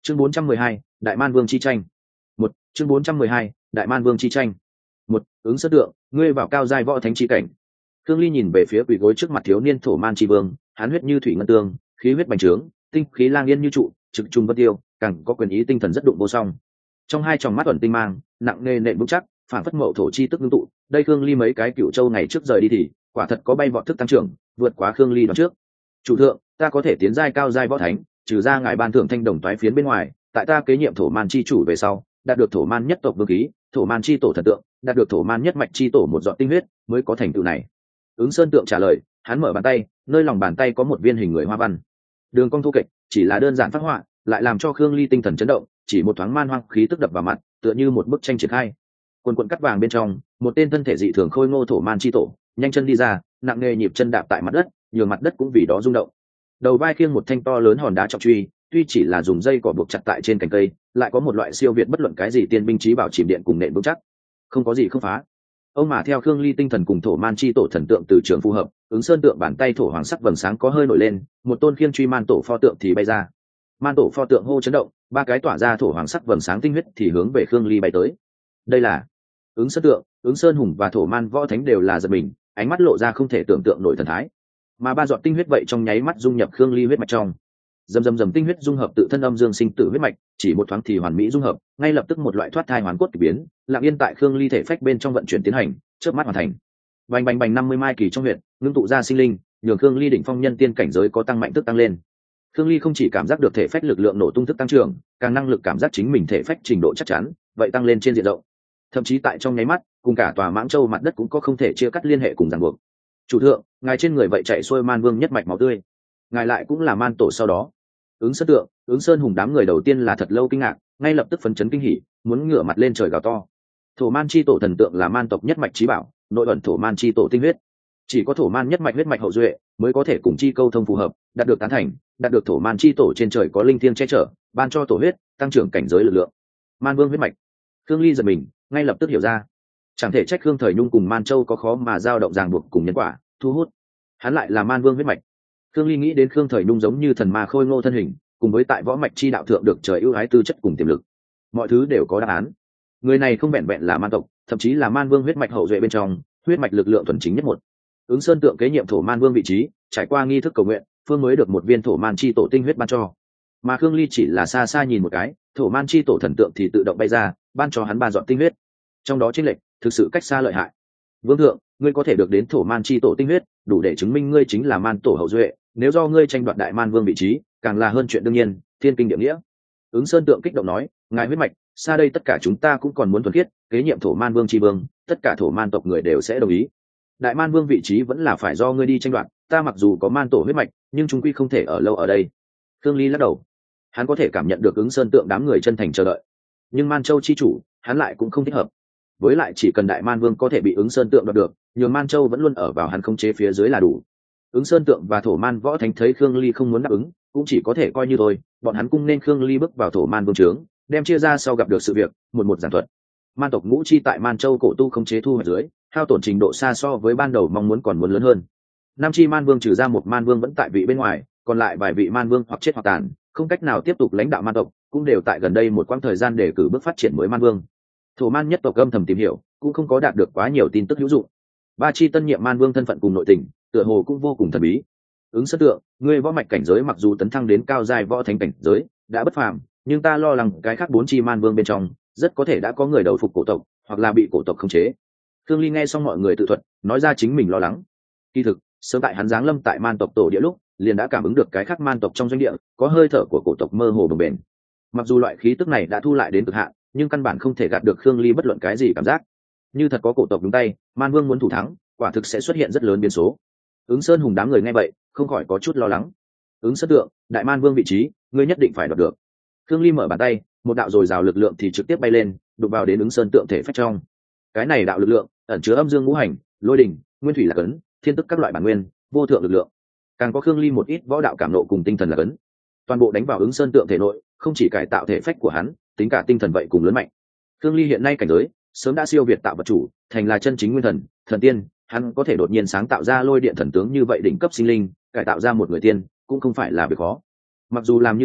Chương 412, Đại Man Vương chi tranh. Một chương 412, Đại Man Vương chi tranh. Một Ứng Sơn Tượng, ngươi vào cao giai võ thánh chi cảnh. Khương Ly nhìn về phía quỳ gối trước mặt thiếu niên thổ man chi vương, hán huyết như thủy ngân tương, khí huyết bành trướng, tinh khí lang yên như trụ, trực trung bất tiêu, càng có quyền ý tinh thần rất đụng vô song. Trong hai tròng mắt ẩn tinh mang, nặng nề nện vững chắc, phản phất mậu thổ chi tức ngưng tụ. Đây Khương Ly mấy cái cựu châu ngày trước rời đi thì quả thật có bay vọt thức tăng trưởng, vượt quá Khương Ly đoạn trước. Chủ thượng, ta có thể tiến giai cao giai võ thánh, trừ ra ngài ban thưởng thanh đồng toái phiến bên ngoài, tại ta kế nhiệm thổ man chi chủ về sau, đạt được thổ man nhất tộc vương khí, thổ man chi tổ thần tượng, đạt được thổ man nhất mạch chi tổ một giọt tinh huyết, mới có thành tựu này. Ứng Sơn Tượng trả lời, hắn mở bàn tay, nơi lòng bàn tay có một viên hình người hoa văn, đường cong thu kệch, chỉ là đơn giản phát họa, lại làm cho Khương Ly tinh thần chấn động, chỉ một thoáng man hoang khí tức đập vào mặt, tựa như một bức tranh triển khai. Quần quần cắt vàng bên trong, một tên thân thể dị thường khôi ngô thổ man chi tổ, nhanh chân đi ra, nặng nề nhịp chân đạp tại mặt đất, nhường mặt đất cũng vì đó rung động. Đầu vai khiêng một thanh to lớn hòn đá trọng truy, tuy chỉ là dùng dây cỏ buộc chặt tại trên cành cây, lại có một loại siêu việt bất luận cái gì tiên binh chí bảo chìm điện cùng nện vững chắc, không có gì không phá. Ông mà theo Khương Ly tinh thần cùng thổ man chi tổ thần tượng từ trường phù hợp, Ứng Sơn Tượng bàn tay thổ hoàng sắc vầng sáng có hơi nổi lên, một tôn khiêng truy man tổ pho tượng thì bay ra. Man tổ pho tượng hô chấn động, ba cái tỏa ra thổ hoàng sắc vầng sáng tinh huyết thì hướng về Khương Ly bay tới. Đây là Ứng Sơn Tượng, Ứng Sơn Hùng và thổ man võ thánh đều là giật mình, ánh mắt lộ ra không thể tưởng tượng nổi thần thái. Mà ba giọt tinh huyết vậy trong nháy mắt dung nhập Khương Ly huyết mạch trong. Dầm tinh huyết dung hợp tự thân âm dương sinh tử huyết mạch, chỉ một thoáng thì hoàn mỹ dung hợp, ngay lập tức một loại thoát thai hoàn cốt kỳ biến, lặng yên tại Khương Ly thể phách bên trong vận chuyển tiến hành, chớp mắt hoàn thành. Bành bành bành 50 mai kỳ trong huyệt, ngưng tụ ra sinh linh, nhường Khương Ly đỉnh phong nhân tiên cảnh giới có tăng mạnh tức tăng lên. Khương Ly không chỉ cảm giác được thể phách lực lượng nổ tung thức tăng trưởng, càng năng lực cảm giác chính mình thể phách trình độ chắc chắn, vậy tăng lên trên diện rộng. Thậm chí tại trong nháy mắt, cùng cả tòa Mãng Châu mặt đất cũng có không thể chia cắt liên hệ cùng ràng buộc. Chủ thượng, ngài trên người vậy chạy xuôi man vương nhất mạch máu tươi, ngài lại cũng là man tổ sau đó. Ứng Sơn Tượng, Ứng Sơn Hùng đám người đầu tiên là thật lâu kinh ngạc, ngay lập tức phấn chấn kinh hỉ, muốn ngửa mặt lên trời gào to. Thổ man chi tổ thần tượng là man tộc nhất mạch chí bảo, nội ẩn thổ man chi tổ tinh huyết, chỉ có thổ man nhất mạch huyết mạch hậu duệ mới có thể cùng chi câu thông phù hợp, đạt được tán thành, đạt được thổ man chi tổ trên trời có linh thiêng che chở, ban cho tổ huyết, tăng trưởng cảnh giới lực lượng. Man vương huyết mạch. Khương Ly giật mình, ngay lập tức hiểu ra, chẳng thể trách Khương Thời Nhung cùng Man Châu có khó mà giao động ràng buộc cùng nhân quả, thu hút. Hắn lại là man vương huyết mạch. Khương Ly nghĩ đến Khương Thời Nhung giống như thần ma khôi ngô thân hình, cùng với tại võ mạch chi đạo thượng được trời ưu ái tư chất cùng tiềm lực, mọi thứ đều có đáp án. Người này không vẹn vẹn là man tộc, thậm chí là man vương huyết mạch hậu duệ bên trong, huyết mạch lực lượng thuần chính nhất một. Ứng Sơn Tượng kế nhiệm thổ man vương vị trí, trải qua nghi thức cầu nguyện, phương mới được một viên thổ man chi tổ tinh huyết ban cho. Mà Khương Ly chỉ là xa xa nhìn một cái, thổ man chi tổ thần tượng thì tự động bay ra, ban cho hắn ba giọt tinh huyết. Trong đó chênh lệch thực sự cách xa lợi hại. Vương thượng, ngươi có thể được đến thổ man chi tổ tinh huyết, đủ để chứng minh ngươi chính là man tổ hậu duệ, nếu do ngươi tranh đoạt đại man vương vị trí, càng là hơn chuyện đương nhiên, thiên kinh địa nghĩa. Ứng Sơn Tượng kích động nói, ngài huyết mạch, xa đây tất cả chúng ta cũng còn muốn thuần khiết, kế nhiệm thổ man vương chi vương, tất cả thổ man tộc người đều sẽ đồng ý. Đại man vương vị trí vẫn là phải do ngươi đi tranh đoạt, ta mặc dù có man tổ huyết mạch, nhưng chúng quy không thể ở lâu ở đây. Khương Ly lắc đầu, hắn có thể cảm nhận được Ứng Sơn Tượng đám người chân thành chờ đợi, nhưng Man Châu chi chủ, hắn lại cũng không thích hợp. Với lại chỉ cần đại man vương có thể bị Ứng Sơn Tượng đoạt được, nhường Man Châu vẫn luôn ở vào hắn khống chế phía dưới là đủ. Ứng Sơn Tượng và thổ man võ thánh thấy Khương Ly không muốn đáp ứng, cũng chỉ có thể coi như thôi, bọn hắn cung nên Khương Ly bước vào thổ man vương trướng, đem chia ra sau gặp được sự việc, một giảng thuật. Man tộc ngũ chi tại Man Châu cổ tu khống chế thu hoạch dưới, hao tổn trình độ xa so với ban đầu mong muốn còn muốn lớn hơn. Nam chi man vương trừ ra một man vương vẫn tại vị bên ngoài, còn lại vài vị man vương hoặc chết hoặc tàn, không cách nào tiếp tục lãnh đạo man tộc, cũng đều tại gần đây một quãng thời gian để cử bước phát triển mới man vương. Thổ man nhất tộc âm thầm tìm hiểu, cũng không có đạt được quá nhiều tin tức hữu dụng. Ba chi tân nhiệm man vương thân phận cùng nội tình, tựa hồ cũng vô cùng thần bí. Ứng Sơn Tượng, ngươi võ mạch cảnh giới mặc dù tấn thăng đến cao giai võ thánh cảnh giới, đã bất phàm, nhưng ta lo lắng cái khác bốn chi man vương bên trong, rất có thể đã có người đầu phục cổ tộc, hoặc là bị cổ tộc khống chế. Khương Ly nghe xong mọi người tự thuật, nói ra chính mình lo lắng. Kỳ thực, sớm tại hắn giáng lâm tại man tộc tổ địa lúc, liền đã cảm ứng được cái khác man tộc trong doanh địa có hơi thở của cổ tộc mơ hồ bồng bềnh. Mặc dù loại khí tức này đã thu lại đến cực hạn, nhưng căn bản không thể gạt được Khương Ly bất luận cái gì cảm giác. Như thật có cổ tộc đúng tay, man vương muốn thủ thắng, quả thực sẽ xuất hiện rất lớn biến số. Ứng Sơn Hùng đám người nghe vậy, không khỏi có chút lo lắng. Ứng Sơn Tượng, đại man vương vị trí, ngươi nhất định phải đoạt được. Khương Ly mở bàn tay, một đạo dồi dào lực lượng thì trực tiếp bay lên, đụng vào đến Ứng Sơn Tượng thể phách trong. Cái này đạo lực lượng ẩn chứa âm dương ngũ hành, lôi đỉnh, nguyên thủy là cấn, thiên tức các loại bản nguyên, vô thượng lực lượng. Càng có Khương Ly một ít võ đạo cảm nộ cùng tinh thần là cấn, toàn bộ đánh vào Ứng Sơn Tượng thể nội, không chỉ cải tạo thể phách của hắn, tính cả tinh thần vậy cùng lớn mạnh. Khương Ly hiện nay cảnh giới sớm đã siêu việt tạo vật chủ, thành là chân chính nguyên thần, thần tiên. Hắn có thể đột nhiên sáng tạo ra lôi điện thần tướng như vậy đỉnh cấp sinh linh, cải tạo ra một người tiên, cũng không phải là việc khó. Mặc dù làm như thế,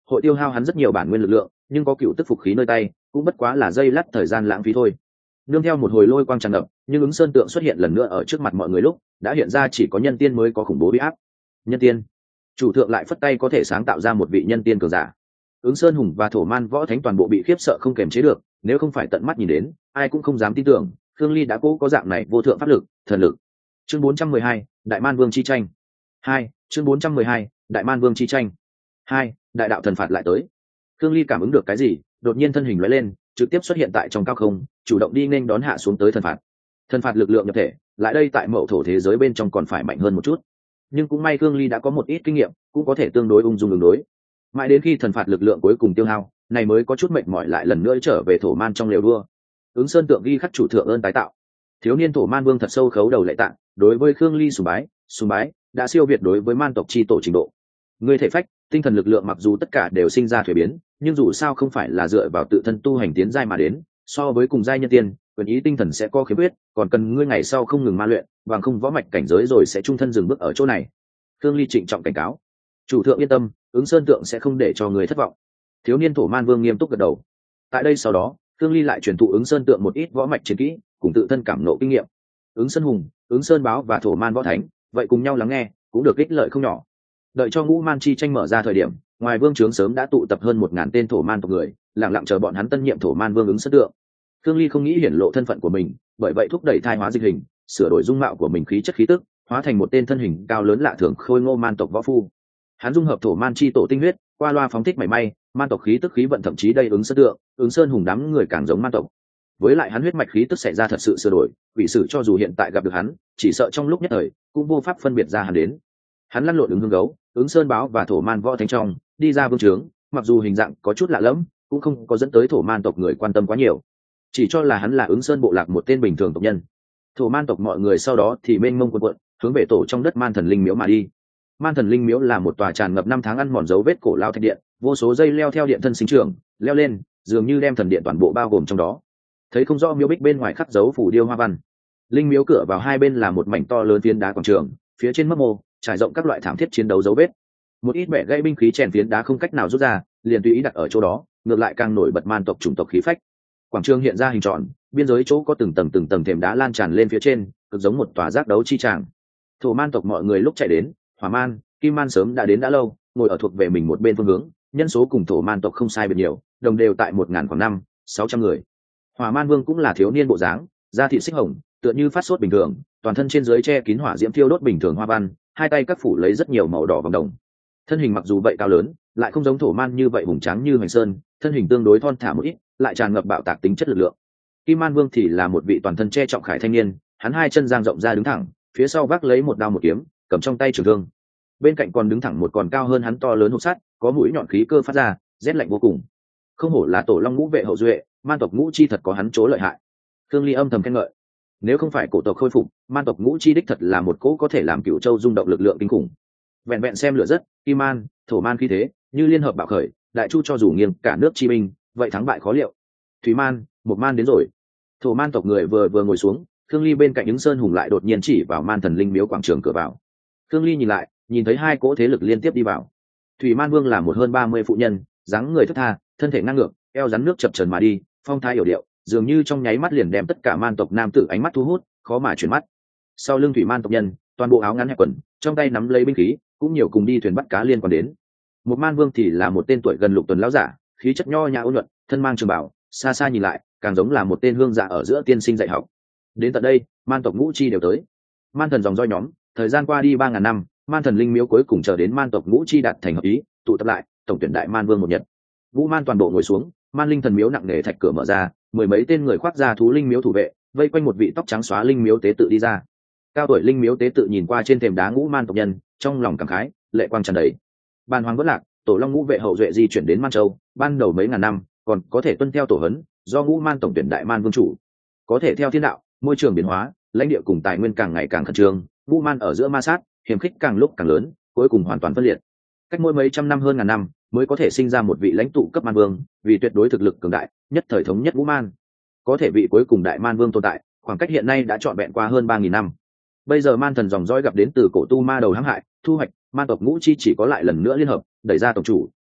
hội tiêu hao hắn rất nhiều bản nguyên lực lượng, nhưng có cựu tức phục khí nơi tay cũng bất quá là dây lắt thời gian lãng phí thôi. Nương theo một hồi lôi quang tràn ngập, nhưng ứng sơn tượng xuất hiện lần nữa ở trước mặt mọi người lúc đã hiện ra chỉ có nhân tiên mới có khủng bố uy áp. Nhân tiên, chủ thượng lại phất tay có thể sáng tạo ra một vị nhân tiên cường giả. Ứng Sơn Hùng và Thổ Man Võ Thánh toàn bộ bị khiếp sợ không kềm chế được, nếu không phải tận mắt nhìn đến, ai cũng không dám tin tưởng Khương Ly đã cố có dạng này vô thượng pháp lực, thần lực. Chương 412, Đại Man Vương chi tranh. 2, chương 412, Đại Man Vương chi tranh. 2, đại đạo thần phạt lại tới. Khương Ly cảm ứng được cái gì, đột nhiên thân hình lóe lên, trực tiếp xuất hiện tại trong cao không, chủ động đi nên đón hạ xuống tới thần phạt. Thần phạt lực lượng nhập thể, lại đây tại mậu thổ thế giới bên trong còn phải mạnh hơn một chút. Nhưng cũng may Khương Ly đã có một ít kinh nghiệm, cũng có thể tương đối ung dung ứng đối. Mãi đến khi thần phạt lực lượng cuối cùng tiêu hao, này mới có chút mệt mỏi lại lần nữa trở về thổ man trong lều đua. Ứng Sơn tượng ghi khắc chủ thượng ơn tái tạo. Thiếu niên thổ man vương thật sâu khấu đầu lạy tạng, đối với Khương Ly sùng bái đã siêu việt đối với man tộc chi tổ trình độ. Người thể phách, tinh thần lực lượng mặc dù tất cả đều sinh ra thuế biến, nhưng dù sao không phải là dựa vào tự thân tu hành tiến giai mà đến, so với cùng giai nhân tiên, quyền ý tinh thần sẽ có khiếm khuyết, còn cần ngươi ngày sau không ngừng ma luyện, bằng không võ mạch cảnh giới rồi sẽ trung thân dừng bước ở chỗ này. Khương Ly trịnh trọng cảnh cáo. Chủ thượng yên tâm, Ứng Sơn tượng sẽ không để cho người thất vọng. Thiếu niên thổ man vương nghiêm túc gật đầu. Tại đây sau đó, Khương Ly lại truyền thụ Ứng Sơn tượng một ít võ mạch chiến kỹ, cùng tự thân cảm nộ kinh nghiệm. Ứng Sơn Hùng, Ứng Sơn Báo và Thổ Man Võ Thánh, vậy cùng nhau lắng nghe, cũng được ích lợi không nhỏ. Đợi cho ngũ man chi tranh mở ra thời điểm, ngoài vương trướng sớm đã tụ tập hơn 1000 tên thổ man tộc người, lặng lặng chờ bọn hắn tân nhiệm thổ man vương Ứng Sơn tượng. Khương Ly không nghĩ hiển lộ thân phận của mình, bởi vậy thúc đẩy thai hóa dịch hình, sửa đổi dung mạo của mình khí chất khí tức, hóa thành một tên thân hình cao lớn lạ thường khôi ngô man tộc võ phu. Hắn dung hợp thổ man chi tổ tinh huyết, qua loa phóng thích mảy may, man tộc khí tức khí vận thậm chí đây Ứng Sơn tượng, Ứng Sơn Hùng đám người càng giống man tộc. Với lại hắn huyết mạch khí tức xảy ra thật sự sửa đổi, vị sử cho dù hiện tại gặp được hắn, chỉ sợ trong lúc nhất thời cũng vô pháp phân biệt ra hắn đến. Hắn lăn lộn ứng hương gấu, Ứng Sơn Báo và thổ man võ thánh trong, đi ra vương trướng, mặc dù hình dạng có chút lạ lẫm, cũng không có dẫn tới thổ man tộc người quan tâm quá nhiều, chỉ cho là hắn là Ứng Sơn bộ lạc một tên bình thường tộc nhân. Thổ man tộc mọi người sau đó thì mênh mông quần quận, hướng về tổ trong đất man thần linh miếu mà đi. Man thần linh miếu là một tòa tràn ngập 5 tháng ăn mòn dấu vết cổ lao thạch điện, vô số dây leo theo điện thân sinh trưởng, leo lên, dường như đem thần điện toàn bộ bao gồm trong đó. Thấy không rõ miếu bích bên ngoài khắc dấu phủ điêu hoa văn. Linh miếu cửa vào hai bên là một mảnh to lớn phiến đá quảng trường, phía trên mấp mô trải rộng các loại thảm thiết chiến đấu dấu vết. Một ít bẻ gãy binh khí chèn phiến đá không cách nào rút ra, liền tùy ý đặt ở chỗ đó, ngược lại càng nổi bật man tộc chủng tộc khí phách. Quảng trường hiện ra hình tròn, biên giới chỗ có từng tầng thềm đá lan tràn lên phía trên, cực giống một tòa giác đấu chi tràng. Thổ man tộc mọi người lúc chạy đến, hỏa man, kim man sớm đã đến đã lâu, ngồi ở thuộc về mình một bên phương hướng, nhân số cùng thổ man tộc không sai biệt nhiều, đồng đều tại 1000 khoảng 500-600 người. Hỏa man vương cũng là thiếu niên bộ dáng, da thịt xích hồng, tựa như phát sốt bình thường, toàn thân trên dưới che kín hỏa diễm thiêu đốt bình thường hoa văn, hai tay các phủ lấy rất nhiều màu đỏ vòng đồng. Thân hình mặc dù vậy cao lớn, lại không giống thổ man như vậy hùng tráng như hoành sơn, thân hình tương đối thon thả một ít, lại tràn ngập bạo tạc tính chất lực lượng. Kim man vương thì là một vị toàn thân che trọng khải thanh niên, hắn hai chân dang rộng ra đứng thẳng, phía sau vác lấy một đao một kiếm, cầm trong tay trường thương. Bên cạnh còn đứng thẳng một còn cao hơn hắn to lớn hộp sắt, có mũi nhọn khí cơ phát ra, rét lạnh vô cùng. Không hổ là tổ long ngũ vệ hậu duệ, man tộc ngũ chi thật có hắn chỗ lợi hại. Khương Ly âm thầm khen ngợi. Nếu không phải cổ tộc khôi phục, man tộc ngũ chi đích thật là một cỗ có thể làm Cửu Châu rung động lực lượng kinh khủng. Vẹn vẹn xem lửa rất, kim man, thổ man khí thế, như liên hợp bạo khởi, đại chu cho dù nghiêng cả nước chi binh, vậy thắng bại khó liệu. Thủy man, một man đến rồi. Thổ man tộc người vừa ngồi xuống, Khương Ly bên cạnh Ứng Sơn Hùng lại đột nhiên chỉ vào man thần linh miếu quảng trường cửa vào. Khương Ly nhìn lại, nhìn thấy hai cỗ thế lực liên tiếp đi vào. Thủy man vương là một hơn 30 phụ nhân, dáng người thướt tha, thân thể ngang ngược, eo rắn nước chập chờn mà đi, phong thái hiểu điệu, dường như trong nháy mắt liền đem tất cả man tộc nam tử ánh mắt thu hút, khó mà chuyển mắt. Sau lưng thủy man tộc nhân, toàn bộ áo ngắn hẹp quần, trong tay nắm lấy binh khí, cũng nhiều cùng đi thuyền bắt cá liên quan đến. Một man vương thì là một tên tuổi gần lục tuần lão giả, khí chất nho nhã ôn nhuận, thân mang trường bào, xa xa nhìn lại, càng giống là một tên hương dạ ở giữa tiên sinh dạy học. Đến tận đây, man tộc ngũ chi đều tới. Man thần dòng roi nhóm, thời gian qua đi 3000 năm, man thần linh miếu cuối cùng chờ đến man tộc ngũ chi đạt thành hợp ý, tụ tập lại, tổng tuyển đại man vương một nhật. Ngũ man toàn bộ ngồi xuống, man linh thần miếu nặng nề thạch cửa mở ra, mười mấy tên người khoác da thú linh miếu thủ vệ, vây quanh một vị tóc trắng xóa linh miếu tế tự đi ra. Cao tuổi linh miếu tế tự nhìn qua trên thềm đá ngũ man tộc nhân, trong lòng cảm khái, lệ quang tràn đầy. Ban hoàng vất lạc, tổ long ngũ vệ hậu duệ di chuyển đến man châu, ban đầu mấy ngàn năm, còn có thể tuân theo tổ hấn, do ngũ man tổng tuyển đại man vương chủ. Có thể theo thiên đạo, môi trường biến hóa, lãnh địa cùng tài nguyên càng ngày càng khẩn trương, ngũ man ở giữa ma sát, hiểm khích càng lúc càng lớn, cuối cùng hoàn toàn phân liệt. Cách mỗi mấy trăm năm hơn ngàn năm, mới có thể sinh ra một vị lãnh tụ cấp man vương, vì tuyệt đối thực lực cường đại, nhất thời thống nhất ngũ man. Có thể vị cuối cùng đại man vương tồn tại, khoảng cách hiện nay đã trọn vẹn qua hơn 3000 năm. Bây giờ man thần dòng dõi gặp đến từ cổ tu ma đầu hãm hại, thu hoạch, man tộc ngũ chi chỉ có lại lần nữa liên hợp, đẩy ra tổng chủ,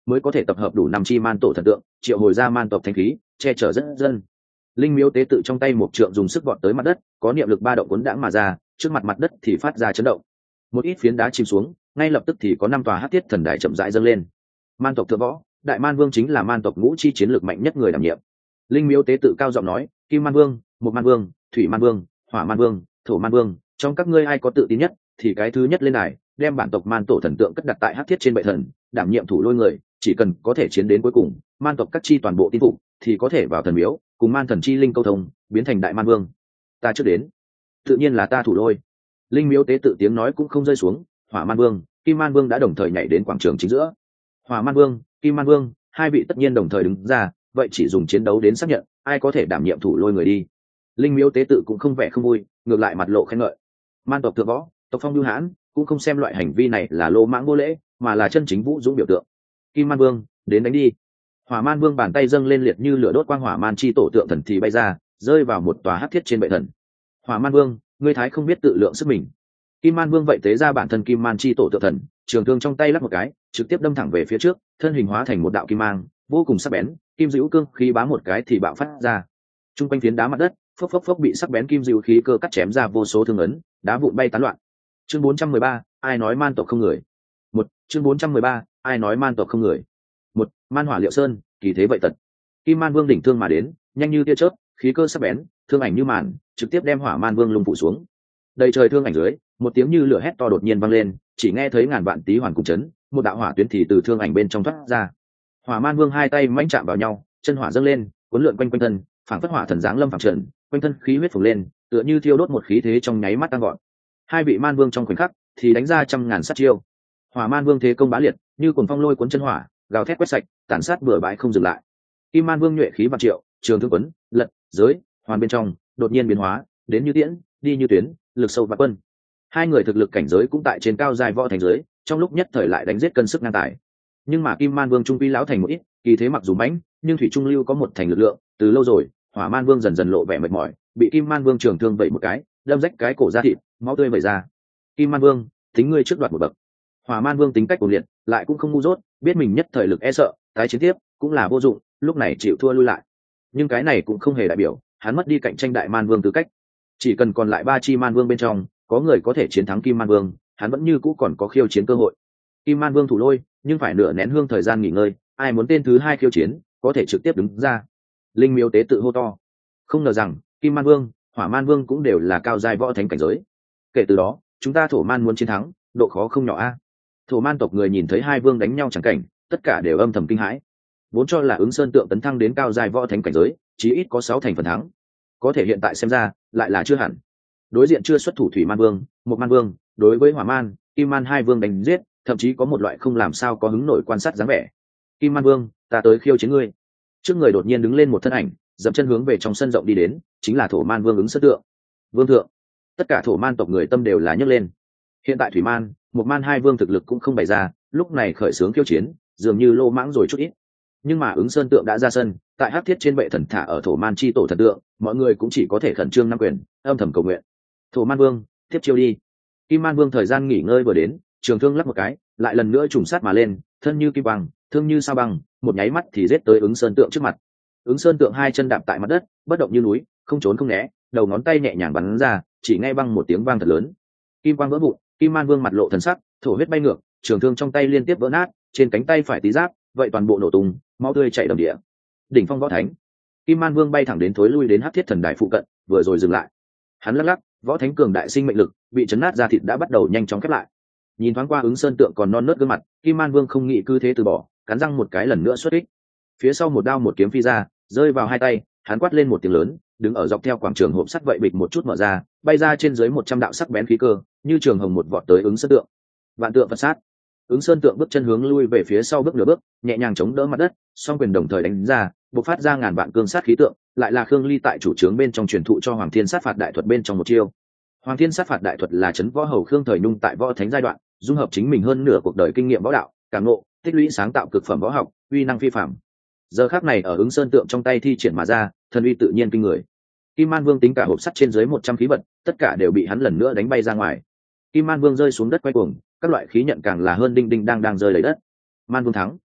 mới có thể tập hợp đủ 5 chi man tổ thần tượng, triệu hồi ra man tộc thánh khí, che chở rất dân. Linh miếu tế tự trong tay một trượng dùng sức vọt tới mặt đất, có niệm lực ba động cuốn đãng mà ra, trước mặt mặt đất thì phát ra chấn động. Một ít phiến đá chìm xuống, ngay lập tức thì có 5 tòa hắc thiết thần đài chậm rãi dâng lên. Man tộc thượng võ, đại man vương chính là man tộc ngũ chi chiến lược mạnh nhất người đảm nhiệm. Linh miếu tế tự cao giọng nói, kim man vương, một man vương, thủy man vương, hỏa man vương, thổ man vương, trong các ngươi ai có tự tin nhất thì cái thứ nhất lên đài, đem bản tộc man tổ thần tượng cất đặt tại hắc thiết trên bệ thần, đảm nhiệm thủ lôi người, chỉ cần có thể chiến đến cuối cùng, man tộc các chi toàn bộ tin phục thì có thể vào thần miếu cùng man thần chi linh câu thông, biến thành đại man vương. Ta trước đến, tự nhiên là ta thủ lôi. Linh miếu tế tự tiếng nói cũng không rơi xuống, hỏa man vương, kim man vương đã đồng thời nhảy đến quảng trường chính giữa. Hỏa man vương, kim man vương, hai vị tất nhiên đồng thời đứng ra, vậy chỉ dùng chiến đấu đến xác nhận ai có thể đảm nhiệm thủ lôi người đi. Linh miếu tế tự cũng không vẻ không vui, ngược lại mặt lộ khen ngợi. Man tộc thượng võ, tộc phong lưu hãn, cũng không xem loại hành vi này là lô mãng vô lễ, mà là chân chính vũ dũng biểu tượng. Kim man vương, đến đánh đi. Hỏa man vương bàn tay dâng lên liệt như lửa đốt quang hỏa man chi tổ tượng thần thì bay ra, rơi vào một tòa hắc thiết trên bệ thần. Hỏa man vương, ngươi thái không biết tự lượng sức mình. Kim man vương vậy tế ra bản thân kim man chi tổ tượng thần, trường thương trong tay lắp một cái, trực tiếp đâm thẳng về phía trước, thân hình hóa thành một đạo kim mang, vô cùng sắc bén, kim dữ cương khí bá một cái thì bạo phát ra. Trung quanh phiến đá mặt đất, phốc phốc phốc bị sắc bén kim dữ khí cơ cắt chém ra vô số thương ấn, đá vụn bay tán loạn. Chương 413, ai nói man tộc không người. Một, chương 413, ai nói man tộc không người. Một, man hỏa liệu sơn, kỳ thế vậy tật. Kim man vương đỉnh thương mà đến, nhanh như tia chớp, khí cơ sắc bén, thương ảnh như màn, trực tiếp đem hỏa man vương lung phủ xuống. Đầy trời thương ảnh dưới, một tiếng như lửa hét to đột nhiên vang lên, chỉ nghe thấy ngàn vạn tí hoàn cùng chấn, một đạo hỏa tuyến thì từ thương ảnh bên trong thoát ra. Hỏa man vương hai tay mãnh chạm vào nhau, chân hỏa dâng lên, cuốn lượn quanh quanh thân, phảng phất hỏa thần giáng lâm phẳng trần, quanh thân khí huyết phồng lên, tựa như thiêu đốt một khí thế trong nháy mắt tăng gọn. Hai vị man vương trong khoảnh khắc thì đánh ra trăm ngàn sát chiêu. Hỏa man vương thế công bá liệt, như cuồng phong lôi cuốn chân hỏa, gào thét quét sạch, tàn sát bừa bãi không dừng lại. Kim man vương nhuệ khí vạn triệu, trường thương quấn, lật, giới, hoàn bên trong, đột nhiên biến hóa, đến như tiễn, đi như tuyến, lực sâu và quân. Hai người thực lực cảnh giới cũng tại trên cao dài võ thành giới, trong lúc nhất thời lại đánh giết cân sức ngang tài. Nhưng mà kim man vương trung quy lão thành một ít, kỳ thế mặc dù mãnh, nhưng thủy trung lưu có một thành lực lượng. Từ lâu rồi, hỏa man vương dần dần lộ vẻ mệt mỏi, bị kim man vương trường thương vẩy một cái, đâm rách cái cổ ra thịt, máu tươi vẩy ra. Kim man vương, tính ngươi trước đoạt một bậc. Hỏa man vương tính cách cuồng liệt, lại cũng không ngu dốt, biết mình nhất thời lực e sợ, tái chiến tiếp cũng là vô dụng, lúc này chịu thua lui lại. Nhưng cái này cũng không hề đại biểu hắn mất đi cạnh tranh đại man vương tư cách. Chỉ cần còn lại 3 chi man vương bên trong có người có thể chiến thắng kim man vương, hắn vẫn như cũ còn có khiêu chiến cơ hội. Kim man vương thủ lôi, nhưng phải nửa nén hương thời gian nghỉ ngơi, ai muốn tên thứ 2 khiêu chiến có thể trực tiếp đứng ra. Linh miếu tế tự hô to. Không ngờ rằng kim man vương, hỏa man vương cũng đều là cao giai võ thánh cảnh giới. Kể từ đó chúng ta thổ man muốn chiến thắng, độ khó không nhỏ a. Thổ man tộc người nhìn thấy hai vương đánh nhau chẳng cảnh, tất cả đều âm thầm kinh hãi. Vốn cho là ứng sơn tượng tấn thăng đến cao giai võ thánh cảnh giới, chí ít có 6 thành phần thắng. Có thể hiện tại xem ra lại là chưa hẳn. Đối diện chưa xuất thủ thủy man vương, một man vương, đối với hỏa man, kim man hai vương đánh giết, thậm chí có một loại không làm sao có hứng nổi quan sát dáng vẻ. Kim man vương, ta tới khiêu chiến ngươi. Trước người đột nhiên đứng lên một thân ảnh, dậm chân hướng về trong sân rộng đi đến, chính là thổ man vương ứng sơn tượng. Vương thượng. Tất cả thổ man tộc người tâm đều là nhấc lên. Hiện tại thủy man, một man hai vương thực lực cũng không bày ra, lúc này khởi xướng khiêu chiến, dường như lô mãng rồi chút ít. Nhưng mà ứng sơn tượng đã ra sân, tại hắc thiết trên bệ thần thả ở thổ man chi tổ thần tượng, mọi người cũng chỉ có thể khẩn trương nắm quyền, âm thầm cầu nguyện. Thổ man vương, tiếp chiêu đi. Kim man vương thời gian nghỉ ngơi vừa đến, trường thương lắp một cái, lại lần nữa trùng sát mà lên, thân như kim băng, thương như sao băng, một nháy mắt thì giết tới ứng sơn tượng trước mặt. Ứng sơn tượng hai chân đạp tại mặt đất, bất động như núi, không trốn không né, đầu ngón tay nhẹ nhàng bắn ra, chỉ nghe băng một tiếng vang thật lớn. Kim quang vỡ vụn, kim man vương mặt lộ thần sắc, thổ huyết bay ngược, trường thương trong tay liên tiếp vỡ nát, trên cánh tay phải tí giáp, vậy toàn bộ nổ tung, máu tươi chảy đầm địa. Đỉnh phong võ thánh. Kim man vương bay thẳng đến thối lui đến hắc thiết thần đài phụ cận, vừa rồi dừng lại. Hắn lắc lắc, võ thánh cường đại sinh mệnh lực, bị chấn nát ra thịt đã bắt đầu nhanh chóng khép lại. Nhìn thoáng qua ứng sơn tượng còn non nớt gương mặt, kim man vương không nghĩ cứ thế từ bỏ, cắn răng một cái lần nữa xuất kích. Phía sau một đao một kiếm phi ra, rơi vào hai tay, hắn quát lên một tiếng lớn, đứng ở dọc theo quảng trường hộp sắt vậy bịch một chút mở ra, bay ra trên dưới 100 đạo sắc bén khí cơ, như trường hồng một vọt tới ứng sơn tượng. Vạn tượng Phật sát. Ứng sơn tượng bước chân hướng lui về phía sau bước nửa bước, nhẹ nhàng chống đỡ mặt đất, song quyền đồng thời đánh ra, bộc phát ra ngàn vạn cương sát khí tượng, lại là Khương Ly tại chủ trướng bên trong truyền thụ cho Hoàng Thiên sát phạt đại thuật bên trong một chiêu. Hoàng Thiên sát phạt đại thuật là chấn võ hầu Khương Thời Nhung tại võ thánh giai đoạn, dung hợp chính mình hơn nửa cuộc đời kinh nghiệm võ đạo, cảm ngộ, tích lũy sáng tạo cực phẩm võ học, uy năng phi phàm. Giờ khắc này ở ứng sơn tượng trong tay thi triển mà ra, thần uy tự nhiên kinh người. Kim Man Vương tính cả hộp sắt trên dưới 100 khí vật, tất cả đều bị hắn lần nữa đánh bay ra ngoài. Kim Man Vương rơi xuống đất quay cuồng, các loại khí nhận càng là hơn đinh đinh đang rơi lấy đất. Man Vương thắng.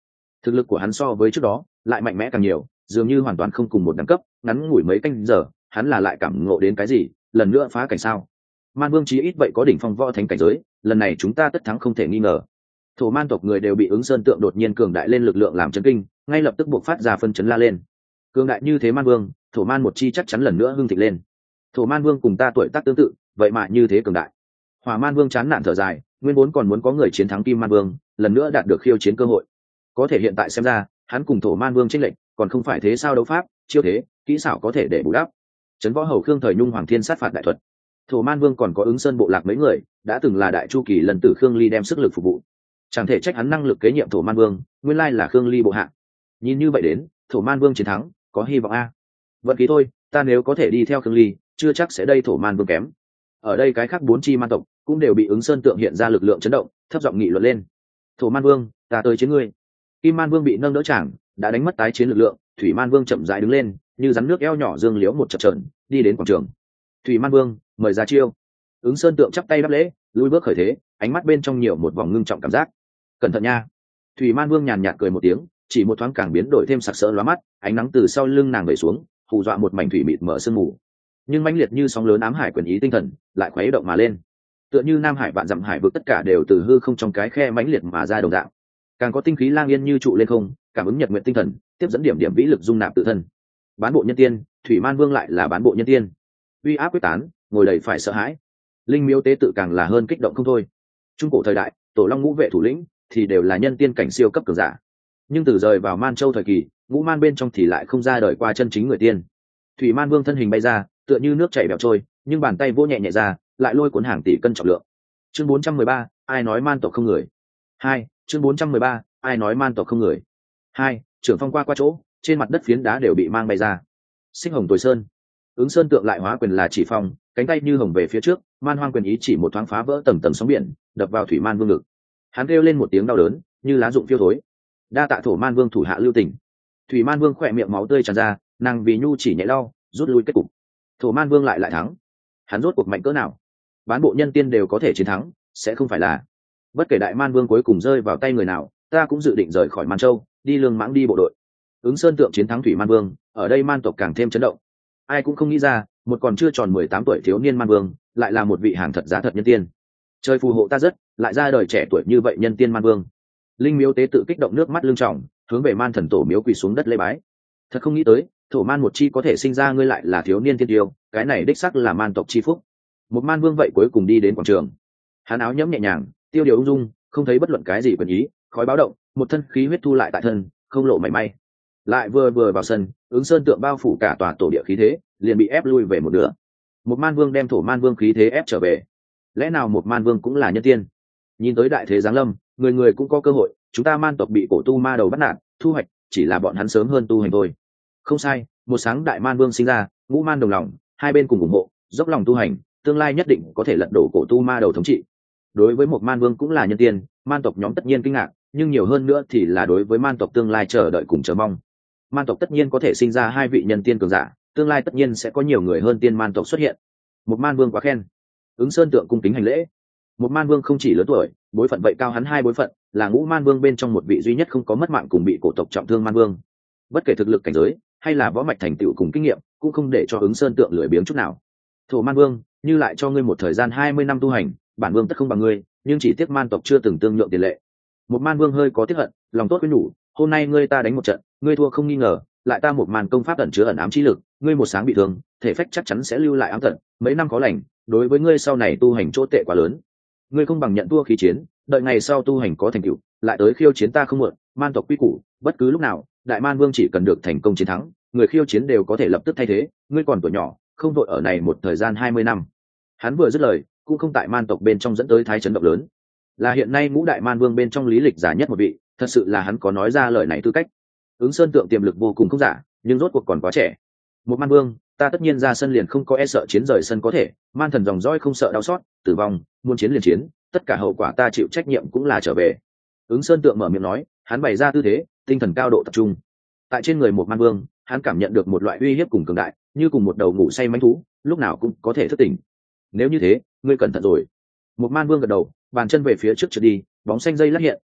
thực lực của hắn so với trước đó lại mạnh mẽ càng nhiều, dường như hoàn toàn không cùng một đẳng cấp. Ngắn ngủi mấy canh giờ hắn là lại cảm ngộ đến cái gì, lần nữa phá cảnh sao? Man vương chí ít vậy có đỉnh phong võ thánh cảnh giới, lần này chúng ta tất thắng không thể nghi ngờ. Thổ man tộc người đều bị Ứng Sơn Tượng đột nhiên cường đại lên lực lượng làm chấn kinh, ngay lập tức buộc phát ra phân chấn la lên. Cường đại như thế man vương, thổ man một chi chắc chắn lần nữa hưng thịnh lên. Thổ man vương cùng ta tuổi tác tương tự, vậy mà như thế cường đại. Hỏa man vương chán nản thở dài, nguyên vốn còn muốn có người chiến thắng kim man vương, lần nữa đạt được khiêu chiến cơ hội. Có thể hiện tại xem ra, hắn cùng thổ man vương chênh lệch, còn không phải thế sao đấu pháp, chiêu thế, kỹ xảo có thể để bù đắp. Trấn võ hầu Khương Thời Nhung Hoàng Thiên sát phạt đại thuật. Thổ man vương còn có Ứng Sơn bộ lạc mấy người, đã từng là đại chu kỳ lần tử Khương Ly đem sức lực phục vụ. Chẳng thể trách hắn năng lực kế nhiệm thổ man vương, nguyên lai là Khương Ly bộ hạ. Nhìn như vậy đến, thổ man vương chiến thắng, có hy vọng a. Vận khí thôi, ta nếu có thể đi theo Khương Ly, chưa chắc sẽ đây thổ man vương kém. Ở đây cái khác 4 chi man tộc cũng đều bị Ứng Sơn Tượng hiện ra lực lượng chấn động, thấp giọng nghị luận lên. Thổ man vương, ta tới chiến ngươi. Kim man vương bị nâng đỡ chàng, đã đánh mất tái chiến lực lượng. Thủy man vương chậm rãi đứng lên, như rắn nước eo nhỏ dương liễu một chập chờn, đi đến quảng trường. Thủy man vương, mời ra chiêu. Ứng Sơn Tượng chắp tay đáp lễ, lùi bước khởi thế, ánh mắt bên trong nhiều một vòng ngưng trọng cảm giác. Cẩn thận nha. Thủy man vương nhàn nhạt cười một tiếng, chỉ một thoáng càng biến đổi thêm sặc sỡ lóa mắt, ánh nắng từ sau lưng nàng về xuống, hù dọa một mảnh thủy mịt mở sương mù. Nhưng mãnh liệt như sóng lớn ám hải quyền ý tinh thần lại khuấy động mà lên, tựa như nam hải vạn dặm hải vực tất cả đều từ hư không trong cái khe mãnh liệt mà ra đồng dạng. Càng có tinh khí lang yên như trụ lên không, cảm ứng nhật nguyện tinh thần, tiếp dẫn điểm điểm vĩ lực dung nạp tự thân. Bán bộ nhân tiên, Thủy man vương lại là bán bộ nhân tiên, uy áp quyết tán, ngồi đầy phải sợ hãi. Linh miếu tế tự càng là hơn kích động không thôi. Trung cổ thời đại, tổ long ngũ vệ thủ lĩnh thì đều là nhân tiên cảnh siêu cấp cường giả, nhưng từ rời vào Man Châu thời kỳ, ngũ man bên trong thì lại không ra đời qua chân chính người tiên. Thủy man vương thân hình bay ra, tựa như nước chảy bèo trôi, nhưng bàn tay vỗ nhẹ nhẹ ra, lại lôi cuốn hàng tỷ cân trọng lượng. Chương 413, ai nói man tộc không người. 2, chương 413, ai nói man tộc không người. 2, trưởng phong qua chỗ, trên mặt đất phiến đá đều bị mang bay ra. Xích hồng tồi sơn. Ứng Sơn Tượng lại hóa quyền là chỉ phong, cánh tay như hồng về phía trước, man hoang quyền ý chỉ một thoáng phá vỡ tầng tầng sóng biển, đập vào thủy man vương ngực. Hắn kêu lên một tiếng đau đớn, như lá rụng phiêu thối. Đa tạ thổ man vương thủ hạ lưu tình. Thủy man vương khỏe miệng máu tươi tràn ra, nàng vì nhu chỉ nhẹ đau, rút lui kết cục. Thổ man vương lại thắng. Hắn rốt cuộc mạnh cỡ nào? Bán bộ nhân tiên đều có thể chiến thắng, sẽ không phải là. Bất kể đại man vương cuối cùng rơi vào tay người nào, ta cũng dự định rời khỏi Man Châu, đi lương mãng đi bộ đội. Ứng Sơn Tượng chiến thắng thủy man vương, ở đây man tộc càng thêm chấn động. Ai cũng không nghĩ ra, một còn chưa tròn 18 tuổi thiếu niên man vương, lại là một vị hàng thật giá thật nhân tiên. Trời phù hộ ta rất, lại ra đời trẻ tuổi như vậy nhân tiên man vương. Linh miếu tế tự kích động nước mắt lưng tròng, hướng về man thần tổ miếu quỳ xuống đất lễ bái. Thật không nghĩ tới, thổ man một chi có thể sinh ra ngươi lại là thiếu niên thiên tiêu, cái này đích xác là man tộc chi phúc. Một man vương vậy cuối cùng đi đến quảng trường. Hắn áo nhẫm nhẹ nhàng, tiêu điều ung dung, không thấy bất luận cái gì quyền ý, khói báo động, một thân khí huyết thu lại tại thân, không lộ mảy may. Lại vừa vào sân, Ứng Sơn Tượng bao phủ cả tòa tổ địa khí thế, liền bị ép lui về một nửa. Một man vương đem thổ man vương khí thế ép trở về. Lẽ nào một man vương cũng là nhân tiên? Nhìn tới đại thế giáng lâm, người người cũng có cơ hội. Chúng ta man tộc bị cổ tu ma đầu bắt nạt, thu hoạch chỉ là bọn hắn sớm hơn tu hành thôi. Không sai, một sáng đại man vương sinh ra, ngũ man đồng lòng, hai bên cùng ủng hộ, dốc lòng tu hành, tương lai nhất định có thể lật đổ cổ tu ma đầu thống trị. Đối với một man vương cũng là nhân tiên, man tộc nhóm tất nhiên kinh ngạc, nhưng nhiều hơn nữa thì là đối với man tộc tương lai chờ đợi cùng chờ mong. Man tộc tất nhiên có thể sinh ra hai vị nhân tiên cường giả, tương lai tất nhiên sẽ có nhiều người hơn tiên man tộc xuất hiện. Một man vương quá khen. Ứng Sơn Tượng cung kính hành lễ. Một man vương không chỉ lớn tuổi, bối phận vậy cao hắn 2 bối phận, là ngũ man vương bên trong một vị duy nhất không có mất mạng cùng bị cổ tộc trọng thương man vương. Bất kể thực lực cảnh giới hay là võ mạch thành tựu cùng kinh nghiệm, cũng không để cho Ứng Sơn Tượng lười biếng chút nào. Thổ man vương, như lại cho ngươi một thời gian 20 năm tu hành, bản vương tất không bằng ngươi, nhưng chỉ tiếc man tộc chưa từng tương nhượng tiền lệ. Một man vương hơi có tiếc hận, lòng tốt với nhủ, hôm nay ngươi ta đánh một trận, ngươi thua không nghi ngờ, lại ta một màn công pháp ẩn chứa ẩn ám chi lực, ngươi một sáng bị thương, thể phách chắc chắn sẽ lưu lại ám tận, mấy năm có lành, đối với ngươi sau này tu hành chỗ tệ quá lớn. Ngươi không bằng nhận thua khí chiến, đợi ngày sau tu hành có thành tựu, lại tới khiêu chiến ta không muộn. Man tộc quy củ, bất cứ lúc nào, đại man vương chỉ cần được thành công chiến thắng, người khiêu chiến đều có thể lập tức thay thế, ngươi còn tuổi nhỏ, không đội ở này một thời gian 20 năm. Hắn vừa dứt lời, cũng không tại man tộc bên trong dẫn tới thái chấn động lớn, là hiện nay ngũ đại man vương bên trong lý lịch giả nhất một vị, thật sự là hắn có nói ra lời này tư cách. Ứng Sơn Tượng tiềm lực vô cùng không giả, nhưng rốt cuộc còn quá trẻ. Một man vương, ta tất nhiên ra sân liền không có e sợ chiến rời sân có thể, man thần dòng dõi không sợ đau xót, tử vong, muốn chiến liền chiến, tất cả hậu quả ta chịu trách nhiệm cũng là trở về. Ứng Sơn Tượng mở miệng nói, hắn bày ra tư thế, tinh thần cao độ tập trung. Tại trên người một man vương, hắn cảm nhận được một loại uy hiếp cùng cường đại, như cùng một đầu ngủ say mãnh thú, lúc nào cũng có thể thức tỉnh. Nếu như thế, ngươi cẩn thận rồi. Một man vương gật đầu, bàn chân về phía trước trượt đi, bóng xanh dây lắc hiện,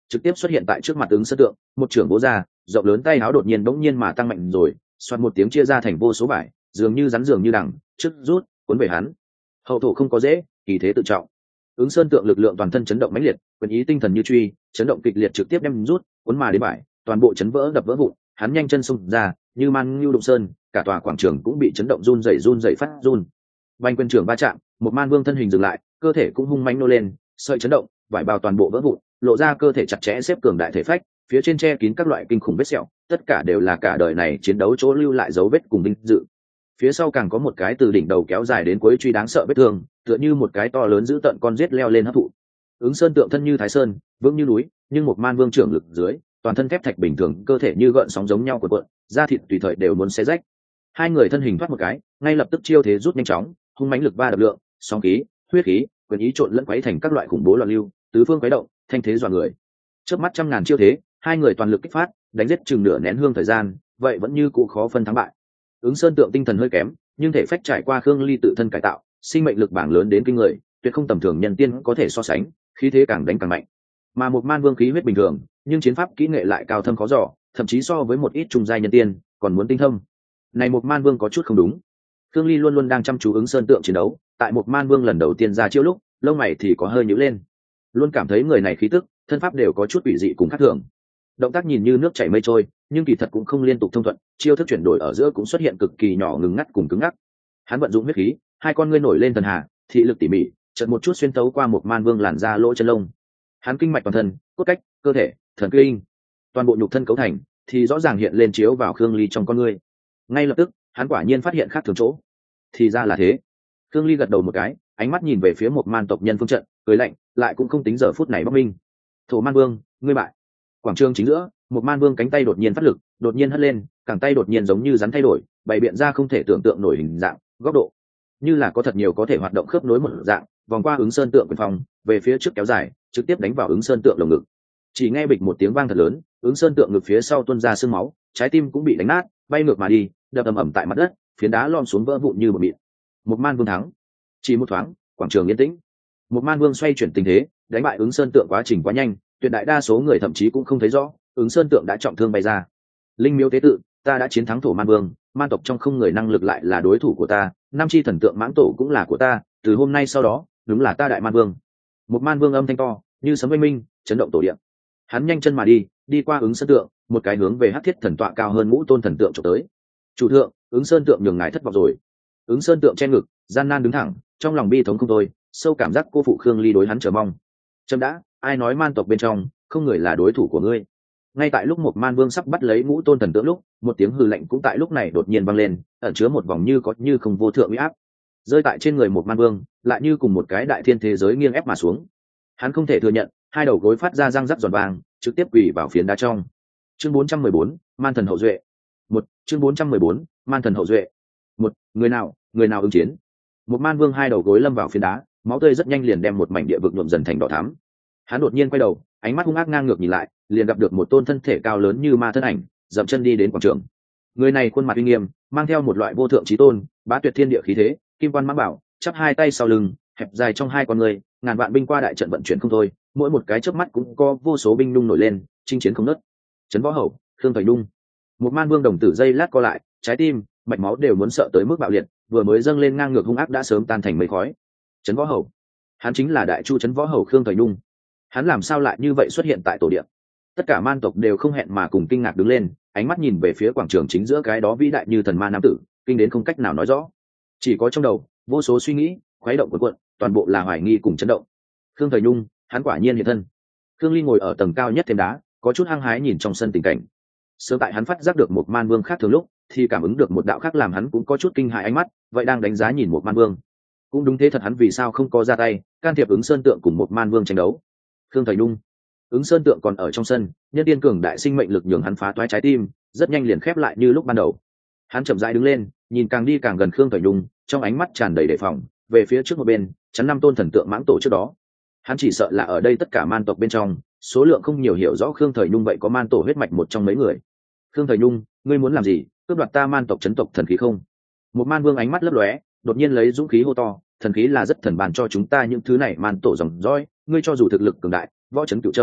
trực tiếp xuất hiện tại trước mặt ứng sơn tượng, một trưởng bố ra, rộng lớn tay áo đột nhiên bỗng nhiên mà tăng mạnh rồi, xoạt một tiếng chia ra thành vô số vải, dường như rắn dường như đằng, trước rút, cuốn về hắn. Hậu thổ không có dễ, kỳ thế tự trọng. Ứng sơn tượng lực lượng toàn thân chấn động mãnh liệt, quyền ý tinh thần như truy, chấn động kịch liệt trực tiếp đem rút, cuốn mà đến vải, toàn bộ chấn vỡ đập vỡ vụn, hắn nhanh chân xung ra, như man ngưu động sơn, cả tòa quảng trường cũng bị chấn động run rẩy phát run. Bành quyền trưởng va chạm, một man vương thân hình dừng lại, cơ thể cũng hung mãnh nô lên, sợi chấn động, vải bào toàn bộ vỡ vụn, lộ ra cơ thể chặt chẽ xếp cường đại thể phách, phía trên che kín các loại kinh khủng vết sẹo, tất cả đều là cả đời này chiến đấu chỗ lưu lại dấu vết cùng vinh dự. Phía sau càng có một cái từ đỉnh đầu kéo dài đến cuối truy đáng sợ vết thương, tựa như một cái to lớn dữ tợn con rết leo lên hấp thụ. Ứng sơn tượng thân như thái sơn, vững như núi, nhưng một man vương trưởng lực dưới, toàn thân thép thạch bình thường, cơ thể như gợn sóng giống nhau của cuộn, da thịt tùy thời đều muốn xé rách. Hai người thân hình thoát một cái, ngay lập tức chiêu thế rút nhanh chóng, hung mãnh lực va đập lượng, sóng khí, huyết khí, quyền ý trộn lẫn quấy thành các loại khủng bố loạn lưu, tứ phương quấy động, thanh thế dọa người. Chớp mắt trăm ngàn chiêu thế, hai người toàn lực kích phát, đánh giết chừng nửa nén hương thời gian, vậy vẫn như cũ khó phân thắng bại. Ứng sơn tượng tinh thần hơi kém, nhưng thể phách trải qua Khương Ly tự thân cải tạo, sinh mệnh lực bảng lớn đến kinh người, tuyệt không tầm thường nhân tiên có thể so sánh, khí thế càng đánh càng mạnh. Mà một man vương khí huyết bình thường, nhưng chiến pháp kỹ nghệ lại cao thâm khó dò, thậm chí so với một ít trung giai nhân tiên còn muốn tinh thâm. Này một man vương có chút không đúng. Khương Ly luôn luôn đang chăm chú ứng sơn tượng chiến đấu, tại một man vương lần đầu tiên ra chiêu lúc, lông mày thì có hơi nhíu lên, luôn cảm thấy người này khí tức, thân pháp đều có chút ủy dị cùng khác thường. Động tác nhìn như nước chảy mây trôi, nhưng kỳ thật cũng không liên tục thông thuận, chiêu thức chuyển đổi ở giữa cũng xuất hiện cực kỳ nhỏ ngừng ngắt cùng cứng ngắc. Hắn vận dụng huyết khí, hai con ngươi nổi lên thần hà, thị lực tỉ mỉ, chợt một chút xuyên tấu qua một man vương làn da lỗ chân lông. Hắn kinh mạch toàn thân, cốt cách, cơ thể, thần kinh, toàn bộ nhục thân cấu thành, thì rõ ràng hiện lên chiếu vào Khương Ly trong con ngươi. Ngay lập tức, hắn quả nhiên phát hiện khác thường chỗ. Thì ra là thế. Khương Ly gật đầu một cái, ánh mắt nhìn về phía một man tộc nhân phương trận, cười lạnh, lại cũng không tính giờ phút này bắc minh. Thổ man vương, ngươi bại. Quảng trường chính giữa, một man vương cánh tay đột nhiên phát lực, đột nhiên hất lên, cẳng tay đột nhiên giống như rắn thay đổi, bày biện ra không thể tưởng tượng nổi hình dạng, góc độ, như là có thật nhiều có thể hoạt động khớp nối một dạng, vòng qua ứng sơn tượng quyền phòng, về phía trước kéo dài, trực tiếp đánh vào ứng sơn tượng lồng ngực. Chỉ nghe bịch một tiếng vang thật lớn, ứng sơn tượng ngực phía sau tuôn ra sương máu, trái tim cũng bị đánh nát, bay ngược mà đi, đập ầm ầm tại mặt đất, phiến đá lom xuống vỡ vụn như một mịn. Một man vương thắng. Chỉ một thoáng, quảng trường yên tĩnh. Một man vương xoay chuyển tình thế, đánh bại ứng sơn tượng quá trình quá nhanh, tuyệt đại đa số người thậm chí cũng không thấy rõ, ứng sơn tượng đã trọng thương bay ra. Linh miếu tế tự, ta đã chiến thắng thổ man vương, man tộc trong không người năng lực lại là đối thủ của ta, năm chi thần tượng mãng tổ cũng là của ta, từ hôm nay sau đó, đúng là ta đại man vương. Một man vương âm thanh to, như sấm oanh minh, chấn động tổ địa. Hắn nhanh chân mà đi, đi qua ứng sơn tượng, một cái hướng về hắc thiết thần tọa cao hơn ngũ tôn thần tượng trộm tới. Chủ thượng, ứng sơn tượng nhường ngài thất vọng rồi. Ứng sơn tượng che ngực, gian nan đứng thẳng, trong lòng bi thống không thôi, sâu cảm giác cô phụ Khương Ly đối hắn chờ mong. Chấm đã, ai nói man tộc bên trong không người là đối thủ của ngươi? Ngay tại lúc một man vương sắp bắt lấy ngũ tôn thần tượng lúc, một tiếng hừ lạnh cũng tại lúc này đột nhiên vang lên, ẩn chứa một vòng như có như không vô thượng uy áp, rơi tại trên người một man vương, lại như cùng một cái đại thiên thế giới nghiêng ép mà xuống. Hắn không thể thừa nhận, hai đầu gối phát ra răng rắc giòn vàng, trực tiếp quỳ vào phiến đá trong. Chương 414, man thần hậu duệ. Chương 414, man thần hậu duệ. Người nào ứng chiến? Một man vương hai đầu gối lâm vào phiến đá, máu tươi rất nhanh liền đem một mảnh địa vực nhuộm dần thành đỏ thắm. Hắn đột nhiên quay đầu, ánh mắt hung ác ngang ngược nhìn lại, liền gặp được một tôn thân thể cao lớn như ma thân ảnh, dậm chân đi đến quảng trường. Người này khuôn mặt uy nghiêm, mang theo một loại vô thượng chí tôn, bá tuyệt thiên địa khí thế, kim quan mãng bảo, chắp hai tay sau lưng, hẹp dài trong hai con người, ngàn vạn binh qua đại trận vận chuyển không thôi, mỗi một cái chớp mắt cũng có vô số binh nung nổi lên, chinh chiến không ngớt. Trấn Võ Hầu, Khương Thời Nung. Một man vương đồng tử dây lát co lại, trái tim, mạch máu đều muốn sợ tới mức bạo liệt, vừa mới dâng lên ngang ngược hung ác đã sớm tan thành mây khói. Trấn Võ Hầu, hắn chính là đại chu Trấn Võ Hầu Khương Thời Nung. Hắn làm sao lại như vậy xuất hiện tại tổ địa? Tất cả man tộc đều không hẹn mà cùng kinh ngạc đứng lên, ánh mắt nhìn về phía quảng trường chính giữa cái đó vĩ đại như thần ma nam tử, kinh đến không cách nào nói rõ. Chỉ có trong đầu vô số suy nghĩ khuấy động cuộn cuộn, toàn bộ là hoài nghi cùng chấn động. Khương Thời Nung, hắn quả nhiên hiện thân. Khương Ly ngồi ở tầng cao nhất thêm đá, có chút hăng hái nhìn trong sân tình cảnh. Sớm tại hắn phát giác được một man vương khác thường lúc, thì cảm ứng được một đạo khác làm hắn cũng có chút kinh hãi ánh mắt, vậy đang đánh giá nhìn một man vương. Cũng đúng thế thật, hắn vì sao không có ra tay can thiệp ứng sơn tượng cùng một man vương tranh đấu? Khương Thời Nung, ứng sơn tượng còn ở trong sân, nhân tiên cường đại sinh mệnh lực nhường hắn phá toái trái tim, rất nhanh liền khép lại như lúc ban đầu. Hắn chậm rãi đứng lên, nhìn càng đi càng gần Khương Thời Nung, trong ánh mắt tràn đầy đề phòng, về phía trước một bên chắn năm tôn thần tượng mãng tổ trước đó. Hắn chỉ sợ là ở đây tất cả man tộc bên trong, số lượng không nhiều hiểu rõ Khương Thời Nung vậy có man tổ huyết mạch một trong mấy người. Khương Thời Nung, ngươi muốn làm gì? Cướp đoạt ta man tộc chấn tộc thần khí không? Một man vương ánh mắt lấp lóe, đột nhiên lấy dũng khí hô to, thần khí là rất thần bàn cho chúng ta những thứ này man tổ dòng dõi, ngươi cho dù thực lực cường đại, võ chấn cửu châu,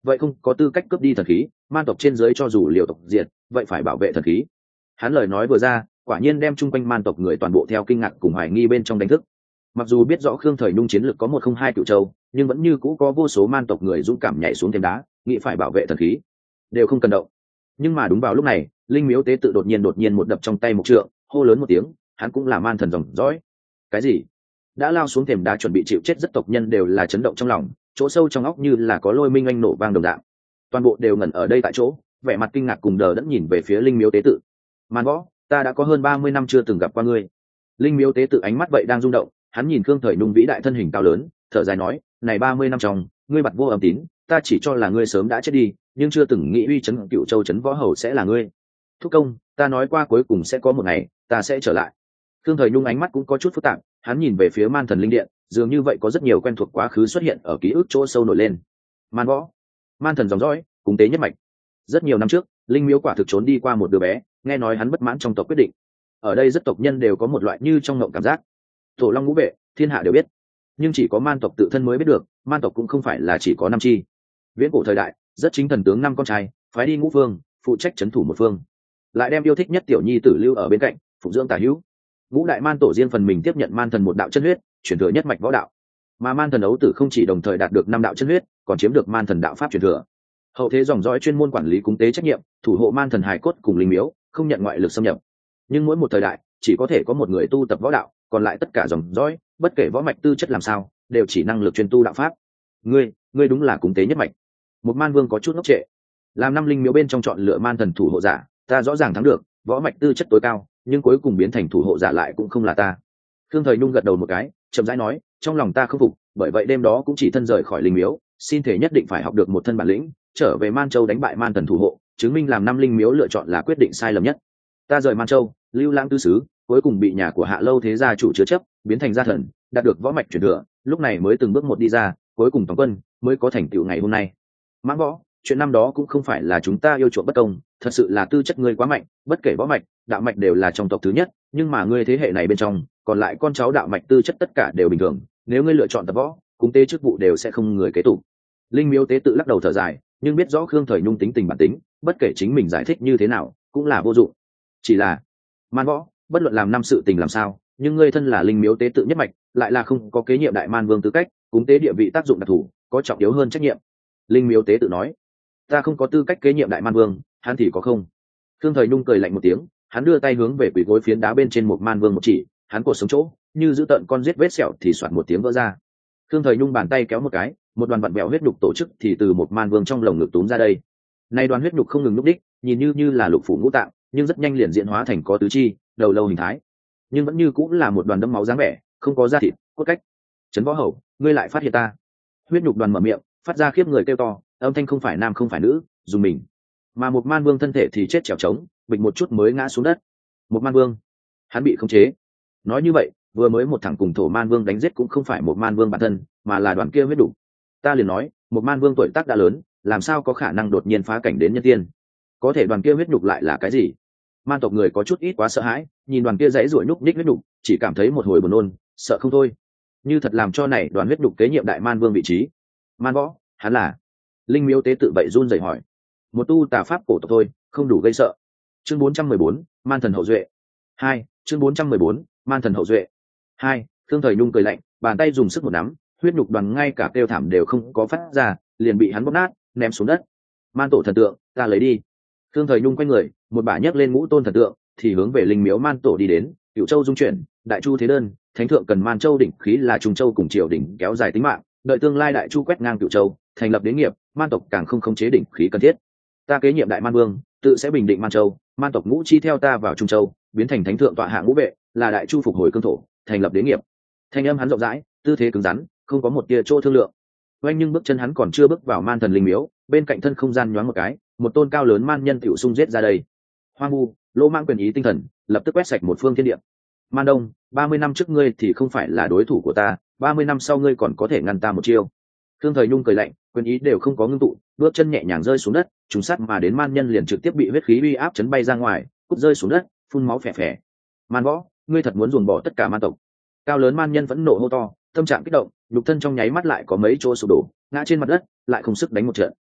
vậy không có tư cách cướp đi thần khí. Man tộc trên dưới cho dù liều tộc diệt, vậy phải bảo vệ thần khí. Hắn lời nói vừa ra, quả nhiên đem chung quanh man tộc người toàn bộ theo kinh ngạc cùng hoài nghi bên trong đánh thức. Mặc dù biết rõ Khương Thời Nhung chiến lược có 102 cựu châu, nhưng vẫn như cũ có vô số man tộc người dũng cảm nhảy xuống thềm đá, nghĩ phải bảo vệ thần khí, đều không cần động. Nhưng mà đúng vào lúc này, linh miếu tế tự đột nhiên một đập trong tay một trượng, hô lớn một tiếng, hắn cũng là man thần dòng dõi. Cái gì? Đã lao xuống thềm đá chuẩn bị chịu chết rất tộc nhân đều là chấn động trong lòng, chỗ sâu trong óc như là có lôi minh anh nổ vang đồng dạng. Toàn bộ đều ngẩn ở đây tại chỗ, vẻ mặt kinh ngạc cùng đờ đẫn nhìn về phía linh miếu tế tự. Man Võ, ta đã có hơn 30 năm chưa từng gặp qua ngươi. Linh miếu tế tự ánh mắt vậy đang rung động, hắn nhìn Khương Thời Nhung vĩ đại thân hình cao lớn, thở dài nói, này 30 năm trong, ngươi bặt vô âm tín, ta chỉ cho là ngươi sớm đã chết đi, nhưng chưa từng nghĩ uy chấn Cựu Châu chấn võ hầu sẽ là ngươi. Thúc công, ta nói qua cuối cùng sẽ có một ngày, ta sẽ trở lại. Khương Thời Nhung ánh mắt cũng có chút phức tạp, hắn nhìn về phía Man Thần Linh Điện, dường như vậy có rất nhiều quen thuộc quá khứ xuất hiện ở ký ức chỗ sâu nổi lên. Man Võ, Man Thần dòng dõi, cúng tế nhất mạch. Rất nhiều năm trước, linh miếu quả thực trốn đi qua một đứa bé, nghe nói hắn bất mãn trong tộc quyết định. Ở đây rất tộc nhân đều có một loại như trong ngộng cảm giác. Tổ Long ngũ vệ, thiên hạ đều biết, nhưng chỉ có man tộc tự thân mới biết được, man tộc cũng không phải là chỉ có năm chi. Viễn cổ thời đại, rất chính thần tướng năm con trai, phái đi ngũ phương, phụ trách trấn thủ một phương, lại đem yêu thích nhất tiểu nhi tử lưu ở bên cạnh, phụng dưỡng tả hữu. Ngũ đại man tổ riêng phần mình tiếp nhận man thần một đạo chân huyết, truyền thừa nhất mạch võ đạo. Mà man thần ấu tử không chỉ đồng thời đạt được 5 đạo chân huyết, còn chiếm được man thần đạo pháp truyền thừa. Hậu thế dòng dõi chuyên môn quản lý cúng tế trách nhiệm, thủ hộ man thần hài cốt cùng linh miếu, không nhận ngoại lực xâm nhập. Nhưng mỗi một thời đại chỉ có thể có một người tu tập võ đạo, còn lại tất cả dòng dõi, bất kể võ mạch tư chất làm sao, đều chỉ năng lực chuyên tu đạo pháp. Ngươi đúng là cúng tế nhất mạch. Một man vương có chút ngốc trệ. Làm 5 linh miếu bên trong chọn lựa man thần thủ hộ giả, ta rõ ràng thắng được, võ mạch tư chất tối cao, nhưng cuối cùng biến thành thủ hộ giả lại cũng không là ta. Khương Thời Nhung gật đầu một cái, chậm rãi nói, trong lòng ta không phục, bởi vậy đêm đó cũng chỉ thân rời khỏi linh miếu, xin thể nhất định phải học được một thân bản lĩnh, trở về Man Châu đánh bại man thần thủ hộ, chứng minh làm 5 linh miếu lựa chọn là quyết định sai lầm nhất. Ta rời Man Châu, lưu lãng tư xứ, cuối cùng bị nhà của Hạ Lâu thế gia chủ chứa chấp, biến thành gia thần, đạt được võ mạch truyền thừa, lúc này mới từng bước một đi ra, cuối cùng toàn quân mới có thành tựu ngày hôm nay. Mãng Võ, chuyện năm đó cũng không phải là chúng ta yêu chuộng bất công, thật sự là tư chất ngươi quá mạnh, bất kể võ mạch, đạo mạch đều là trong tộc thứ nhất, nhưng mà ngươi thế hệ này bên trong, còn lại con cháu đạo mạch tư chất tất cả đều bình thường, nếu ngươi lựa chọn tập võ, cúng tế chức vụ đều sẽ không người kế tục. Linh miếu tế tự lắc đầu thở dài, nhưng biết rõ Khương Thời Nhung tính tình bản tính, bất kể chính mình giải thích như thế nào, cũng là vô dụng. Chỉ là Man Võ, bất luận làm năm sự tình làm sao, nhưng ngươi thân là linh miếu tế tự nhất mạch, lại là không có kế nhiệm đại man vương tư cách, cúng tế địa vị tác dụng đặc thù, có trọng yếu hơn trách nhiệm. Linh miếu tế tự nói, ta không có tư cách kế nhiệm đại man vương, hắn thì có không? Khương Thời Nhung cười lạnh một tiếng, hắn đưa tay hướng về quỷ gối phiến đá bên trên một man vương một chỉ, hắn cột sống chỗ, như giữ tận con giết vết sẹo thì soạt một tiếng vỡ ra. Khương Thời Nhung bàn tay kéo một cái, một đoàn vặn vẹo huyết nhục tổ chức thì từ một man vương trong lồng ngực túm ra đây. Nay đoàn huyết nhục không ngừng núp đích, nhìn như là lục phủ ngũ tạng, nhưng rất nhanh liền diễn hóa thành có tứ chi, đầu lâu hình thái, nhưng vẫn như cũng là một đoàn đẫm máu dáng vẻ, không có da thịt, cốt cách. Trấn Võ Hầu, ngươi lại phát hiện ta? Huyết nhục đoàn mở miệng, phát ra khiếp người kêu to, âm thanh không phải nam không phải nữ, dùng mình. Mà một man vương thân thể thì chết trèo trống, bịch một chút mới ngã xuống đất. Một man vương, hắn bị khống chế. Nói như vậy, vừa mới một thằng cùng thổ man vương đánh giết cũng không phải một man vương bản thân, mà là đoàn kia huyết đủ. Ta liền nói, một man vương tuổi tác đã lớn, làm sao có khả năng đột nhiên phá cảnh đến nhân tiên? Có thể đoàn kia huyết nhục lại là cái gì? Man tộc người có chút ít quá sợ hãi, nhìn đoàn kia dãy ruổi nhúc nhích huyết nhục, chỉ cảm thấy một hồi buồn nôn, sợ không thôi. Như thật làm cho này đoàn huyết nhục kế nhiệm đại man vương vị trí. Man Võ, hắn là? Linh miếu tế tự vậy run rẩy hỏi. Một tu tà pháp cổ tộc thôi, không đủ gây sợ. Chương 414, Man thần hậu duệ. 2, chương 414, Man thần hậu duệ. 2, Khương Thời Nhung cười lạnh, bàn tay dùng sức một nắm, huyết nhục đoàn ngay cả kêu thảm đều không có phát ra, liền bị hắn bóp nát, ném xuống đất. Man tổ thần tượng, ta lấy đi. Khương Thời Nhung quay người, một bả nhấc lên ngũ tôn thần tượng, thì hướng về linh miếu man tổ đi đến. Cửu Châu dung chuyển, đại chu thế đơn, thánh thượng cần man châu đỉnh khí là trung châu cùng triều đỉnh kéo dài tính mạng, đợi tương lai đại chu quét ngang Cửu Châu, thành lập đế nghiệp, man tộc càng không khống chế đỉnh khí cần thiết. Ta kế nhiệm đại man vương, tự sẽ bình định man châu, man tộc ngũ chi theo ta vào trung châu, biến thành thánh thượng tọa hạ ngũ vệ, là đại chu phục hồi cương thổ, thành lập đế nghiệp. Thanh âm hắn rộng rãi, tư thế cứng rắn, không có một tia chỗ thương lượng. Oanh nhưng bước chân hắn còn chưa bước vào man thần linh miếu, bên cạnh thân không gian nhoáng một cái, một tôn cao lớn man nhân tiểu xung giết ra đây. Hoang vu, lỗ mang quyền ý tinh thần, lập tức quét sạch một phương thiên địa. Man Đông, 30 năm trước ngươi thì không phải là đối thủ của ta, 30 năm sau ngươi còn có thể ngăn ta một chiêu. Khương Thời Nhung cười lạnh, quyền ý đều không có ngưng tụ, bước chân nhẹ nhàng rơi xuống đất, trùng sát mà đến man nhân liền trực tiếp bị huyết khí uy áp chấn bay ra ngoài, cút rơi xuống đất, phun máu phè phè. Man Võ, ngươi thật muốn ruồng bỏ tất cả man tộc? Cao lớn man nhân vẫn nộ hô to, tâm trạng kích động, nhục thân trong nháy mắt lại có mấy chỗ sụp đổ, ngã trên mặt đất, lại không sức đánh một trận.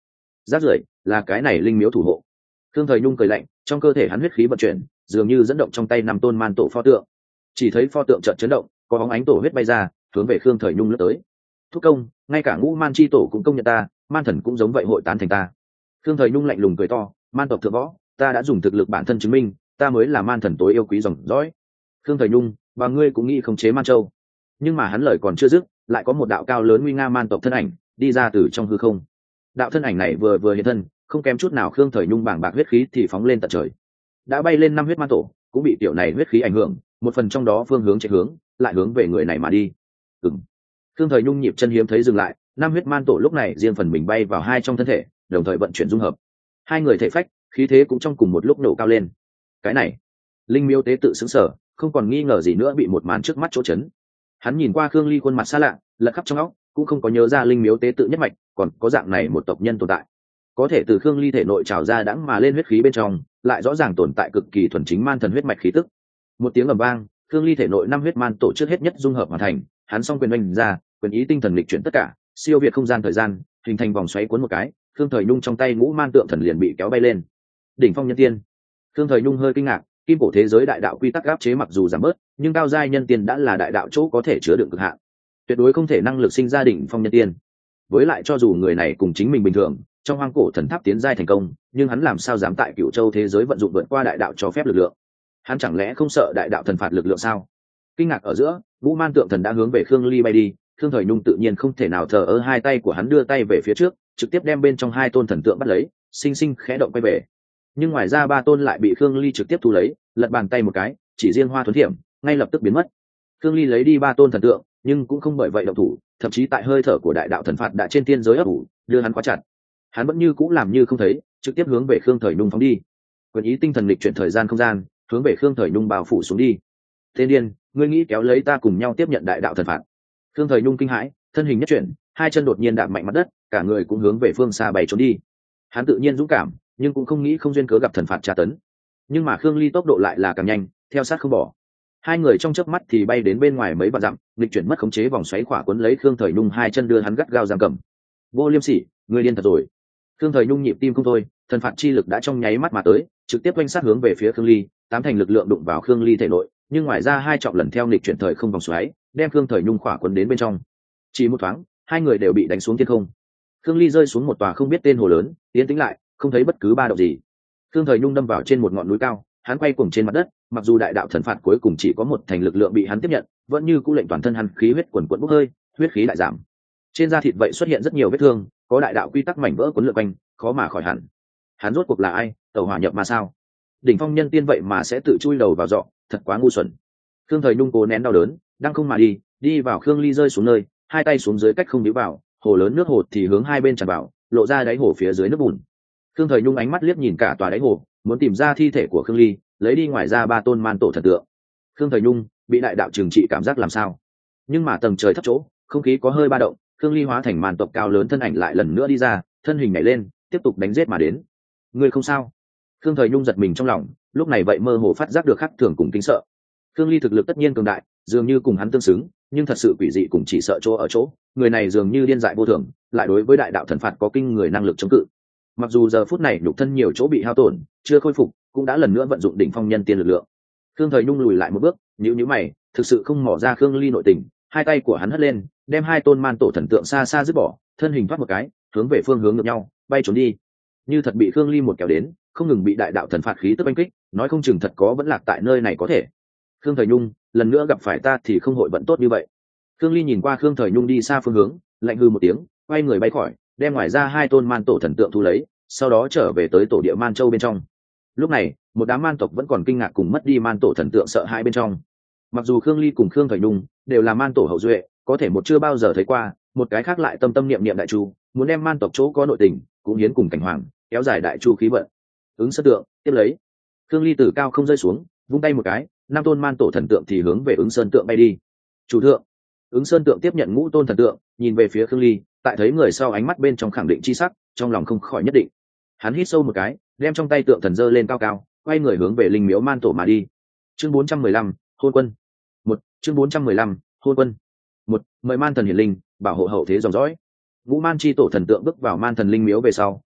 rác rưởi, là cái này linh miếu thủ hộ. Khương Thời Nhung cười lạnh, trong cơ thể hắn huyết khí vận chuyển, dường như dẫn động trong tay 5 tôn man tổ pho tượng. Chỉ thấy pho tượng chợt chấn động, có bóng ánh tổ huyết bay ra, hướng về Khương Thời Nhung lướt tới. Thúc công, ngay cả ngũ man chi tổ cũng công nhận ta, man thần cũng giống vậy hội tán thành ta. Khương Thời Nhung lạnh lùng cười to, man tộc thượng võ, ta đã dùng thực lực bản thân chứng minh, ta mới là man thần tối yêu quý dòng dõi. Khương Thời Nhung, và ngươi cũng nghĩ khống chế man châu. Nhưng mà hắn lời còn chưa dứt, lại có một đạo cao lớn nguy nga man tộc thân ảnh đi ra từ trong hư không. Đạo thân ảnh này vừa hiện thân, không kém chút nào Khương Thời Nhung bàng bạc huyết khí thì phóng lên tận trời. Đã bay lên 5 huyết man tổ, cũng bị tiểu này huyết khí ảnh hưởng, một phần trong đó phương hướng chạy hướng, lại hướng về người này mà đi. Khương Thời Nhung nhịp chân hiếm thấy dừng lại, 5 huyết man tổ lúc này riêng phần mình bay vào hai trong thân thể, đồng thời vận chuyển dung hợp. Hai người thể phách, khí thế cũng trong cùng một lúc nổ cao lên. Cái này, linh miếu tế tự sững sờ, không còn nghi ngờ gì nữa bị một màn trước mắt chỗ chấn. Hắn nhìn qua Khương Ly khuôn mặt xa lạ, lật khắp trong óc, cũng không có nhớ ra linh miếu tế tự nhất mạch, còn có dạng này một tộc nhân tồn tại. Có thể từ Khương Ly thể nội trào ra đãng mà lên huyết khí bên trong, lại rõ ràng tồn tại cực kỳ thuần chính man thần huyết mạch khí tức. Một tiếng ầm vang, Khương Ly thể nội 5 huyết man tổ trước hết nhất dung hợp hoàn thành, hắn song quyền oanh ra, quyền ý tinh thần lịch chuyển tất cả, siêu việt không gian thời gian, hình thành vòng xoáy cuốn một cái, Khương Thời Nhung trong tay ngũ man tượng thần liền bị kéo bay lên. Đỉnh phong nhân tiên. Khương Thời Nhung hơi kinh ngạc, kim cổ thế giới đại đạo quy tắc áp chế mặc dù giảm bớt, nhưng cao giai nhân tiên đã là đại đạo chỗ có thể chứa đựng cực hạn, tuyệt đối không thể năng lực sinh ra đỉnh phong nhân tiên. Với lại cho dù người này cùng chính mình bình thường, trong hoang cổ thần tháp tiến giai thành công, nhưng hắn làm sao dám tại Cửu Châu thế giới vận dụng vượt qua đại đạo cho phép lực lượng? Hắn chẳng lẽ không sợ đại đạo thần phạt lực lượng sao? Kinh ngạc ở giữa, ngũ man tượng thần đã hướng về Khương Ly bay đi, Khương Thời Nhung tự nhiên không thể nào thờ ơ, hai tay của hắn đưa tay về phía trước, trực tiếp đem bên trong hai tôn thần tượng bắt lấy, sinh sinh khẽ động quay về. Nhưng ngoài ra 3 tôn lại bị Khương Ly trực tiếp thu lấy, lật bàn tay một cái, chỉ riêng hoa thuần thiểm, ngay lập tức biến mất. Khương Ly lấy đi 3 tôn thần tượng, nhưng cũng không bởi vậy động thủ, thậm chí tại hơi thở của đại đạo thần phạt đã trên tiên giới ấp ủ, đưa hắn khóa chặt. Hắn vẫn như cũng làm như không thấy, trực tiếp hướng về Khương Thời Nhung phóng đi. Quyền ý tinh thần lịch chuyển thời gian không gian, hướng về Khương Thời Nhung bao phủ xuống đi. Tên điên, ngươi nghĩ kéo lấy ta cùng nhau tiếp nhận đại đạo thần phạt? Khương Thời Nhung kinh hãi, thân hình nhất chuyển, hai chân đột nhiên đạp mạnh mặt đất, cả người cũng hướng về phương xa bay trốn đi. Hắn tự nhiên dũng cảm, nhưng cũng không nghĩ không duyên cớ gặp thần phạt tra tấn. Nhưng mà Khương Ly tốc độ lại là càng nhanh, theo sát không bỏ. Hai người trong chớp mắt thì bay đến bên ngoài mấy vạn dặm, lịch chuyển mất khống chế vòng xoáy khỏa cuốn lấy Khương Thời Nhung hai chân đưa hắn gắt gao giam cầm. Vô Liêm Sỉ, ngươi điên thật rồi! Khương Thời Nhung nhịp tim không thôi, thần phạt chi lực đã trong nháy mắt mà tới, trực tiếp quanh sát hướng về phía Khương Ly, tám thành lực lượng đụng vào Khương Ly thể nội, nhưng ngoài ra hai trọng lần theo nghịch chuyển thời không vòng xoáy, đem Khương Thời Nhung khỏa cuốn đến bên trong. Chỉ một thoáng, hai người đều bị đánh xuống thiên không. Khương Ly rơi xuống một tòa không biết tên hồ lớn, tiến tĩnh lại, không thấy bất cứ ba động gì. Khương Thời Nhung đâm vào trên một ngọn núi cao, hắn quay cuồng trên mặt đất, mặc dù đại đạo thần phạt cuối cùng chỉ có một thành lực lượng bị hắn tiếp nhận, vẫn như cú lệnh toàn thân hắn khí huyết quần quần bốc hơi, huyết khí đại giảm. Trên da thịt vậy xuất hiện rất nhiều vết thương, có đại đạo quy tắc mảnh vỡ cuốn lượn quanh, khó mà khỏi hẳn. Hắn rốt cuộc là ai, tẩu hỏa nhập mà sao? Đỉnh phong nhân tiên vậy mà sẽ tự chui đầu vào rọ, thật quá ngu xuẩn. Khương Thời Nhung cố nén đau đớn, đang không mà đi vào Khương Ly rơi xuống nơi, hai tay xuống dưới cách không níu vào, hồ lớn nước hồ thì hướng hai bên tràn vào, lộ ra đáy hồ phía dưới nước bùn. Khương Thời Nhung ánh mắt liếc nhìn cả tòa đáy hồ, muốn tìm ra thi thể của Khương Ly, lấy đi ngoài ra ba tôn man tổ thần tượng. Khương Thời Nhung bị đại đạo trừng trị cảm giác làm sao? Nhưng mà tầng trời thấp chỗ, không khí có hơi ba động, Khương Ly hóa thành màn tộc cao lớn thân ảnh lại lần nữa đi ra, thân hình nhảy lên, tiếp tục đánh giết mà đến. Ngươi không sao? Khương Thời Nhung giật mình trong lòng, lúc này vậy mơ hồ phát giác được khắc thường cùng kính sợ. Khương Ly thực lực tất nhiên cường đại, dường như cùng hắn tương xứng, nhưng thật sự quỷ dị cùng chỉ sợ chỗ ở chỗ, người này dường như điên dại vô thường, lại đối với đại đạo thần phạt có kinh người năng lực chống cự. Mặc dù giờ phút này nhục thân nhiều chỗ bị hao tổn, chưa khôi phục, cũng đã lần nữa vận dụng đỉnh phong nhân tiên lực lượng. Khương Thời Nhung lùi lại một bước, nhíu mày, thực sự không mò ra Khương Ly nội tình, hai tay của hắn hất lên, đem hai tôn man tổ thần tượng xa xa dứt bỏ, thân hình thoát một cái, hướng về phương hướng ngược nhau, bay trốn đi. Như thật bị Khương Ly một kéo đến, không ngừng bị đại đạo thần phạt khí tức oanh kích, nói không chừng thật có vẫn lạc tại nơi này có thể. Khương Thời Nhung, lần nữa gặp phải ta thì không hội vận tốt như vậy. Khương Ly nhìn qua Khương Thời Nhung đi xa phương hướng, lạnh hư một tiếng, quay người bay khỏi, đem ngoài ra hai tôn man tổ thần tượng thu lấy, sau đó trở về tới tổ địa Man Châu bên trong. Lúc này, một đám man tộc vẫn còn kinh ngạc cùng mất đi man tổ thần tượng sợ hãi bên trong. Mặc dù Khương Ly cùng Khương Thời Nhung đều là man tổ hậu duệ, có thể một chưa bao giờ thấy qua, một cái khác lại tâm tâm niệm niệm đại chu, muốn đem man tộc chỗ có nội tình, cũng hiến cùng cảnh hoàng, kéo dài đại chu khí vận. Ứng Sơn Tượng, tiếp lấy. Khương Ly từ cao không rơi xuống, vung tay một cái, năm tôn man tổ thần tượng thì hướng về Ứng Sơn Tượng bay đi. Chủ thượng. Ứng Sơn Tượng tiếp nhận ngũ tôn thần tượng, nhìn về phía Khương Ly, tại thấy người sau ánh mắt bên trong khẳng định chi sắc, trong lòng không khỏi nhất định. Hắn hít sâu một cái, đem trong tay tượng thần giơ lên cao cao, quay người hướng về linh miếu man tổ mà đi. Chương 415, hôn quân. Chương 415, hôn quân. Mời man thần hiển linh, bảo hộ hậu thế dòng dõi. Ngũ man chi tổ thần tượng bước vào man thần linh miếu về sau,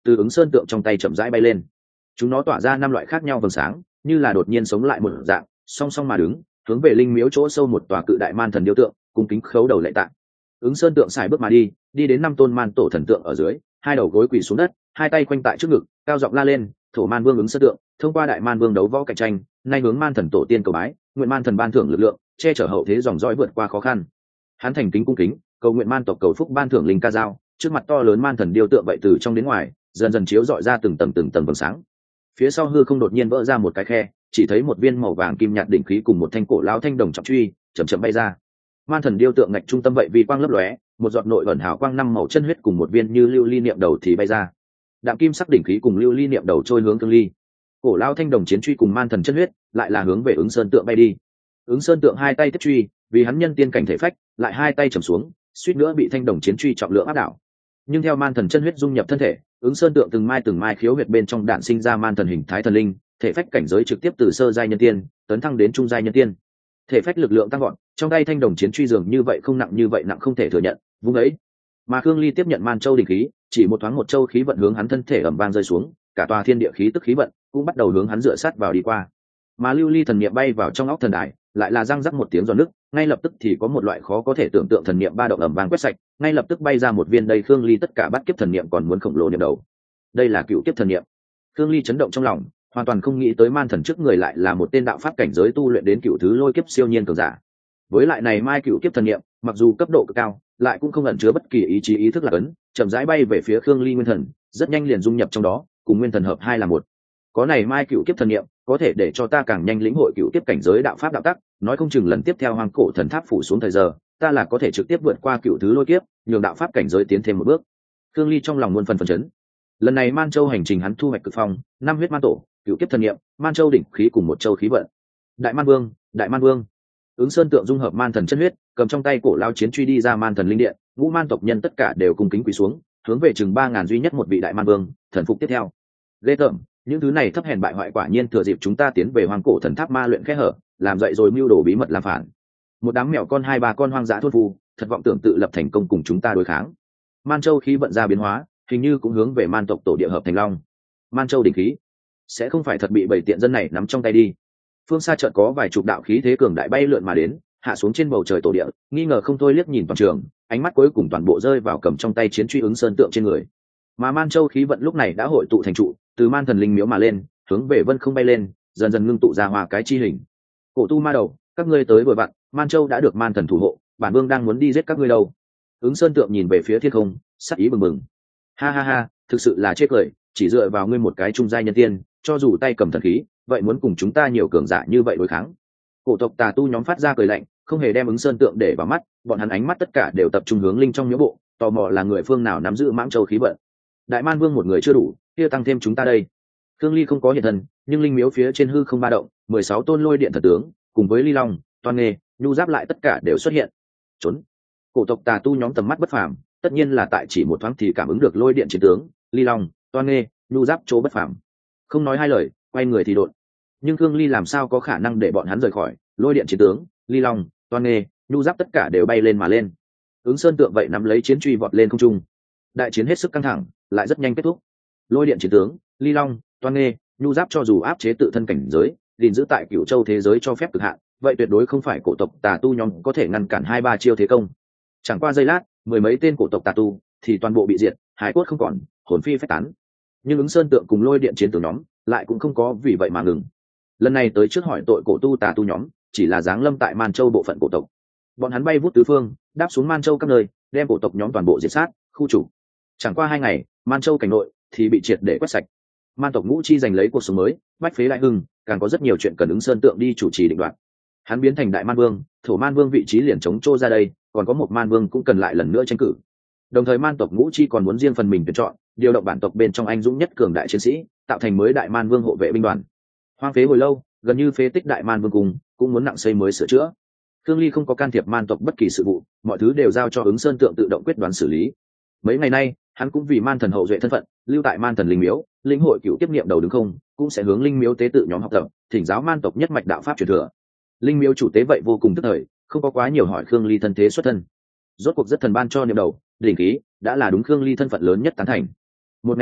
từ ứng sơn tượng trong tay chậm rãi bay lên. Chúng nó tỏa ra 5 loại khác nhau vầng sáng, như là đột nhiên sống lại một dạng, song song mà đứng, hướng về linh miếu chỗ sâu một tòa cự đại man thần điêu tượng, cung kính khấu đầu lạy tạ. Ứng sơn tượng xài bước mà đi, đi đến 5 tôn man tổ thần tượng ở dưới, hai đầu gối quỳ xuống đất, hai tay quanh tại trước ngực, cao giọng la lên: "Thổ man vương Ứng sơn tượng, thông qua đại man vương đấu võ cạnh tranh, nay hướng man thần tổ tiên cầu bái, nguyện man thần ban thưởng lực lượng, che chở hậu thế dòng dõi vượt qua khó khăn." Hắn thành kính cung kính, cầu nguyện man tộc cầu phúc ban thưởng linh ca dao, trước mặt to lớn man thần điêu tượng vậy từ trong đến ngoài, dần dần chiếu rọi ra từng tầng vầng sáng. Phía sau hư không đột nhiên vỡ ra một cái khe, chỉ thấy một viên màu vàng kim nhạt đỉnh khí cùng một thanh cổ lão thanh đồng trọng truy chậm chậm bay ra. Man thần điêu tượng ngạch trung tâm vậy vì quang lấp lóe, một giọt nội ẩn hào quang 5 màu chân huyết cùng một viên như lưu ly niệm đầu thì bay ra. Đạm kim sắc đỉnh khí cùng lưu ly niệm đầu trôi hướng Thương Ly. Cổ lão thanh đồng chiến truy cùng man thần chân huyết lại là hướng về Ứng Sơn tượng bay đi. Ứng Sơn tượng hai tay tiếp truy, vì hắn nhân tiên cảnh thể phách, lại hai tay trầm xuống, suýt nữa bị thanh đồng chiến truy trọng lượng áp đảo. Nhưng theo man thần chân huyết dung nhập thân thể, Ứng Sơn tượng từng mai khiếu huyệt bên trong đạn sinh ra man thần hình thái thần linh, thể phách cảnh giới trực tiếp từ sơ giai nhân tiên tấn thăng đến trung giai nhân tiên. Thể phách lực lượng tăng gọn, trong tay thanh đồng chiến truy dường như vậy nặng không thể thừa nhận, vung ấy. Mà Khương Ly tiếp nhận man châu đỉnh khí, chỉ một thoáng một châu khí vận hướng hắn thân thể ầm vang rơi xuống, cả tòa thiên địa khí tức khí vận cũng bắt đầu hướng hắn dựa sát vào đi qua. Mà lưu ly thần niệm bay vào trong óc thần đài, lại là răng rắc một tiếng giòn nứt, ngay lập tức thì có một loại khó có thể tưởng tượng thần niệm ba động ầm vang quét sạch, ngay lập tức bay ra một viên đầy Khương Ly tất cả bắt kiếp thần niệm còn muốn khổng lồ niệm đầu. Đây là cựu kiếp thần niệm. Khương Ly chấn động trong lòng, hoàn toàn không nghĩ tới man thần trước người lại là một tên đạo pháp cảnh giới tu luyện đến cựu thứ lôi kiếp siêu nhiên cường giả. Với lại này mai cựu kiếp thần niệm, mặc dù cấp độ cực cao, lại cũng không ẩn chứa bất kỳ ý chí ý thức lạc ấn, chậm rãi bay về phía Khương Ly nguyên thần, rất nhanh liền dung nhập trong đó, cùng nguyên thần hợp hai là một. Có này mai cựu kiếp thần niệm, có thể để cho ta càng nhanh lĩnh hội cựu kiếp cảnh giới đạo pháp đạo tắc, nói không chừng lần tiếp theo hoang cổ thần tháp phủ xuống thời giờ, ta là có thể trực tiếp vượt qua cựu thứ lôi kiếp, nhường đạo pháp cảnh giới tiến thêm một bước. Khương Ly trong lòng muôn phần phấn chấn. Lần này man châu hành trình hắn thu hoạch cực phong, 5 huyết man tổ, cựu kiếp thần niệm, man châu đỉnh khí cùng một châu khí vận. Đại man vương. Ứng Sơn tượng dung hợp man thần chân huyết, cầm trong tay cổ lao chiến truy đi ra man thần linh điện, ngũ man tộc nhân tất cả đều cung kính quỳ xuống, hướng về chừng 3000 duy nhất một vị đại man vương, thần phục tiếp theo. Lê tởm, những thứ này thấp hèn bại hoại quả nhiên thừa dịp chúng ta tiến về hoang cổ thần tháp ma luyện khe hở, làm dậy rồi mưu đồ bí mật làm phản. Một đám mèo con 2-3 con hoang dã thôn phu, thật vọng tưởng tự lập thành công cùng chúng ta đối kháng. Man châu khí vận ra biến hóa, hình như cũng hướng về man tộc tổ địa hợp thành long. Man châu đỉnh khí, sẽ không phải thật bị bảy tiện dân này nắm trong tay đi. Phương xa chợt có vài chục đạo khí thế cường đại bay lượn mà đến, hạ xuống trên bầu trời tổ địa, nghi ngờ không thôi liếc nhìn toàn trường, ánh mắt cuối cùng toàn bộ rơi vào cầm trong tay chiến truy Ứng Sơn tượng trên người. Mà man châu khí vận lúc này đã hội tụ thành trụ, từ man thần linh miếu mà lên, hướng về vân không bay lên, dần dần ngưng tụ ra hoa cái chi hình. Cổ tu ma đầu, các ngươi tới vừa vặn, man châu đã được man thần thủ hộ, bản vương đang muốn đi giết các ngươi đâu. Ứng Sơn tượng nhìn về phía thiên không, sắc ý bừng bừng. Ha ha ha, thực sự là chết cười, chỉ dựa vào ngươi một cái trung giai nhân tiên, cho dù tay cầm thần khí, vậy muốn cùng chúng ta nhiều cường giả như vậy đối kháng. Cổ tộc tà tu nhóm phát ra cười lạnh, không hề đem Ứng Sơn tượng để vào mắt, bọn hắn ánh mắt tất cả đều tập trung hướng linh trong miếu bộ, tò mò là người phương nào nắm giữ mãng châu khí vận. Đại man vương một người chưa đủ, kia tăng thêm chúng ta đây. Khương Ly không có hiện thân, nhưng linh miếu phía trên hư không ba động, 16 tôn lôi điện thần tướng, cùng với Ly Long, Toan Nghê, Nhu Giáp lại tất cả đều xuất hiện. Trốn. Cổ tộc tà tu nhóm tầm mắt bất phàm, tất nhiên là tại chỉ một thoáng thì cảm ứng được lôi điện chiến tướng, Ly Long, Toan Nghê, Nhu Giáp chỗ bất phàm. Không nói hai lời, quay người thì đột. Nhưng Khương Ly làm sao có khả năng để bọn hắn rời khỏi, lôi điện chiến tướng, Ly Long, Toan Nghê, Nhu Giáp tất cả đều bay lên mà lên. Ứng Sơn tượng vậy nắm lấy chiến truy vọt lên không trung. Đại chiến hết sức căng thẳng, lại rất nhanh kết thúc. Lôi điện chiến tướng, Ly Long, Toan Nghê, Nhu Giáp cho dù áp chế tự thân cảnh giới, gìn giữ tại Cửu Châu thế giới cho phép cực hạn, vậy tuyệt đối không phải cổ tộc tà tu nhóm có thể ngăn cản 2-3 chiêu thế công. Chẳng qua giây lát, 10 mấy tên cổ tộc tà tu thì toàn bộ bị diệt, hải cốt không còn, hồn phi phách tán. Nhưng Ứng Sơn tượng cùng lôi điện chiến tướng nhóm lại cũng không có vì vậy mà ngừng. Lần này tới trước hỏi tội cổ tu tà tu nhóm, chỉ là giáng lâm tại Man Châu bộ phận cổ tộc. Bọn hắn bay vút tứ phương, đáp xuống Man Châu các nơi, đem cổ tộc nhóm toàn bộ diệt sát, khu trục. Chẳng qua 2 ngày, Man Châu cảnh nội thì bị triệt để quét sạch. Man tộc Ngũ Chi giành lấy cuộc sống mới, bách phế đại hưng, càng có rất nhiều chuyện cần Ứng Sơn tượng đi chủ trì định đoạt. Hắn biến thành đại man vương, thổ man vương vị trí liền chống chô ra đây, còn có một man vương cũng cần lại lần nữa tranh cử. Đồng thời man tộc Ngũ Chi còn muốn riêng phần mình tuyển chọn, điều động bản tộc bên trong anh dũng nhất cường đại chiến sĩ, tạo thành mới đại man vương hộ vệ binh đoàn. Hoang phế hồi lâu, gần như phế tích đại man vương cùng cũng muốn nặng xây mới sửa chữa. Khương Ly không có can thiệp man tộc bất kỳ sự vụ, mọi thứ đều giao cho Ứng Sơn tượng tự động quyết đoán xử lý. Mấy ngày nay, hắn cũng vì man thần hậu duệ thân phận, lưu tại man thần linh miếu, lĩnh hội cựu tiếp niệm đầu đứng không, cũng sẽ hướng linh miếu tế tự nhóm học tập, thỉnh giáo man tộc nhất mạch đạo pháp truyền thừa. Linh miếu chủ tế vậy vô cùng tức thời, không có quá nhiều hỏi Khương Ly thân thế xuất thân. Rốt cuộc rất thần ban cho niệm đầu, đỉnh khí, đã là đúng Khương Ly thân phận lớn nhất tán thành. Một ngày này,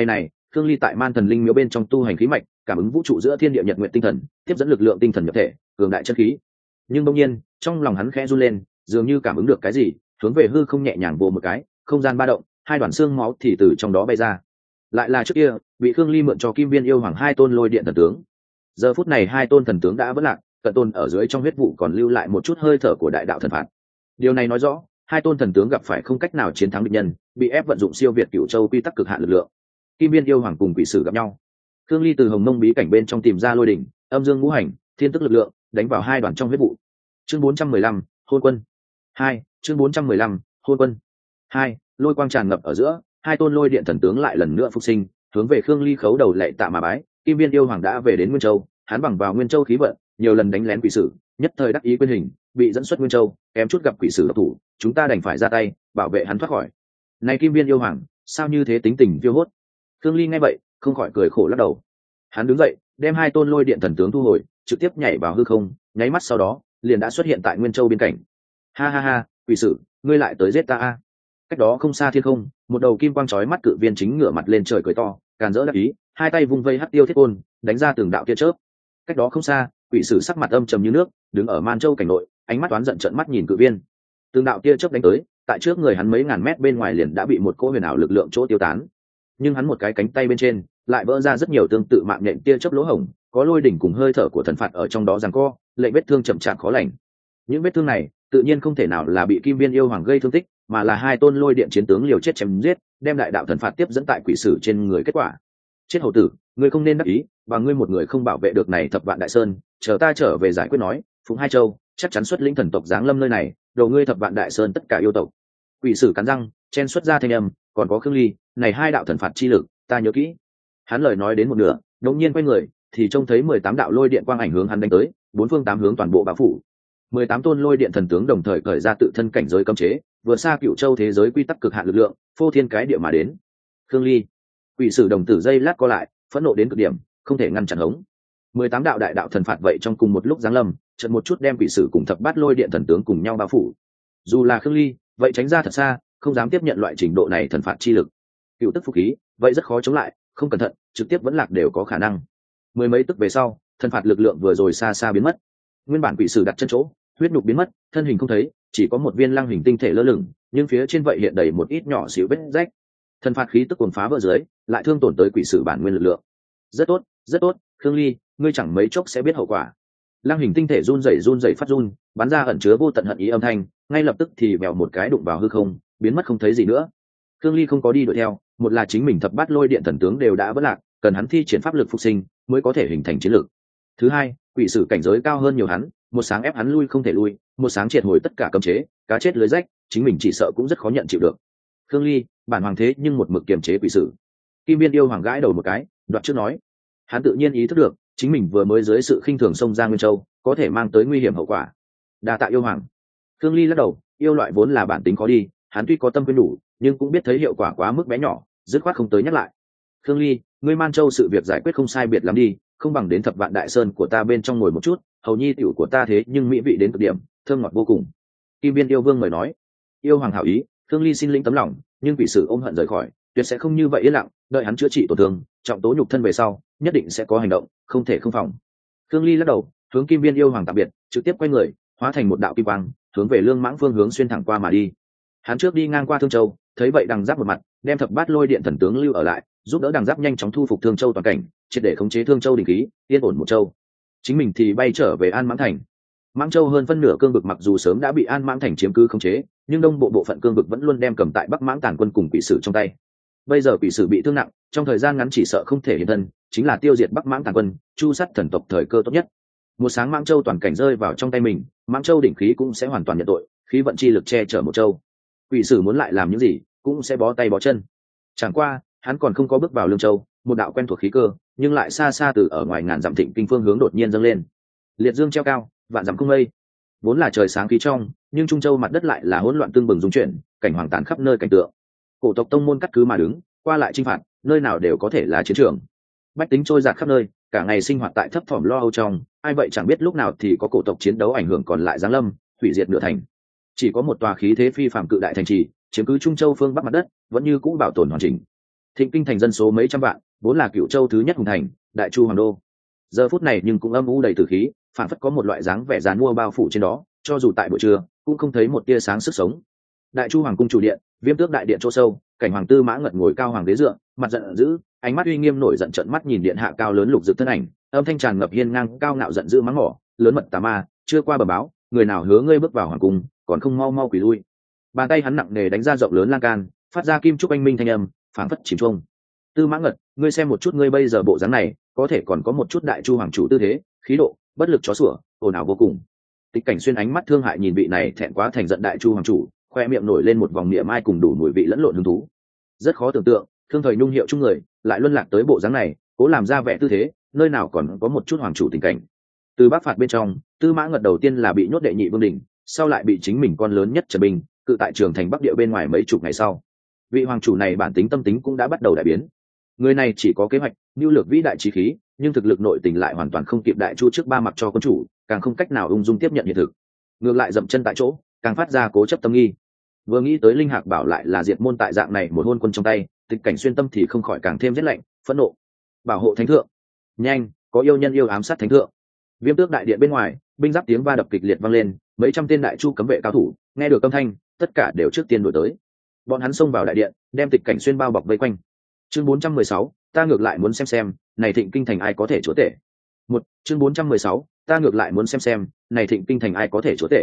Khương Ly tại Man Thần Linh Miếu bên trong tu hành khí mạch, cảm ứng vũ trụ giữa thiên địa nhật nguyện tinh thần, tiếp dẫn lực lượng tinh thần nhập thể, cường đại chân khí. Nhưng đột nhiên, trong lòng hắn khẽ run lên, dường như cảm ứng được cái gì, hướng về hư không nhẹ nhàng vồ một cái, không gian ba động, hai đoàn xương máu thì từ trong đó bay ra. Lại là trước kia, bị Khương Ly mượn cho Kim Viên yêu hoàng hai tôn lôi điện thần tướng. Giờ phút này hai tôn thần tướng đã vỡ lạc, cận tôn ở dưới trong huyết vụ còn lưu lại một chút hơi thở của đại đạo thần phạt. Điều này nói rõ, hai tôn thần tướng gặp phải không cách nào chiến thắng địch nhân, bị ép vận dụng siêu việt Cửu Châu quy tắc cực hạn lực lượng. Kim Viên yêu hoàng cùng quỷ sử gặp nhau. Khương Ly từ Hồng Mông bí cảnh bên trong tìm ra lôi đỉnh, âm dương ngũ hành, thiên tức lực lượng, đánh vào hai đoàn trong huyết vụ. Chương 415, hôn quân. 2, chương 415, hôn quân. 2, lôi quang tràn ngập ở giữa, hai tôn lôi điện thần tướng lại lần nữa phục sinh, hướng về Khương Ly khấu đầu lạy tạ mà bái. Kim Viên yêu hoàng đã về đến Nguyên Châu, hắn bằng vào Nguyên Châu khí vận, nhiều lần đánh lén quỷ sử, nhất thời đắc ý quên hình, bị dẫn xuất Nguyên Châu, kém chút gặp quỷ sử độc thủ, chúng ta đành phải ra tay bảo vệ hắn thoát khỏi. Này Kim Viên yêu hoàng, sao như thế tính tình phiêu hốt? Khương Ly nghe vậy, không khỏi cười khổ lắc đầu. Hắn đứng dậy, đem hai tôn lôi điện thần tướng thu hồi, trực tiếp nhảy vào hư không, nháy mắt sau đó, liền đã xuất hiện tại Nguyên Châu biên cảnh. Ha ha ha, quỷ sử, ngươi lại tới giết ta a? Cách đó không xa thiên không, một đầu kim quang chói mắt cự viên chính ngửa mặt lên trời cười to, càn rỡ đắc ý, hai tay vung vây hắc tiêu thiết côn, đánh ra từng đạo tia chớp. Cách đó không xa, quỷ sử sắc mặt âm trầm như nước, đứng ở Man Châu cảnh nội, ánh mắt oán giận trợn mắt nhìn cự viên. Từng đạo tia chớp đánh tới, tại trước người hắn mấy ngàn mét bên ngoài liền đã bị một cỗ huyền ảo lực lượng chỗ tiêu tán. Nhưng hắn một cái cánh tay bên trên lại vỡ ra rất nhiều tương tự mạng nhện tia chớp lỗ hổng, có lôi đỉnh cùng hơi thở của thần phạt ở trong đó giằng co, lệnh vết thương chậm chạp khó lành. Những vết thương này tự nhiên không thể nào là bị Kim Viên yêu hoàng gây thương tích, mà là hai tôn lôi điện chiến tướng liều chết chém giết, đem đại đạo thần phạt tiếp dẫn tại quỷ sử trên người kết quả. Chết hầu tử, ngươi không nên đắc ý, và ngươi một người không bảo vệ được này thập vạn đại sơn, chờ ta trở về giải quyết nói, Phụng Hai Châu chắc chắn xuất lĩnh thần tộc giáng lâm nơi này, đầu ngươi thập vạn đại sơn tất cả yêu tộc. Quỷ sử cắn răng, chen xuất ra thanh âm, còn có Khương Ly, này hai đạo thần phạt chi lực, ta nhớ kỹ. Hắn lời nói đến một nửa, đột nhiên quay người, thì trông thấy 18 đạo lôi điện quang ảnh hướng hắn đánh tới, bốn phương tám hướng toàn bộ bao phủ. 18 tôn lôi điện thần tướng đồng thời cởi ra tự thân cảnh giới cấm chế, vượt xa Cửu Châu thế giới quy tắc cực hạn lực lượng, phô thiên cái địa mà đến. Khương Ly, quỷ sử đồng tử dây lát co lại, phẫn nộ đến cực điểm, không thể ngăn chặn hống. 18 đạo đại đạo thần phạt vậy trong cùng một lúc giáng lâm, chợt một chút đem quỷ sử cùng thập bát lôi điện thần tướng cùng nhau bao phủ. Dù là Khương Ly, vậy tránh ra thật xa, không dám tiếp nhận loại trình độ này thần phạt chi lực. Cựu tức phục khí, vậy rất khó chống lại, không cẩn thận, trực tiếp vẫn lạc đều có khả năng. Mười mấy tức về sau, thần phạt lực lượng vừa rồi xa xa biến mất. Nguyên bản quỷ sử đặt chân chỗ, huyết nhục biến mất, thân hình không thấy, chỉ có một viên lăng hình tinh thể lơ lửng, nhưng phía trên vậy hiện đầy một ít nhỏ xíu vết rách. Thần phạt khí tức cuồng phá vỡ dưới, lại thương tổn tới quỷ sử bản nguyên lực lượng. Rất tốt, rất tốt, Khương Ly, ngươi chẳng mấy chốc sẽ biết hậu quả. Lăng hình tinh thể run rẩy phát run, bắn ra ẩn chứa vô tận hận ý âm thanh, ngay lập tức thì vèo một cái đụng vào hư không, biến mất không thấy gì nữa. Khương Ly không có đi đuổi theo, một là chính mình thập bát lôi điện thần tướng đều đã vỡ lạc, cần hắn thi triển pháp lực phục sinh mới có thể hình thành chiến lực. Thứ hai, quỷ sử cảnh giới cao hơn nhiều hắn, một sáng ép hắn lui không thể lui, một sáng triệt hồi tất cả cấm chế, cá chết lưới rách, chính mình chỉ sợ cũng rất khó nhận chịu được. Khương Ly, bản hoàng thế nhưng một mực kiềm chế quỷ sử. Kim Viên yêu hoàng gãi đầu một cái, đoạt trước nói, hắn tự nhiên ý thức được, chính mình vừa mới dưới sự khinh thường xông ra Nguyên Châu, có thể mang tới nguy hiểm hậu quả. Đa tạ yêu hoàng. Khương Ly lắc đầu, yêu loại vốn là bản tính khó đi, hắn tuy có tâm quyến đủ, nhưng cũng biết thấy hiệu quả quá mức bé nhỏ, dứt khoát không tới nhắc lại. Khương Ly, ngươi Man Châu sự việc giải quyết không sai biệt lắm đi, không bằng đến thập vạn đại sơn của ta bên trong ngồi một chút, hầu nhi tiểu của ta thế nhưng mỹ vị đến cực điểm, thơm ngọt vô cùng. Kim Viên yêu vương mời nói. Yêu hoàng hảo ý, Khương Ly xin lĩnh tấm lòng, nhưng quỷ sử ôm hận rời khỏi, tuyệt sẽ không như vậy yên lặng, đợi hắn chữa trị tổn thương, trọng tố nhục thân về sau, nhất định sẽ có hành động, không thể không phòng. Khương Ly lắc đầu, hướng Kim Viên yêu hoàng tạm biệt, trực tiếp quay người, hóa thành một đạo kim quang, hướng về Lương Mãng phương hướng xuyên thẳng qua mà đi. Hắn trước đi ngang qua Thương Châu, thấy vậy đằng giáp một mặt, đem thập bát lôi điện thần tướng lưu ở lại, giúp đỡ đằng giáp nhanh chóng thu phục Thương Châu toàn cảnh, triệt để khống chế Thương Châu đỉnh khí, yên ổn một châu. Chính mình thì bay trở về An Mãng thành. Mãng Châu hơn phân nửa cương vực mặc dù sớm đã bị An Mãng thành chiếm cứ khống chế, nhưng đông bộ bộ phận cương vực vẫn luôn đem cầm tại Bắc Mãng Tàn quân cùng quỷ sử trong tay. Bây giờ quỷ sử bị thương nặng, trong thời gian ngắn chỉ sợ không thể hiện thân, chính là tiêu diệt Bắc Mãng Tàn quân, chu sát thần tộc thời cơ tốt nhất. Một sáng Mãng Châu toàn cảnh rơi vào trong tay mình, Mãng Châu đỉnh khí cũng sẽ hoàn toàn nhận tội, khí vận chi lực che chở một châu. Quỷ sử muốn lại làm những gì, cũng sẽ bó tay bó chân. Chẳng qua, hắn còn không có bước vào Lương Châu, một đạo quen thuộc khí cơ, nhưng lại xa xa từ ở ngoài ngàn dặm Thịnh Kinh phương hướng đột nhiên dâng lên. Liệt dương treo cao, vạn dặm không mây. Vốn là trời sáng khí trong, nhưng Trung Châu mặt đất lại là hỗn loạn tương bừng rung chuyển, cảnh hoàng tàn khắp nơi cảnh tượng. Cổ tộc tông môn cắt cứ mà đứng, qua lại chinh phạt, nơi nào đều có thể là chiến trường. Bách tính trôi dạt khắp nơi, cả ngày sinh hoạt tại thấp thỏm lo âu trong, ai vậy chẳng biết lúc nào thì có cổ tộc chiến đấu ảnh hưởng còn lại giáng lâm, hủy diệt nửa thành. Chỉ có một tòa khí thế phi phàm cự đại thành trì, chiếm cứ Trung Châu phương bắc mặt đất, vẫn như cũ bảo tồn hoàn chỉnh. Thịnh Kinh thành dân số mấy trăm vạn, vốn là Cửu Châu thứ nhất hùng thành, Đại Chu hoàng đô. Giờ phút này nhưng cũng âm u đầy tử khí, phản phất có một loại dáng vẻ giàn mua bao phủ trên đó, cho dù tại buổi trưa cũng không thấy một tia sáng sức sống. Đại Chu hoàng cung chủ điện, Viêm Tước đại điện chỗ sâu, cảnh hoàng Tư Mã Ngật ngồi cao hoàng đế dựa, mặt giận dữ, ánh mắt uy nghiêm nổi giận, trợn mắt nhìn điện hạ cao lớn lục dực thân ảnh, âm thanh tràn ngập hiên ngang cao ngạo giận dữ mắng mỏ, lớn mật tà ma, chưa qua bờ báo, người nào hứa ngươi bước vào hoàng cung, còn không mau mau quỳ lui. Bàn tay hắn nặng nề đánh ra rộng lớn lan can, phát ra kim trúc anh minh thanh âm, phảng phất chìm chuông. Tư Mã Ngật, ngươi xem một chút ngươi bây giờ bộ dáng này, có thể còn có một chút Đại Chu hoàng chủ tư thế, khí độ, bất lực chó sủa, ồn ào vô cùng. Tịch Cảnh Xuyên ánh mắt thương hại nhìn vị này thẹn quá thành giận Đại Chu hoàng chủ, khoe miệng nổi lên một vòng niệm ai cùng đủ mùi vị lẫn lộn hứng thú. Rất khó tưởng tượng, Thương Thời Nhung hiệu chung người, lại luân lạc tới bộ dáng này, cố làm ra vẻ tư thế, nơi nào còn có một chút hoàng chủ tình cảnh. Từ Bắc phạt bên trong, Tư Mã Ngật đầu tiên là bị nhốt đệ nhị vương đỉnh, sau lại bị chính mình con lớn nhất Trần Bình cự tại trường thành Bắc Địa bên ngoài mấy chục ngày sau. Vị hoàng chủ này bản tính tâm tính cũng đã bắt đầu đại biến. Người này chỉ có kế hoạch, nhu lược vĩ đại chí khí, nhưng thực lực nội tình lại hoàn toàn không kịp Đại Chu trước ba mặt cho quân chủ, càng không cách nào ung dung tiếp nhận hiện thực. Ngược lại dậm chân tại chỗ, càng phát ra cố chấp tâm nghi. Vừa nghĩ tới Linh Hạc Bảo lại là diệt môn tại dạng này một hôn quân trong tay, Tịch Cảnh Xuyên tâm thì không khỏi càng thêm rét lạnh, phẫn nộ. Bảo hộ thánh thượng, nhanh, có yêu nhân yêu ám sát thánh thượng. Viêm Tước đại điện bên ngoài, binh giáp tiếng va đập kịch liệt vang lên, mấy trăm tên Đại Chu cấm vệ cao thủ nghe được âm thanh, tất cả đều trước tiên đuổi tới. Bọn hắn xông vào đại điện, đem Tịch Cảnh Xuyên bao bọc vây quanh. Chương 416, ta ngược lại muốn xem, này Thịnh Kinh thành ai có thể chúa tể. Chương 416, ta ngược lại muốn xem, này Thịnh Kinh thành ai có thể chúa tể.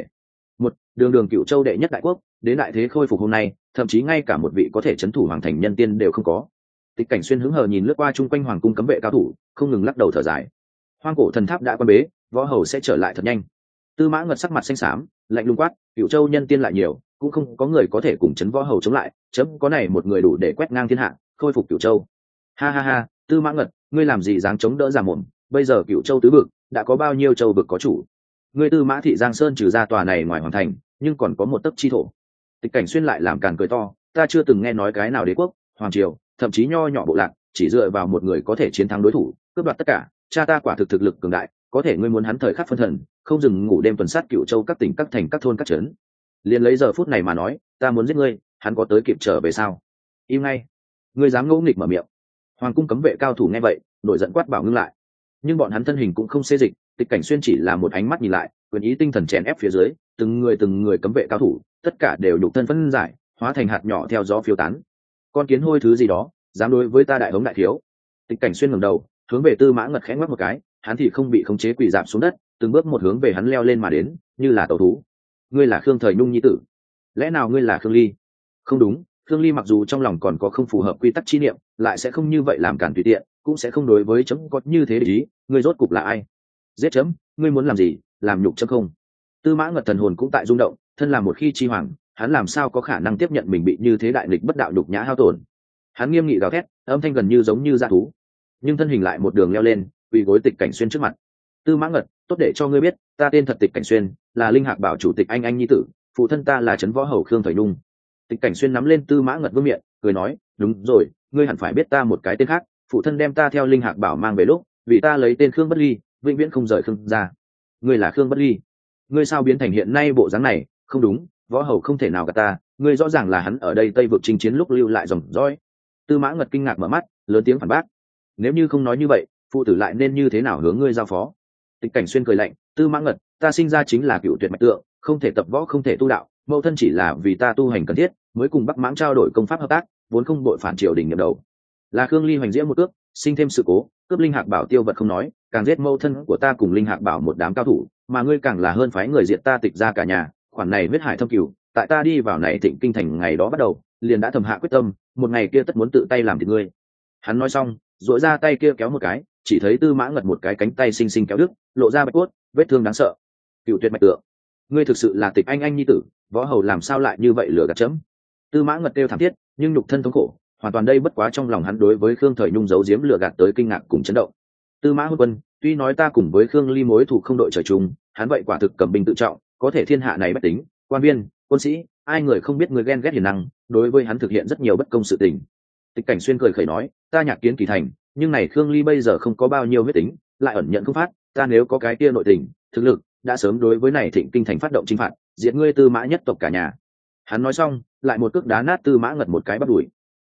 Đường Cửu Châu đệ nhất đại quốc, đến đại thế khôi phục hôm nay, thậm chí ngay cả một vị có thể chấn thủ hoàng thành nhân tiên đều không có. Tịch Cảnh Xuyên hứng hờ nhìn lướt qua chung quanh hoàng cung cấm vệ cao thủ, không ngừng lắc đầu thở dài. Hoang cổ thần tháp đã quan bế, võ hầu sẽ trở lại thật nhanh. Tư Mã Ngật sắc mặt xanh xám, lạnh lùng quát, Cửu Châu nhân tiên lại nhiều, cũng không có người có thể cùng chấn võ hầu chống lại, chấm có này một người đủ để quét ngang thiên hạ, khôi phục Cửu Châu. Ha ha ha, Tư Mã Ngật, ngươi làm gì dáng chống đỡ giả mồm, bây giờ Cửu Châu tứ vực đã có bao nhiêu châu vực có chủ? Ngươi Tư Mã thị Giang Sơn trừ ra tòa này ngoài hoàng thành, nhưng còn có một tấc chi thổ. Tịch Cảnh Xuyên lại làm càn cười to, ta chưa từng nghe nói cái nào đế quốc, hoàng triều, thậm chí nho nhỏ bộ lạc, chỉ dựa vào một người có thể chiến thắng đối thủ, cướp đoạt tất cả. Cha ta quả thực thực lực cường đại, có thể ngươi muốn hắn thời khắc phân thần, không dừng ngủ đêm tuần sát Cửu Châu các tỉnh các thành các thôn các trấn. Liền lấy giờ phút này mà nói, ta muốn giết ngươi, hắn có tới kịp trở về sao? Im ngay, ngươi dám ngỗ nghịch mở miệng. Hoàng cung cấm vệ cao thủ nghe vậy, nổi giận quát bảo ngưng lại. Nhưng bọn hắn thân hình cũng không xê dịch, Tịch Cảnh Xuyên chỉ là một ánh mắt nhìn lại, quyền ý tinh thần chèn ép phía dưới, từng người cấm vệ cao thủ, tất cả đều nhục thân phân giải, hóa thành hạt nhỏ theo gió phiêu tán. Con kiến hôi thứ gì đó, dám đối với ta đại hống đại thiếu? Tịch Cảnh Xuyên ngẩng đầu, hướng về Tư Mã Ngật khẽ ngoắc một cái, hắn thì không bị khống chế quỳ rạp xuống đất, từng bước một hướng về hắn leo lên mà đến, như là tẩu thú. Ngươi là Khương Thời Nhung nhi tử? Lẽ nào ngươi là Khương Ly? Không đúng, Khương Ly mặc dù trong lòng còn có không phù hợp quy tắc chi niệm, lại sẽ không như vậy làm cản tùy tiện, cũng sẽ không đối với chấm có như thế để ý. Ngươi rốt cục là ai? Giết chấm, ngươi muốn làm gì? Làm nhục chấm không? Tư Mã Ngật thần hồn cũng tại rung động, thân làm một khi chi hoàng, hắn làm sao có khả năng tiếp nhận mình bị như thế đại nghịch bất đạo nhục nhã hao tổn. Hắn nghiêm nghị gào thét, âm thanh gần như giống như dã thú, nhưng thân hình lại một đường leo lên, quỳ gối Tịch Cảnh Xuyên trước mặt. Tư Mã Ngật, tốt để cho ngươi biết, ta tên thật Tịch Cảnh Xuyên, là Linh Hạc Bảo chủ tịch anh nhi tử, phụ thân ta là trấn võ hầu Khương Thời Nhung. Tịch Cảnh Xuyên nắm lên Tư Mã Ngật vương miệng, cười nói, đúng rồi, ngươi hẳn phải biết ta một cái tên khác, phụ thân đem ta theo Linh Hạc Bảo mang về lúc, vì ta lấy tên Khương Bất Ly, vĩnh viễn không rời Khương gia. Ngươi là Khương Bất Ly? Ngươi sao biến thành hiện nay bộ dáng này? Không đúng, võ hầu không thể nào gạt ta, ngươi rõ ràng là hắn ở đây Tây vực chinh chiến lúc lưu lại dòng dõi. Tư Mã Ngật kinh ngạc mở mắt, lớn tiếng phản bác. Nếu như không nói như vậy, phụ tử lại nên như thế nào hướng ngươi giao phó? Tịch Cảnh Xuyên cười lạnh, Tư Mã Ngật, ta sinh ra chính là cựu tuyệt mạch tượng, không thể tập võ không thể tu đạo, mẫu thân chỉ là vì ta tu hành cần thiết, mới cùng Bắc Mãng trao đổi công pháp hợp tác, vốn không bội phản triều đình nhậm đầu. Là Khương Ly hoành diễn một cước, sinh thêm sự cố, cướp Linh Hạc Bảo tiêu vật không nói, càng giết mẫu thân của ta cùng Linh Hạc Bảo một đám cao thủ, mà ngươi càng là hơn phái người diệt ta Tịch ra cả nhà, khoản này huyết hải thâm cửu, tại ta đi vào này Thịnh Kinh thành ngày đó bắt đầu, liền đã thầm hạ quyết tâm, một ngày kia tất muốn tự tay làm thịt ngươi. Hắn nói xong, duỗi ra tay kia kéo một cái, chỉ thấy Tư Mã Ngật một cái cánh tay xinh xinh kéo đứt, lộ ra bạch cốt, vết thương đáng sợ. Cựu tuyệt mạch tượng, ngươi thực sự là Tịch anh nhi tử, võ hầu làm sao lại như vậy lừa gạt chấm? Tư Mã Ngật kêu thảm thiết, nhưng nhục thân thống khổ, hoàn toàn đây bất quá trong lòng hắn đối với Khương Thời Nhung giấu giếm lừa gạt tới kinh ngạc cùng chấn động. Tư Mã Hôn Quân, tuy nói ta cùng với Khương Ly mối thù không đội trời chung, hắn vậy quả thực cầm binh tự trọng, có thể thiên hạ này bách tính, quan viên, quân sĩ, ai người không biết người ghen ghét hiền năng, đối với hắn thực hiện rất nhiều bất công sự tình. Tịch Cảnh Xuyên cười khẩy nói, ta nhạc kiến kỳ thành, nhưng này Khương Ly bây giờ không có bao nhiêu huyết tính, lại ẩn nhận không phát, ta nếu có cái kia nội tình, thực lực, đã sớm đối với này Thịnh Kinh thành phát động chinh phạt, diệt ngươi Tư Mã nhất tộc cả nhà. Hắn nói xong, lại một cước đá nát Tư Mã Ngật một cái bắp đùi.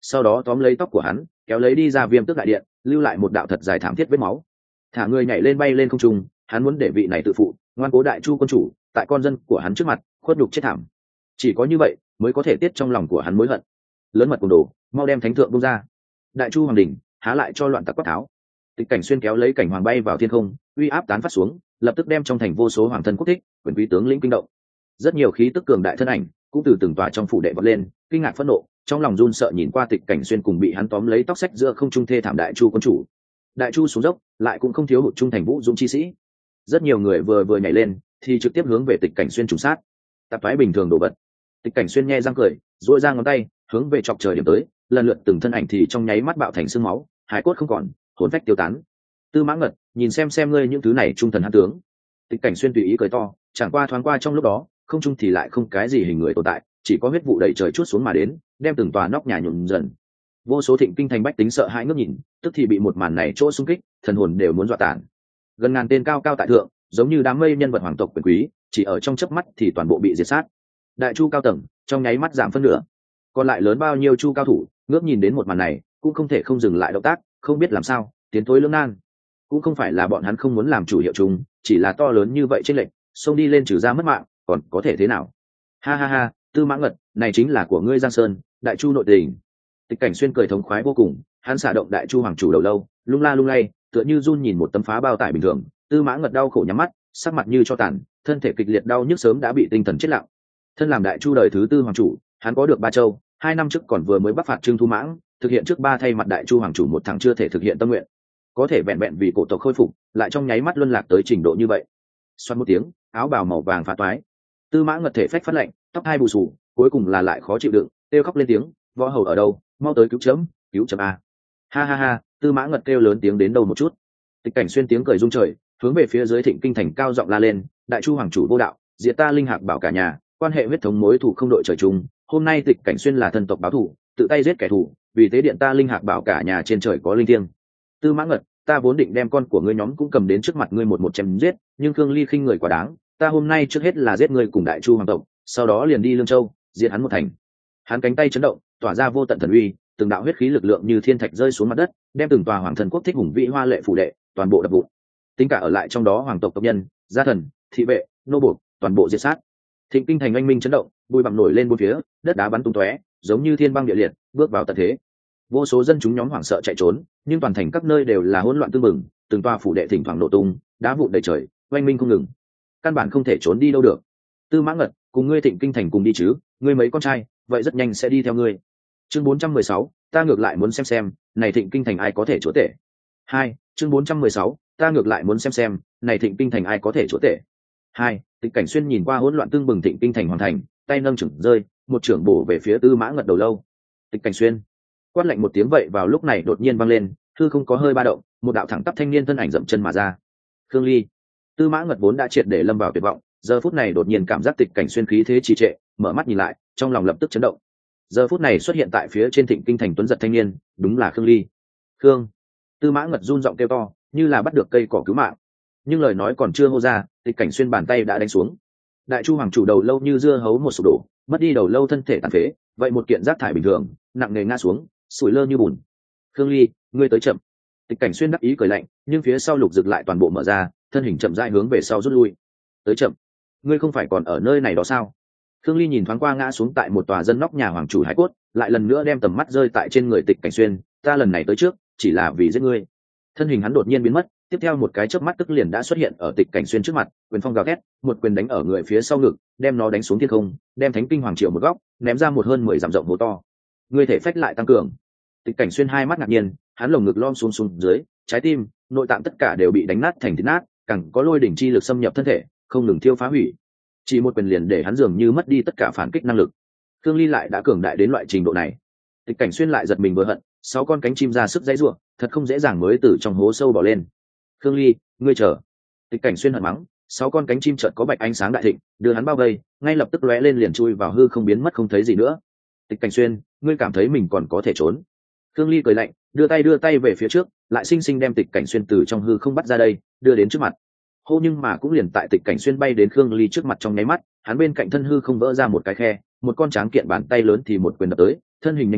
sau đó tóm lấy tóc của hắn kéo lấy đi ra Viêm Tước đại điện, lưu lại một đạo thật dài thảm thiết vết máu. Thả người nhảy lên bay lên không trung, hắn muốn để vị này tự phụ ngoan cố đại chu quân chủ tại con dân của hắn trước mặt khuất nhục chết thảm. Chỉ có như vậy mới có thể tiết trong lòng của hắn mối hận. Lớn mật cùng đồ, mau đem thánh thượng bung ra. Đại chu hoàng đình há lại cho loạn tặc quát tháo. Tịch Cảnh Xuyên kéo lấy cảnh hoàng bay vào thiên không, uy áp tán phát xuống, lập tức đem trong thành vô số hoàng thân quốc thích quyền quý tướng lĩnh kinh động. Rất nhiều khí tức cường đại thân ảnh cũng từ từng tòa trong phủ đệ vọt lên, kinh ngạc phẫn nộ, trong lòng run sợ nhìn qua Tịch Cảnh Xuyên cùng bị hắn tóm lấy tóc xách giữa không trung thê thảm đại chu quân chủ. Đại chu xuống dốc lại cũng không thiếu hụt trung thành vũ dũng chi sĩ. Rất nhiều người vừa nhảy lên thì trực tiếp hướng về Tịch Cảnh Xuyên trùng sát. Tạp thoái bình thường đổ vật. Tịch Cảnh Xuyên nhe răng cười, duỗi ra ngón tay hướng về chọc trời điểm tới, lần lượt từng thân ảnh thì trong nháy mắt bạo thành xương máu, hải cốt không còn, hồn phách tiêu tán. Tư Mã Ngật, nhìn xem ngươi những thứ này trung thần hãn tướng. Tịch Cảnh Xuyên tùy ý cười to, chẳng qua thoáng qua trong lúc đó không trung thì lại không cái gì hình người tồn tại, chỉ có huyết vụ đầy trời chuốt xuống mà đến, đem từng tòa nóc nhà nhuộm dần. Vô số thịnh kinh thành bách tính sợ hãi ngước nhìn, tức thì bị một màn này chỗ xung kích, thần hồn đều muốn dọa tản. Gần ngàn tên cao cao tại thượng, giống như đám mây nhân vật hoàng tộc quyền quý, chỉ ở trong chớp mắt thì toàn bộ bị diệt sát. Đại chu cao tầng trong nháy mắt giảm phân nửa, còn lại lớn bao nhiêu chu cao thủ ngước nhìn đến một màn này cũng không thể không dừng lại động tác, không biết làm sao tiến thối lưỡng nan. Cũng không phải là bọn hắn không muốn làm chủ hiệu chung, chỉ là to lớn như vậy trên lệnh xông đi lên trừ ra mất mạng còn có thể thế nào. Ha ha ha, Tư Mã Ngật, này chính là của ngươi Giang Sơn, đại chu nội tình. Tịch Cảnh Xuyên cười thống khoái vô cùng, hắn xả động đại chu hoàng chủ đầu lâu, lung la lung lay, tựa như run nhìn một tấm phá bao tải bình thường. Tư Mã Ngật đau khổ nhắm mắt, sắc mặt như cho tàn, thân thể kịch liệt đau nhức sớm đã bị tinh thần chết lặng. Thân làm đại chu đời thứ tư hoàng chủ, hắn có được ba châu, 2 năm trước còn vừa mới bắc phạt Trương Thu Mãng, thực hiện trước 3 thay mặt đại chu hoàng chủ một tháng chưa thể thực hiện tâm nguyện, có thể vẹn vẹn vì cổ tộc khôi phục lại trong nháy mắt luân lạc tới trình độ như vậy. Xoát một tiếng, áo bào màu vàng phá toái. Tư Mã Ngật thể phách phát lạnh, tóc hai bù xù, cuối cùng là lại khó chịu đựng, kêu khóc lên tiếng, võ hầu ở đâu, mau tới cứu chấm, cứu chấm a. Ha ha ha, Tư Mã Ngật kêu lớn tiếng đến đâu một chút. Tịch Cảnh Xuyên tiếng cười rung trời, hướng về phía dưới thịnh kinh thành cao giọng la lên, đại chu hoàng chủ vô đạo, diệt ta Linh Hạc bảo cả nhà, quan hệ huyết thống mối thù không đội trời chung, hôm nay Tịch Cảnh Xuyên là thân tộc báo thù, tự tay giết kẻ thù, vì thế điện ta Linh Hạc bảo cả nhà trên trời có linh thiêng. Tư Mã Ngật, ta vốn định đem con của ngươi nhóm cũng cầm đến trước mặt ngươi một chém giết, nhưng Khương Ly khinh người quá đáng, ta hôm nay trước hết là giết ngươi cùng đại chu hoàng tộc, sau đó liền đi Lương Châu diệt hắn một thành. Hắn cánh tay chấn động, tỏa ra vô tận thần uy, từng đạo huyết khí lực lượng như thiên thạch rơi xuống mặt đất, đem từng tòa hoàng thần quốc thích hùng vĩ hoa lệ phủ đệ toàn bộ đập vụn. Tính cả ở lại trong đó hoàng tộc tộc nhân, gia thần, thị vệ, nô buộc, toàn bộ diệt sát. Thịnh kinh thành anh minh chấn động, bụi bặm nổi lên bốn phía, đất đá bắn tung tóe, giống như thiên băng địa liệt, bước vào tận thế. Vô số dân chúng nhóm hoảng sợ chạy trốn, nhưng toàn thành các nơi đều là hỗn loạn tương mừng, từng tòa phủ đệ thỉnh thoảng nổ tung, đá vụn đầy trời, oanh minh không ngừng, căn bản không thể trốn đi đâu được. Tư Mã Ngật, cùng ngươi Thịnh kinh thành cùng đi chứ, ngươi mấy con trai, vậy rất nhanh sẽ đi theo ngươi. Chương 416, ta ngược lại muốn xem, này Thịnh kinh thành ai có thể chúa tể. 2, chương 416, ta ngược lại muốn xem, này Thịnh kinh thành ai có thể chúa tể. 2, Tịch Cảnh Xuyên nhìn qua hỗn loạn tương bừng Thịnh kinh thành hoàn thành, tay nâng chưởng rơi, một chưởng bổ về phía Tư Mã Ngật đầu lâu. Tịch Cảnh Xuyên quát lạnh một tiếng vậy vào lúc này đột nhiên vang lên, hư không có hơi ba động, một đạo thẳng tắp thanh niên thân ảnh dậm chân mà ra. Khương Ly. Tư Mã Ngật vốn đã triệt để lâm vào tuyệt vọng, giờ phút này đột nhiên cảm giác Tịch Cảnh Xuyên khí thế trì trệ, mở mắt nhìn lại, trong lòng lập tức chấn động. Giờ phút này xuất hiện tại phía trên Thịnh kinh thành tuấn giật thanh niên, đúng là Khương Ly. Khương. Tư Mã Ngật run giọng kêu to, như là bắt được cây cỏ cứu mạng. Nhưng lời nói còn chưa hô ra, Tịch Cảnh Xuyên bàn tay đã đánh xuống. Đại chu hoàng chủ đầu lâu như dưa hấu một sụp đổ, mất đi đầu lâu thân thể tàn phế, vậy một kiện rác thải bình thường, nặng nề ngã xuống, sủi lơ như bùn. Khương Ly, ngươi tới chậm. Tịch Cảnh Xuyên đắc ý cười lạnh, nhưng phía sau lục dực lại toàn bộ mở ra, thân hình chậm rãi hướng về sau rút lui. Tới chậm, ngươi không phải còn ở nơi này đó sao? Khương Ly nhìn thoáng qua ngã xuống tại một tòa dân nóc nhà hoàng chủ hải cốt, lại lần nữa đem tầm mắt rơi tại trên người Tịch Cảnh Xuyên, ta lần này tới trước, chỉ là vì giết ngươi. Thân hình hắn đột nhiên biến mất, tiếp theo một cái chớp mắt tức liền đã xuất hiện ở Tịch Cảnh Xuyên trước mặt, quyền phong gào thét, một quyền đánh ở người phía sau ngực, đem nó đánh xuống thiên không, đem Thánh Kinh Hoàng Triều một góc, ném ra một hơn 10 dặm rộng hố to. Ngươi thể phách lại tăng cường. Tịch Cảnh Xuyên hai mắt ngạc nhiên, hắn lồng ngực lom xuống dưới, trái tim, nội tạng tất cả đều bị đánh nát thành thịt nát, càng có lôi đỉnh chi lực xâm nhập thân thể, không ngừng thiêu phá hủy. Chỉ một quyền liền để hắn dường như mất đi tất cả phản kích năng lực. Khương Ly lại đã cường đại đến loại trình độ này. Tịch Cảnh Xuyên lại giật mình vừa hận, 6 con cánh chim ra sức dãy rủa, thật không dễ dàng mới từ trong hố sâu bỏ lên. Khương Ly, ngươi chờ. Tịch Cảnh Xuyên hận mắng, 6 con cánh chim chợt có bạch ánh sáng đại thịnh, đưa hắn bao vây, ngay lập tức lóe lên liền chui vào hư không biến mất không thấy gì nữa. Tịch Cảnh Xuyên, ngươi cảm thấy mình còn có thể trốn? Khương Ly cười lạnh, đưa tay về phía trước, lại sinh sinh đem Tịch Cảnh Xuyên từ trong hư không bắt ra đây, đưa đến trước mặt. Hô, nhưng mà cũng liền tại Tịch Cảnh Xuyên bay đến Khương Ly trước mặt trong nháy mắt, hắn bên cạnh thân hư không vỡ ra một cái khe, một con tráng kiện bàn tay lớn thì một quyền đập tới, thân hình nhanh chóng,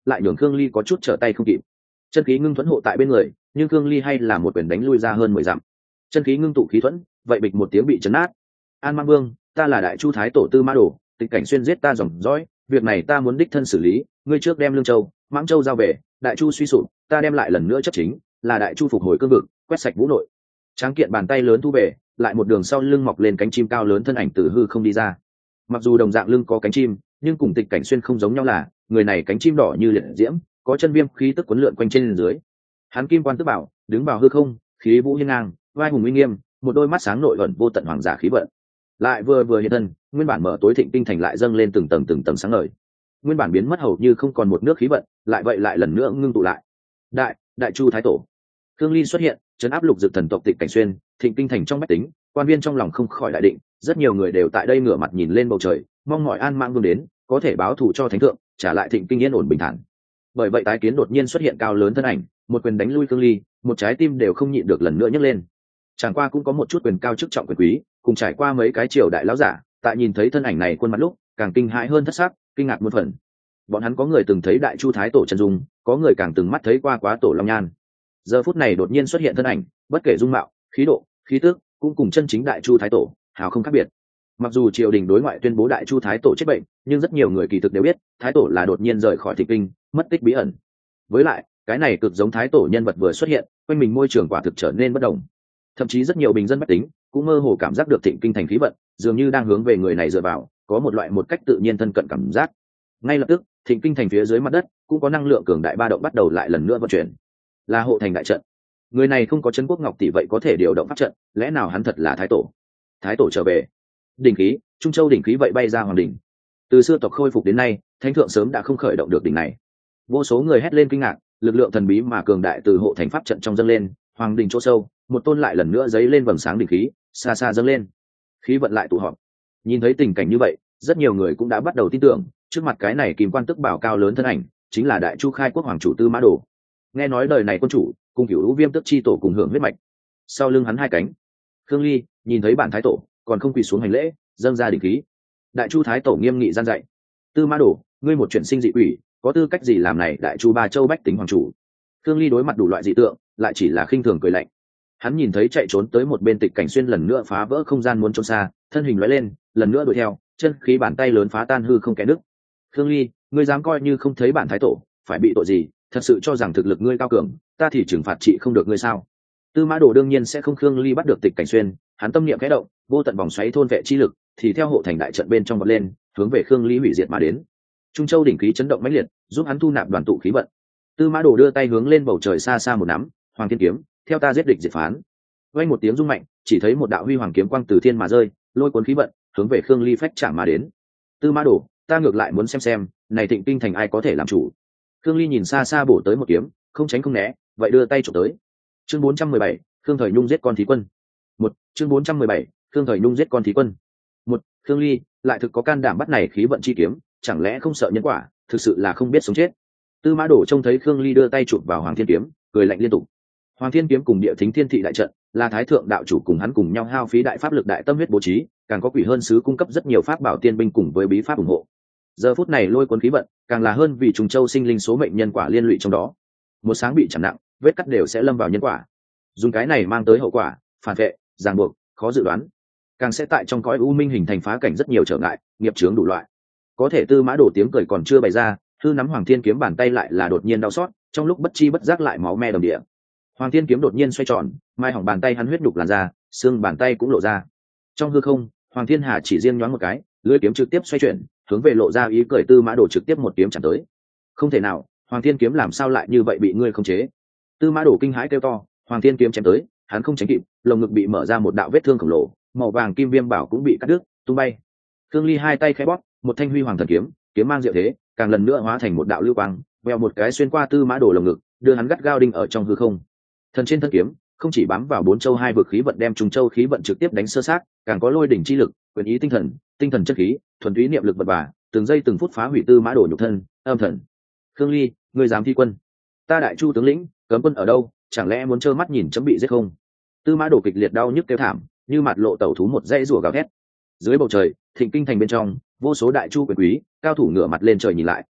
lại nhường Khương Ly có chút trở tay không kịp. Chân khí ngưng thuẫn hộ tại bên người, nhưng Khương Ly hay là một quyền đánh lui ra hơn 10 dặm. Chân khí ngưng tụ khí thuẫn, vậy bịch một tiếng bị chấn nát. An Mang Vương, ta là Đại Chu Thái Tổ Tư Mã Đồ, Tịch Cảnh Xuyên giết ta dòng dõi, việc này ta muốn đích thân xử lý, ngươi trước đem Lương Châu, Mãng Châu giao về, Đại Chu suy sụp, ta đem lại lần nữa chấp chính, là Đại Chu phục hồi cương vực, quét sạch vũ nội. Tráng kiện bàn tay lớn thu về, lại một đường sau lưng mọc lên cánh chim cao lớn thân ảnh từ hư không đi ra. Mặc dù đồng dạng lưng có cánh chim, nhưng cùng Tịch Cảnh Xuyên không giống nhau là, người này cánh chim đỏ như liệt diễm, có chân viêm khí tức quấn lượn quanh trên dưới. Hắn kim quan tức bảo, đứng vào hư không, khí vũ hiên ngang, vai hùng uy nghiêm, một đôi mắt sáng nội ẩn vô tận hoàng giả khí vận. Lại vừa hiện thân, nguyên bản mở tối thịnh kinh thành lại dâng lên từng tầng sáng ngời. Nguyên bản biến mất hầu như không còn một nước khí vận, lại vậy lại lần nữa ngưng tụ lại. Đại Chu Thái Tổ. Khương Ly xuất hiện, trấn áp lục dực thần tộc Tịch Cảnh Xuyên, thịnh kinh thành trong bách tính, quan viên trong lòng không khỏi đại định, rất nhiều người đều tại đây ngửa mặt nhìn lên bầu trời, mong mỏi An Mãng Vương đến, có thể báo thù cho thánh thượng, trả lại thịnh kinh yên ổn bình thản. Bởi vậy tái kiến đột nhiên xuất hiện cao lớn thân ảnh, một quyền đánh lui Khương Ly, một trái tim đều không nhịn được lần nữa nhấc lên. Chẳng qua cũng có một chút quyền cao chức trọng quyền quý, cùng trải qua mấy cái triều đại lão giả, tại nhìn thấy thân ảnh này khuôn mặt lúc, càng kinh hãi hơn thất sắc, kinh ngạc muôn phần. Bọn hắn có người từng thấy Đại Chu Thái Tổ chân dung, có người càng từng mắt thấy qua quá tổ long nhan. Giờ phút này đột nhiên xuất hiện thân ảnh, bất kể dung mạo, khí độ, khí tước, cũng cùng chân chính Đại Chu Thái Tổ hào không khác biệt. Mặc dù triều đình đối ngoại tuyên bố Đại Chu Thái Tổ chết bệnh, nhưng rất nhiều người kỳ thực đều biết Thái Tổ là đột nhiên rời khỏi Thịnh Kinh, mất tích bí ẩn. Với lại cái này cực giống Thái Tổ nhân vật vừa xuất hiện, quanh mình môi trường quả thực trở nên bất đồng. Thậm chí rất nhiều bình dân bách tính cũng mơ hồ cảm giác được Thịnh Kinh thành khí vận dường như đang hướng về người này dựa vào, có một loại một cách tự nhiên thân cận cảm giác. Ngay lập tức Thịnh Kinh thành phía dưới mặt đất cũng có năng lượng cường đại ba động bắt đầu lại lần nữa vận chuyển, là hộ thành đại trận. Người này không có chân quốc ngọc tỷ vậy có thể điều động pháp trận, lẽ nào hắn thật là Thái Tổ? Thái Tổ trở về. Đỉnh khí, Trung Châu đỉnh khí vậy bay ra hoàng đỉnh. Từ xưa tộc khôi phục đến nay, thánh thượng sớm đã không khởi động được đỉnh này. Vô số người hét lên kinh ngạc, lực lượng thần bí mà cường đại từ hộ thành pháp trận trong dâng lên, hoàng đỉnh chỗ sâu, một tôn lại lần nữa giấy lên vầng sáng đỉnh khí, xa xa dâng lên. Khí vận lại tụ họp. Nhìn thấy tình cảnh như vậy, rất nhiều người cũng đã bắt đầu tin tưởng, trước mặt cái này kim quan tức bảo cao lớn thân ảnh, chính là Đại Chu khai quốc hoàng chủ Tư Mã Đồ. Nghe nói đời này quân chủ, cùng Cửu Lũ Viêm tức chi tổ cùng hưởng huyết mạch. Sau lưng hắn hai cánh. Khương Ly nhìn thấy bản Thái Tổ, còn không quỳ xuống hành lễ, dâng ra đỉnh khí. Đại Chu Thái Tổ nghiêm nghị gian dạy: Tư Mã Đồ, ngươi một chuyển sinh dị quỷ, có tư cách gì làm này Đại Chu ba châu bách tính hoàng chủ? Khương Ly đối mặt đủ loại dị tượng, lại chỉ là khinh thường cười lạnh. Hắn nhìn thấy chạy trốn tới một bên Tịch Cảnh Xuyên lần nữa phá vỡ không gian muốn trốn xa, thân hình lóe lên, lần nữa đuổi theo, chân khí bàn tay lớn phá tan hư không kẽ nứt. Khương Ly, ngươi dám coi như không thấy bản Thái Tổ, phải bị tội gì? Thật sự cho rằng thực lực ngươi cao cường, ta thì trừng phạt trị không được ngươi sao? Tư Mã Đồ đương nhiên sẽ không Khương Ly bắt được Tịch Cảnh Xuyên, hắn tâm niệm khẽ động, vô tận vòng xoáy thôn vệ chi lực thì theo hộ thành đại trận bên trong vọt lên, hướng về Khương Ly hủy diệt mà đến. Trung Châu đỉnh khí chấn động mãnh liệt, giúp hắn thu nạp đoàn tụ khí vận. Tư Mã Đồ đưa tay hướng lên bầu trời xa xa một nắm, Hoàng Thiên kiếm, theo ta giết địch diệt phán. Vang một tiếng rung mạnh, chỉ thấy một đạo huy hoàng kiếm quang từ thiên mà rơi, lôi cuốn khí vận, hướng về Khương Ly phách chạm mà đến. Tư Mã Đồ, ta ngược lại muốn xem, này Thịnh Kinh thành ai có thể làm chủ. Khương Ly nhìn xa xa bổ tới một kiếm, không tránh không né, vậy đưa tay chụp tới. Chương 417, Khương Thời Nhung giết con thí quân. Chương 417, Khương Thời Nhung giết con thí quân. Khương Ly lại thực có can đảm bắt này khí vận chi kiếm, chẳng lẽ không sợ nhân quả, thực sự là không biết sống chết. Tư Mã Đồ trông thấy Khương Ly đưa tay chụp vào Hoàng Thiên kiếm, cười lạnh liên tục. Hoàng Thiên kiếm cùng Địa Thính Thiên Thị đại trận, là Thái thượng đạo chủ cùng hắn cùng nhau hao phí đại pháp lực đại tâm huyết bố trí, càng có Quỷ Hơn sứ cung cấp rất nhiều pháp bảo tiên binh cùng với bí pháp ủng hộ. Giờ phút này lôi cuốn khí vận, càng là hơn vì Trùng Châu sinh linh số mệnh nhân quả liên lụy trong đó. Một sáng bị chạm nặng, vết cắt đều sẽ lâm vào nhân quả. Dùng cái này mang tới hậu quả, phản vệ, ràng buộc, khó dự đoán, càng sẽ tại trong cõi u minh hình thành phá cảnh rất nhiều trở ngại, nghiệp chướng đủ loại. Có thể Tư Mã Đồ tiếng cười còn chưa bày ra, hư nắm Hoàng Thiên kiếm bàn tay lại là đột nhiên đau xót, trong lúc bất chi bất giác lại máu me đầm địa. Hoàng Thiên kiếm đột nhiên xoay tròn, mai hỏng bàn tay hắn huyết đục làn ra, xương bàn tay cũng lộ ra. Trong hư không, Hoàng Thiên Hà chỉ riêng nhoáng một cái, lưỡi kiếm trực tiếp xoay chuyển, hướng về lộ ra ý cười Tư Mã Đồ trực tiếp một kiếm chạm tới. Không thể nào, Hoàng Thiên kiếm làm sao lại như vậy bị ngươi khống chế? Tư Mã Đồ kinh hãi kêu to, Hoàng Thiên kiếm chém tới, hắn không tránh kịp, lồng ngực bị mở ra một đạo vết thương khổng lồ, màu vàng kim viêm bảo cũng bị cắt đứt, tung bay. Khương Ly hai tay khẽ bóp, một thanh huy hoàng thần kiếm, kiếm mang diệu thế, càng lần nữa hóa thành một đạo lưu quang, vèo một cái xuyên qua Tư Mã Đồ lồng ngực, đưa hắn gắt gao đinh ở trong hư không. Thần trên thân kiếm, không chỉ bám vào bốn châu hai vực khí vận đem Trùng Châu khí vận trực tiếp đánh sơ sát, càng có lôi đỉnh chi lực, quyền ý tinh thần chất khí, thuần túy niệm lực vật bà, từng giây từng phút phá hủy Tư Mã Đồ nhục thân, âm thần. Khương Ly, ngươi dám thi quân? Ta Đại Chu tướng lĩnh, cấm quân ở đâu? Chẳng lẽ muốn trơ mắt nhìn chấm bị giết không? Tư Mã Đồ kịch liệt đau nhức kêu thảm, như mặt lộ tẩu thú một dãy rủa gào thét. Dưới bầu trời, Thịnh Kinh thành bên trong, vô số Đại Chu quyền quý, cao thủ ngửa mặt lên trời nhìn lại,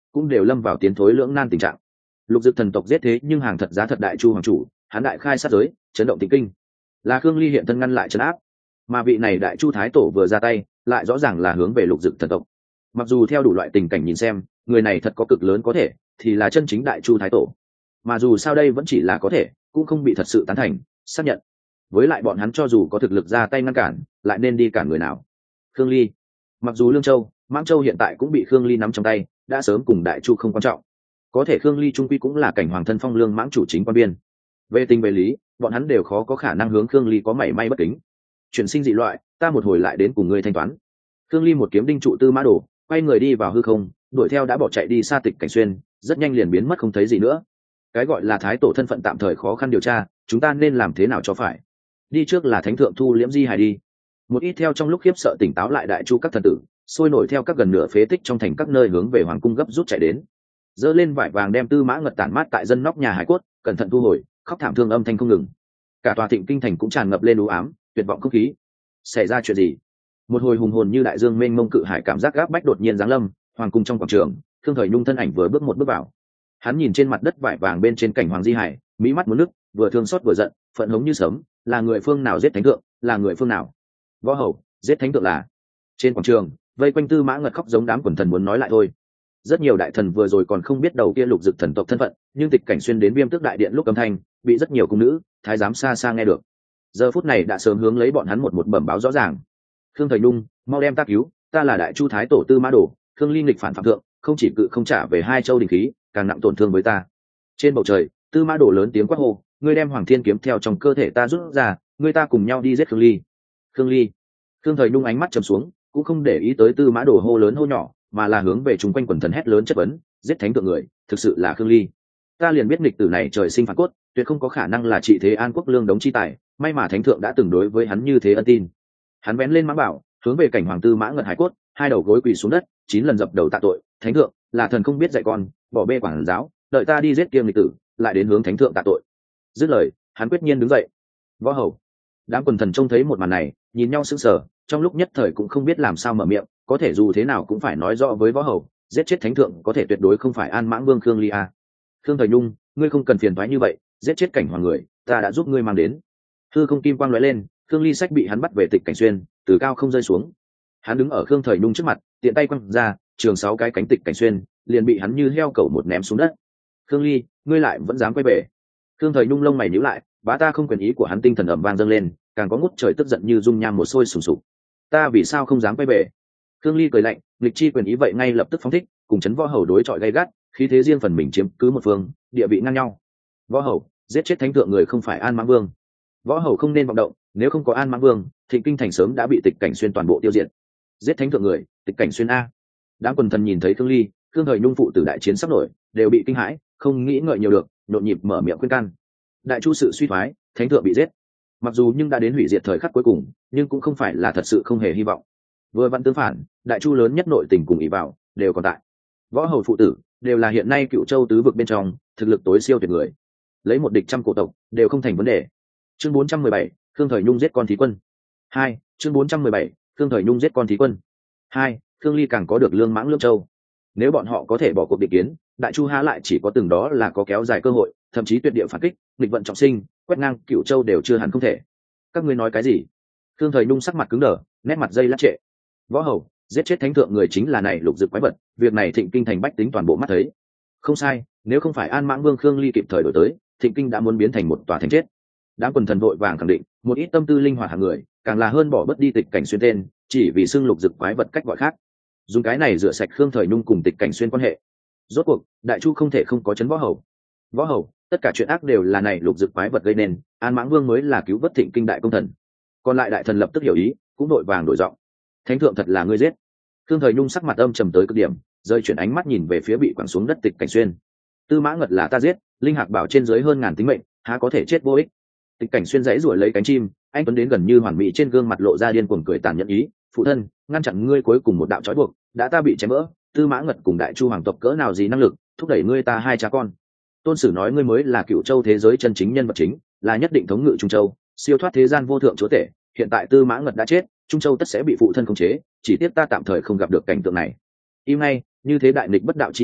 cũng đều lâm vào tiến thối lưỡng nan tình trạng. Lục Dực thần tộc giết thế nhưng hàng thật giá thật đại chu hoàng chủ, hắn đại khai sát giới, chấn động tịnh kinh, là Khương Ly hiện thân ngăn lại trấn áp, mà vị này đại chu thái tổ vừa ra tay lại rõ ràng là hướng về Lục Dực thần tộc. Mặc dù theo đủ loại tình cảnh nhìn xem người này thật có cực lớn có thể thì là chân chính đại chu thái tổ, mà dù sao đây vẫn chỉ là có thể, cũng không bị thật sự tán thành xác nhận. Với lại bọn hắn cho dù có thực lực ra tay ngăn cản, lại nên đi cản người nào? Khương Ly. Mặc dù Lương Châu, Mãng Châu hiện tại cũng bị Khương Ly nắm trong tay, đã sớm cùng đại chu không quan trọng, có thể Khương Ly trung quy cũng là cảnh hoàng thân phong lương mãng chủ chính quan biên, về tình về lý bọn hắn đều khó có khả năng hướng Khương Ly có mảy may bất kính. Chuyển sinh dị loại, ta một hồi lại đến cùng ngươi thanh toán. Khương Ly một kiếm đinh trụ Tư Mã Đồ, quay người đi vào hư không, đuổi theo đã bỏ chạy đi xa Tịch Cảnh Xuyên, rất nhanh liền biến mất không thấy gì nữa. Cái gọi là thái tổ thân phận tạm thời khó khăn điều tra, chúng ta nên làm thế nào cho phải? Đi trước là thánh thượng thu liễm di hài đi. Một ít theo trong lúc khiếp sợ tỉnh táo lại đại chu các thần tử, sôi nổi theo các gần nửa phế tích trong thành các nơi hướng về hoàng cung gấp rút chạy đến. Dơ lên vải vàng đem Tư Mã Ngật tản mát tại dân nóc nhà hải cốt, cẩn thận thu hồi, khóc thảm thương âm thanh không ngừng. Cả tòa Thịnh Kinh thành cũng tràn ngập lên u ám, tuyệt vọng không khí. Xảy ra chuyện gì? Một hồi hùng hồn như đại dương mênh mông cự hải cảm giác gáp bách đột nhiên giáng lâm, hoàng cung trong quảng trường, Thương Thời Nhung thân ảnh vừa bước một bước vào. Hắn nhìn trên mặt đất vải vàng bên trên cảnh hoàng di hải, mỹ mắt muốn nước, vừa thương xót vừa giận, phẫn hống như sớm, là người phương nào giết thánh thượng, là người phương nào? Võ hầu, giết thánh thượng là. Trên quảng trường, vây quanh Tư Mã Ngật khóc giống đám quần thần muốn nói lại thôi. Rất nhiều đại thần vừa rồi còn không biết đầu kia Lục Dực thần tộc thân phận, nhưng Tịch Cảnh Xuyên đến Viêm Tước đại điện lúc âm thanh, bị rất nhiều cung nữ, thái giám xa xa nghe được. Giờ phút này đã sớm hướng lấy bọn hắn một một bẩm báo rõ ràng. Khương Thời Nhung, mau đem ta cứu, ta là đại chu thái tổ Tư Mã Đồ, Khương Ly nghịch phản phạm thượng, không chỉ cự không trả về hai châu đình khí, càng nặng tổn thương với ta. Trên bầu trời, Tư Mã Đồ lớn tiếng quát hô, ngươi đem Hoàng Thiên kiếm theo trong cơ thể ta rút ra, ngươi ta cùng nhau đi giết Khương Ly. Khương Ly. Khương Thời Nhung ánh mắt trầm xuống, cũng không để ý tới Tư Mã Đồ hô lớn hô nhỏ, mà là hướng về chúng quanh quần thần hét lớn chất vấn, giết thánh thượng người, thực sự là Khương Ly. Ta liền biết nghịch tử này trời sinh phản cốt, tuyệt không có khả năng là trị thế an quốc lương đống chi tài, may mà thánh thượng đã từng đối với hắn như thế ân tin. Hắn vén lên mã bảo, hướng về cảnh hoàng Tư Mã Ngật hải cốt, hai đầu gối quỳ xuống đất, 9 lần dập đầu tạ tội, thánh thượng, là thần không biết dạy con, bỏ bê quản giáo, đợi ta đi giết kiêng nghịch tử, lại đến hướng thánh thượng tạ tội. Dứt lời, hắn quyết nhiên đứng dậy. Võ hầu. Đám quần thần trông thấy một màn này, nhìn nhau sững sờ, trong lúc nhất thời cũng không biết làm sao mở miệng, có thể dù thế nào cũng phải nói rõ với võ hầu, giết chết thánh thượng có thể tuyệt đối không phải An Mãng Vương Khương Ly a. Khương Thời Nhung, ngươi không cần phiền toái như vậy, giết chết cảnh hoàng người, ta đã giúp ngươi mang đến. Hư không kim quang lóe lên, Khương Ly sách bị hắn bắt về Tịch Cảnh Xuyên, từ cao không rơi xuống. Hắn đứng ở Khương Thời Nhung trước mặt, tiện tay quăng ra, trường 6 cái cánh Tịch Cảnh Xuyên, liền bị hắn như heo cẩu một ném xuống đất. Khương Ly, ngươi lại vẫn dám quay về? Khương Thời Nhung lông mày nhíu lại, bá ta không quyền ý của hắn tinh thần ầm vang dâng lên, càng có ngút trời tức giận như dung nham một sôi sùng sục. Ta vì sao không dám quay về? Khương Ly cười lạnh, nghịch chi quyền ý vậy ngay lập tức phóng thích, cùng chấn võ hầu đối chọi gay gắt, khí thế riêng phần mình chiếm cứ một phương, địa vị ngang nhau. Võ hầu, giết chết thánh thượng người không phải An Mãng Vương. Võ hầu không nên vọng động, nếu không có An Mãng Vương, Thịnh Kinh thành sớm đã bị Tịch Cảnh Xuyên toàn bộ tiêu diệt. Giết thánh thượng người, Tịch Cảnh Xuyên a. Đám quần thần nhìn thấy Khương Ly, Khương Thời Nhung phụ tử đại chiến sắp nổi, đều bị kinh hãi, không nghĩ ngợi nhiều được, nhộn nhịp mở miệng khuyên can. Đại chu sự suy thoái, thánh thượng bị giết. Mặc dù nhưng đã đến hủy diệt thời khắc cuối cùng, nhưng cũng không phải là thật sự không hề hy vọng. Vừa vặn tương phản, đại chu lớn nhất nội tình cùng ý vào đều còn tại. Võ hầu phụ tử đều là hiện nay Cựu Châu tứ vực bên trong thực lực tối siêu tuyệt người, lấy một địch trăm cổ tộc đều không thành vấn đề. Chương 417, Khương Thời Nhung giết con thí quân. 2. Chương 417, Khương Thời Nhung giết con thí quân. 2. Khương Ly càng có được Lương Mãng Lương Châu. Nếu bọn họ có thể bỏ cuộc địch kiến, đại chu há lại chỉ có từng đó là có kéo dài cơ hội, thậm chí tuyệt địa phản kích, nghịch vận trọng sinh, quét ngang Cựu Châu đều chưa hẳn không thể. Các ngươi nói cái gì? Khương Thời Nhung sắc mặt cứng đờ, nét mặt dây lát trệ. Võ hầu, giết chết thánh thượng người chính là này Lục Dực quái vật, việc này Thịnh Kinh thành bách tính toàn bộ mắt thấy. Không sai, nếu không phải An Mãng Vương Khương Ly kịp thời đổi tới, Thịnh Kinh đã muốn biến thành một tòa thành chết. Đám quần thần vội vàng khẳng định, một ít tâm tư linh hoạt hàng người, càng là hơn bỏ bất đi Tịch Cảnh Xuyên tên, chỉ vì xưng Lục Dực quái vật cách gọi khác. Dùng cái này rửa sạch Khương Thời Nhung cùng Tịch Cảnh Xuyên quan hệ. Rốt cuộc, đại chu không thể không có chấn võ hầu. Võ hầu, tất cả chuyện ác đều là này Lục Dực quái vật gây nên, An Mãng Vương mới là cứu vớt Thịnh Kinh đại công thần. Còn lại đại thần lập tức hiểu ý, cũng vội vàng đổi giọng. Thánh thượng thật là ngươi giết. Khương Thời Nhung sắc mặt âm trầm tới cực điểm, rơi chuyển ánh mắt nhìn về phía bị quẳng xuống đất Tịch Cảnh Xuyên. Tư Mã Ngật là ta giết, linh hạc bảo trên dưới hơn ngàn tính mệnh, há có thể chết vô ích. Tịch Cảnh Xuyên giãy giụa lấy cánh chim, anh tuấn đến gần như hoàn mỹ trên gương mặt lộ ra điên cuồng cười tàn nhẫn ý, phụ thân, ngăn chặn ngươi cuối cùng một đạo trói buộc, đã ta bị chém vỡ, Tư Mã Ngật cùng đại chu hoàng tộc cỡ nào gì năng lực, thúc đẩy ngươi ta hai cha con. Tôn Sử nói ngươi mới là Cựu Châu thế giới chân chính nhân vật chính, là nhất định thống ngự Trung Châu, siêu thoát thế gian vô thượng chúa tể, hiện tại Tư Mã Ngật đã chết, Trung Châu tất sẽ bị phụ thân khống chế, chỉ tiếc ta tạm thời không gặp được cảnh tượng này. Im ngay, như thế đại nghịch bất đạo chi ngôn,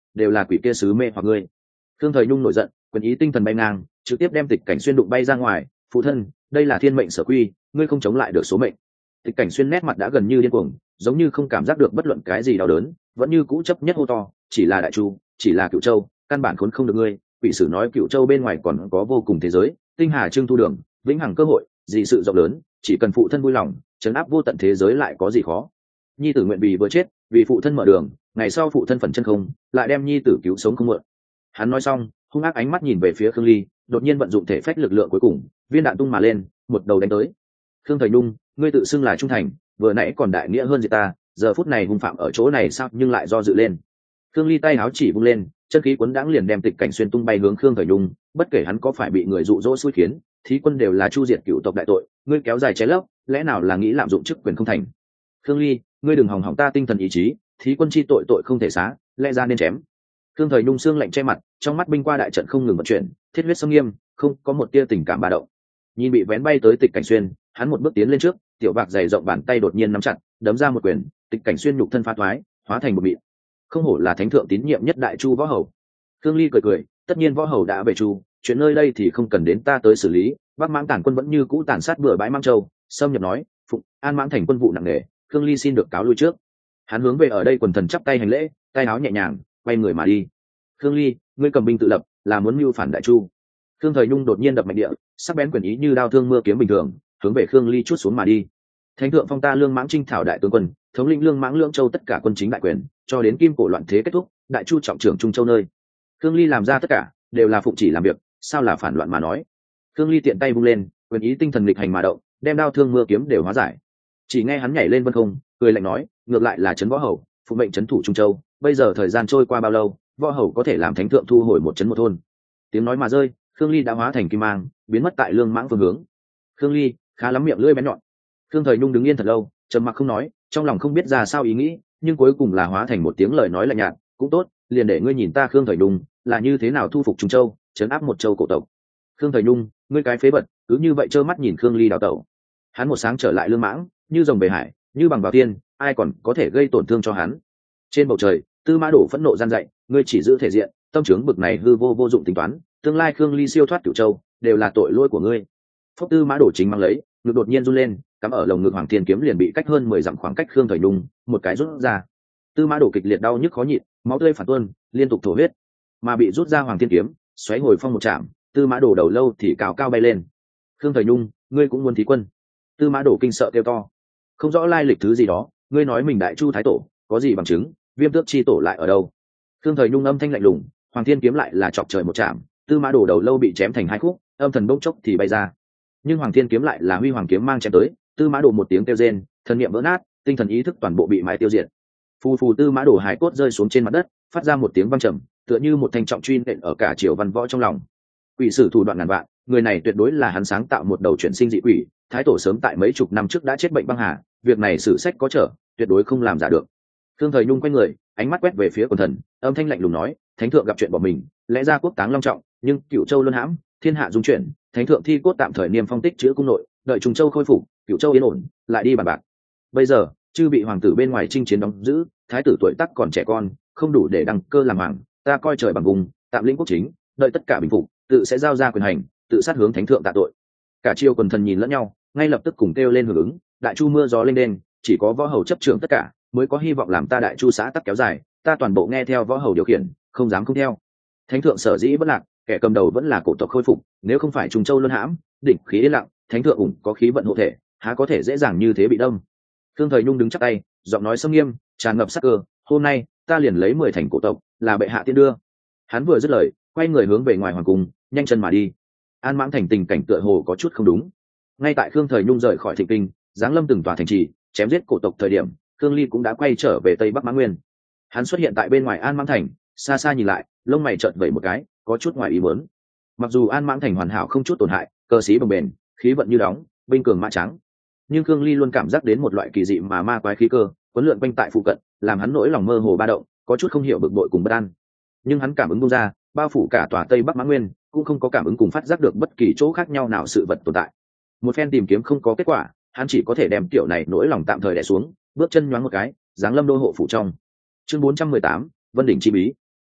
đều là quỷ kia sứ mê hoặc ngươi. Khương Thời Nhung nổi giận, quyền ý tinh thần bay ngang, trực tiếp đem Tịch Cảnh Xuyên đụng bay ra ngoài. Phụ thân, đây là thiên mệnh sở quy, ngươi không chống lại được số mệnh. Tịch Cảnh Xuyên nét mặt đã gần như điên cuồng, giống như không cảm giác được bất luận cái gì đau đớn, vẫn như cũ chấp nhất hô to, chỉ là Đại Chu, chỉ là Cửu Châu, căn bản khốn không được ngươi. Quỷ sử nói Cửu Châu bên ngoài còn có vô cùng thế giới, tinh hà trưng thu đường, vĩnh hằng cơ hội, dị sự rộng lớn, chỉ cần phụ thân vui lòng, trấn áp vô tận thế giới lại có gì khó. Nhi tử nguyện vì vừa chết, vì phụ thân mở đường, ngày sau phụ thân phần chân không, lại đem nhi tử cứu sống không muộn. Hắn nói xong, hung ác ánh mắt nhìn về phía Khương Ly, đột nhiên vận dụng thể phách lực lượng cuối cùng, viên đạn tung mà lên, một đầu đánh tới. Khương Thời Nhung, ngươi tự xưng là trung thành, vừa nãy còn đại nghĩa hơn gì ta, giờ phút này hung phạm ở chỗ này sao nhưng lại do dự lên. Khương Ly tay áo chỉ vung lên, chân khí cuốn đãng liền đem Tịch Cảnh Xuyên tung bay hướng Khương Thời Nhung, bất kể hắn có phải bị người dụ dỗ xui khiến, thí quân đều là chu diệt cựu tộc đại tội, ngươi kéo dài trái lấp, lẽ nào là nghĩ lạm dụng chức quyền không thành. Khương Ly, ngươi đừng hòng hỏng ta tinh thần ý chí, thí quân chi tội tội không thể xá, lẽ ra nên chém. Khương Thời Nhung xương lạnh che mặt, trong mắt binh qua đại trận không ngừng vận chuyển, thiết huyết sông nghiêm, không có một tia tình cảm ba động. Nhìn bị vén bay tới Tịch Cảnh Xuyên, hắn một bước tiến lên trước, tiểu vạc dày rộng bàn tay đột nhiên nắm chặt, đấm ra một quyền, Tịch Cảnh Xuyên nhục thân phá thoái, hóa thành một mịn. Không hổ là thánh thượng tín nhiệm nhất Đại Chu võ hầu. Khương Ly cười cười, tất nhiên võ hầu đã về Chu, chuyện nơi đây thì không cần đến ta tới xử lý. Bắc Mãng Tản quân vẫn như cũ tàn sát bừa bãi Mang Châu, xâm nhập nói, Phụng An Mãng thành quân vụ nặng nề, Khương Ly xin được cáo lui trước. Hắn hướng về ở đây quần thần chắp tay hành lễ, tay áo nhẹ nhàng, quay người mà đi. Khương Ly, ngươi cầm binh tự lập, là muốn mưu phản Đại Chu. Khương Thời Nhung đột nhiên đập mạnh địa, sắc bén quyền ý như đao thương mưa kiếm bình thường, hướng về Khương Ly chuốt xuống mà đi. Thánh thượng phong ta Lương Mãng Trinh thảo đại tướng quân, thống lĩnh Lương Mãng Lưỡng Châu tất cả quân chính đại quyền, cho đến kim cổ loạn thế kết thúc, Đại Chu trọng trưởng Trung Châu nơi. Khương Ly làm ra tất cả, đều là phụng chỉ làm việc, sao là phản loạn mà nói. Khương Ly tiện tay vung lên, quyền ý tinh thần nghịch hành mà động, đem đao thương mưa kiếm đều hóa giải. Chỉ nghe hắn nhảy lên vân không, cười lạnh nói, ngược lại là trấn võ hầu, phụ mệnh trấn thủ Trung Châu, bây giờ thời gian trôi qua bao lâu, võ hầu có thể làm thánh thượng thu hồi một trấn một thôn. Tiếng nói mà rơi, Khương Ly đã hóa thành kim mang, biến mất tại Lương Mãng phương hướng. Khương Ly khá lắm miệng lưỡi bén nhọn. Khương Thời Nhung đứng yên thật lâu, trầm mặc không nói, trong lòng không biết ra sao ý nghĩ, nhưng cuối cùng là hóa thành một tiếng lời nói lạnh nhạt, cũng tốt, liền để ngươi nhìn ta Khương Thời Nhung là như thế nào thu phục Trung Châu, trấn áp một châu cổ tộc. Khương Thời Nhung, ngươi cái phế vật, cứ như vậy trơ mắt nhìn Khương Ly đào tẩu. Hắn một sáng trở lại Lương Mãng, như rồng bề hải, như bằng vào tiên, ai còn có thể gây tổn thương cho hắn. Trên bầu trời, Tư Mã Đổ phẫn nộ gian dạy, ngươi chỉ giữ thể diện, tâm trướng bực này hư vô dụng tính toán, tương lai Khương Ly siêu thoát Cửu Châu, đều là tội lỗi của ngươi. Phúc Tư Mã Đổ chính mang lấy, ngực đột nhiên run lên, cắm ở lồng ngực Hoàng Thiên kiếm liền bị cách hơn 10 dặm khoảng cách Khương Thời Nhung, một cái rút ra. Tư Mã Đổ kịch liệt đau nhức khó nhịn, máu tươi phản tuôn, liên tục thổ huyết, mà bị rút ra Hoàng Thiên kiếm, xoáy hồi phong một chạm, Tư Mã Đổ đầu lâu thì cao cao bay lên. Khương Thời Nhung, ngươi cũng muốn thí quân? Tư Mã Đổ kinh sợ kêu to, không rõ lai lịch thứ gì đó, ngươi nói mình Đại Chu thái tổ, có gì bằng chứng? Viêm Tước chi tổ lại ở đâu? Khương Thời Nhung âm thanh lạnh lùng, Hoàng Thiên kiếm lại là chọc trời một chạm, Tư Mã Đổ đầu lâu bị chém thành hai khúc, âm thần bỗng chốc thì bay ra. Nhưng Hoàng Thiên kiếm lại là huy hoàng kiếm mang chém tới, Tư Mã Đổ một tiếng kêu rên, thần niệm vỡ nát, tinh thần ý thức toàn bộ bị mãi tiêu diệt. Phù phù Tư Mã Đổ hải cốt rơi xuống trên mặt đất, phát ra một tiếng vang trầm, tựa như một thanh trọng truy nện ở cả triều văn võ trong lòng. Quỷ sử thủ đoạn ngàn vạn, người này tuyệt đối là hắn sáng tạo một đầu chuyển sinh dị quỷ, thái tổ sớm tại mấy chục năm trước đã chết bệnh băng hà, việc này sử sách có trở, tuyệt đối không làm giả được. Khương Thời Nhung quay người, ánh mắt quét về phía quần thần, âm thanh lạnh lùng nói, thánh thượng gặp chuyện bỏ mình, lẽ ra quốc táng long trọng, nhưng Cửu Châu luân hãm, thiên hạ dung chuyển, thánh thượng thi cốt tạm thời niêm phong tích chữ cung nội, đợi Trung Châu khôi phục, Cửu Châu yên ổn, lại đi bàn bạc. Bây giờ chư bị hoàng tử bên ngoài chinh chiến đóng giữ, thái tử tuổi tác còn trẻ con, không đủ để đăng cơ làm hoàng, ta coi trời bằng vùng, tạm lĩnh quốc chính, đợi tất cả bình phục, tự sẽ giao ra quyền hành, tự sát hướng thánh thượng tạ tội. Cả triều quần thần nhìn lẫn nhau, ngay lập tức cùng kêu lên hưởng ứng. Đại Chu mưa gió lên đên, chỉ có võ hầu chấp trưởng tất cả, mới có hy vọng làm ta Đại Chu xã tắc kéo dài, ta toàn bộ nghe theo võ hầu điều khiển, không dám không theo. Thánh thượng sở dĩ bất lạc, kẻ cầm đầu vẫn là cổ tộc khôi phục, nếu không phải Trung Châu luân hãm, đỉnh khí yên lặng, thánh thượng ủng có khí vận hộ thể, há có thể dễ dàng như thế bị đâm. Khương Thời Nhung đứng chắp tay, giọng nói sâm nghiêm, tràn ngập sắc cơ, hôm nay ta liền lấy 10 thành cổ tộc, là bệ hạ tiên đưa. Hắn vừa dứt lời, quay người hướng về ngoài hoàng cung, nhanh chân mà đi. An Mãng thành tình cảnh tựa hồ có chút không đúng. Ngay tại Khương Thời Nhung rời khỏi Thịnh Kinh, giáng lâm từng tòa thành trì, chém giết cổ tộc thời điểm, Khương Ly cũng đã quay trở về Tây Bắc Mãng Nguyên. Hắn xuất hiện tại bên ngoài An Mãng thành, xa xa nhìn lại, lông mày trợn vẩy một cái, có chút ngoài ý muốn. Mặc dù An Mãng thành hoàn hảo không chút tổn hại, cơ sĩ bồng bềnh, khí vận như đóng, binh cường mã trắng, nhưng Khương Ly luôn cảm giác đến một loại kỳ dị mà ma quái khí cơ quấn lượn quanh tại phụ cận, làm hắn nỗi lòng mơ hồ ba động, có chút không hiểu bực bội cùng bất an. Nhưng hắn cảm ứng bung ra, bao phủ cả tòa Tây Bắc Mãng Nguyên, cũng không có cảm ứng cùng phát giác được bất kỳ chỗ khác nhau nào sự vật tồn tại. Một phen tìm kiếm không có kết quả, hắn chỉ có thể đem kiểu này nỗi lòng tạm thời đè xuống, bước chân nhoáng một cái, giáng lâm đô hộ phủ trong. Chương 418, Vân đỉnh chi bí.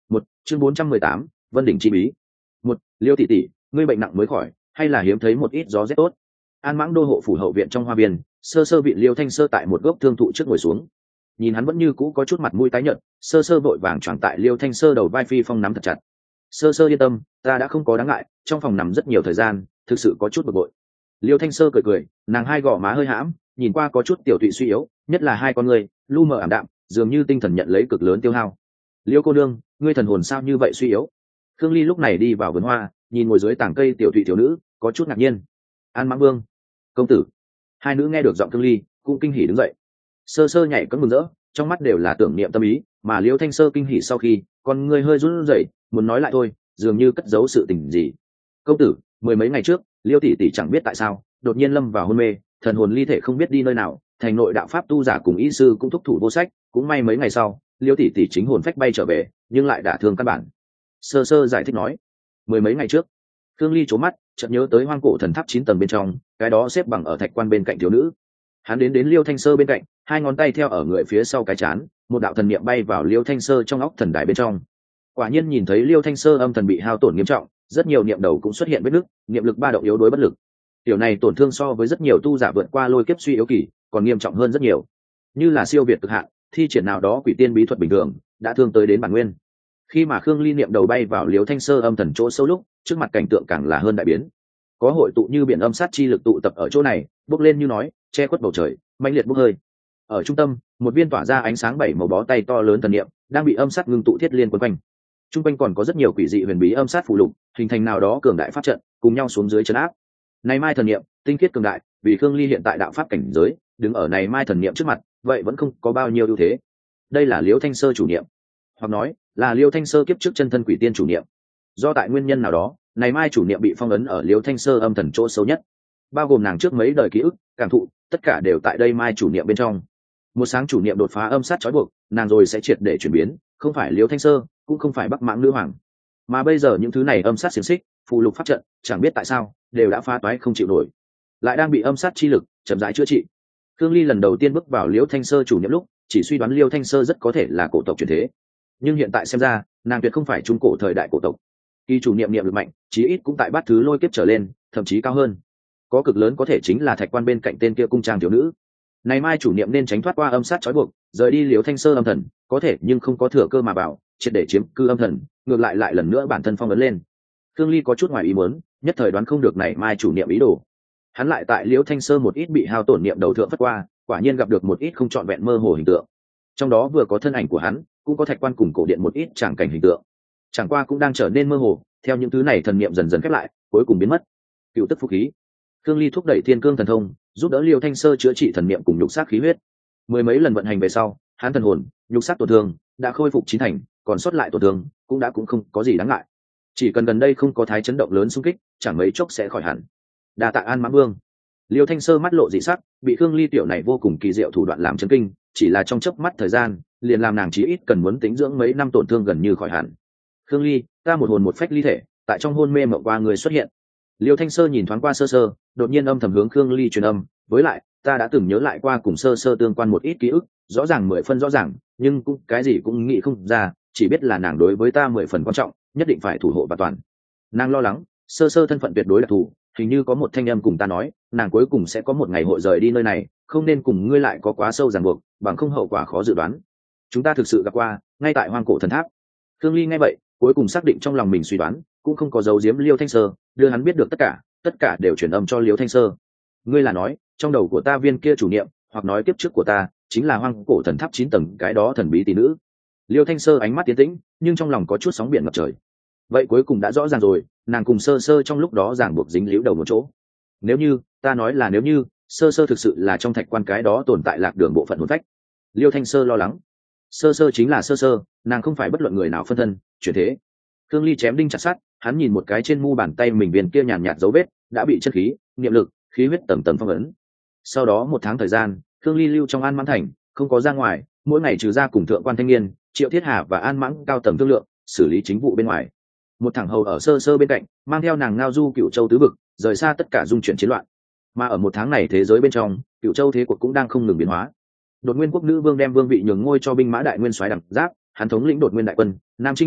Chương 418, Vân đỉnh chi bí. Một, Liêu tỷ tỷ, ngươi bệnh nặng mới khỏi, hay là hiếm thấy một ít gió rét tốt? An Mãng đô hộ phủ hậu viện trong hoa viên, sơ sơ vị Liêu Thanh Sơ tại một gốc thương thụ trước ngồi xuống. Nhìn hắn vẫn như cũ có chút mặt mũi tái nhợt, sơ sơ vội vàng choàng tại Liêu Thanh Sơ đầu vai phi phong nắm thật chặt. Sơ sơ yên tâm, ta đã không có đáng ngại, trong phòng nằm rất nhiều thời gian, thực sự có chút bực bội. Liêu Thanh Sơ cười cười, nàng hai gò má hơi hãm, nhìn qua có chút tiểu tụy suy yếu, nhất là hai con người lu mờ ảm đạm, dường như tinh thần nhận lấy cực lớn tiêu hao. Liêu cô nương, ngươi thần hồn sao như vậy suy yếu? Khương Ly lúc này đi vào vườn hoa, nhìn ngồi dưới tảng cây tiểu tụy thiếu nữ, có chút ngạc nhiên. An Mãng Vương, công tử. Hai nữ nghe được giọng Khương Ly, cũng kinh hỉ đứng dậy. Sơ sơ nhảy cẫng mừng rỡ, trong mắt đều là tưởng niệm tâm ý, mà Liêu Thanh Sơ kinh hỉ sau khi, con người hơi run rẩy, muốn nói lại thôi, dường như cất giấu sự tình gì. Công tử, mười mấy ngày trước, Liêu tỷ tỷ chẳng biết tại sao, đột nhiên lâm vào hôn mê, thần hồn ly thể không biết đi nơi nào, thành nội đạo pháp tu giả cùng y sư cũng thúc thủ vô sách, cũng may mấy ngày sau, Liêu tỷ tỷ chính hồn phách bay trở về, nhưng lại đả thương căn bản. Sơ sơ giải thích nói, mười mấy ngày trước, Khương Ly trố mắt, chợt nhớ tới hoang cổ thần tháp 9 tầng bên trong, cái đó xếp bằng ở thạch quan bên cạnh thiếu nữ. Hắn đến Liêu Thanh Sơ bên cạnh, hai ngón tay theo ở người phía sau cái chán, một đạo thần niệm bay vào Liêu Thanh Sơ trong óc thần đài bên trong. Quả nhiên nhìn thấy Liêu Thanh Sơ âm thần bị hao tổn nghiêm trọng, rất nhiều niệm đầu cũng xuất hiện vết nứt, niệm lực ba động yếu đuối bất lực. Điều này tổn thương so với rất nhiều tu giả vượt qua lôi kiếp suy yếu kỳ, còn nghiêm trọng hơn rất nhiều. Như là siêu việt cực hạn, thi triển nào đó quỷ tiên bí thuật bình thường, đã thương tới đến bản nguyên. Khi mà Khương Ly niệm đầu bay vào Liêu Thanh Sơ âm thần chỗ sâu lúc, trước mặt cảnh tượng càng là hơn đại biến. Có hội tụ như biển âm sát chi lực tụ tập ở chỗ này, bốc lên như nói, che khuất bầu trời, mãnh liệt bốc hơi. Ở trung tâm, một viên tỏa ra ánh sáng bảy màu bó tay to lớn thần niệm, đang bị âm sát ngưng tụ thiết liên quấn quanh. Trung quanh còn có rất nhiều quỷ dị huyền bí âm sát phù lục, hình thành nào đó cường đại pháp trận, cùng nhau xuống dưới trấn áp. Này mai thần niệm, tinh khiết cường đại, vì Khương Ly hiện tại đạo pháp cảnh giới, đứng ở này mai thần niệm trước mặt, vậy vẫn không có bao nhiêu ưu thế. Đây là Liêu Thanh Sơ chủ niệm, hoặc nói là Liêu Thanh Sơ kiếp trước chân thân quỷ tiên chủ niệm. Do tại nguyên nhân nào đó, này mai chủ niệm bị phong ấn ở Liêu Thanh Sơ âm thần chỗ sâu nhất, bao gồm nàng trước mấy đời ký ức, cảm thụ, tất cả đều tại đây mai chủ niệm bên trong. Một sáng chủ niệm đột phá âm sát trói buộc, nàng rồi sẽ triệt để chuyển biến, không phải Liêu Thanh Sơ, cũng không phải Bắc Mãng nữ hoàng, mà bây giờ những thứ này âm sát xiềng xích, phù lục pháp trận, chẳng biết tại sao đều đã phá toái không chịu nổi, lại đang bị âm sát chi lực chậm rãi chữa trị. Khương Ly lần đầu tiên bước vào Liêu Thanh Sơ chủ niệm lúc, chỉ suy đoán Liêu Thanh Sơ rất có thể là cổ tộc truyền thế, nhưng hiện tại xem ra, nàng tuyệt không phải trung cổ thời đại cổ tộc. Kỳ chủ niệm niệm lực mạnh, chí ít cũng tại bát thứ lôi kiếp trở lên, thậm chí cao hơn. Có cực lớn có thể chính là thạch quan bên cạnh tên kia cung trang thiếu nữ. Này mai chủ niệm nên tránh thoát qua âm sát trói buộc, rời đi Liêu Thanh Sơ âm thần, có thể nhưng không có thừa cơ mà vào, triệt để chiếm cư âm thần, ngược lại lần nữa bản thân phong ấn lên. Khương Ly có chút ngoài ý muốn, nhất thời đoán không được này mai chủ niệm ý đồ. Hắn lại tại Liêu Thanh Sơ một ít bị hao tổn niệm đầu thượng phất qua, quả nhiên gặp được một ít không trọn vẹn mơ hồ hình tượng. Trong đó vừa có thân ảnh của hắn, cũng có thạch quan cùng cổ điện một ít tràng cảnh hình tượng. Chẳng qua cũng đang trở nên mơ hồ, theo những thứ này thần niệm dần dần khép lại, cuối cùng biến mất. Cựu tức phúc khí. Khương Ly thúc đẩy thiên cương thần thông, giúp đỡ Liêu Thanh Sơ chữa trị thần niệm cùng nhục sát khí huyết. Mười mấy lần vận hành về sau, hắn thần hồn, nhục sát tổn thương đã khôi phục chín thành, còn sót lại tổn thương cũng không có gì đáng ngại. Chỉ cần gần đây không có thái chấn động lớn xung kích, chẳng mấy chốc sẽ khỏi hẳn. Đa tạ An Mãng Vương. Liêu Thanh Sơ mắt lộ dị sắc, bị Khương Ly tiểu này vô cùng kỳ diệu thủ đoạn làm chấn kinh, chỉ là trong chớp mắt thời gian, liền làm nàng chí ít cần muốn tính dưỡng mấy năm tổn thương gần như khỏi hẳn. Khương Ly, ta một hồn một phách ly thể, tại trong hôn mê mộng qua người xuất hiện. Liêu Thanh Sơ nhìn thoáng qua sơ sơ, đột nhiên âm thầm hướng Khương Ly truyền âm, với lại, ta đã từng nhớ lại qua cùng sơ sơ tương quan một ít ký ức, rõ ràng 10 phân rõ ràng, nhưng cũng cái gì cũng nghĩ không ra, chỉ biết là nàng đối với ta 10 phần quan trọng, nhất định phải thủ hộ và toàn. Nàng lo lắng, sơ sơ thân phận tuyệt đối đặc thù, hình như có một thanh âm cùng ta nói, nàng cuối cùng sẽ có một ngày hội rời đi nơi này, không nên cùng ngươi lại có quá sâu ràng buộc, bằng không hậu quả khó dự đoán. Chúng ta thực sự gặp qua, ngay tại hoang cổ thần tháp. Khương Ly nghe vậy, cuối cùng xác định trong lòng mình suy đoán, cũng không có giấu giếm Liêu Thanh Sơ, đưa hắn biết được tất cả đều truyền âm cho Liêu Thanh Sơ. Ngươi là nói, trong đầu của ta viên kia chủ niệm, hoặc nói kiếp trước của ta, chính là hoang cổ thần tháp 9 tầng cái đó thần bí tỷ nữ. Liêu Thanh Sơ ánh mắt tiến tĩnh, nhưng trong lòng có chút sóng biển ngập trời. Vậy cuối cùng đã rõ ràng rồi, nàng cùng sơ sơ trong lúc đó ràng buộc dính líu đầu một chỗ. Nếu như, ta nói là nếu như, sơ sơ thực sự là trong thạch quan cái đó tồn tại lạc đường bộ phận hồn phách. Liêu Thanh Sơ lo lắng. Sơ sơ chính là sơ sơ, nàng không phải bất luận người nào phân thân, chuyển thế. Khương Ly chém đinh chặt sắt, hắn nhìn một cái trên mu bàn tay mình viên kia nhàn nhạt dấu vết, đã bị chân khí, niệm lực, khí huyết tầng tầng phong ấn. Sau đó một tháng thời gian, Khương Ly lưu trong An Mãng thành, không có ra ngoài, mỗi ngày trừ ra cùng thượng quan thanh niên, Triệu Thiết Hà và An Mãng cao tầng thương lượng, xử lý chính vụ bên ngoài. Một thằng hầu ở sơ sơ bên cạnh, mang theo nàng ngao du Cựu Châu tứ vực, rời xa tất cả dung chuyển chiến loạn. Mà ở một tháng này thế giới bên trong, Cựu Châu thế cuộc cũng đang không ngừng biến hóa. Đột Nguyên quốc nữ vương đem vương vị nhường ngôi cho binh mã đại nguyên soái Đằng Giáp, hắn thống lĩnh Đột Nguyên đại quân, nam chinh bắc phạt,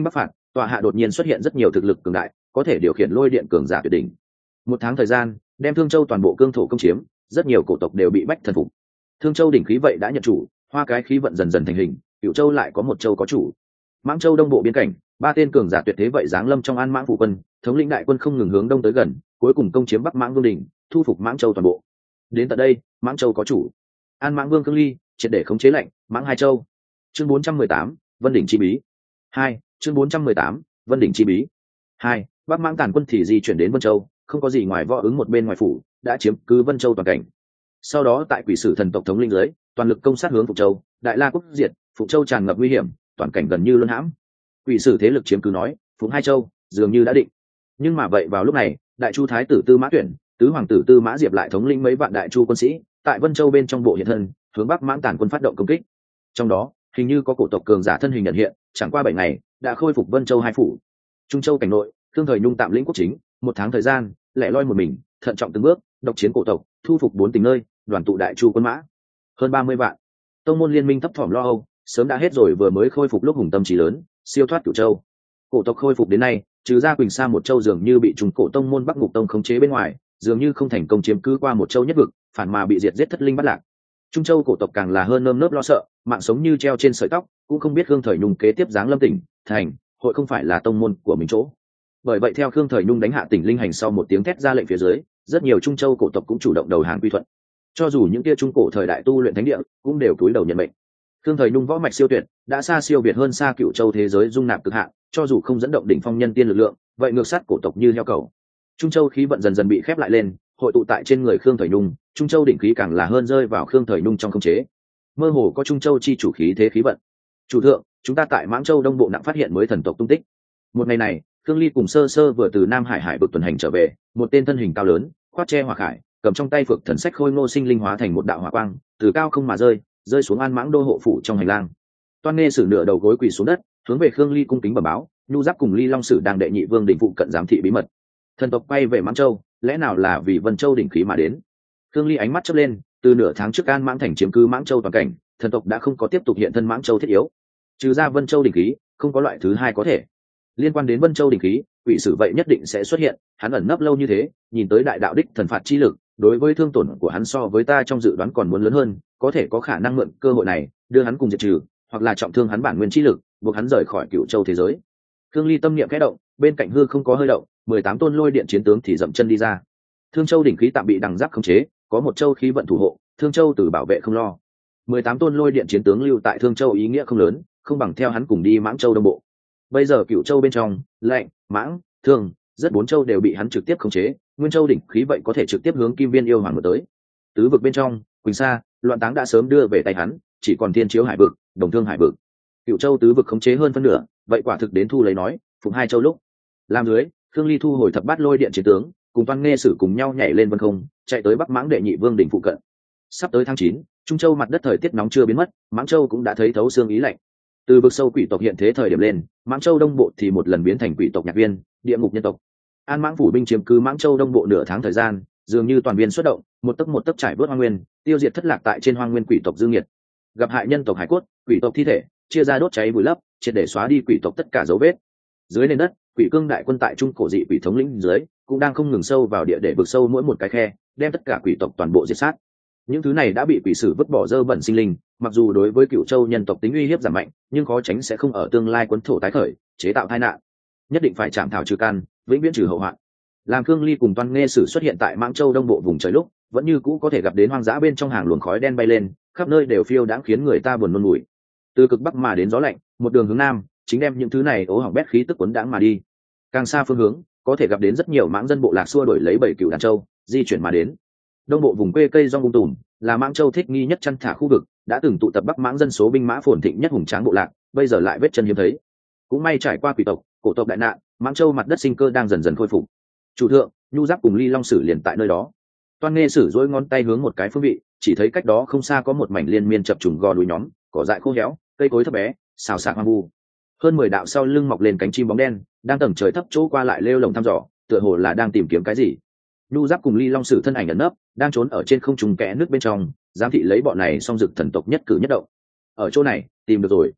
tọa hạ đột nhiên xuất hiện rất nhiều thực lực cường đại, có thể điều khiển lôi điện cường giả tuyệt đỉnh. Một tháng thời gian, đem Thương Châu toàn bộ cương thổ công chiếm, rất nhiều cổ tộc đều bị bách thần phục. Thương Châu đỉnh khí vậy đã nhận chủ, Hoa cái khí vận dần dần thành hình, Cửu Châu lại có một châu có chủ. Mãng Châu đông bộ biên cảnh, ba tên cường giả tuyệt thế vậy giáng lâm trong An Mãng phủ quân, thống lĩnh đại quân không ngừng hướng đông tới gần, cuối cùng công chiếm Bắc Mãng Vương đỉnh, thu phục Mãng Châu toàn bộ. Đến tận đây, Mãng Châu có chủ. An Mãng Vương Cương Ly, triệt để khống chế lệnh Mãng hai châu. Chương 418, Vân đỉnh chi bí. 2, chương 418, Vân đỉnh chi bí. 2, Bắc Mãng tàn quân thì di chuyển đến Vân Châu, không có gì ngoài võ ứng một bên ngoài phủ, đã chiếm cứ Vân Châu toàn cảnh. Sau đó tại Quỷ Sử thần tộc thống lĩnh dưới, toàn lực công sát hướng Phục Châu, Đại La quốc diệt, Phục Châu tràn ngập nguy hiểm, toàn cảnh gần như luân hãm. Quỷ Sử thế lực chiếm cứ nói, Phụng hai châu dường như đã định. Nhưng mà vậy vào lúc này, Đại Chu thái tử Tư Mã Tuyển, tứ hoàng tử Tư Mã Diệp lại thống lĩnh mấy vạn Đại Chu quân sĩ, tại Vân Châu bên trong bộ hiện thân, hướng Bắc Mãng tàn quân phát động công kích. Trong đó, hình như có cổ tộc cường giả thân hình nhận hiện, chẳng qua 7 ngày, đã khôi phục Vân Châu hai phủ. Trung Châu cảnh nội, Thương Thời Nhung tạm lĩnh quốc chính, 1 tháng thời gian, lẻ loi một mình, thận trọng từng bước, độc chiến cổ tộc, thu phục 4 tỉnh nơi, đoàn tụ Đại Chu quân mã hơn 30 vạn. Tông môn liên minh thấp thỏm lo âu, sớm đã hết rồi vừa mới khôi phục lúc hùng tâm trí lớn, siêu thoát Cửu Châu. Cổ tộc khôi phục đến nay, trừ ra Quỳnh Sa một châu dường như bị trùng cổ tông môn Bắc Ngục tông khống chế bên ngoài, dường như không thành công chiếm cứ qua một châu nhất vực, phản mà bị diệt giết thất linh bắt lạc. Trung Châu cổ tộc càng là hơn nơm nớp lo sợ, mạng sống như treo trên sợi tóc, cũng không biết Khương Thời Nhung kế tiếp giáng lâm tỉnh thành, hội không phải là tông môn của mình chỗ. Bởi vậy theo Khương Thời Nhung đánh hạ tỉnh linh hành sau một tiếng thét ra lệnh phía dưới, rất nhiều Trung Châu cổ tộc cũng chủ động đầu hàng quy thuận. Cho dù những kia trung cổ thời đại tu luyện thánh địa, cũng đều cúi đầu nhận mệnh. Khương Thời Nhung võ mạch siêu tuyệt, đã xa siêu việt hơn xa Cựu Châu thế giới dung nạp cực hạn, cho dù không dẫn động đỉnh phong nhân tiên lực lượng, vậy ngược sát cổ tộc như heo cầu. Trung Châu khí vận dần dần bị khép lại lên, hội tụ tại trên người Khương Thời Nhung, Trung Châu đỉnh khí càng là hơn rơi vào Khương Thời Nhung trong khống chế. Mơ hồ có Trung Châu chi chủ khí thế khí vận. Chủ thượng, chúng ta tại Mãng Châu đông bộ nặng phát hiện mới thần tộc tung tích. Một ngày này, Khương Ly cùng Sơ Sơ vừa từ Nam Hải Hải vực tuần hành trở về, một tên thân hình cao lớn, khoác che hỏa khải, cầm trong tay phược thần sách khôi ngô sinh linh hóa thành một đạo hỏa quang, từ cao không mà rơi xuống An Mãng đô hộ phủ trong hành lang. Toan Nghê Sử nửa đầu gối quỳ xuống đất, hướng về Khương Ly cung kính bẩm báo, nhu giáp cùng Ly Long Sử đang đệ nhị vương đỉnh phụ cận giám thị bí mật. Thần tộc quay về Mãng Châu, lẽ nào là vì Vân Châu đỉnh khí mà đến? Khương Ly ánh mắt chớp lên, từ nửa tháng trước An Mãng thành chiếm cứ Mãng Châu toàn cảnh, thần tộc đã không có tiếp tục hiện thân Mãng Châu thiết yếu. Trừ ra Vân Châu đỉnh khí, không có loại thứ hai có thể. Liên quan đến Vân Châu đỉnh khí, Quỷ Sử vậy nhất định sẽ xuất hiện, hắn ẩn nấp lâu như thế, nhìn tới đại đạo đích thần phạt chi lực, đối với thương tổn của hắn so với ta trong dự đoán còn muốn lớn hơn, có thể có khả năng mượn cơ hội này đưa hắn cùng diệt trừ, hoặc là trọng thương hắn bản nguyên chi lực, buộc hắn rời khỏi Cựu Châu thế giới. Khương Ly tâm niệm khẽ động, bên cạnh hư không có hơi động, 18 tôn lôi điện chiến tướng thì dậm chân đi ra. Thương Châu đỉnh khí tạm bị đằng giáp khống chế, có một châu khí vận thủ hộ, Thương Châu từ bảo vệ không lo. 18 tôn lôi điện chiến tướng lưu tại Thương Châu ý nghĩa không lớn, không bằng theo hắn cùng đi Mãng Châu đông bộ. Bây giờ Cựu Châu bên trong, Lệnh, Mãng, Thương, rất 4 châu đều bị hắn trực tiếp khống chế, Nguyên Châu đỉnh khí vậy có thể trực tiếp hướng Kim Viên yêu hoàng mở tới. Tứ vực bên trong, Quỳnh Sa, Loạn Táng đã sớm đưa về tay hắn, chỉ còn Thiên Chiếu Hải vực, Đồng Thương Hải vực. Cựu Châu tứ vực khống chế hơn phân nửa, vậy quả thực đến thu lấy nói, Phụng hai châu lúc. Làm dưới, Khương Ly thu hồi thập bát lôi điện chiến tướng, cùng Toan Nghê Sử cùng nhau nhảy lên vân không, chạy tới Bắc Mãng đệ nhị vương đỉnh phụ cận. Sắp tới tháng 9, Trung Châu mặt đất thời tiết nóng chưa biến mất, Mãng Châu cũng đã thấy thấu xương ý lạnh. Từ vực sâu quỷ tộc hiện thế thời điểm lên, Mãng Châu đông bộ thì một lần biến thành quỷ tộc nhạc viên, địa ngục nhân tộc. An Mãng phủ binh chiếm cứ Mãng Châu đông bộ nửa tháng thời gian, dường như toàn viên xuất động, một tấc trải vớt hoang nguyên, tiêu diệt thất lạc tại trên hoang nguyên quỷ tộc dương nghiệt. Gặp hại nhân tộc hải cốt, quỷ tộc thi thể, chia ra đốt cháy vùi lấp, triệt để xóa đi quỷ tộc tất cả dấu vết. Dưới nền đất, quỷ cương đại quân tại trung cổ dị quỷ thống lĩnh dưới, cũng đang không ngừng sâu vào địa để vực sâu mỗi một cái khe, đem tất cả quỷ tộc toàn bộ diệt sát. Những thứ này đã bị quỷ sử vứt bỏ dơ bẩn sinh linh, mặc dù đối với Cựu Châu nhân tộc tính uy hiếp giảm mạnh, nhưng khó tránh sẽ không ở tương lai quấn thổ tái khởi, chế tạo tai nạn. Nhất định phải chạm thảo trừ căn, vĩnh viễn trừ hậu hoạn. Làm Khương Ly cùng Toan Nghê Sử xuất hiện tại Mãng Châu đông bộ vùng trời lúc, vẫn như cũ có thể gặp đến hoang dã bên trong hàng luồng khói đen bay lên, khắp nơi đều phiêu đãng khiến người ta buồn nôn mùi. Từ cực bắc mà đến gió lạnh, một đường hướng nam, chính đem những thứ này ố hỏng bét khí tức cuốn đãng mà đi. Càng xa phương hướng, có thể gặp đến rất nhiều mãng dân bộ lạc xua đổi lấy 7 cựu đàn châu, di chuyển mà đến. Đông bộ vùng quê cây rong ung tùm, là Mãng Châu thích nghi nhất chăn thả khu vực, đã từng tụ tập Bắc Mãng dân số binh mã phồn thịnh nhất hùng tráng bộ lạc, bây giờ lại vết chân hiếm thấy. Cũng may trải qua quỷ tộc, cổ tộc đại nạn, Mãng Châu mặt đất sinh cơ đang dần dần khôi phục. Chủ thượng, nhu giáp cùng Ly Long Sử liền tại nơi đó. Toan Nghê Sử dỗi ngón tay hướng một cái phương vị, chỉ thấy cách đó không xa có một mảnh liên miên chập trùng gò núi nhóm, cỏ dại khô héo, cây cối thấp bé, xào xạc hoang vu. Hơn 10 đạo sau lưng mọc lên cánh chim bóng đen, đang tầng trời thấp chỗ qua lại lêu lồng thăm dò, tựa hồ là đang tìm kiếm cái gì. Nhu giáp cùng Ly Long Sử thân ảnh ẩn nấp, đang trốn ở trên không trung kẽ nước bên trong, giám thị lấy bọn này song dực thần tộc nhất cử nhất động. Ở chỗ này, tìm được rồi.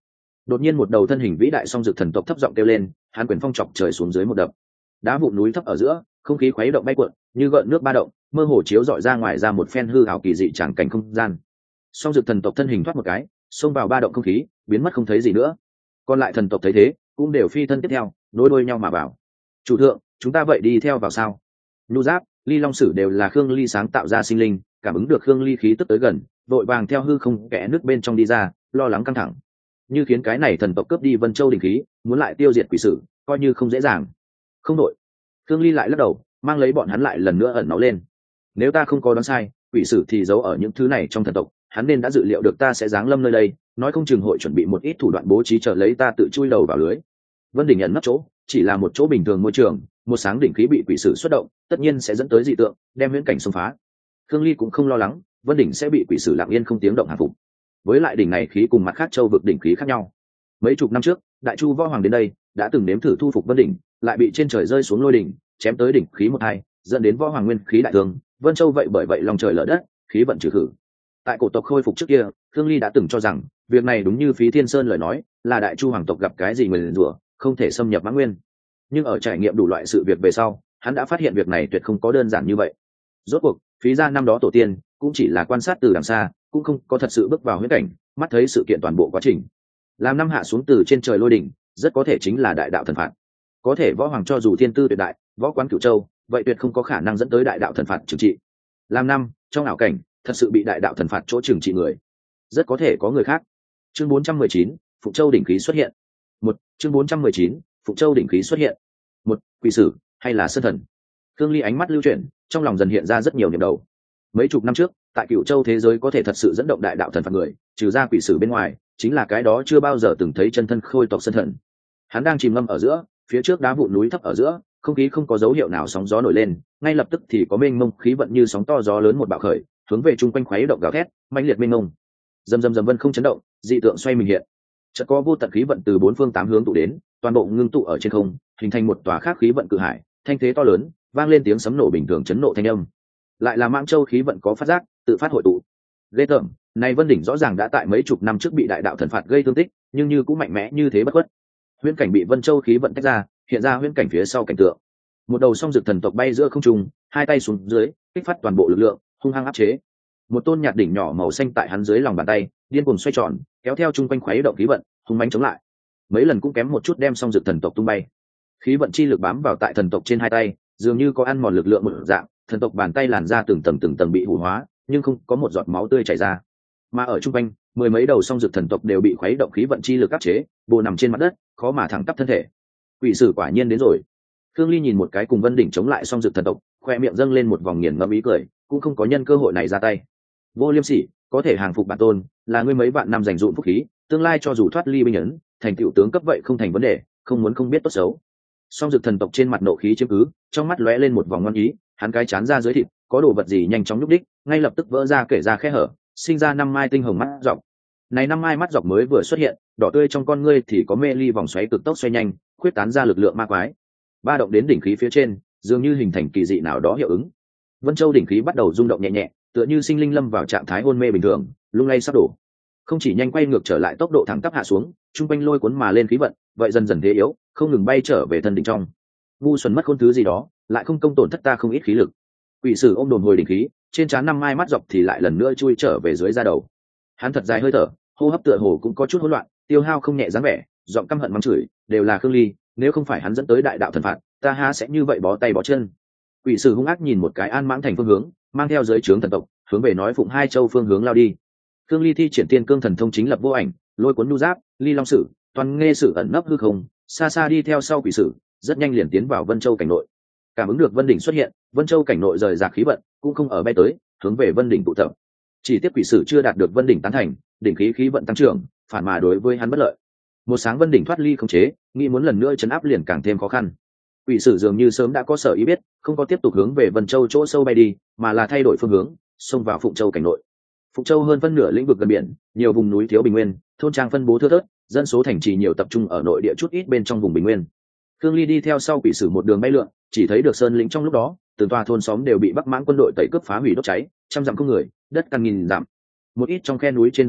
Đột nhiên một đầu thân hình vĩ đại song dực thần tộc thấp giọng kêu lên, hắn quyền phong chọc trời xuống dưới một đập. Đá vụn núi thấp ở giữa, không khí khuấy động bay cuộn, như gợn nước ba động, mơ hồ chiếu rọi ra ngoài ra một phen hư ảo kỳ dị tràng cảnh không gian. Song dực thần tộc thân hình thoát một cái, xông vào ba động không khí, biến mất không thấy gì nữa. Còn lại thần tộc thấy thế, cũng đều phi thân tiếp theo, nối đuôi nhau mà vào. Chủ thượng, chúng ta vậy đi theo vào sao? Nhu Giáp, Ly Long Sử đều là Khương Ly sáng tạo ra sinh linh, cảm ứng được Khương Ly khí tức tới gần, vội vàng theo hư không kẽ nước bên trong đi ra, lo lắng căng thẳng. Như khiến cái này thần tộc cướp đi Vân Châu đỉnh khí, muốn lại tiêu diệt quỷ sử, coi như không dễ dàng. Không đội. Khương Ly lại lắc đầu, mang lấy bọn hắn lại lần nữa ẩn náu lên. Nếu ta không có đoán sai, quỷ sử thì giấu ở những thứ này trong thần tộc, hắn nên đã dự liệu được ta sẽ giáng lâm nơi đây, nói không chừng hội chuẩn bị một ít thủ đoạn bố trí chờ lấy ta tự chui đầu vào lưới. Vân đỉnh ẩn nấp chỗ, chỉ là một chỗ bình thường môi trường, một sáng đỉnh khí bị quỷ sử xuất động, tất nhiên sẽ dẫn tới dị tượng, đem huyễn cảnh xông phá. Khương Ly cũng không lo lắng, Vân đỉnh sẽ bị quỷ sử lặng yên không tiếng động hạ phục. Với lại đỉnh này khí cùng mặt khác châu vực đỉnh khí khác nhau. Mấy chục năm trước, Đại Chu Võ Hoàng đến đây, đã từng nếm thử thu phục Vân đỉnh, lại bị trên trời rơi xuống lôi đỉnh, chém tới đỉnh khí một hai, dẫn đến Võ Hoàng nguyên khí đại thương, Vân Châu vậy bởi vậy lòng trời lở đất, khí vận trừ khử. Tại cổ tộc khôi phục trước kia, Khương Ly đã từng cho rằng, việc này đúng như Phí Thiên Sơn lời nói, là Đại Chu hoàng tộc gặp cái gì nguyền rủa, không thể xâm nhập Mã Nguyên. Nhưng ở trải nghiệm đủ loại sự việc về sau, hắn đã phát hiện việc này tuyệt không có đơn giản như vậy. Rốt cuộc, Phí gia năm đó tổ tiên cũng chỉ là quan sát từ đằng xa, cũng không có thật sự bước vào huyễn cảnh, mắt thấy sự kiện toàn bộ quá trình. Làm năm hạ xuống từ trên trời lôi đỉnh, rất có thể chính là đại đạo thần phạt. Có thể Võ Hoàng cho dù thiên tư tuyệt đại, võ quán Cửu Châu, vậy tuyệt không có khả năng dẫn tới đại đạo thần phạt trừng trị. Làm năm, trong ảo cảnh, thật sự bị đại đạo thần phạt chỗ trừng trị người, rất có thể có người khác. Chương 419, Phụng Châu đỉnh khí xuất hiện. Chương 419, Phụng Châu đỉnh khí xuất hiện. Quỷ sử hay là sơn thần? Khương Ly ánh mắt lưu chuyển, trong lòng dần hiện ra rất nhiều niệm đầu. Mấy chục năm trước, tại Cửu Châu thế giới có thể thật sự dẫn động đại đạo thần phạt người, trừ ra quỷ sử bên ngoài, chính là cái đó chưa bao giờ từng thấy chân thân khôi tộc sơn thần. Hắn đang chìm ngâm ở giữa, phía trước đá vụn núi thấp ở giữa, không khí không có dấu hiệu nào sóng gió nổi lên, ngay lập tức thì có mênh mông khí vận như sóng to gió lớn một bạo khởi, hướng về chung quanh khuấy động gào thét, mãnh liệt mênh mông. Dầm dầm dầm vân không chấn động, dị tượng xoay mình hiện. Chợt có vô tận khí vận từ bốn phương tám hướng tụ đến, toàn bộ ngưng tụ ở trên không, hình thành một tòa khác khí vận cự hải, thanh thế to lớn, vang lên tiếng sấm nổ bình thường chấn nộ thanh âm. Lại là Mãng Châu khí vận có phát giác, tự phát hội tụ. Ghê tởm, này Vân đỉnh rõ ràng đã tại mấy chục năm trước bị đại đạo thần phạt gây thương tích, nhưng như cũng mạnh mẽ như thế bất khuất. Huyễn cảnh bị Vân Châu khí vận tách ra, hiện ra huyễn cảnh phía sau cảnh tượng. Một đầu song dực thần tộc bay giữa không trung, hai tay xuống dưới, kích phát toàn bộ lực lượng, hung hăng áp chế. Một tôn nhạt đỉnh nhỏ màu xanh tại hắn dưới lòng bàn tay, điên cuồng xoay tròn, kéo theo chung quanh khuấy động khí vận, hung mãnh chống lại. Mấy lần cũng kém một chút đem song dực thần tộc tung bay. Khí vận chi lực bám vào tại thần tộc trên hai tay, dường như có ăn mòn lực lượng một dạng, thần tộc bàn tay làn ra từng tầng bị hủ hóa, nhưng không có một giọt máu tươi chảy ra. Mà ở chung quanh, mười mấy đầu song dực thần tộc đều bị khuấy động khí vận chi lực áp chế, bồ nằm trên mặt đất, khó mà thẳng tắp thân thể. Quỷ sử quả nhiên đến rồi. Khương Ly nhìn một cái cùng Vân đỉnh chống lại song dực thần tộc, khoe miệng dâng lên một vòng nghiền ngẫm ý cười, cũng không có nhân cơ hội này ra tay. Vô Liêm Sỉ, có thể hàng phục bản tôn, là ngươi mấy vạn năm dành dụm phúc khí, tương lai cho dù thoát ly binh ấn, thành tựu tướng cấp vậy không thành vấn đề, không muốn không biết tốt xấu. Song dực thần tộc trên mặt nộ khí chiếm cứ, trong mắt lóe lên một vòng ngon ý, hắn cái chán ra dưới thịt, có đồ vật gì nhanh chóng nhúc đích, ngay lập tức vỡ ra kể ra khe hở, sinh ra năm mai tinh hồng mắt dọc. Này năm mai mắt dọc mới vừa xuất hiện, đỏ tươi trong con ngươi thì có mê ly vòng xoáy cực tốc xoay nhanh, khuyết tán ra lực lượng ma quái. Ba động đến đỉnh khí phía trên, dường như hình thành kỳ dị nào đó hiệu ứng. Vân Châu đỉnh khí bắt đầu rung động nhẹ nhẹ, tựa như sinh linh lâm vào trạng thái hôn mê bình thường, lung lay sắp đổ. Không chỉ nhanh quay ngược trở lại tốc độ thẳng tắp hạ xuống, trung quanh lôi cuốn mà lên khí vận, vậy dần dần thế yếu, không ngừng bay trở về thân đỉnh trong. Ngu xuẩn mất khôn thứ gì đó, lại không công tổn thất ta không ít khí lực. Quỷ sử ôm đồn hồi đỉnh khí, trên trán năm mai mắt dọc thì lại lần nữa chui trở về dưới da đầu. Hắn thật dài hơi thở, hô hấp tựa hồ cũng có chút hỗn loạn, tiêu hao không nhẹ dáng vẻ, giọng căm hận mắng chửi, đều là Khương Ly, nếu không phải hắn dẫn tới đại đạo thần phạt, ta há sẽ như vậy bó tay bó chân. Quỷ sử hung ác nhìn một cái An Mãng thành phương hướng, mang theo giới trướng thần tộc, hướng về nói Phụng Hai Châu phương hướng lao đi. Khương Ly thi triển tiên cương thần thông chính lập vô ảnh, lôi cuốn Nhu Giáp, Ly Long Sử, toàn nghe sử ẩn nấp hư không, xa xa đi theo sau quỷ sử, rất nhanh liền tiến vào Vân Châu cảnh nội. Cảm ứng được Vân đỉnh xuất hiện, Vân Châu cảnh nội rời rạc khí vận, cũng không ở bay tới, hướng về Vân đỉnh tụ tập. Chỉ tiếp quỷ sử chưa đạt được Vân đỉnh tán thành, đỉnh khí vận tăng trưởng, phản mà đối với hắn bất lợi. Một sáng Vân đỉnh thoát ly không chế, nghĩ muốn lần nữa chấn áp liền càng thêm khó khăn. Quỷ sử dường như sớm đã có sở ý biết, không có tiếp tục hướng về Vân Châu chỗ sâu bay đi, mà là thay đổi phương hướng, xông vào Phụng Châu cảnh nội. Phụng Châu hơn phân nửa lĩnh vực gần biển, nhiều vùng núi thiếu bình nguyên, thôn trang phân bố thưa thớt, dân số thành trì nhiều tập trung ở nội địa chút ít bên trong vùng bình nguyên. Khương Ly đi theo sau quỷ sử một đường bay lượn, chỉ thấy được sơn lĩnh trong lúc đó, từng tòa thôn xóm đều bị Bắc Mãng quân đội tẩy cướp phá hủy đốt cháy, trăm dặm không người, đất căn nghìn dặm. Một ít trong khe núi trên đường nhỏ,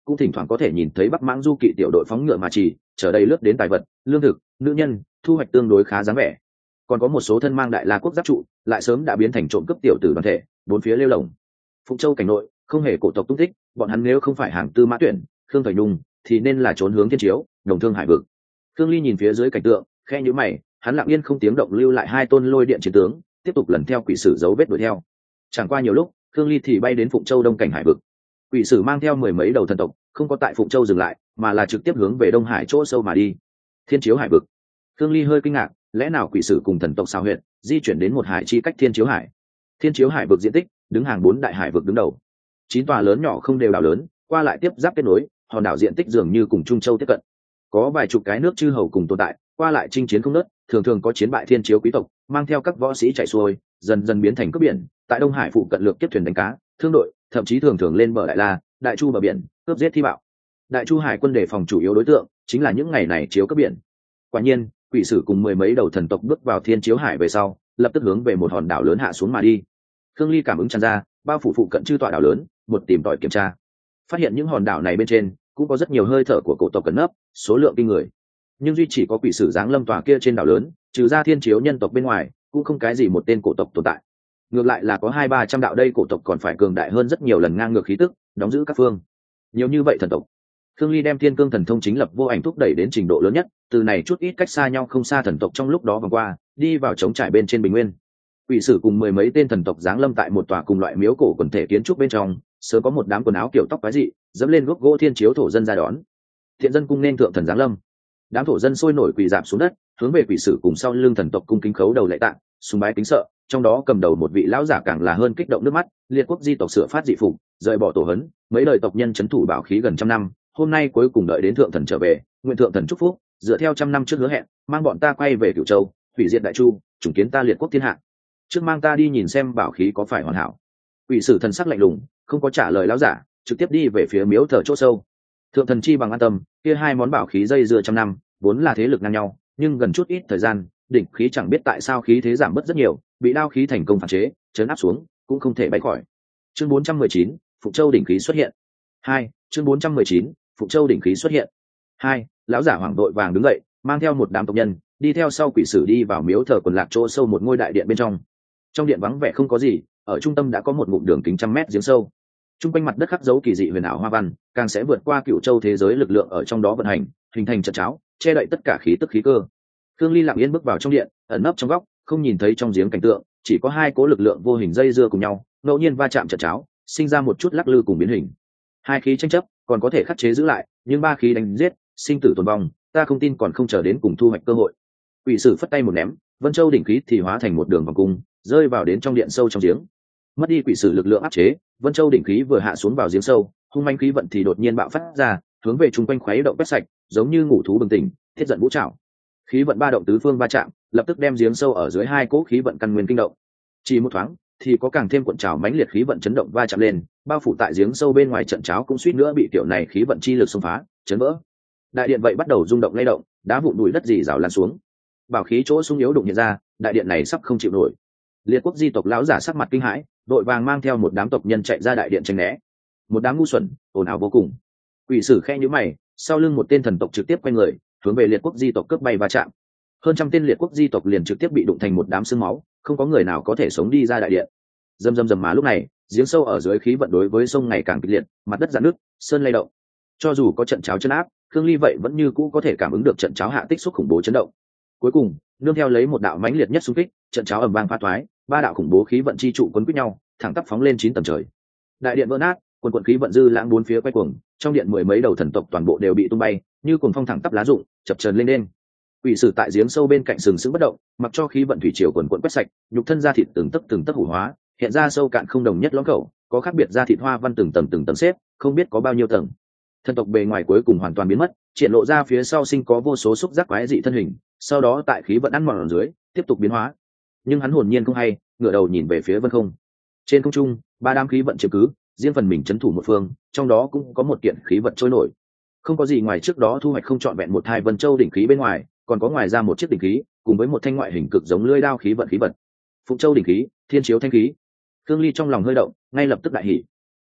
cũng thỉnh thoảng có thể nhìn thấy bắc mãng du kỵ tiểu đội phóng ngựa mà chỉ chở đầy lướt đến tài vật, lương thực, nữ nhân, thu hoạch tương đối khá dáng vẻ. Còn có một số thân mang đại la quốc giáp trụ lại sớm đã biến thành trộm cướp tiểu tử đoàn thể, bốn phía lêu lồng. Phụng Châu cảnh nội không hề cổ tộc tung tích, bọn hắn nếu không phải hàng Tư Mã Tuyển, Khương Thời Nhung thì nên là trốn hướng Thiên Chiếu, Đồng Thương Hải vực. Khương Ly nhìn phía dưới cảnh tượng, khe nhíu mày, hắn lặng yên không tiếng động lưu lại hai tôn lôi điện chiến tướng, tiếp tục lần theo quỷ sử dấu vết đuổi theo. Chẳng qua nhiều lúc, Khương Ly thì bay đến Phụng Châu Đông cảnh hải vực. Quỷ sử mang theo mười mấy đầu thần tộc, không có tại Phụng Châu dừng lại, mà là trực tiếp hướng về Đông Hải chỗ sâu mà đi. Thiên Chiếu hải vực. Khương Ly hơi kinh ngạc, lẽ nào quỷ sử cùng thần tộc sao huyện di chuyển đến một hải chi cách Thiên Chiếu hải? Thiên Chiếu hải vực diện tích đứng hàng 4 đại hải vực đứng đầu, 9 tòa lớn nhỏ không đều đảo lớn, qua lại tiếp giáp kết nối, hòn đảo diện tích dường như cùng Trung Châu tiếp cận. Có vài chục cái nước chư hầu cùng tồn tại, qua lại chinh chiến không ngớt, thường thường có chiến bại Thiên Chiếu quý tộc, mang theo các võ sĩ chạy xuôi, dần dần biến thành cướp biển, tại Đông Hải phụ cận lược kiếp thuyền đánh cá, thương đội, thậm chí thường thường lên bờ Đại La, Đại Chu bờ biển, cướp giết thi bạo. Đại Chu hải quân đề phòng chủ yếu đối tượng chính là những ngày này chiếu cướp biển. Quả nhiên, quỷ sử cùng mười mấy đầu thần tộc bước vào Thiên Chiếu hải về sau, lập tức hướng về một hòn đảo lớn hạ xuống mà đi. Khương Ly cảm ứng tràn ra, bao phủ phụ cận chư tọa đảo lớn, một tìm tòi kiểm tra, phát hiện những hòn đảo này bên trên cũng có rất nhiều hơi thở của cổ tộc cẩn nấp, số lượng kinh người. Nhưng duy chỉ có quỷ sử giáng lâm tòa kia trên đảo lớn, trừ ra Thiên Chiếu nhân tộc bên ngoài, cũng không cái gì một tên cổ tộc tồn tại. Ngược lại là có 200-300 đạo đây cổ tộc còn phải cường đại hơn rất nhiều lần ngang ngược khí tức, đóng giữ các phương. Nhiều như vậy thần tộc. Khương Ly đem Thiên Cương thần thông chính lập vô ảnh thúc đẩy đến trình độ lớn nhất, từ này chút ít cách xa nhau không xa thần tộc trong lúc đó vòng qua, đi vào trống trải bên trên bình nguyên. Quỷ sử cùng mười mấy tên thần tộc giáng lâm tại một tòa cùng loại miếu cổ quần thể kiến trúc bên trong, sớm có một đám quần áo kiểu tóc quái dị, dẫm lên gốc gỗ Thiên Chiếu thổ dân ra đón. Thiện dân cung nên thượng thần giáng lâm. Đám thổ dân sôi nổi quỳ rạp xuống đất, hướng về quỷ sử cùng sau lưng thần tộc cung kính khấu đầu lạy tạ, sùng bái kính sợ, trong đó cầm đầu một vị lão giả càng là hơn kích động nước mắt, liệt quốc di tộc sửa phát dị phục, rời bỏ tổ hấn, mấy đời tộc nhân trấn thủ bảo khí gần trăm năm, hôm nay cuối cùng đợi đến thượng thần trở về, nguyện thượng thần chúc phúc, dựa theo trăm năm trước hứa hẹn, mang bọn ta quay về Cửu Châu, hủy diệt Đại Chu, chủng kiến ta liệt quốc thiên hạ. Trước mang ta đi nhìn xem bảo khí có phải hoàn hảo. Quỷ sử thần sắc lạnh lùng, không có trả lời lão giả, trực tiếp đi về phía miếu thờ chỗ sâu. Thượng thần chi bằng an tâm, kia hai món bảo khí dây dưa trăm năm, vốn là thế lực ngang nhau, nhưng gần chút ít thời gian, đỉnh khí chẳng biết tại sao khí thế giảm bớt rất nhiều, bị đao khí thành công phản chế, chấn áp xuống, cũng không thể bay khỏi. Chương 419, Phụng Châu đỉnh khí xuất hiện. 2, chương 419, Phụng Châu đỉnh khí xuất hiện. 2, lão giả hoảng đội vàng đứng dậy, mang theo một đám tộc nhân, đi theo sau quỷ sử đi vào miếu thờ quần lạc chỗ sâu một ngôi đại điện bên trong. Trong điện vắng vẻ không có gì, ở trung tâm đã có một ngụm đường kính trăm mét giếng sâu. Trung quanh mặt đất khắc dấu kỳ dị huyền ảo hoa văn, càng sẽ vượt qua Cửu Châu thế giới lực lượng ở trong đó vận hành, hình thành trận cháo, che đậy tất cả khí tức khí cơ. Khương Ly lặng yên bước vào trong điện, ẩn nấp trong góc, không nhìn thấy trong giếng cảnh tượng, chỉ có hai cố lực lượng vô hình dây dưa cùng nhau, ngẫu nhiên va chạm trận cháo, sinh ra một chút lắc lư cùng biến hình. Hai khí tranh chấp, còn có thể khắc chế giữ lại, nhưng ba khí đánh giết, sinh tử tồn vong, ta không tin còn không chờ đến cùng thu hoạch cơ hội. Quỷ sử phất tay một ném, Vân Châu đỉnh khí thì hóa thành một đường vòng cung, rơi vào đến trong điện sâu trong giếng. Mất đi quỷ sử lực lượng áp chế, Vân Châu đỉnh khí vừa hạ xuống vào giếng sâu, hung manh khí vận thì đột nhiên bạo phát ra, hướng về trung quanh khuấy động quét sạch, giống như ngủ thú bừng tỉnh, thiết giận vũ trảo. Khí vận ba động tứ phương va chạm, lập tức đem giếng sâu ở dưới hai cỗ khí vận căn nguyên kinh động. Chỉ một thoáng, thì có càng thêm cuộn trào mãnh liệt khí vận chấn động va chạm lên, bao phủ tại giếng sâu bên ngoài trận cháo cũng suýt nữa bị tiểu này khí vận chi lực xông phá, chấn vỡ. Đại điện vậy bắt đầu rung động lay động, đá vụn bụi đất rỉ rào lan xuống. Bảo khí chỗ sung yếu đụng hiện ra, đại điện này sắp không chịu nổi. Liệt quốc di tộc lão giả sắc mặt kinh hãi, đội vàng mang theo một đám tộc nhân chạy ra đại điện tránh né. Một đám ngu xuẩn, ồn ào vô cùng. Quỷ sử khe nhíu mày, sau lưng một tên thần tộc trực tiếp quay người, hướng về liệt quốc di tộc cướp bay va chạm. Hơn trăm tên liệt quốc di tộc liền trực tiếp bị đụng thành một đám xương máu, không có người nào có thể sống đi ra đại điện. Rầm rầm rầm mà lúc này, giếng sâu ở dưới khí vận đối với sông ngày càng kịch liệt, mặt đất rạn nứt, sơn lay động. Cho dù có trận cháo chân áp, Khương Ly vậy vẫn như cũ có thể cảm ứng được trận cháo hạ tích xúc khủng bố chấn động. Cuối cùng, nương theo lấy một đạo mãnh liệt nhất xung kích, trận cháo ầm vang phá thoái, ba đạo khủng bố khí vận chi trụ quấn quýt nhau, thẳng tắp phóng lên 9 tầng trời. Đại điện vỡ nát, quần khí vận dư lãng bốn phía quay cuồng, trong điện mười mấy đầu thần tộc toàn bộ đều bị tung bay, như cuồng phong thẳng tắp lá rụng, chập chờn lên đên. Quỷ sử tại giếng sâu bên cạnh sừng sững bất động, mặc cho khí vận thủy triều quần quần quét sạch, nhục thân da thịt từng tấc hủ hóa, hiện ra sâu cạn không đồng nhất lõm khẩu, có khác biệt da thịt hoa văn từng tầng xếp, không biết có bao nhiêu tầng. Thần tộc bề ngoài cuối cùng hoàn toàn biến mất, triển lộ ra phía sau sinh có vô số xúc giác quái dị thân hình, sau đó tại khí vận ăn mòn ở dưới, tiếp tục biến hóa. Nhưng hắn hồn nhiên không hay, ngửa đầu nhìn về phía vân không. Trên không trung, ba đám khí vận chiếm cứ, riêng phần mình trấn thủ một phương, trong đó cũng có một kiện khí vận trôi nổi. Không có gì ngoài trước đó thu hoạch không trọn vẹn một hai Vân Châu đỉnh khí bên ngoài, còn có ngoài ra một chiếc đỉnh khí, cùng với một thanh ngoại hình cực giống lưỡi đao khí vận. Phụng Châu đỉnh khí, Thiên Chiếu thanh khí. Khương Ly trong lòng hơi động, ngay lập tức đại hỉ.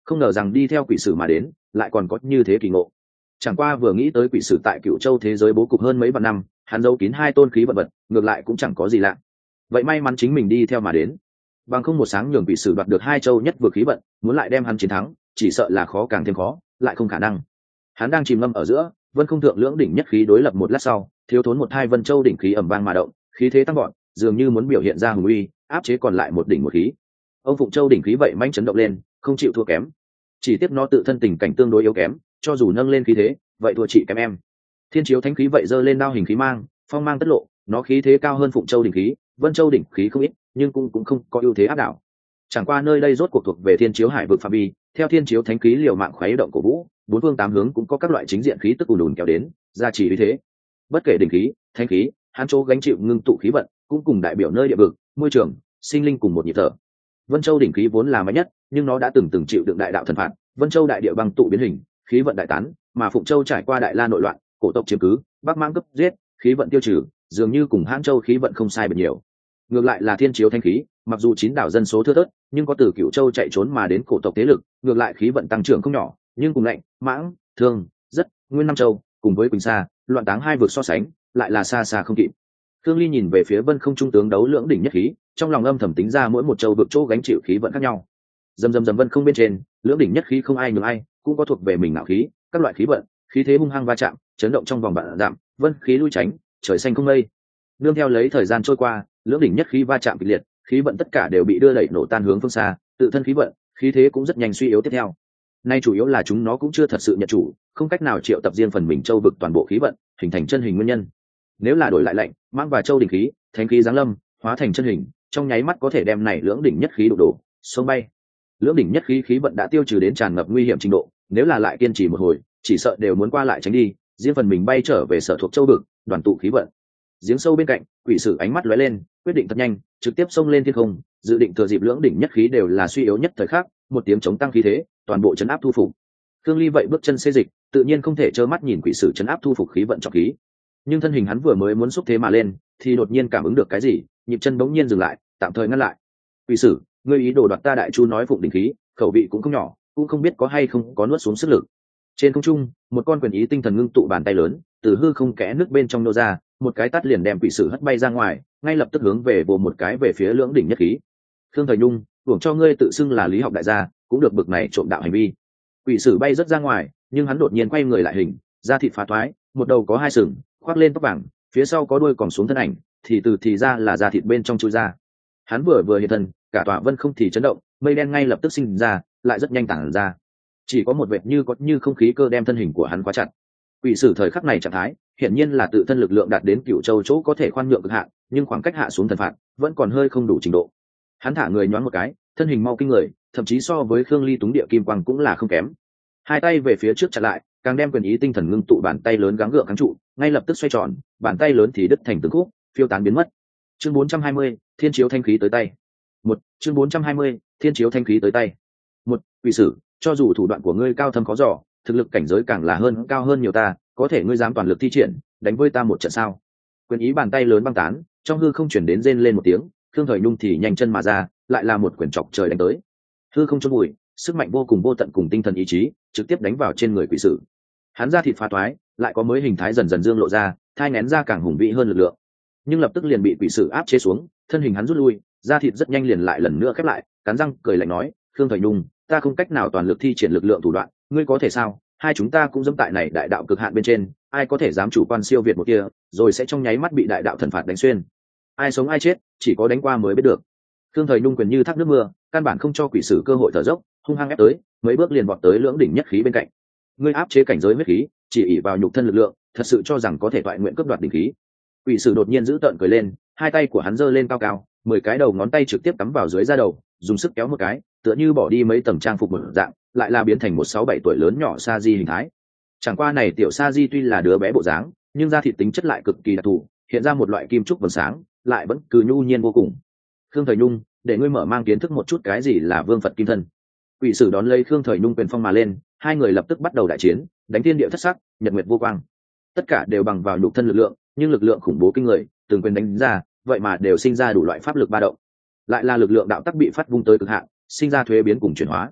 không ngờ rằng đi theo quỷ sử mà đến lại còn có như thế kỳ ngộ. Chẳng qua vừa nghĩ tới quỷ sử tại Cựu Châu thế giới bố cục hơn mấy vạn năm, hắn giấu kín hai tôn khí vận vật, ngược lại cũng chẳng có gì lạ. Vậy may mắn chính mình đi theo mà đến, bằng không một sáng nhường quỷ sử đoạt được hai châu nhất vừa khí vận, muốn lại đem hắn chiến thắng chỉ sợ là khó càng thêm khó, lại không khả năng. Hắn đang chìm ngâm ở giữa, vân không thượng lưỡng đỉnh nhất khí đối lập một lát sau, thiếu thốn một hai vân châu đỉnh khí ầm vang mà động, khí thế tăng gọn, dường như muốn biểu hiện ra hùng uy, áp chế còn lại một đỉnh một khí. Ông Phụng Châu đỉnh khí vậy manh chấn động lên, không chịu thua kém. Chỉ tiếc nó tự thân tình cảnh tương đối yếu kém, cho dù nâng lên khí thế, vậy thua chị kém em. Thiên Chiếu Thánh khí vậy giơ lên đao hình khí mang, phong mang tất lộ, nó khí thế cao hơn Phụng Châu đỉnh khí, Vân Châu đỉnh khí không ít, nhưng cũng không có ưu thế áp đảo. Chẳng qua nơi đây rốt cuộc thuộc về Thiên Chiếu Hải vực phạm vi, theo Thiên Chiếu Thánh khí liều mạng khuấy động cổ vũ, bốn phương tám hướng cũng có các loại chính diện khí tức ùn ùn kéo đến, gia trì uy thế. Bất kể đỉnh khí, thánh khí, hắn chỗ gánh chịu ngưng tụ khí vận, cũng cùng đại biểu nơi địa vực, môi trường, sinh linh cùng một nhịp thở. Vân Châu đỉnh khí vốn là mạnh nhất, nhưng nó đã từng chịu đựng đại đạo thần phạt, Vân Châu đại địa băng tụ biến hình, khí vận đại tán, mà Phụng Châu trải qua đại la nội loạn, cổ tộc chiếm cứ, Bắc Mang cướp giết, khí vận tiêu trừ, dường như cùng Hãn Châu khí vận không sai biệt nhiều. Ngược lại là Thiên Chiếu Thánh khí, mặc dù chín đảo dân số thưa thớt, nhưng có từ Cửu Châu chạy trốn mà đến cổ tộc thế lực, ngược lại khí vận tăng trưởng không nhỏ, nhưng cùng Lạnh, Mãng, Thương, Rất, Nguyên Nam Châu, cùng với Quỳnh Sa, Loạn Táng hai vực so sánh, lại là xa xa không kịp. Thương Ly nhìn về phía Vân Không trung tướng đấu lưỡng đỉnh nhất khí, trong lòng âm thầm tính ra mỗi một châu vực chỗ gánh chịu khí vận khác nhau. Dầm vân không bên trên, lưỡng đỉnh nhất khí không ai nhường ai, cũng có thuộc về mình ngạo khí, các loại khí vận, khí thế hung hăng va chạm, chấn động trong vòng vạn dặm, vân khí lui tránh, trời xanh không mây. Nương theo lấy thời gian trôi qua, lưỡng đỉnh nhất khí va chạm kịch liệt, khí vận tất cả đều bị đưa đẩy nổ tan hướng phương xa, tự thân khí vận, khí thế cũng rất nhanh suy yếu tiếp theo. Nay chủ yếu là chúng nó cũng chưa thật sự nhận chủ, không cách nào triệu tập riêng phần mình châu vực toàn bộ khí vận, hình thành chân hình nguyên nhân. Nếu là đổi lại Lạnh, Mãng và Châu đỉnh khí, thánh khí giáng lâm, hóa thành chân hình, trong nháy mắt có thể đem này lưỡng đỉnh nhất khí đổ sông bay. Lưỡng đỉnh nhất khí khí vận đã tiêu trừ đến tràn ngập nguy hiểm trình độ, nếu là lại kiên trì một hồi, chỉ sợ đều muốn qua lại tránh đi, riêng phần mình bay trở về sở thuộc châu vực, đoàn tụ khí vận. Giếng sâu bên cạnh, quỷ sử ánh mắt lóe lên, quyết định thật nhanh, trực tiếp xông lên thiên không, dự định thừa dịp lưỡng đỉnh nhất khí đều là suy yếu nhất thời khắc, một tiếng chống tăng khí thế, toàn bộ chấn áp thu phục. Thương Ly vậy bước chân xê dịch, tự nhiên không thể trơ mắt nhìn quỷ sử chấn áp thu phục khí vận trọng khí. Nhưng thân hình hắn vừa mới muốn xúc thế mà lên, thì đột nhiên cảm ứng được cái gì, nhịp chân bỗng nhiên dừng lại, tạm thời ngăn lại. Quỷ sử, ngươi ý đồ đoạt ta đại chu nói phụng đỉnh khí, khẩu vị cũng không nhỏ, cũng không biết có hay không có nuốt xuống sức lực. Trên không trung, một con quyền ý tinh thần ngưng tụ bàn tay lớn, từ hư không kẽ nước bên trong nô ra, một cái tát liền đem quỷ sử hất bay ra ngoài, ngay lập tức hướng về vồ một cái về phía lưỡng đỉnh nhất khí. Khương Thời Nhung, hưởng cho ngươi tự xưng là lý học đại gia, cũng được bực này trộm đạo hành vi. Quỷ sử bay rất ra ngoài, nhưng hắn đột nhiên quay người lại hình, da thịt phá thoái, một đầu có hai sừng, khoác lên tóc vàng, phía sau có đuôi còng xuống thân ảnh, thì ra là da thịt bên trong chui ra. Hắn vừa hiện thân, cả tòa vân không thì chấn động, mây đen ngay lập tức sinh ra, lại rất nhanh tản ra. Chỉ có một vệt như không khí cơ đem thân hình của hắn khóa chặt. Quỷ sử thời khắc này trạng thái, hiển nhiên là tự thân lực lượng đạt đến Cửu Châu chỗ có thể khoan nhượng cực hạn, nhưng khoảng cách hạ xuống thần phạt vẫn còn hơi không đủ trình độ. Hắn thả người nhoáng một cái, thân hình mau kinh người, thậm chí so với Khương Ly túng địa kim quang cũng là không kém. Hai tay về phía trước chặn lại, càng đem quyền ý tinh thần ngưng tụ bàn tay lớn gắng gượng kháng trụ, ngay lập tức xoay tròn, bàn tay lớn thì đứt thành từng khúc, phiêu tán biến mất. Chương 420, Thiên Chiếu Thanh khí tới tay. Chương 420, Thiên Chiếu Thanh khí tới tay. Quỷ sử, cho dù thủ đoạn của ngươi cao thâm khó dò, thực lực cảnh giới càng là cao hơn nhiều ta, có thể ngươi dám toàn lực thi triển, đánh với ta một trận sao? Quyền ý bàn tay lớn băng tán, trong hư không chuyển đến rên lên một tiếng, Khương Thời Nhung thì nhanh chân mà ra, lại là một quyền chọc trời đánh tới. Hư không chôn bụi, sức mạnh vô cùng vô tận cùng tinh thần ý chí, trực tiếp đánh vào trên người quỷ sử. Hắn ra thịt phá toái, lại có mới hình thái dần dần dương lộ ra, thai nén ra càng hùng vĩ hơn lực lượng. Nhưng lập tức liền bị quỷ sử áp chế xuống, thân hình hắn rút lui, da thịt rất nhanh liền lại lần nữa khép lại, cắn răng cười lạnh nói, Khương Thời Nhung, ta không cách nào toàn lực thi triển lực lượng thủ đoạn, ngươi có thể sao? Hai chúng ta cũng dẫm tại này đại đạo cực hạn bên trên, ai có thể dám chủ quan siêu việt một kia, rồi sẽ trong nháy mắt bị đại đạo thần phạt đánh xuyên. Ai sống ai chết, chỉ có đánh qua mới biết được. Khương Thời Nhung quyền như thác nước mưa, căn bản không cho quỷ sử cơ hội thở dốc, hung hăng ép tới, mấy bước liền vọt tới lưỡng đỉnh nhất khí bên cạnh. Ngươi áp chế cảnh giới huyết khí, chỉ ỷ vào nhục thân lực lượng, thật sự cho rằng có thể toại nguyện cướp đoạt đỉnh khí? Quỷ sử đột nhiên giữ tợn cười lên, hai tay của hắn giơ lên cao cao, 10 cái đầu ngón tay trực tiếp cắm vào dưới da đầu, dùng sức kéo một cái, tựa như bỏ đi mấy tầng trang phục một dạng, lại là biến thành một 6-7 tuổi lớn nhỏ sa di hình thái. Chẳng qua này tiểu sa di tuy là đứa bé bộ dáng, nhưng da thịt tính chất lại cực kỳ đặc thù, hiện ra một loại kim trúc vầng sáng, lại vẫn cứ nhu nhiên vô cùng. Khương Thời Nhung, để ngươi mở mang kiến thức một chút cái gì là vương Phật kim thân. Quỷ sử đón lấy Khương Thời Nhung quyền phong mà lên, hai người lập tức bắt đầu đại chiến, đánh thiên địa thất sắc, nhật nguyệt vô quang. Tất cả đều bằng vào nhục thân lực lượng, nhưng lực lượng khủng bố kinh người, từng quyền đánh ra, vậy mà đều sinh ra đủ loại pháp lực ba động. Lại là lực lượng đạo tắc bị phát vung tới cực hạn, sinh ra thuế biến cùng chuyển hóa.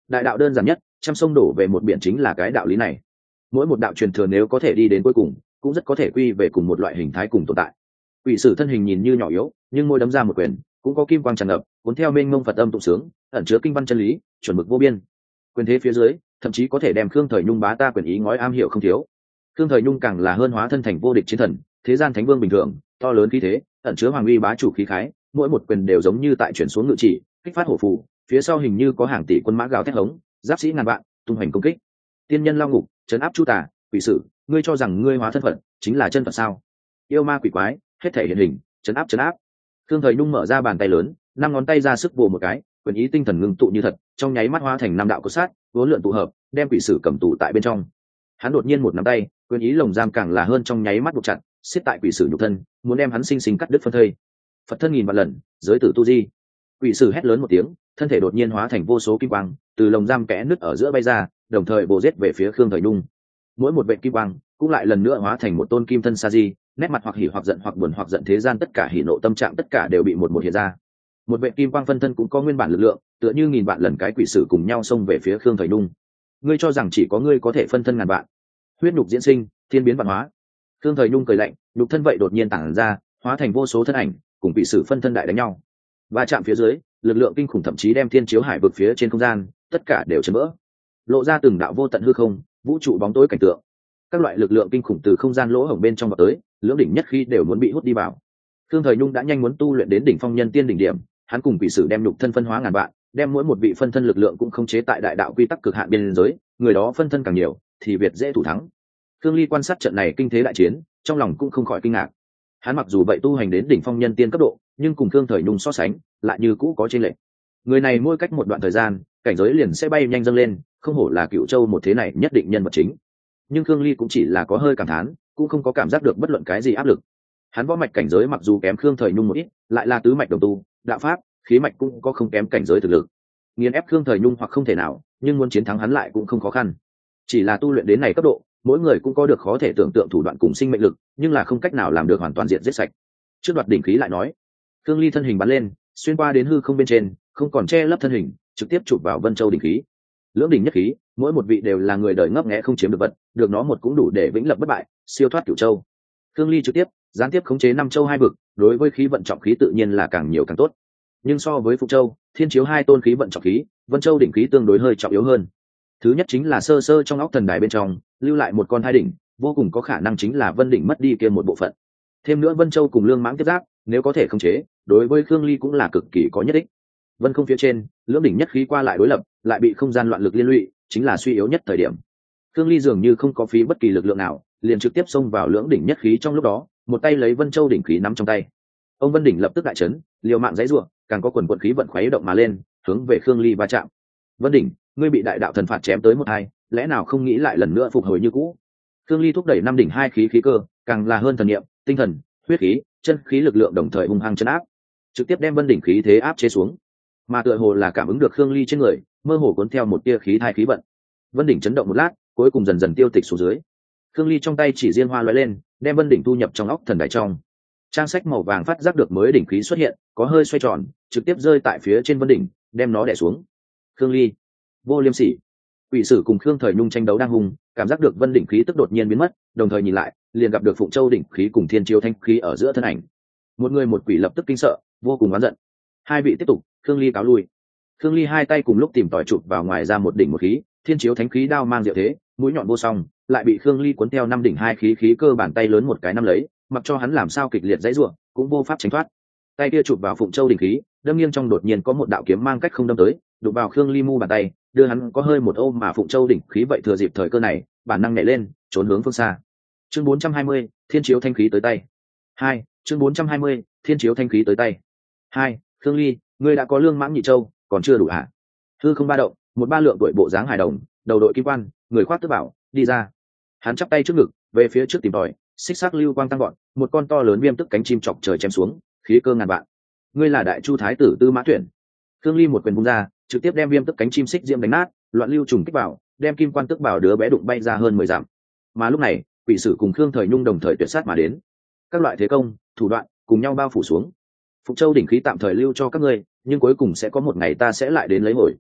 đại đạo đơn giản nhất, trăm sông đổ về một biển chính là cái đạo lý này. Mỗi một đạo truyền thừa nếu có thể đi đến cuối cùng, cũng rất có thể quy về cùng một loại hình thái cùng tồn tại. Quỷ sử thân hình nhìn như nhỏ yếu, nhưng môi đấm ra một quyền, cũng có kim quang tràn ngập, cuốn theo mênh mông Phật âm tụng sướng, ẩn chứa kinh văn chân lý, chuẩn mực vô biên. Quyền thế phía dưới, thậm chí có thể đem Khương Thời Nhung bá ta quyền ý ngói am hiểu không thiếu. Khương Thời Nhung càng là hơn hóa thân thành vô địch chiến thần, thế gian thánh vương bình thường, to lớn khí thế, ẩn chứa hoàng uy bá chủ khí khái, mỗi một quyền đều giống như tại chuyển xuống ngự chỉ, kích phát hổ phù, phía sau hình như có hàng tỷ quân mã gào thét hống, giáp sĩ ngàn vạn, tung hoành công kích. Tiên nhân lao ngục, trấn áp chu tà, quỷ sử, ngươi cho rằng ngươi hóa thân phận chính là chân phật sao? Yêu ma quỷ quái, hết thể hiện hình, trấn áp trấn áp. Khương Thời Nhung mở ra bàn tay lớn, năm ngón tay ra sức vồ một cái, quyền ý tinh thần ngưng tụ như thật, trong nháy mắt hóa thành năm đạo cốt sát, vốn lượn tụ hợp, đem quỷ sử cầm tù tại bên trong. Hắn đột nhiên một nắm tay, quyền ý lồng giam càng là hơn trong nháy mắt buộc chặt, siết tại quỷ sử nhục thân, muốn đem hắn sinh sinh cắt đứt phân thây. Phật thân nghìn vạn lần, giới tử tu di. Quỷ sử hét lớn một tiếng, thân thể đột nhiên hóa thành vô số kim quang, từ lồng giam kẽ nứt ở giữa bay ra, đồng thời bổ giết về phía Khương Thời Nhung. Mỗi một vệt kim quang cũng lại lần nữa hóa thành một tôn kim thân sa di, nét mặt hoặc hỉ hoặc giận hoặc buồn hoặc giận thế gian tất cả hỉ nộ tâm trạng tất cả đều bị một hiện ra. Một vệt kim quang phân thân cũng có nguyên bản lực lượng, tựa như nghìn vạn lần cái quỷ sử cùng nhau xông về phía Khương Thời Nhung. Ngươi cho rằng chỉ có ngươi có thể phân thân ngàn vạn? Huyết nhục diễn sinh, thiên biến vạn hóa. Khương Thời Nhung cười lạnh, nhục thân vậy đột nhiên tản ra, hóa thành vô số thân ảnh, cùng quỷ sử phân thân đại đánh nhau. Và chạm phía dưới, lực lượng kinh khủng thậm chí đem thiên chiếu hải vực phía trên không gian tất cả đều chấn vỡ, lộ ra từng đạo vô tận hư không, vũ trụ bóng tối cảnh tượng. Các loại lực lượng kinh khủng từ không gian lỗ hổng bên trong vào tới, lưỡng đỉnh nhất khi đều muốn bị hút đi vào. Khương Thời Nhung đã nhanh muốn tu luyện đến đỉnh phong nhân tiên đỉnh điểm, hắn cùng quỷ sử đem nhục thân phân hóa ngàn vạn, đem mỗi một vị phân thân lực lượng cũng khống chế tại đại đạo quy tắc cực hạn biên giới, người đó phân thân càng nhiều thì việt dễ thủ thắng. Khương Ly quan sát trận này kinh thế đại chiến, trong lòng cũng không khỏi kinh ngạc. Hắn mặc dù vậy tu hành đến đỉnh phong nhân tiên cấp độ, nhưng cùng Khương Thời Nhung so sánh, lại như cũ có chênh lệch. Người này mỗi cách một đoạn thời gian, cảnh giới liền sẽ bay nhanh dâng lên, không hổ là Cựu Châu một thế này nhất định nhân vật chính. Nhưng Khương Ly cũng chỉ là có hơi cảm thán, cũng không có cảm giác được bất luận cái gì áp lực. Hắn võ mạch cảnh giới mặc dù kém Khương Thời Nhung một ít, lại là tứ mạch đồng tu, đạo pháp, khí mạch cũng có không kém cảnh giới thực lực. Nghiền ép Khương Thời Nhung hoặc không thể nào, nhưng muốn chiến thắng hắn lại cũng không khó khăn. Chỉ là tu luyện đến này cấp độ, mỗi người cũng có được khó thể tưởng tượng thủ đoạn cùng sinh mệnh lực, nhưng là không cách nào làm được hoàn toàn diện giết sạch. Trước đoạt đỉnh khí lại nói, Khương Ly thân hình bắn lên, xuyên qua đến hư không bên trên, không còn che lấp thân hình, trực tiếp chụp vào Vân Châu đỉnh khí. Lưỡng đỉnh nhất khí, mỗi một vị đều là người đời ngấp nghé không chiếm được vật, được nó một cũng đủ để vĩnh lập bất bại, siêu thoát Cửu Châu. Khương Ly trực tiếp, gián tiếp khống chế năm châu hai vực, đối với khí vận trọng khí tự nhiên là càng nhiều càng tốt. Nhưng so với Phục Châu, Thiên Chiếu hai tôn khí vận trọng khí, Vân Châu đỉnh khí tương đối hơi trọng yếu hơn. Thứ nhất chính là sơ sơ trong óc thần đài bên trong, lưu lại một con thai đỉnh, vô cùng có khả năng chính là Vân đỉnh mất đi kia một bộ phận. Thêm nữa Vân Châu cùng Lương Mãng tiếp giáp, nếu có thể khống chế, đối với Khương Ly cũng là cực kỳ có nhất định. Vân không phía trên, lưỡng đỉnh nhất khí qua lại đối lập, lại bị không gian loạn lực liên lụy, chính là suy yếu nhất thời điểm. Khương Ly dường như không có phí bất kỳ lực lượng nào, liền trực tiếp xông vào lưỡng đỉnh nhất khí trong lúc đó, một tay lấy Vân Châu đỉnh khí nắm trong tay. Ông Vân đỉnh lập tức đại chấn, liều mạng giãy giụa, càng có quần quần khí vận khuấy động mà lên, hướng về Khương Ly va chạm. Vân đỉnh, ngươi bị đại đạo thần phạt chém tới một hai, lẽ nào không nghĩ lại lần nữa phục hồi như cũ? Khương Ly thúc đẩy năm đỉnh hai khí khí cơ, càng là hơn thần niệm, tinh thần, huyết khí, chân khí lực lượng đồng thời hung hăng chấn áp, trực tiếp đem Vân đỉnh khí thế áp chế xuống. Mà tựa hồ là cảm ứng được Khương Ly trên người, mơ hồ cuốn theo một tia khí thai khí vận. Vân đỉnh chấn động một lát, cuối cùng dần dần tiêu tịch xuống dưới. Khương Ly trong tay chỉ riêng hoa lóe lên, đem Vân đỉnh thu nhập trong óc thần đại trong. Trang sách màu vàng phát giác được mới đỉnh khí xuất hiện, có hơi xoay tròn, trực tiếp rơi tại phía trên Vân đỉnh, đem nó đè xuống. Khương Ly, vô liêm sỉ. Quỷ sử cùng Khương Thời Nhung tranh đấu đang hung, cảm giác được Vân đỉnh khí tức đột nhiên biến mất, đồng thời nhìn lại, liền gặp được Phụng Châu đỉnh khí cùng Thiên Chiếu thanh khí ở giữa thân ảnh. Một người một quỷ lập tức kinh sợ, vô cùng oán giận. Hai vị tiếp tục, Khương Ly cáo lui. Khương Ly hai tay cùng lúc tìm tòi chụp vào ngoài ra một đỉnh một khí, Thiên Chiếu thánh khí đao mang diệu thế, mũi nhọn vô song, lại bị Khương Ly cuốn theo năm đỉnh hai khí khí cơ bàn tay lớn một cái nắm lấy, mặc cho hắn làm sao kịch liệt dãy rủa, cũng vô pháp tránh thoát. Tay kia chụp vào Phụng Châu đỉnh khí, đâm nghiêng trong đột nhiên có một đạo kiếm mang cách không đâm tới, đụng vào Khương Ly mu bàn tay, đưa hắn có hơi một ôm mà Phụng Châu đỉnh khí vậy thừa dịp thời cơ này, bản năng nhảy lên, trốn hướng phương xa. Chương 420, Thiên Chiếu thanh khí tới tay. 2, chương 420, Thiên Chiếu thanh khí tới tay. 2, Khương Ly, ngươi đã có Lương Mãng Nhị Châu, còn chưa đủ hả? Hư không ba động, một ba lượng tuổi bộ dáng hài đồng, đầu đội kim quan, người khoác tước bảo, đi ra. Hắn chắp tay trước ngực, về phía trước tìm tòi, xích sắc lưu quang tăng gọn, một con to lớn viêm tức cánh chim chọc trời chém xuống, khí cơ ngàn vạn. Ngươi là Đại Chu thái tử Tư Mã Tuyển. Khương Ly một quyền vung ra, trực tiếp đem viêm tức cánh chim xích diễm đánh nát, loạn lưu trùng kích vào, đem kim quan tước bảo đứa bé đụng bay ra hơn 10 dặm. Mà lúc này, quỷ sử cùng Khương Thời Nhung đồng thời tuyệt sát mà đến. Các loại thế công, thủ đoạn cùng nhau bao phủ xuống. Phục Châu đỉnh khí tạm thời lưu cho các ngươi, nhưng cuối cùng sẽ có một ngày ta sẽ lại đến lấy hồi.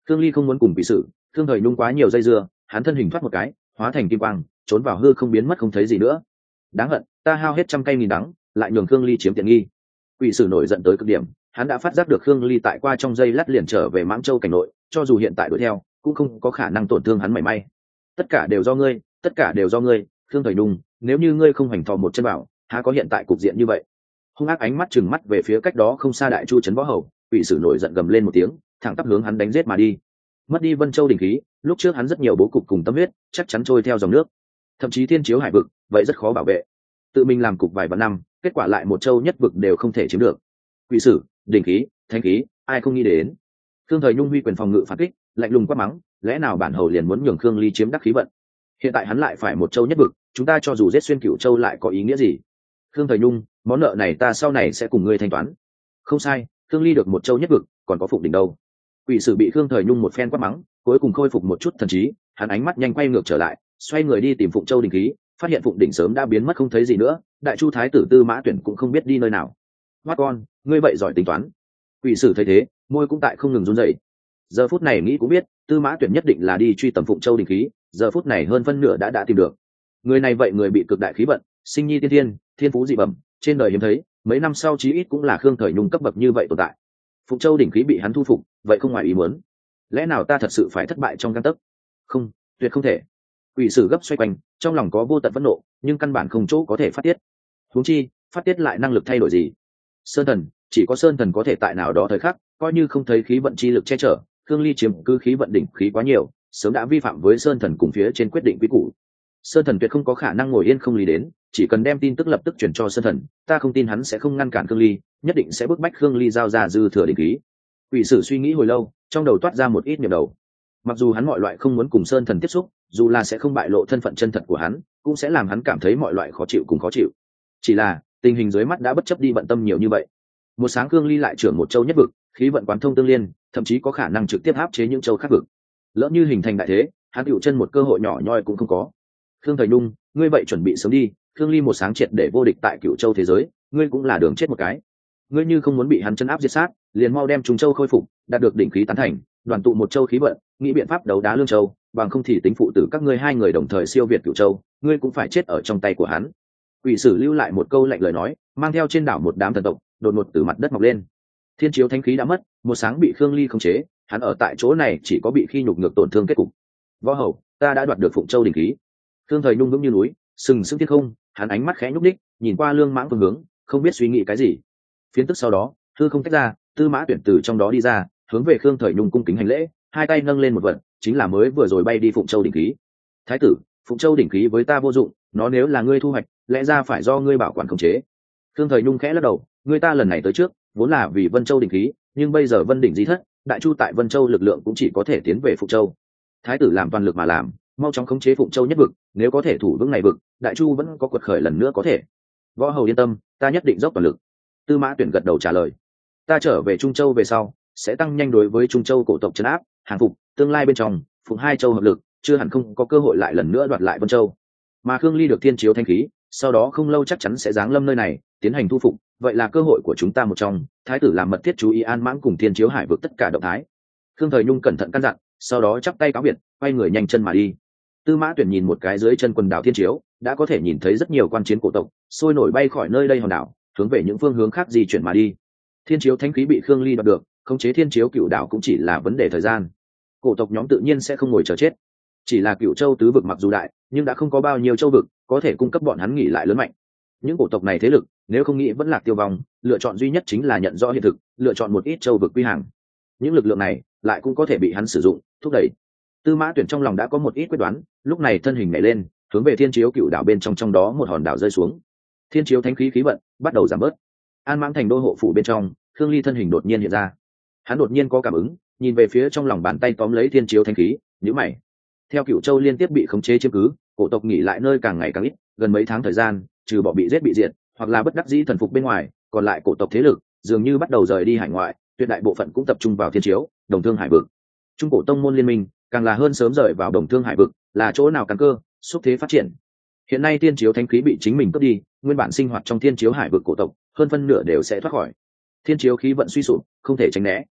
Khương Ly không muốn cùng bị sự, Khương Thời Nhung quá nhiều dây dưa, hắn thân hình thoát một cái, hóa thành kim quang, trốn vào hư không biến mất không thấy gì nữa. Đáng hận, ta hao hết trăm cây nghìn đắng, lại nhường Khương Ly chiếm tiện nghi. Quỷ sử nổi giận tới cực điểm, hắn đã phát giác được Khương Ly tại qua trong giây lát liền trở về Mãng Châu cảnh nội, cho dù hiện tại đuổi theo, cũng không có khả năng tổn thương hắn mảy may. Tất cả đều do ngươi, tất cả đều do ngươi, Khương Thời Nhung, nếu như ngươi không hành thò một chân bảo, há có hiện tại cục diện như vậy. Hung ác ánh mắt trừng mắt về phía cách đó không xa Đại Chu trấn Võ Hầu, quỷ sử nổi giận gầm lên một tiếng, thẳng tắp hướng hắn đánh giết mà đi. Mất đi Vân Châu đỉnh khí, lúc trước hắn rất nhiều bố cục cùng tâm huyết, chắc chắn trôi theo dòng nước. Thậm chí thiên chiếu hải vực, vậy rất khó bảo vệ. Tự mình làm cục vài vạn năm, kết quả lại một châu nhất vực đều không thể chiếm được. Quỷ sử, đỉnh khí, thánh khí, ai không nghĩ đến. Khương Thời Nhung huy quyền phòng ngự phản kích, lạnh lùng quát mắng, lẽ nào bản hầu liền muốn nhường Khương Ly chiếm đắc khí vận? Hiện tại hắn lại phải một châu nhất vực, chúng ta cho dù giết xuyên Cửu Châu lại có ý nghĩa gì? Khương Thời Nhung, món nợ này ta sau này sẽ cùng ngươi thanh toán. Không sai, Khương Ly được một châu nhất vực, còn có Phụng đỉnh đâu. Quỷ sử bị Khương Thời Nhung một phen quát mắng, cuối cùng khôi phục một chút thần trí, hắn ánh mắt nhanh quay ngược trở lại, xoay người đi tìm Phụng Châu đỉnh khí, phát hiện Phụng đỉnh sớm đã biến mất không thấy gì nữa, Đại Chu thái tử Tư Mã Tuyển cũng không biết đi nơi nào. Mắt con, ngươi vậy giỏi tính toán. Quỷ sử thấy thế, môi cũng tại không ngừng run rẩy. Giờ phút này nghĩ cũng biết, Tư Mã Tuyển nhất định là đi truy tầm Phụng Châu đỉnh khí, giờ phút này hơn phân nửa đã tìm được. Người này vậy người bị cực đại khí vận, sinh nhi tiên thiên, thiên phú dị bẩm, trên đời hiếm thấy, mấy năm sau chí ít cũng là Khương Thời Nhung cấp bậc như vậy tồn tại. Phụng Châu đỉnh khí bị hắn thu phục, vậy không ngoài ý muốn. Lẽ nào ta thật sự phải thất bại trong gang tấc? Không, tuyệt không thể. Quỷ sử gấp xoay quanh, trong lòng có vô tận phẫn nộ, nhưng căn bản không chỗ có thể phát tiết. Huống chi, phát tiết lại năng lực thay đổi gì? Sơn thần, chỉ có sơn thần có thể tại nào đó thời khắc, coi như không thấy khí vận chi lực che chở, Khương Ly chiếm cứ khí vận đỉnh khí quá nhiều, sớm đã vi phạm với sơn thần cùng phía trên quyết định quy củ. Sơn thần tuyệt không có khả năng ngồi yên không lý đến, chỉ cần đem tin tức lập tức chuyển cho sơn thần, ta không tin hắn sẽ không ngăn cản Khương Ly, nhất định sẽ bức bách Khương Ly giao ra dư thừa đỉnh khí. Quỷ sử suy nghĩ hồi lâu, trong đầu toát ra một ít niệm đầu. Mặc dù hắn mọi loại không muốn cùng sơn thần tiếp xúc, dù là sẽ không bại lộ thân phận chân thật của hắn, cũng sẽ làm hắn cảm thấy mọi loại khó chịu cùng khó chịu. Chỉ là tình hình dưới mắt đã bất chấp đi bận tâm nhiều như vậy. Một sáng Khương Ly lại trưởng một châu nhất vực, khí vận quán thông tương liên, thậm chí có khả năng trực tiếp áp chế những châu khác vực. Lỡ như hình thành đại thế, hắn hữu chân một cơ hội nhỏ nhoi cũng không có. Khương Thời Nhung, ngươi vậy chuẩn bị sớm đi, Khương Ly một sáng triệt để vô địch tại Cửu Châu thế giới, ngươi cũng là đường chết một cái. Ngươi như không muốn bị hắn chân áp diệt sát, liền mau đem Trung Châu khôi phục, đạt được đỉnh khí tán thành, đoàn tụ một châu khí vận, nghĩ biện pháp đấu đá Lương Châu, bằng không thì tính phụ tử các ngươi hai người đồng thời siêu việt Cửu Châu, ngươi cũng phải chết ở trong tay của hắn. Quỷ sử lưu lại một câu lạnh lời nói, mang theo trên đảo một đám thần tộc, đột ngột từ mặt đất mọc lên. Thiên chiếu thánh khí đã mất, một sáng bị Khương Ly khống chế, hắn ở tại chỗ này chỉ có bị khi nhục ngược tổn thương kết cục. Võ hầu, ta đã đoạt được Phụng Châu đỉnh khí. Khương Thời Nhung vững như núi, sừng sững thiên không, hắn ánh mắt khẽ nhúc đích, nhìn qua Lương Mãng phương hướng, không biết suy nghĩ cái gì. Phiến tức sau đó, hư không tách ra, Tư Mã Tuyển từ trong đó đi ra, hướng về Khương Thời Nhung cung kính hành lễ, hai tay nâng lên một vật, chính là mới vừa rồi bay đi Phụng Châu đỉnh khí. Thái tử, Phụng Châu đỉnh khí với ta vô dụng, nó nếu là ngươi thu hoạch, lẽ ra phải do ngươi bảo quản khống chế. Khương Thời Nhung khẽ lắc đầu, ngươi ta lần này tới trước, vốn là vì Vân Châu đỉnh khí, nhưng bây giờ Vân đỉnh di thất, Đại Chu tại Vân Châu lực lượng cũng chỉ có thể tiến về Phụng Châu. Thái tử làm toàn lực mà làm, mau chóng khống chế Phụng Châu nhất vực, nếu có thể thủ vững này vực, Đại Chu vẫn có quật khởi lần nữa có thể. Võ hầu yên tâm, ta nhất định dốc toàn lực. Tư Mã Tuyển gật đầu trả lời. Ta trở về Trung Châu về sau, sẽ tăng nhanh đối với Trung Châu cổ tộc trấn áp, hàng phục, tương lai bên trong, Phụng hai châu hợp lực, chưa hẳn không có cơ hội lại lần nữa đoạt lại Vân Châu. Mà Khương Ly được thiên chiếu thanh khí, sau đó không lâu chắc chắn sẽ giáng lâm nơi này, tiến hành thu phục, vậy là cơ hội của chúng ta một trong. Thái tử làm mật thiết chú ý An Mãng cùng thiên chiếu hải vực tất cả động thái. Khương Thời Nhung cẩn thận căn dặn, sau đó chắp tay cáo biệt, quay người nhanh chân mà đi. Tư Mã Tuyển nhìn một cái dưới chân quần đảo thiên chiếu, đã có thể nhìn thấy rất nhiều quan chiến cổ tộc sôi nổi bay khỏi nơi đây hòn đảo, hướng về những phương hướng khác di chuyển mà đi. Thiên chiếu thánh khí bị Khương Ly đoạt được, khống chế thiên chiếu cựu đảo cũng chỉ là vấn đề thời gian. Cổ tộc nhóm tự nhiên sẽ không ngồi chờ chết. Chỉ là Cựu Châu tứ vực mặc dù đại, nhưng đã không có bao nhiêu châu vực có thể cung cấp bọn hắn nghỉ lại lớn mạnh. Những cổ tộc này thế lực, nếu không nghĩ vẫn lạc tiêu vong, lựa chọn duy nhất chính là nhận rõ hiện thực, lựa chọn một ít châu vực quy hàng. Những lực lượng này lại cũng có thể bị hắn sử dụng, thúc đẩy. Tư Mã Tuyển trong lòng đã có một ít quyết đoán, lúc này thân hình nhảy lên, hướng về thiên chiếu cựu đảo bên trong đó một hòn đảo rơi xuống. Thiên chiếu thánh khí khí vận bắt đầu giảm bớt. An Mãng thành đô hộ phủ bên trong, Khương Ly thân hình đột nhiên hiện ra. Hắn đột nhiên có cảm ứng, nhìn về phía trong lòng bàn tay tóm lấy thiên chiếu thánh khí, nhíu mày. Theo Cửu Châu liên tiếp bị khống chế chiếm cứ, cổ tộc nghỉ lại nơi càng ngày càng ít, gần mấy tháng thời gian, trừ bỏ bị giết bị diệt, hoặc là bất đắc dĩ thần phục bên ngoài, còn lại cổ tộc thế lực dường như bắt đầu rời đi hải ngoại, tuyệt đại bộ phận cũng tập trung vào thiên chiếu, Đồng Thương Hải vực. Trung cổ tông môn liên minh càng là hơn sớm rời vào Đồng Thương Hải vực, là chỗ nào căn cơ, xúc thế phát triển. Hiện nay thiên chiếu thánh khí bị chính mình cướp đi, nguyên bản sinh hoạt trong thiên chiếu hải vực cổ tộc hơn phân nửa đều sẽ thoát khỏi. Thiên chiếu khí vận suy sụp, không thể tránh né.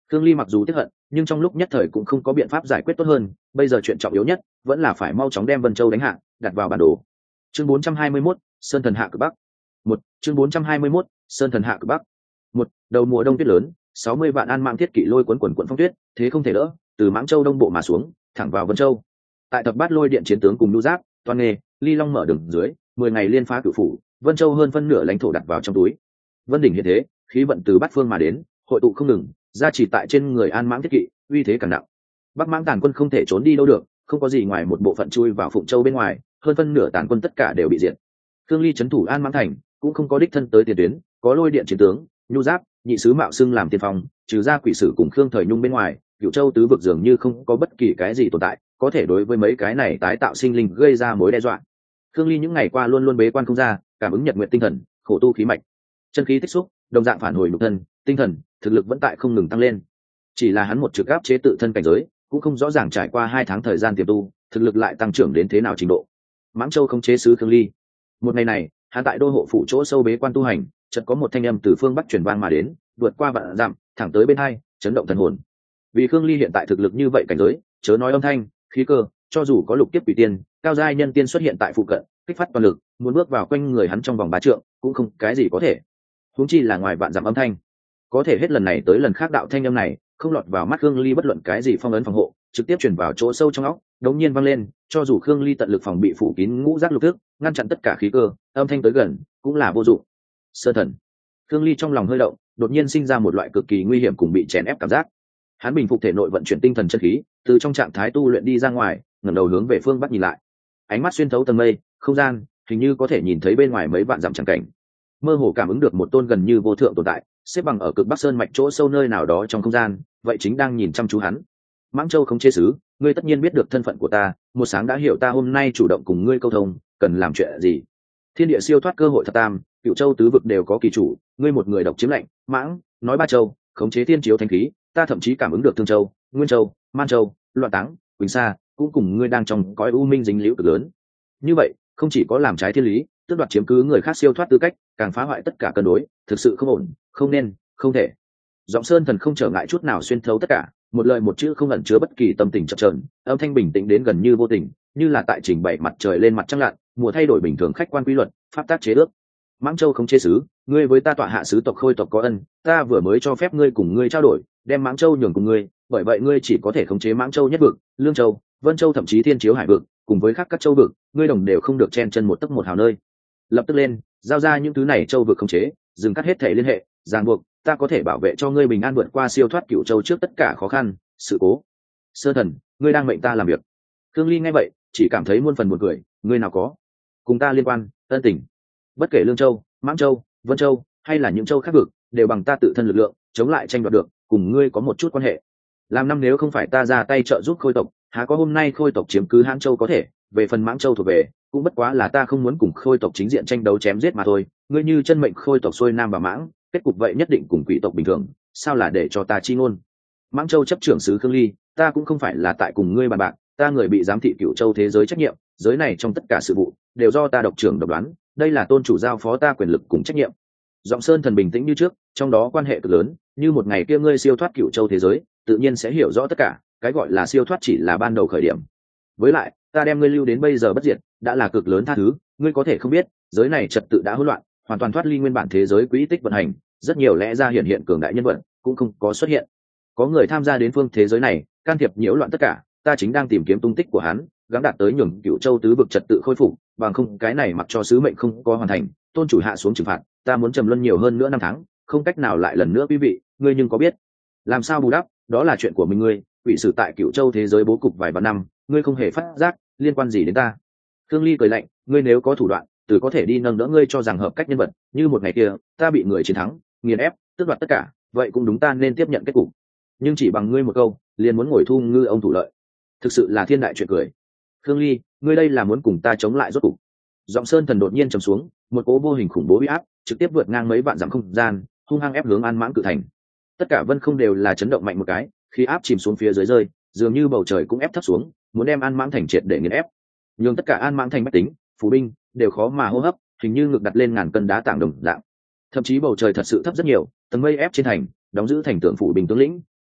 Khương Ly mặc dù tiếc hận, nhưng trong lúc nhất thời cũng không có biện pháp giải quyết tốt hơn, bây giờ chuyện trọng yếu nhất vẫn là phải mau chóng đem Vân Châu đánh hạ, đặt vào bản đồ. Chương 421, Sơn Thần hạ cực bắc. Chương 421, Sơn Thần hạ cực bắc. Đầu mùa đông tuyết lớn, 60 vạn An Mãng thiết kỵ lôi cuốn quần quần phong tuyết, thế không thể đỡ, từ Mãng Châu đông bộ mà xuống, thẳng vào Vân Châu. Tại Thập Bát Lôi Điện chiến tướng cùng Nhu Giáp, Toan Nghê, Ly Long mở đường dưới, 10 ngày liên phá cửu phủ, Vân Châu hơn phân nửa lãnh thổ đặt vào trong túi. Vân đỉnh hiện thế, khí vận từ bát phương mà đến, hội tụ không ngừng, gia trì tại trên người An Mãng thiết kỵ, uy thế càng nặng. Bắc Mãng tàn quân không thể trốn đi đâu được, không có gì ngoài một bộ phận chui vào Phụng Châu bên ngoài, hơn phân nửa tàn quân tất cả đều bị diệt. Khương Ly trấn thủ An Mãng thành, cũng không có đích thân tới tiền tuyến, có Lôi Điện chiến tướng, Nhu Giáp, nhị sứ Mạo Xưng làm tiên phong, trừ ra quỷ sử cùng Khương Thời Nhung bên ngoài, Cửu Châu tứ vực dường như không có bất kỳ cái gì tồn tại, có thể đối với mấy cái này tái tạo sinh linh gây ra mối đe dọa. Khương Ly những ngày qua luôn luôn bế quan không ra, cảm ứng nhật nguyện tinh thần, khổ tu khí mạch, chân khí tích xúc, đồng dạng phản hồi nhục thân, tinh thần, thực lực vẫn tại không ngừng tăng lên. Chỉ là hắn một trực áp chế tự thân cảnh giới, cũng không rõ ràng trải qua 2 tháng thời gian tiềm tu, thực lực lại tăng trưởng đến thế nào trình độ. Mãng Châu không chế sứ Khương Ly. Một ngày này, hắn tại đô hộ phủ chỗ sâu bế quan tu hành, chợt có một thanh âm từ phương bắc truyền vang mà đến, vượt qua vạn dặm, thẳng tới bên hai, chấn động thần hồn. Vì Khương Ly hiện tại thực lực như vậy cảnh giới, chớ nói âm thanh, khí cơ, cho dù có lục kiếp quỷ tiên, cao giai nhân tiên xuất hiện tại phụ cận, kích phát toàn lực, muốn bước vào quanh người hắn trong vòng 3 trượng, cũng không cái gì có thể. Huống chi là ngoài vạn dặm âm thanh. Có thể hết lần này tới lần khác đạo thanh âm này, không lọt vào mắt Khương Ly bất luận cái gì phong ấn phòng hộ, trực tiếp truyền vào chỗ sâu trong óc, đống nhiên vang lên, cho dù Khương Ly tận lực phòng bị phủ kín ngũ giác lục thức, ngăn chặn tất cả khí cơ, âm thanh tới gần, cũng là vô dụng. Sơ thần. Khương Ly trong lòng hơi động, đột nhiên sinh ra một loại cực kỳ nguy hiểm cùng bị chèn ép cảm giác. Hắn bình phục thể nội vận chuyển tinh thần chân khí, từ trong trạng thái tu luyện đi ra ngoài, ngẩng đầu hướng về phương bắc nhìn lại. Ánh mắt xuyên thấu tầng mây, không gian, hình như có thể nhìn thấy bên ngoài mấy vạn dặm chẳng cảnh. Mơ hồ cảm ứng được một tôn gần như vô thượng tồn tại, xếp bằng ở cực bắc sơn mạch chỗ sâu nơi nào đó trong không gian, vậy chính đang nhìn chăm chú hắn. Mãng Châu không chế sứ, ngươi tất nhiên biết được thân phận của ta, một sáng đã hiểu ta hôm nay chủ động cùng ngươi câu thông, cần làm chuyện gì. Thiên địa siêu thoát cơ hội thập tam, Cửu Châu tứ vực đều có kỳ chủ, ngươi một người độc chiếm lệnh, Mãng, nói ba châu, khống chế thiên chiếu thanh khí, ta thậm chí cảm ứng được Thương Châu, Nguyên Châu, Man Châu, Loạn Táng, Quỳnh Sa, cũng cùng ngươi đang trong cõi u minh dính liễu cực lớn. Như vậy, không chỉ có làm trái thiên lý, tước đoạt chiếm cứ người khác siêu thoát tư cách, càng phá hoại tất cả cân đối, thực sự không ổn, không nên, không thể. Giọng Sơn Thần không trở ngại chút nào xuyên thấu tất cả, một lời một chữ không ẩn chứa bất kỳ tâm tình chập chờn, âm thanh bình tĩnh đến gần như vô tình, như là tại trình bày mặt trời lên mặt trăng lặn, mùa thay đổi bình thường khách quan quy luật, pháp tác chế ước. Mãng Châu không chế sứ, ngươi với ta tọa hạ sứ tộc Khôi tộc có ân, ta vừa mới cho phép ngươi cùng ngươi trao đổi, đem Mãng Châu nhường cùng ngươi, bởi vậy ngươi chỉ có thể khống chế Mãng Châu nhất vực, Lương Châu, Vân Châu thậm chí Thiên Chiếu Hải vực, cùng với khác các châu vực, ngươi đồng đều không được chen chân một tấc một hào nơi. Lập tức lên, giao ra những thứ này châu vực khống chế, dừng cắt hết thể liên hệ, ràng buộc, ta có thể bảo vệ cho ngươi bình an vượt qua siêu thoát Cửu Châu trước tất cả khó khăn, sự cố. Sơ Thần, ngươi đang mệnh ta làm việc. Khương Ly nghe vậy, chỉ cảm thấy muôn phần buồn cười, ngươi nào có cùng ta liên quan, ân tình. Bất kể Lương Châu, Mãng Châu, Vân Châu, hay là những châu khác vực, đều bằng ta tự thân lực lượng, chống lại tranh đoạt được, cùng ngươi có một chút quan hệ. Làm năm nếu không phải ta ra tay trợ giúp Khôi tộc, há có hôm nay Khôi tộc chiếm cứ Hãn Châu có thể, về phần Mãng Châu thuộc về, cũng bất quá là ta không muốn cùng Khôi tộc chính diện tranh đấu chém giết mà thôi. Ngươi như chân mệnh Khôi tộc xuôi nam và Mãng, kết cục vậy nhất định cùng Quỷ tộc bình thường, sao là để cho ta chi ngôn. Mãng Châu chấp trưởng sứ Khương Ly, ta cũng không phải là tại cùng ngươi bàn bạc, ta người bị giám thị Cửu Châu thế giới trách nhiệm, giới này trong tất cả sự vụ đều do ta độc trưởng độc đoán, đây là tôn chủ giao phó ta quyền lực cùng trách nhiệm. Giọng Sơn Thần bình tĩnh như trước, trong đó quan hệ cực lớn, như một ngày kia ngươi siêu thoát Cửu Châu thế giới, tự nhiên sẽ hiểu rõ tất cả, cái gọi là siêu thoát chỉ là ban đầu khởi điểm. Với lại, ta đem ngươi lưu đến bây giờ bất diệt, đã là cực lớn tha thứ, ngươi có thể không biết, giới này trật tự đã hỗn loạn, hoàn toàn thoát ly nguyên bản thế giới quỹ tích vận hành, rất nhiều lẽ ra hiện cường đại nhân vật cũng không có xuất hiện. Có người tham gia đến phương thế giới này, can thiệp nhiễu loạn tất cả, ta chính đang tìm kiếm tung tích của hắn, gắng đạt tới nhường Cửu Châu tứ vực trật tự khôi phục, bằng không cái này mặc cho sứ mệnh không có hoàn thành, tôn chủ hạ xuống trừng phạt, ta muốn trầm luân nhiều hơn nữa 5 tháng, không cách nào lại lần nữa quý vị, ngươi nhưng có biết, làm sao bù đắp, đó là chuyện của mình ngươi, quỷ sử tại Cửu Châu thế giới bố cục vài vạn năm, ngươi không hề phát giác, liên quan gì đến ta. Khương Ly cười lạnh, ngươi nếu có thủ đoạn, từ có thể đi nâng đỡ ngươi cho rằng hợp cách nhân vật, như một ngày kia, ta bị người chiến thắng, nghiền ép, tước đoạt tất cả, vậy cũng đúng ta nên tiếp nhận kết cục. Nhưng chỉ bằng ngươi một câu, liền muốn ngồi thu ngư ông thủ lợi, thực sự là thiên đại chuyện cười. Khương Ly, ngươi đây là muốn cùng ta chống lại rốt cục. Giọng Sơn Thần đột nhiên trầm xuống, một cỗ vô hình khủng bố uy áp trực tiếp vượt ngang mấy vạn dặm không gian, hung hăng ép hướng An Mãng cự thành. Tất cả vân không đều là chấn động mạnh một cái, khi áp chìm xuống phía dưới rơi, dường như bầu trời cũng ép thấp xuống, muốn đem An Mãng thành triệt để nghiền ép. Nhưng tất cả An Mãng thành bách tính, phủ binh đều khó mà hô hấp, hình như ngực đặt lên ngàn cân đá tảng đồng dạng. Thậm chí bầu trời thật sự thấp rất nhiều, tầng mây ép trên thành, đóng giữ thành tượng phủ binh tướng lĩnh,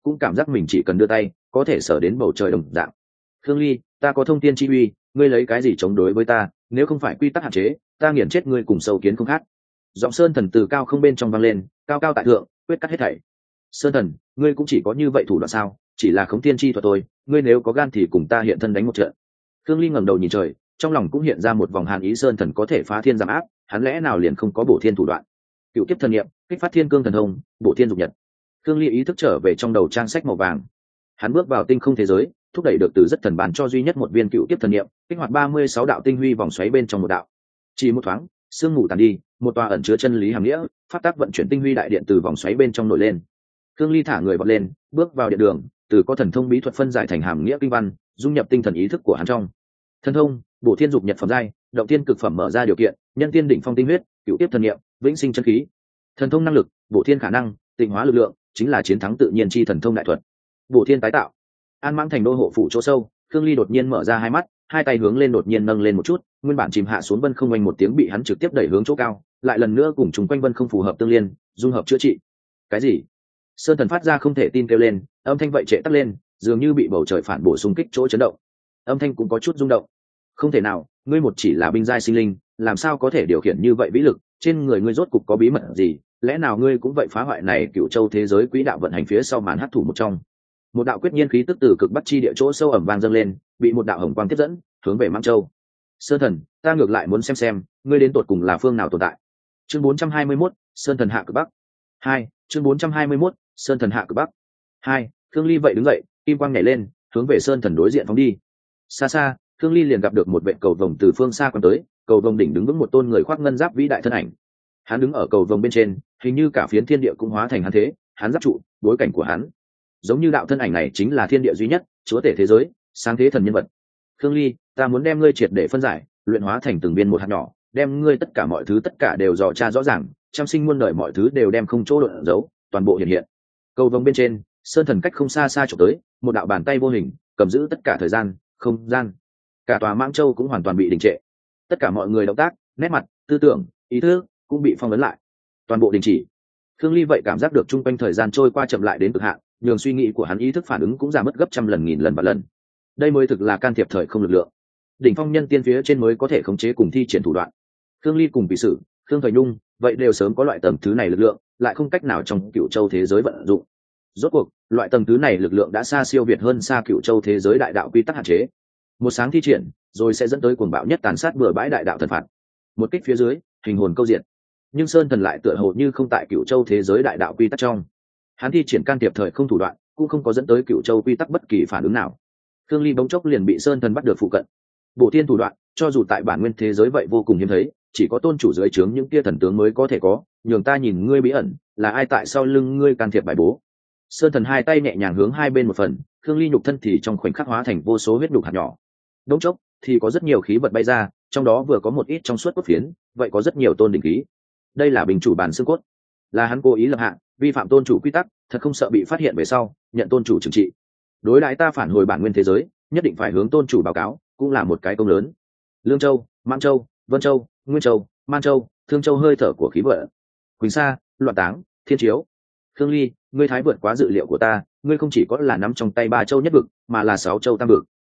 cũng cảm giác mình chỉ cần đưa tay có thể sở đến bầu trời đồng dạng. Khương Ly, ta có thông thiên chi uy, ngươi lấy cái gì chống đối với ta? Nếu không phải quy tắc hạn chế, ta nghiền chết ngươi cùng sâu kiến không khác. Giọng Sơn Thần từ cao không bên trong vang lên, cao cao tại thượng, quyết cắt hết thảy. Sơn Thần, ngươi cũng chỉ có như vậy thủ đoạn sao? Chỉ là khống thiên chi thuật thôi, ngươi nếu có gan thì cùng ta hiện thân đánh một trận. Khương Ly ngẩng đầu nhìn trời, trong lòng cũng hiện ra một vòng hàn ý. Sơn Thần có thể phá thiên giảm áp, hắn lẽ nào liền không có bổ thiên thủ đoạn? Cựu kiếp thần niệm, kích phát thiên cương thần thông, bổ thiên dục nhật. Khương Ly ý thức trở về trong đầu trang sách màu vàng. Hắn bước vào tinh không thế giới, thúc đẩy được từ rất thần bàn cho duy nhất một viên cựu kiếp thần niệm, kích hoạt 36 đạo tinh huy vòng xoáy bên trong một đạo. Chỉ một thoáng, sương mù tàn đi, một tòa ẩn chứa chân lý hàm nghĩa, pháp tắc vận chuyển tinh huy đại điện từ vòng xoáy bên trong nổi lên. Khương Ly thả người vọt lên, bước vào điện đường, từ có thần thông bí thuật phân giải thành hàm nghĩa kinh văn, dung nhập tinh thần ý thức của hắn trong. Thần thông, bổ thiên dục nhật phẩm giai, động thiên cực phẩm mở ra điều kiện, nhân tiên đỉnh phong tinh huyết, cựu tiếp thần niệm, vĩnh sinh chân khí. Thần thông năng lực, bổ thiên khả năng, tịnh hóa lực lượng, chính là chiến thắng tự nhiên chi thần thông đại thuật. Bổ thiên tái tạo. An Mãng thành đô hộ phủ chỗ sâu, Khương Ly đột nhiên mở ra hai mắt, hai tay hướng lên đột nhiên nâng lên một chút, nguyên bản chìm hạ xuống vân không, oanh một tiếng bị hắn trực tiếp đẩy hướng chỗ cao, lại lần nữa cùng chúng quanh vân không phù hợp tương liên, dung hợp chữa trị. Cái gì? Sơn Thần phát ra không thể tin kêu lên, âm thanh vậy trệ tắt lên, dường như bị bầu trời phản bổ xung kích chỗ chấn động. Âm thanh cũng có chút rung động. Không thể nào, ngươi một chỉ là binh giai sinh linh, làm sao có thể điều khiển như vậy vĩ lực? Trên người ngươi rốt cục có bí mật gì? Lẽ nào ngươi cũng vậy phá hoại này Cựu Châu thế giới quỹ đạo vận hành phía sau màn hắc thủ một trong? Một đạo quyết nhiên khí tức từ cực bắc chi địa chỗ sâu ẩm vang dâng lên, bị một đạo hồng quang tiếp dẫn, hướng về Mãng Châu. Sơn Thần, ta ngược lại muốn xem ngươi đến tột cùng là phương nào tồn tại. Chương 421, Sơn Thần hạ cực bắc. 2, chương 421, Sơn Thần hạ cực bắc. 2, Khương Ly vậy đứng dậy, kim quang nhảy lên, hướng về Sơn Thần đối diện phóng đi. Xa xa, Khương Ly liền gặp được một vệ cầu vồng từ phương xa quăng tới, cầu vồng đỉnh đứng vững một tôn người khoác ngân giáp vĩ đại thân ảnh. Hắn đứng ở cầu vồng bên trên, hình như cả phiến thiên địa cũng hóa thành hắn thế, hắn giáp trụ, bối cảnh của hắn giống như đạo thân ảnh này chính là thiên địa duy nhất, chúa tể thế giới, sáng thế thần nhân vật. Khương Ly, ta muốn đem ngươi triệt để phân giải, luyện hóa thành từng viên một hạt nhỏ, đem ngươi tất cả mọi thứ tất cả đều dò tra rõ ràng, trăm sinh muôn đời mọi thứ đều đem không chỗ độn giấu, toàn bộ hiện hiện. Cầu vồng bên trên, Sơn Thần cách không xa xa chụp tới, một đạo bàn tay vô hình cầm giữ tất cả thời gian, không gian. Cả tòa Mãng Châu cũng hoàn toàn bị đình trệ. Tất cả mọi người động tác, nét mặt, tư tưởng, ý thức cũng bị phong ấn lại, toàn bộ đình chỉ. Khương Ly vậy cảm giác được chung quanh thời gian trôi qua chậm lại đến cực hạn, nhường suy nghĩ của hắn ý thức phản ứng cũng giảm mất gấp trăm lần nghìn lần và lần. Đây mới thực là can thiệp thời không lực lượng. Đỉnh phong nhân tiên phía trên mới có thể khống chế cùng thi triển thủ đoạn. Khương Ly cùng Vị Sử, Khương Thời Nhung vậy đều sớm có loại tầng thứ này lực lượng, lại không cách nào trong Cựu Châu thế giới vận dụng. Rốt cuộc, loại tầng thứ này lực lượng đã xa siêu việt hơn xa Cựu Châu thế giới đại đạo quy tắc hạn chế. Một sáng thi triển, rồi sẽ dẫn tới cuồng bạo nhất tàn sát bừa bãi đại đạo thần phạt. Một kích phía dưới, hình hồn câu diện. Nhưng Sơn Thần lại tựa hồ như không tại Cựu Châu thế giới đại đạo quy tắc trong. Hắn thi triển can thiệp thời không thủ đoạn, cũng không có dẫn tới Cựu Châu quy tắc bất kỳ phản ứng nào. Khương Ly bỗng chốc liền bị Sơn Thần bắt được phụ cận. Bổ thiên thủ đoạn, cho dù tại bản nguyên thế giới vậy vô cùng hiếm thấy, chỉ có tôn chủ dưới trướng những kia thần tướng mới có thể có. Nhường ta nhìn ngươi bí ẩn, là ai tại sau lưng ngươi can thiệp bài bố? Sơn Thần hai tay nhẹ nhàng hướng hai bên một phần, Khương Ly nhục thân thì trong khoảnh khắc hóa thành vô số huyết nhục hạt nhỏ. Bỗng chốc thì có rất nhiều khí vật bay ra, trong đó vừa có một ít trong suốt cốt phiến, vậy có rất nhiều tôn đỉnh khí. Đây là bình chủ bản xương cốt, là hắn cố ý lập hạ, vi phạm tôn chủ quy tắc, thật không sợ bị phát hiện về sau nhận tôn chủ trừng trị. Đối đãi ta phản hồi bản nguyên thế giới, nhất định phải hướng tôn chủ báo cáo, cũng là một cái công lớn. Lương Châu, Mãng Châu, Vân Châu, Nguyên Châu, Man Châu, Thương Châu hơi thở của khí vận. Quỳnh Sa, Loạn Táng, Thiên Chiếu. Khương Ly, ngươi thái vượt quá dự liệu của ta, ngươi không chỉ có là nắm trong tay 3 châu nhất vực, mà là 6 châu tam vực.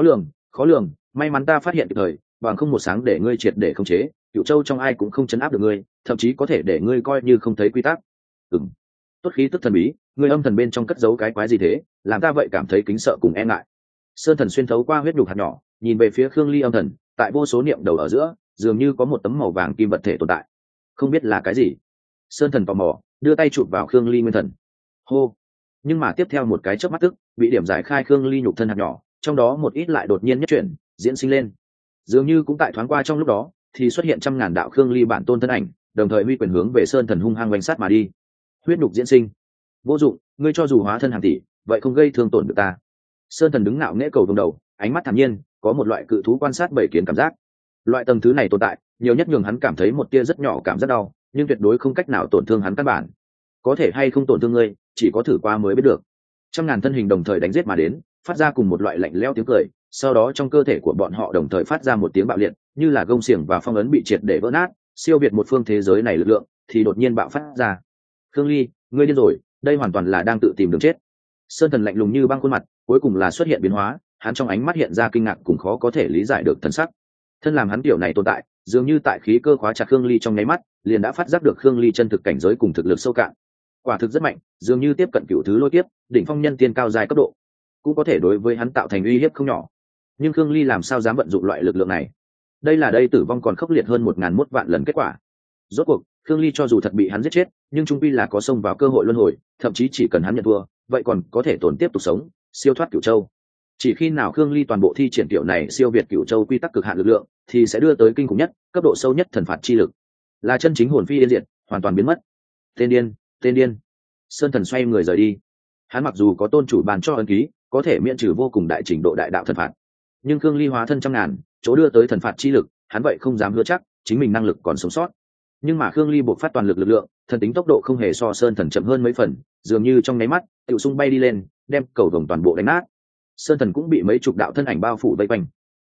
Khó lường, may mắn ta phát hiện kịp thời, bằng không một sáng để ngươi triệt để khống chế, Cựu Châu trong ai cũng không chấn áp được ngươi, thậm chí có thể để ngươi coi như không thấy quy tắc. Tốt khí tức thần bí, ngươi âm thần bên trong cất giấu cái quái gì thế, làm ta vậy cảm thấy kính sợ cùng e ngại. Sơn Thần xuyên thấu qua huyết nhục hạt nhỏ, nhìn về phía Khương Ly âm thần, tại vô số niệm đầu ở giữa, dường như có một tấm màu vàng kim vật thể tồn tại. Không biết là cái gì. Sơn Thần tò mò, đưa tay chụp vào Khương Ly nguyên thần. Hô. Nhưng mà tiếp theo một cái chớp mắt tức, bị điểm giải khai Khương Ly nhục thân hạt nhỏ, trong đó một ít lại đột nhiên nhất chuyển, diễn sinh lên. Dường như cũng tại thoáng qua trong lúc đó, thì xuất hiện trăm ngàn đạo Khương Ly bản tôn thân ảnh, đồng thời huy quyền hướng về Sơn Thần hung hăng oanh sát mà đi. Huyết nhục diễn sinh. Vô dụng, ngươi cho dù hóa thân hàng tỷ, vậy không gây thương tổn được ta. Sơn Thần đứng ngạo nghễ cầu vồng đầu, ánh mắt thản nhiên, có một loại cự thú quan sát bảy kiến cảm giác. Loại tầng thứ này tồn tại, nhiều nhất nhường hắn cảm thấy một tia rất nhỏ cảm giác đau, nhưng tuyệt đối không cách nào tổn thương hắn căn bản. Có thể hay không tổn thương ngươi, chỉ có thử qua mới biết được. Trăm ngàn thân hình đồng thời đánh giết mà đến, phát ra cùng một loại lạnh lẽo tiếng cười, sau đó trong cơ thể của bọn họ đồng thời phát ra một tiếng bạo liệt, như là gông xiềng và phong ấn bị triệt để vỡ nát, siêu việt một phương thế giới này lực lượng, thì đột nhiên bạo phát ra. Khương Ly, ngươi điên rồi, đây hoàn toàn là đang tự tìm đường chết. Sơn Thần lạnh lùng như băng khuôn mặt cuối cùng là xuất hiện biến hóa, hắn trong ánh mắt hiện ra kinh ngạc cùng khó có thể lý giải được thần sắc. Thân làm hắn tiểu này tồn tại, dường như tại khí cơ khóa chặt Khương Ly trong nháy mắt, liền đã phát giác được Khương Ly chân thực cảnh giới cùng thực lực sâu cạn. Quả thực rất mạnh, dường như tiếp cận cựu thứ lôi kiếp, đỉnh phong nhân tiên cao dài cấp độ, cũng có thể đối với hắn tạo thành uy hiếp không nhỏ. Nhưng Khương Ly làm sao dám vận dụng loại lực lượng này? Đây tử vong còn khốc liệt hơn 1001 vạn lần kết quả. Rốt cuộc, Khương Ly cho dù thật bị hắn giết chết, nhưng trung quy là có xông vào cơ hội luân hồi, thậm chí chỉ cần hắn nhận thua, vậy còn có thể tồn tiếp tục sống, siêu thoát Cửu Châu. Chỉ khi nào Khương Ly toàn bộ thi triển tiểu này siêu việt Cửu Châu quy tắc cực hạn lực lượng, thì sẽ đưa tới kinh khủng nhất, cấp độ sâu nhất thần phạt chi lực, là chân chính hồn phi yên diệt, hoàn toàn biến mất. Tên điên. Sơn Thần xoay người rời đi. Hắn mặc dù có tôn chủ bàn cho ấn ký, có thể miễn trừ vô cùng đại trình độ đại đạo thần phạt, nhưng Khương Ly hóa thân trăm ngàn, chỗ đưa tới thần phạt chi lực, hắn vậy không dám hứa chắc chính mình năng lực còn sống sót. Nhưng mà Khương Ly buộc phát toàn lực lực lượng, thần tính tốc độ không hề so Sơn Thần chậm hơn mấy phần, dường như trong nháy mắt tiểu xung bay đi lên, đem cầu vồng toàn bộ đánh nát. Sơn Thần cũng bị mấy chục đạo thân ảnh bao phủ vây quanh,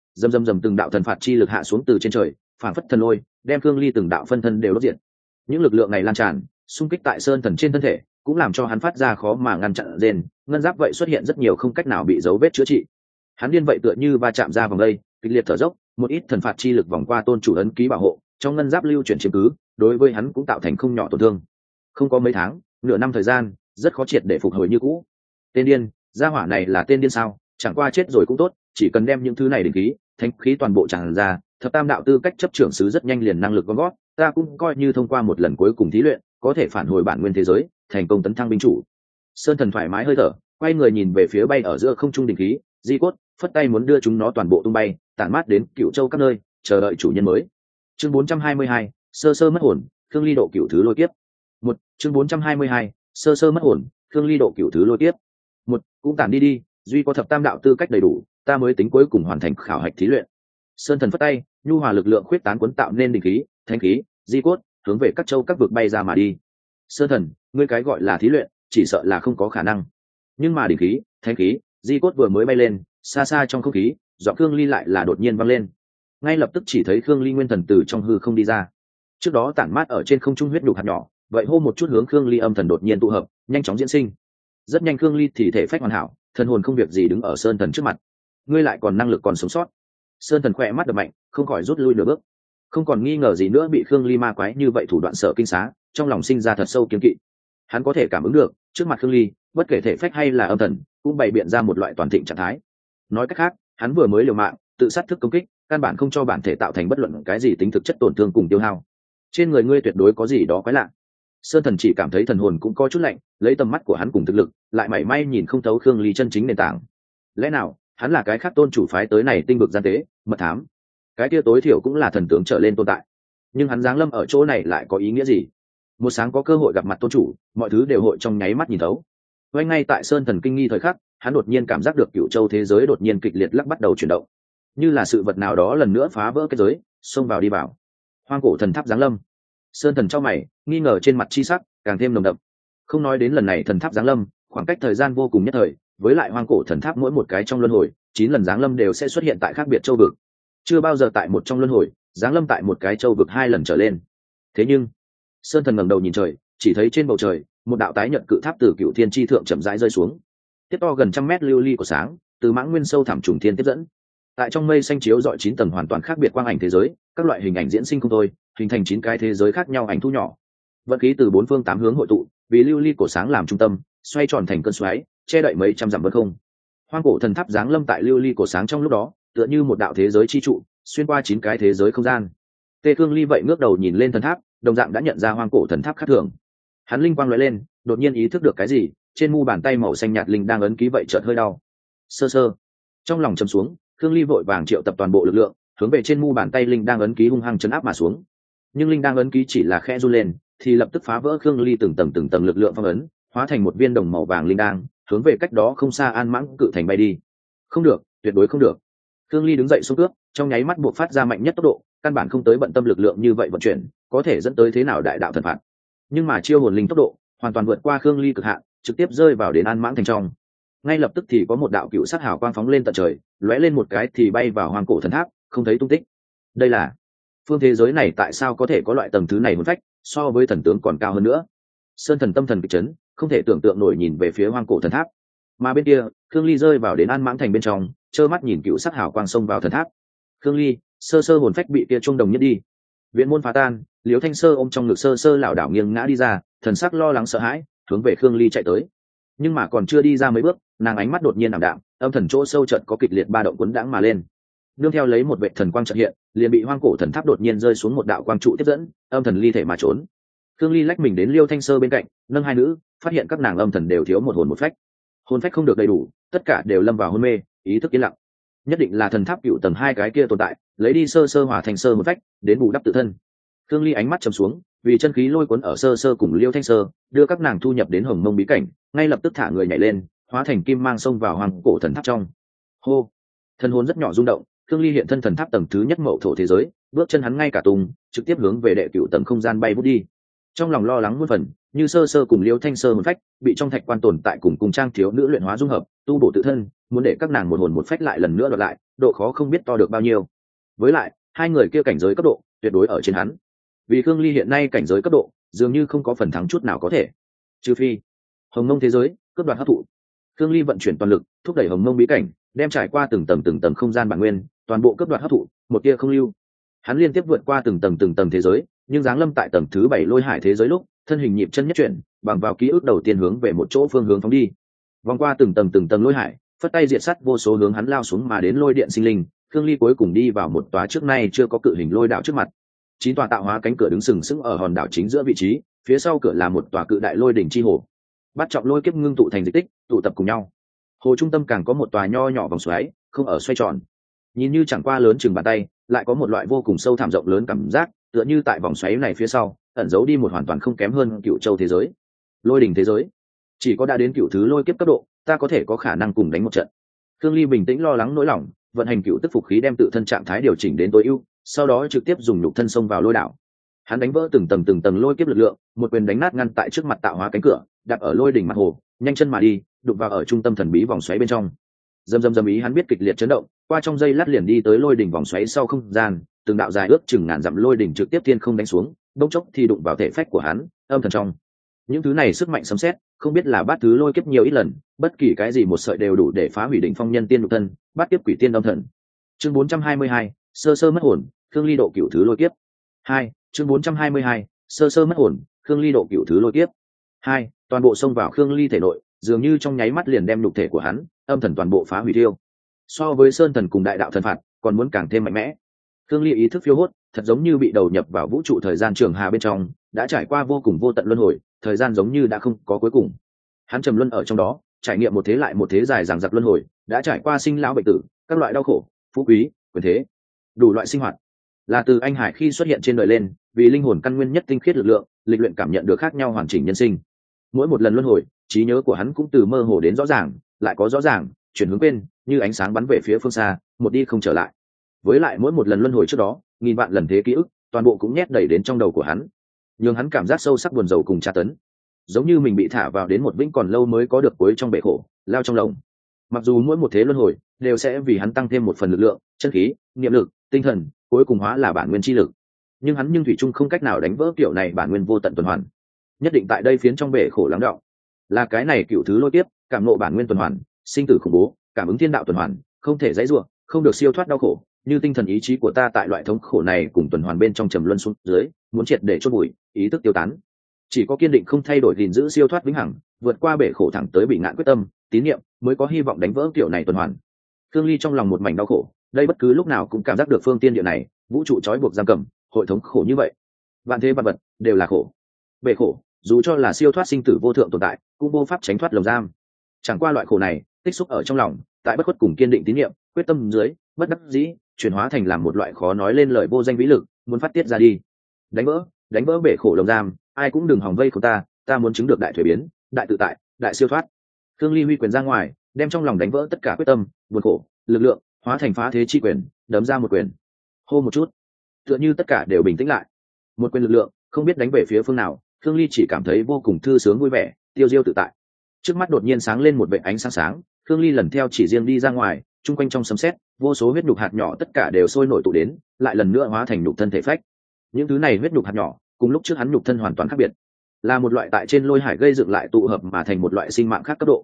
dầm từng đạo thần phạt chi lực hạ xuống từ trên trời, phảng phất thần lôi, đem Khương Ly từng đạo phân thân đều đốt diệt. Những lực lượng này lan tràn, xung kích tại Sơn Thần trên thân thể, cũng làm cho hắn phát ra khó mà ngăn chặn rên, ngân giáp vậy xuất hiện rất nhiều không cách nào bị dấu vết chữa trị. Hắn điên vậy tựa như va chạm ra vòng đây, kịch liệt thở dốc, một ít thần phạt chi lực vòng qua tôn chủ ấn ký bảo hộ, trong ngân giáp lưu chuyển chiếm cứ, đối với hắn cũng tạo thành không nhỏ tổn thương. Không có mấy tháng, nửa năm thời gian, rất khó triệt để phục hồi như cũ. Tên điên, gia hỏa này là tên điên sao? Chẳng qua chết rồi cũng tốt, chỉ cần đem những thứ này đỉnh khí, thánh khí toàn bộ tràn ra, thập tam đạo tư cách chấp trưởng sứ rất nhanh liền năng lực gom gót, ta cũng coi như thông qua một lần cuối cùng thí luyện, có thể phản hồi bản nguyên thế giới, thành công tấn thăng binh chủ. Sơn Thần thoải mái hơi thở, quay người nhìn về phía bay ở giữa không trung đỉnh khí, di cốt, phất tay muốn đưa chúng nó toàn bộ tung bay, tản mát đến Cửu Châu các nơi, chờ đợi chủ nhân mới. Chương 422, sơ mất hồn, Khương Ly độ cửu thứ lôi kiếp. Chương 422, sơ mất hồn, Khương Ly độ cửu thứ lôi kiếp. Cũng tản đi, duy có thập tam đạo tư cách đầy đủ, ta mới tính cuối cùng hoàn thành khảo hạch thí luyện. Sơn Thần phất tay, nhu hòa lực lượng khuyết tán cuốn tạo nên đỉnh khí, thánh khí, di cốt, hướng về các châu các vực bay ra mà đi. Sơn Thần, ngươi cái gọi là thí luyện, chỉ sợ là không có khả năng. Nhưng mà đỉnh khí, thánh khí, di cốt vừa mới bay lên, xa xa trong không khí, giọng Khương Ly lại là đột nhiên vang lên. Ngay lập tức chỉ thấy Khương Ly nguyên thần từ trong hư không đi ra. Trước đó tản mát ở trên không trung huyết nhục hạt nhỏ, vậy hô một chút hướng Khương Ly âm thần đột nhiên tụ hợp, nhanh chóng diễn sinh. Rất nhanh Khương Ly thì thể phách hoàn hảo, thần hồn không việc gì đứng ở Sơn Thần trước mặt. Ngươi lại còn năng lực còn sống sót. Sơn Thần khỏe mắt đập mạnh, không khỏi rút lui nửa bước. Không còn nghi ngờ gì nữa bị Khương Ly ma quái như vậy thủ đoạn sợ kinh xá, trong lòng sinh ra thật sâu kiêng kỵ. Hắn có thể cảm ứng được, trước mặt Khương Ly, bất kể thể phách hay là âm thần, cũng bày biện ra một loại toàn thịnh trạng thái. Nói cách khác, hắn vừa mới liều mạng, tự sát thức công kích, căn bản không cho bản thể tạo thành bất luận cái gì tính thực chất tổn thương cùng tiêu hao. Trên người ngươi tuyệt đối có gì đó quái lạ. Sơn Thần chỉ cảm thấy thần hồn cũng có chút lạnh, lấy tầm mắt của hắn cùng thực lực, lại mảy may nhìn không thấu Khương Ly chân chính nền tảng. Lẽ nào, hắn là cái khác tôn chủ phái tới này tinh vực gian tế, mật thám? Cái kia tối thiểu cũng là thần tướng trở lên tồn tại. Nhưng hắn giáng lâm ở chỗ này lại có ý nghĩa gì? Một sáng có cơ hội gặp mặt tôn chủ, mọi thứ đều hội trong nháy mắt nhìn thấu. Ngay ngay tại Sơn Thần kinh nghi thời khắc, hắn đột nhiên cảm giác được Cửu Châu thế giới đột nhiên kịch liệt lắc bắt đầu chuyển động, như là sự vật nào đó lần nữa phá vỡ cái giới, xông vào đi vào. Hoang cổ thần tháp giáng lâm. Sơn Thần chau mày, nghi ngờ trên mặt chi sắc càng thêm nồng đậm. Không nói đến lần này thần tháp giáng lâm, khoảng cách thời gian vô cùng nhất thời, với lại hoang cổ thần tháp mỗi một cái trong luân hồi, 9 lần giáng lâm đều sẽ xuất hiện tại khác biệt châu vực. Chưa bao giờ tại một trong luân hồi, giáng lâm tại một cái châu vực 2 lần trở lên. Thế nhưng, Sơn Thần ngẩng đầu nhìn trời, chỉ thấy trên bầu trời, một đạo tái nhận cự tháp từ Cửu Thiên chi thượng chậm rãi rơi xuống. Tiếp to gần 100 mét lưu ly của sáng, từ mãng nguyên sâu thẳm trùng thiên tiếp dẫn. Tại trong mây xanh chiếu rọi 9 tầng hoàn toàn khác biệt quang ảnh thế giới, các loại hình ảnh diễn sinh không thôi, hình thành 9 cái thế giới khác nhau ảnh thu nhỏ. Vận khí từ 4 phương 8 hướng hội tụ, vì lưu ly cổ sáng làm trung tâm, xoay tròn thành cơn xoáy, che đậy mấy trăm dặm vân không. Hoang cổ thần tháp giáng lâm tại lưu ly cổ sáng trong lúc đó, tựa như một đạo thế giới chi trụ, xuyên qua 9 cái thế giới không gian. Tê Cương Ly vậy ngước đầu nhìn lên thần tháp, đồng dạng đã nhận ra hoang cổ thần tháp khác thường. Hắn linh quang lóe lên, đột nhiên ý thức được cái gì, trên mu bàn tay màu xanh nhạt linh đang ấn ký vậy chợt hơi đau. Sơ. Trong lòng trầm xuống, Cương Ly vội vàng triệu tập toàn bộ lực lượng, hướng về trên mu bàn tay linh đang ấn ký hung hăng chấn áp mà xuống. Nhưng linh đang ấn ký chỉ là khẽ run lên, thì lập tức phá vỡ Cương Ly từng tầng lực lượng phong ấn, hóa thành một viên đồng màu vàng linh đang, hướng về cách đó không xa An Mãng cự thành bay đi. Không được, tuyệt đối không được. Cương Ly đứng dậy xung cước, trong nháy mắt buộc phát ra mạnh nhất tốc độ, căn bản không tới bận tâm lực lượng như vậy vận chuyển, có thể dẫn tới thế nào đại đạo thần phạt. Nhưng mà chiêu hồn linh tốc độ hoàn toàn vượt qua Cương Ly cực hạn, trực tiếp rơi vào đến An Mãng thành trong. Ngay lập tức thì có một đạo cựu sát hào quang phóng lên tận trời, lóe lên một cái thì bay vào hoang cổ thần tháp, không thấy tung tích. Đây là phương thế giới này tại sao có thể có loại tầng thứ này hồn phách, so với thần tướng còn cao hơn nữa. Sơn Thần tâm thần kịch chấn, không thể tưởng tượng nổi nhìn về phía hoang cổ thần tháp. Mà bên kia Khương Ly rơi vào đến An Mãng Thành bên trong, trơ mắt nhìn cựu sắc hào quang xông vào thần tháp. Khương Ly sơ sơ hồn phách bị kia trung đồng nhất đi, viện môn phá tan, Liễu Thanh Sơ ôm trong ngực sơ sơ lảo đảo nghiêng ngã đi ra, thần sắc lo lắng sợ hãi hướng về Khương Ly chạy tới. Nhưng mà còn chưa đi ra mấy bước, nàng ánh mắt đột nhiên ảm đạm, âm thần chỗ sâu chợt có kịch liệt ba động cuốn đãng mà lên. Nương theo lấy một vệ thần quang chợt hiện, liền bị hoang cổ thần tháp đột nhiên rơi xuống một đạo quang trụ tiếp dẫn, âm thần ly thể mà trốn. Khương Ly lách mình đến Liêu Thanh Sơ bên cạnh, nâng hai nữ, phát hiện các nàng âm thần đều thiếu một hồn một phách. Hồn phách không được đầy đủ, tất cả đều lâm vào hôn mê, ý thức yên lặng. Nhất định là thần tháp cựu tầng hai cái kia tồn tại, lấy đi sơ sơ hỏa thành sơ một phách, đến bù đắp tự thân. Khương Ly ánh mắt trầm xuống, vì chân khí lôi cuốn ở sơ sơ cùng Liêu Thanh Sơ, đưa các nàng thu nhập đến Hồng Mông bí cảnh, ngay lập tức thả người nhảy lên, hóa thành kim mang xông vào hoàng cổ thần tháp trong. Hô, thân hồn rất nhỏ rung động, Khương Ly hiện thân thần tháp tầng thứ nhất mậu thổ thế giới, bước chân hắn ngay cả tung, trực tiếp hướng về đệ cửu tầng không gian bay vút đi. Trong lòng lo lắng muôn phần, như sơ sơ cùng Liêu Thanh Sơ một phách bị trong thạch quan tồn tại cùng trang thiếu nữ luyện hóa dung hợp, tu bổ tự thân, muốn để các nàng một hồn một phách lại lần nữa đoạt lại, độ khó không biết to được bao nhiêu. Với lại hai người kia cảnh giới cấp độ tuyệt đối ở trên hắn, vì Khương Ly hiện nay cảnh giới cấp độ dường như không có phần thắng chút nào có thể, trừ phi Hồng Mông thế giới cướp đoạt hấp thụ. Khương Ly vận chuyển toàn lực thúc đẩy Hồng Mông bí cảnh, đem trải qua từng tầng không gian bản nguyên toàn bộ cướp đoạt hấp thụ, một tia không lưu. Hắn liên tiếp vượt qua từng tầng thế giới, nhưng giáng lâm tại tầng thứ 7 lôi hải thế giới lúc, thân hình nhịp chân nhất chuyển, bằng vào ký ức đầu tiên hướng về một chỗ phương hướng phóng đi. Vòng qua từng tầng lôi hải, phất tay diệt sát vô số hướng hắn lao xuống mà đến lôi điện sinh linh. Khương Ly cuối cùng đi vào một tòa trước nay chưa có cự hình lôi đạo trước mặt. 9 tòa tạo hóa cánh cửa đứng sừng sững ở hòn đảo chính giữa vị trí, phía sau cửa là một tòa cự đại lôi đỉnh chi hồ. Bát trọng lôi kiếp ngưng tụ thành dịch tích, tụ tập cùng nhau. Hồ trung tâm càng có một tòa nho nhỏ vòng xoáy, không ở xoay tròn. Nhìn như chẳng qua lớn chừng bàn tay, lại có một loại vô cùng sâu thẳm rộng lớn cảm giác, tựa như tại vòng xoáy này phía sau ẩn giấu đi một hoàn toàn không kém hơn Cựu Châu thế giới, lôi đỉnh thế giới. Chỉ có đã đến cựu thứ lôi kiếp cấp độ, ta có thể có khả năng cùng đánh một trận. Khương Ly bình tĩnh lo lắng nỗi lòng, vận hành cựu tức phục khí đem tự thân trạng thái điều chỉnh đến tối ưu, sau đó trực tiếp dùng nhục thân xông vào lôi đảo. Hắn đánh vỡ từng tầng lôi kiếp lực lượng, một quyền đánh nát ngăn tại trước mặt tạo hóa cánh cửa, đạp ở lôi đỉnh mặt hồ, nhanh chân mà đi, đụng vào ở trung tâm thần bí vòng xoáy bên trong. Dầm ý hắn biết kịch liệt chấn động, qua trong giây lát liền đi tới lôi đỉnh vòng xoáy sau không gian, từng đạo dài ước chừng ngàn dặm lôi đỉnh trực tiếp thiên không đánh xuống, đống chốc thì đụng vào thể phách của hắn, âm thần trong. Những thứ này sức mạnh sấm sét, không biết là bát thứ lôi kiếp nhiều ít lần, bất kỳ cái gì một sợi đều đủ để phá hủy đỉnh phong nhân tiên nhục thân, bát kiếp quỷ tiên âm thần. Chương 422, sơ sơ mất hồn, Khương Ly độ cửu thứ lôi kiếp. 2, chương 422, sơ sơ mất hồn, Khương Ly độ cửu thứ lôi kiếp. 2, toàn bộ xông vào Khương Ly thể nội, dường như trong nháy mắt liền đem nhục thể của hắn, âm thần toàn bộ phá hủy tiêu. So với sơn thần cùng đại đạo thần phạt, còn muốn càng thêm mạnh mẽ. Khương Ly ý thức phiêu hốt, thật giống như bị đầu nhập vào vũ trụ thời gian trường hà bên trong, đã trải qua vô cùng vô tận luân hồi, thời gian giống như đã không có cuối cùng. Hắn trầm luân ở trong đó, trải nghiệm một thế lại một thế dài dằng dặc luân hồi, đã trải qua sinh lão bệnh tử, các loại đau khổ, phú quý, quyền thế, đủ loại sinh hoạt. Là từ anh hải khi xuất hiện trên đời lên, vì linh hồn căn nguyên nhất tinh khiết lực lượng, lịch luyện cảm nhận được khác nhau hoàn chỉnh nhân sinh. Mỗi một lần luân hồi, trí nhớ của hắn cũng từ mơ hồ đến rõ ràng, lại có rõ ràng, chuyển hướng bên, như ánh sáng bắn về phía phương xa, một đi không trở lại. Với lại mỗi một lần luân hồi trước đó, nghìn vạn lần thế ký ức, toàn bộ cũng nhét đầy đến trong đầu của hắn, nhưng hắn cảm giác sâu sắc buồn rầu cùng tra tấn, giống như mình bị thả vào đến một vĩnh còn lâu mới có được cuối trong bể khổ, lao trong lồng. Mặc dù mỗi một thế luân hồi đều sẽ vì hắn tăng thêm một phần lực lượng, chân khí, niệm lực, tinh thần, cuối cùng hóa là bản nguyên chi lực, nhưng hắn thủy chung không cách nào đánh vỡ kiểu này bản nguyên vô tận tuần hoàn, nhất định tại đây phiến trong bể khổ lắng đọng. Là cái này cựu thứ lôi tiếp, cảm ngộ bản nguyên tuần hoàn, sinh tử khủng bố, cảm ứng thiên đạo tuần hoàn, không thể dãy rủa, không được siêu thoát đau khổ, như tinh thần ý chí của ta tại loại thống khổ này cùng tuần hoàn bên trong trầm luân xuống dưới, muốn triệt để chôn bụi, ý thức tiêu tán. Chỉ có kiên định không thay đổi gìn giữ siêu thoát vĩnh hằng, vượt qua bể khổ thẳng tới bị ngạn quyết tâm, tín niệm, mới có hy vọng đánh vỡ kiểu này tuần hoàn. Khương Ly trong lòng một mảnh đau khổ, đây bất cứ lúc nào cũng cảm giác được phương tiên địa này, vũ trụ trói buộc giam cầm, hội thống khổ như vậy. Vạn thế vạn vật đều là khổ. Bể khổ, dù cho là siêu thoát sinh tử vô thượng tồn tại, cũng vô pháp tránh thoát lồng giam. Chẳng qua loại khổ này, tích xúc ở trong lòng, tại bất khuất cùng kiên định tín niệm, quyết tâm dưới, bất đắc dĩ, chuyển hóa thành làm một loại khó nói lên lời vô danh vĩ lực, muốn phát tiết ra đi. Đánh vỡ bể khổ lồng giam, ai cũng đừng hòng vây của ta muốn chứng được đại thuế biến, đại tự tại, đại siêu thoát. Khương Ly huy quyền ra ngoài, đem trong lòng đánh vỡ tất cả quyết tâm, buồn khổ, lực lượng, hóa thành phá thế chi quyền, đấm ra một quyền. Hô một chút, tựa như tất cả đều bình tĩnh lại. Một quyền lực lượng, không biết đánh về phía phương nào, Khương Ly chỉ cảm thấy vô cùng thư sướng vui vẻ, tiêu diêu tự tại. Trước mắt đột nhiên sáng lên một vệt ánh sáng sáng, Khương Ly lần theo chỉ riêng đi ra ngoài, chung quanh trong sấm sét, vô số huyết nhục hạt nhỏ tất cả đều sôi nổi tụ đến, lại lần nữa hóa thành nhục thân thể phách. Những thứ này huyết nhục hạt nhỏ, cùng lúc trước hắn nhục thân hoàn toàn khác biệt, là một loại tại trên lôi hải gây dựng lại tụ hợp mà thành một loại sinh mạng khác cấp độ.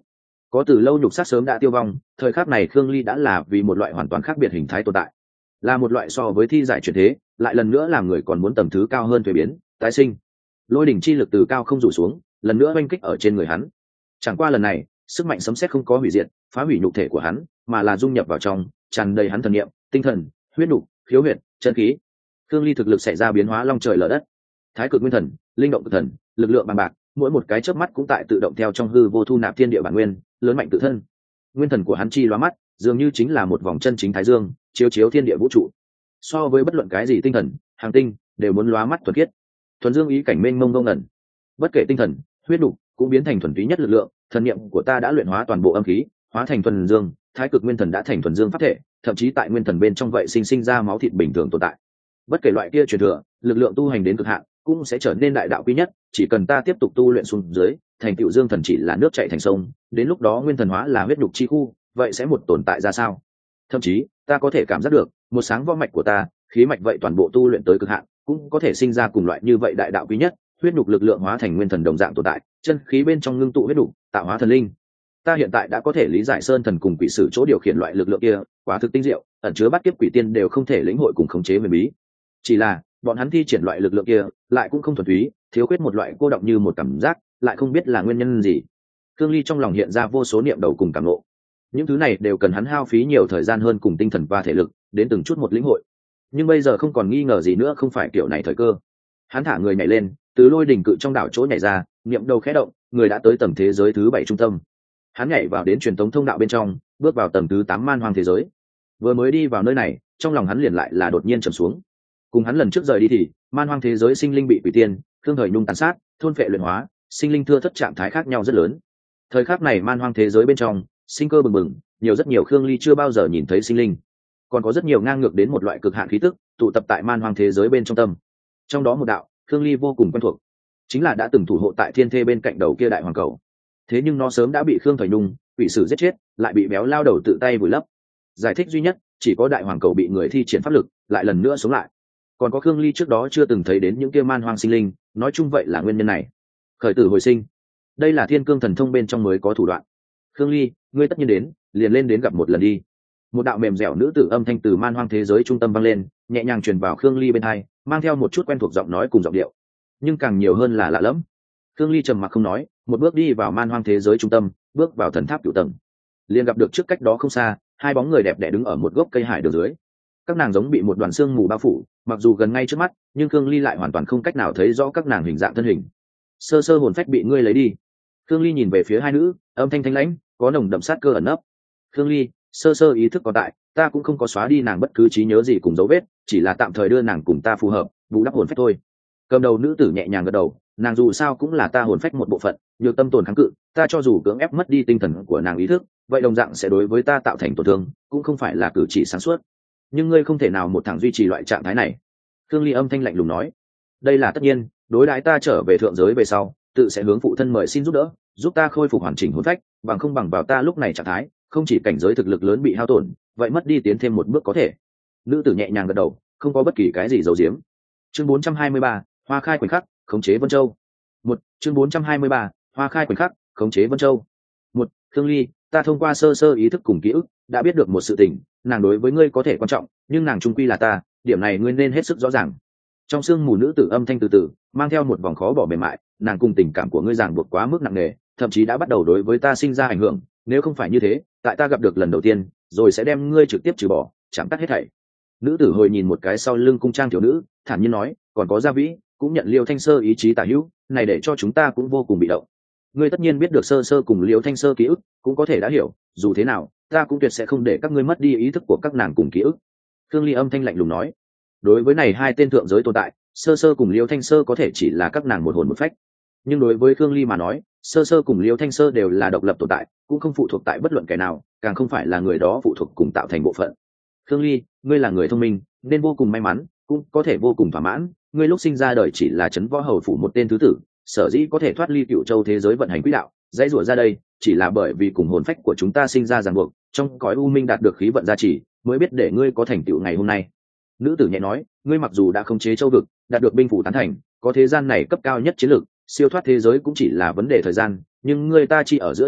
có từ lâu nhục sắc sớm đã tiêu vong, thời khắc này Khương Ly đã là vì một loại hoàn toàn khác biệt hình thái tồn tại, là một loại so với thi giải chuyển thế, lại lần nữa làm người còn muốn tầm thứ cao hơn thuế biến, tái sinh. Lôi đỉnh chi lực từ cao không rủ xuống, lần nữa oanh kích ở trên người hắn. Chẳng qua lần này, sức mạnh sấm sét không có hủy diệt, phá hủy nhục thể của hắn, mà là dung nhập vào trong, tràn đầy hắn thần niệm, tinh thần, huyết nục, khiếu huyệt, chân khí. Khương Ly thực lực xảy ra biến hóa long trời lở đất. Thái cực nguyên thần, linh động cực thần, lực lượng bằng bạc, mỗi một cái chớp mắt cũng tại tự động theo trong hư vô thu nạp thiên địa bản nguyên, lớn mạnh tự thân. Nguyên thần của hắn chi lóa mắt, dường như chính là một vòng chân chính thái dương, chiếu chiếu thiên địa vũ trụ. So với bất luận cái gì tinh thần, hàng tinh đều muốn lóa mắt thuần khiết. Thuần dương ý cảnh mênh mông ngông ngẩn. Bất kể tinh thần, huyết nục cũng biến thành thuần túy nhất lực lượng, thần niệm của ta đã luyện hóa toàn bộ âm khí, hóa thành thuần dương, thái cực nguyên thần đã thành thuần dương pháp thể, thậm chí tại nguyên thần bên trong vậy sinh ra máu thịt bình thường tồn tại. Bất kể loại kia truyền thừa, lực lượng tu hành đến cực hạn cũng sẽ trở nên đại đạo quý nhất, chỉ cần ta tiếp tục tu luyện xuống dưới, thành tựu dương thần chỉ là nước chảy thành sông, đến lúc đó nguyên thần hóa là huyết nhục chi khu, vậy sẽ một tồn tại ra sao? Thậm chí, ta có thể cảm giác được, một sáng võ mạch của ta, khí mạch vậy toàn bộ tu luyện tới cực hạn, cũng có thể sinh ra cùng loại như vậy đại đạo quý nhất, huyết nhục lực lượng hóa thành nguyên thần đồng dạng tồn tại, chân khí bên trong ngưng tụ huyết nhục, tạo hóa thần linh. Ta hiện tại đã có thể lý giải sơn thần cùng quỷ sử chỗ điều khiển loại lực lượng kia, quả thực tinh diệu, ẩn chứa bát kiếp quỷ tiên đều không thể lĩnh hội cùng khống chế huyền bí. Chỉ là, bọn hắn thi triển loại lực lượng kia, lại cũng không thuần túy, thiếu khuyết một loại cô đọng như một cảm giác, lại không biết là nguyên nhân gì. Khương Ly trong lòng hiện ra vô số niệm đầu cùng cảm ngộ. Những thứ này đều cần hắn hao phí nhiều thời gian hơn cùng tinh thần và thể lực, đến từng chút một lĩnh hội. Nhưng bây giờ không còn nghi ngờ gì nữa, không phải kiểu này thời cơ. Hắn thả người nhảy lên, từ lôi đỉnh cự trong đảo chỗ nhảy ra, niệm đầu khẽ động, người đã tới tầng thế giới thứ 7 trung tâm. Hắn nhảy vào đến truyền thống thông đạo bên trong, bước vào tầng thứ 8 man hoang thế giới. Vừa mới đi vào nơi này, trong lòng hắn liền lại là đột nhiên trầm xuống. Cùng hắn lần trước rời đi thì man hoang thế giới sinh linh bị quỷ tiên Khương Thời Nhung tàn sát, thôn phệ luyện hóa, sinh linh thưa thất, trạng thái khác nhau rất lớn. Thời khắc này man hoang thế giới bên trong sinh cơ bừng bừng, nhiều rất nhiều Khương Ly chưa bao giờ nhìn thấy sinh linh, còn có rất nhiều ngang ngược đến một loại cực hạn khí tức tụ tập tại man hoang thế giới bên trong tâm. Trong đó một đạo Khương Ly vô cùng quen thuộc, chính là đã từng thủ hộ tại thiên thê bên cạnh đầu kia đại hoàng cầu. Thế nhưng nó sớm đã bị Khương Thời Nhung quỷ sử giết chết, lại bị béo lao đầu tự tay vùi lấp. Giải thích duy nhất chỉ có đại hoàng cầu bị người thi triển pháp lực lại lần nữa sống lại. Còn có Khương Ly trước đó chưa từng thấy đến những kia man hoang sinh linh, nói chung vậy là nguyên nhân này. Khởi tử hồi sinh, đây là thiên cương thần thông bên trong mới có thủ đoạn. Khương Ly, ngươi tất nhiên đến, liền lên đến gặp một lần đi. Một đạo mềm dẻo nữ tử âm thanh từ man hoang thế giới trung tâm vang lên, nhẹ nhàng truyền vào Khương Ly bên tai, mang theo một chút quen thuộc giọng nói cùng giọng điệu, nhưng càng nhiều hơn là lạ lẫm. Khương Ly trầm mặc không nói, một bước đi vào man hoang thế giới trung tâm, bước vào thần tháp cửu tầng, liền gặp được trước cách đó không xa, hai bóng người đẹp đẽ đứng ở một gốc cây hải đường dưới. Các nàng giống bị một đoàn xương mù bao phủ, mặc dù gần ngay trước mắt, nhưng Khương Ly lại hoàn toàn không cách nào thấy rõ các nàng hình dạng thân hình. Sơ sơ hồn phách bị ngươi lấy đi. Khương Ly nhìn về phía hai nữ, âm thanh thanh lãnh, có nồng đậm sát cơ ẩn nấp. Khương Ly, sơ sơ ý thức còn tại, ta cũng không có xóa đi nàng bất cứ trí nhớ gì cùng dấu vết, chỉ là tạm thời đưa nàng cùng ta phù hợp, bù đắp hồn phách thôi. Cầm đầu nữ tử nhẹ nhàng gật đầu, nàng dù sao cũng là ta hồn phách một bộ phận, nhược tâm tồn kháng cự, ta cho dù cưỡng ép mất đi tinh thần của nàng ý thức, vậy đồng dạng sẽ đối với ta tạo thành tổn thương, cũng không phải là cử chỉ sáng suốt. Nhưng ngươi không thể nào một thằng duy trì loại trạng thái này. Khương Ly âm thanh lạnh lùng nói, đây là tất nhiên, đối đãi ta trở về thượng giới về sau, tự sẽ hướng phụ thân mời xin giúp đỡ, giúp ta khôi phục hoàn chỉnh hồn phách, bằng không bằng vào ta lúc này trạng thái, không chỉ cảnh giới thực lực lớn bị hao tổn, vậy mất đi tiến thêm một bước có thể. Nữ tử nhẹ nhàng gật đầu, không có bất kỳ cái gì giấu giếm. Chương 423, Hoa khai khoảnh khắc, khống chế Vân Châu. Chương 423, Hoa khai khoảnh khắc, khống chế Vân Châu. Khương Ly, ta thông qua sơ sơ ý thức cùng ký ức, đã biết được một sự tình, nàng đối với ngươi có thể quan trọng, nhưng nàng trung quy là ta, điểm này ngươi nên hết sức rõ ràng. Trong sương mù nữ tử âm thanh từ từ, mang theo một vòng khó bỏ mềm mại, nàng cùng tình cảm của ngươi ràng buộc quá mức nặng nề, thậm chí đã bắt đầu đối với ta sinh ra ảnh hưởng, nếu không phải như thế, tại ta gặp được lần đầu tiên, rồi sẽ đem ngươi trực tiếp trừ bỏ, chạm tắt hết thảy. Nữ tử hồi nhìn một cái sau lưng cung trang thiếu nữ, thản nhiên nói, còn có Gia Vĩ, cũng nhận Liêu Thanh Sơ ý chí tả hữu, này để cho chúng ta cũng vô cùng bị động. Ngươi tất nhiên biết được sơ sơ cùng Liêu Thanh Sơ ký ức, cũng có thể đã hiểu, dù thế nào, ta cũng tuyệt sẽ không để các ngươi mất đi ý thức của các nàng cùng ký ức. Khương Ly âm thanh lạnh lùng nói, đối với này hai tên thượng giới tồn tại, sơ sơ cùng Liêu Thanh Sơ có thể chỉ là các nàng một hồn một phách, nhưng đối với Khương Ly mà nói, sơ sơ cùng Liêu Thanh Sơ đều là độc lập tồn tại, cũng không phụ thuộc tại bất luận kẻ nào, càng không phải là người đó phụ thuộc cùng tạo thành bộ phận. Khương Ly, ngươi là người thông minh, nên vô cùng may mắn, cũng có thể vô cùng thỏa mãn. Ngươi lúc sinh ra đời chỉ là trấn võ hầu phủ một tên thứ tử, sở dĩ có thể thoát ly Cựu Châu thế giới vận hành quỹ đạo, dãy rủa ra đây, chỉ là bởi vì cùng hồn phách của chúng ta sinh ra ràng buộc, trong cõi u minh đạt được khí vận gia trì, mới biết để ngươi có thành tựu ngày hôm nay. Nữ tử nhẹ nói, ngươi mặc dù đã khống chế châu vực, đạt được binh phủ tán thành, có thế gian này cấp cao nhất chiến lược, siêu thoát thế giới cũng chỉ là vấn đề thời gian, nhưng ngươi ta chỉ ở giữa chênh lệch,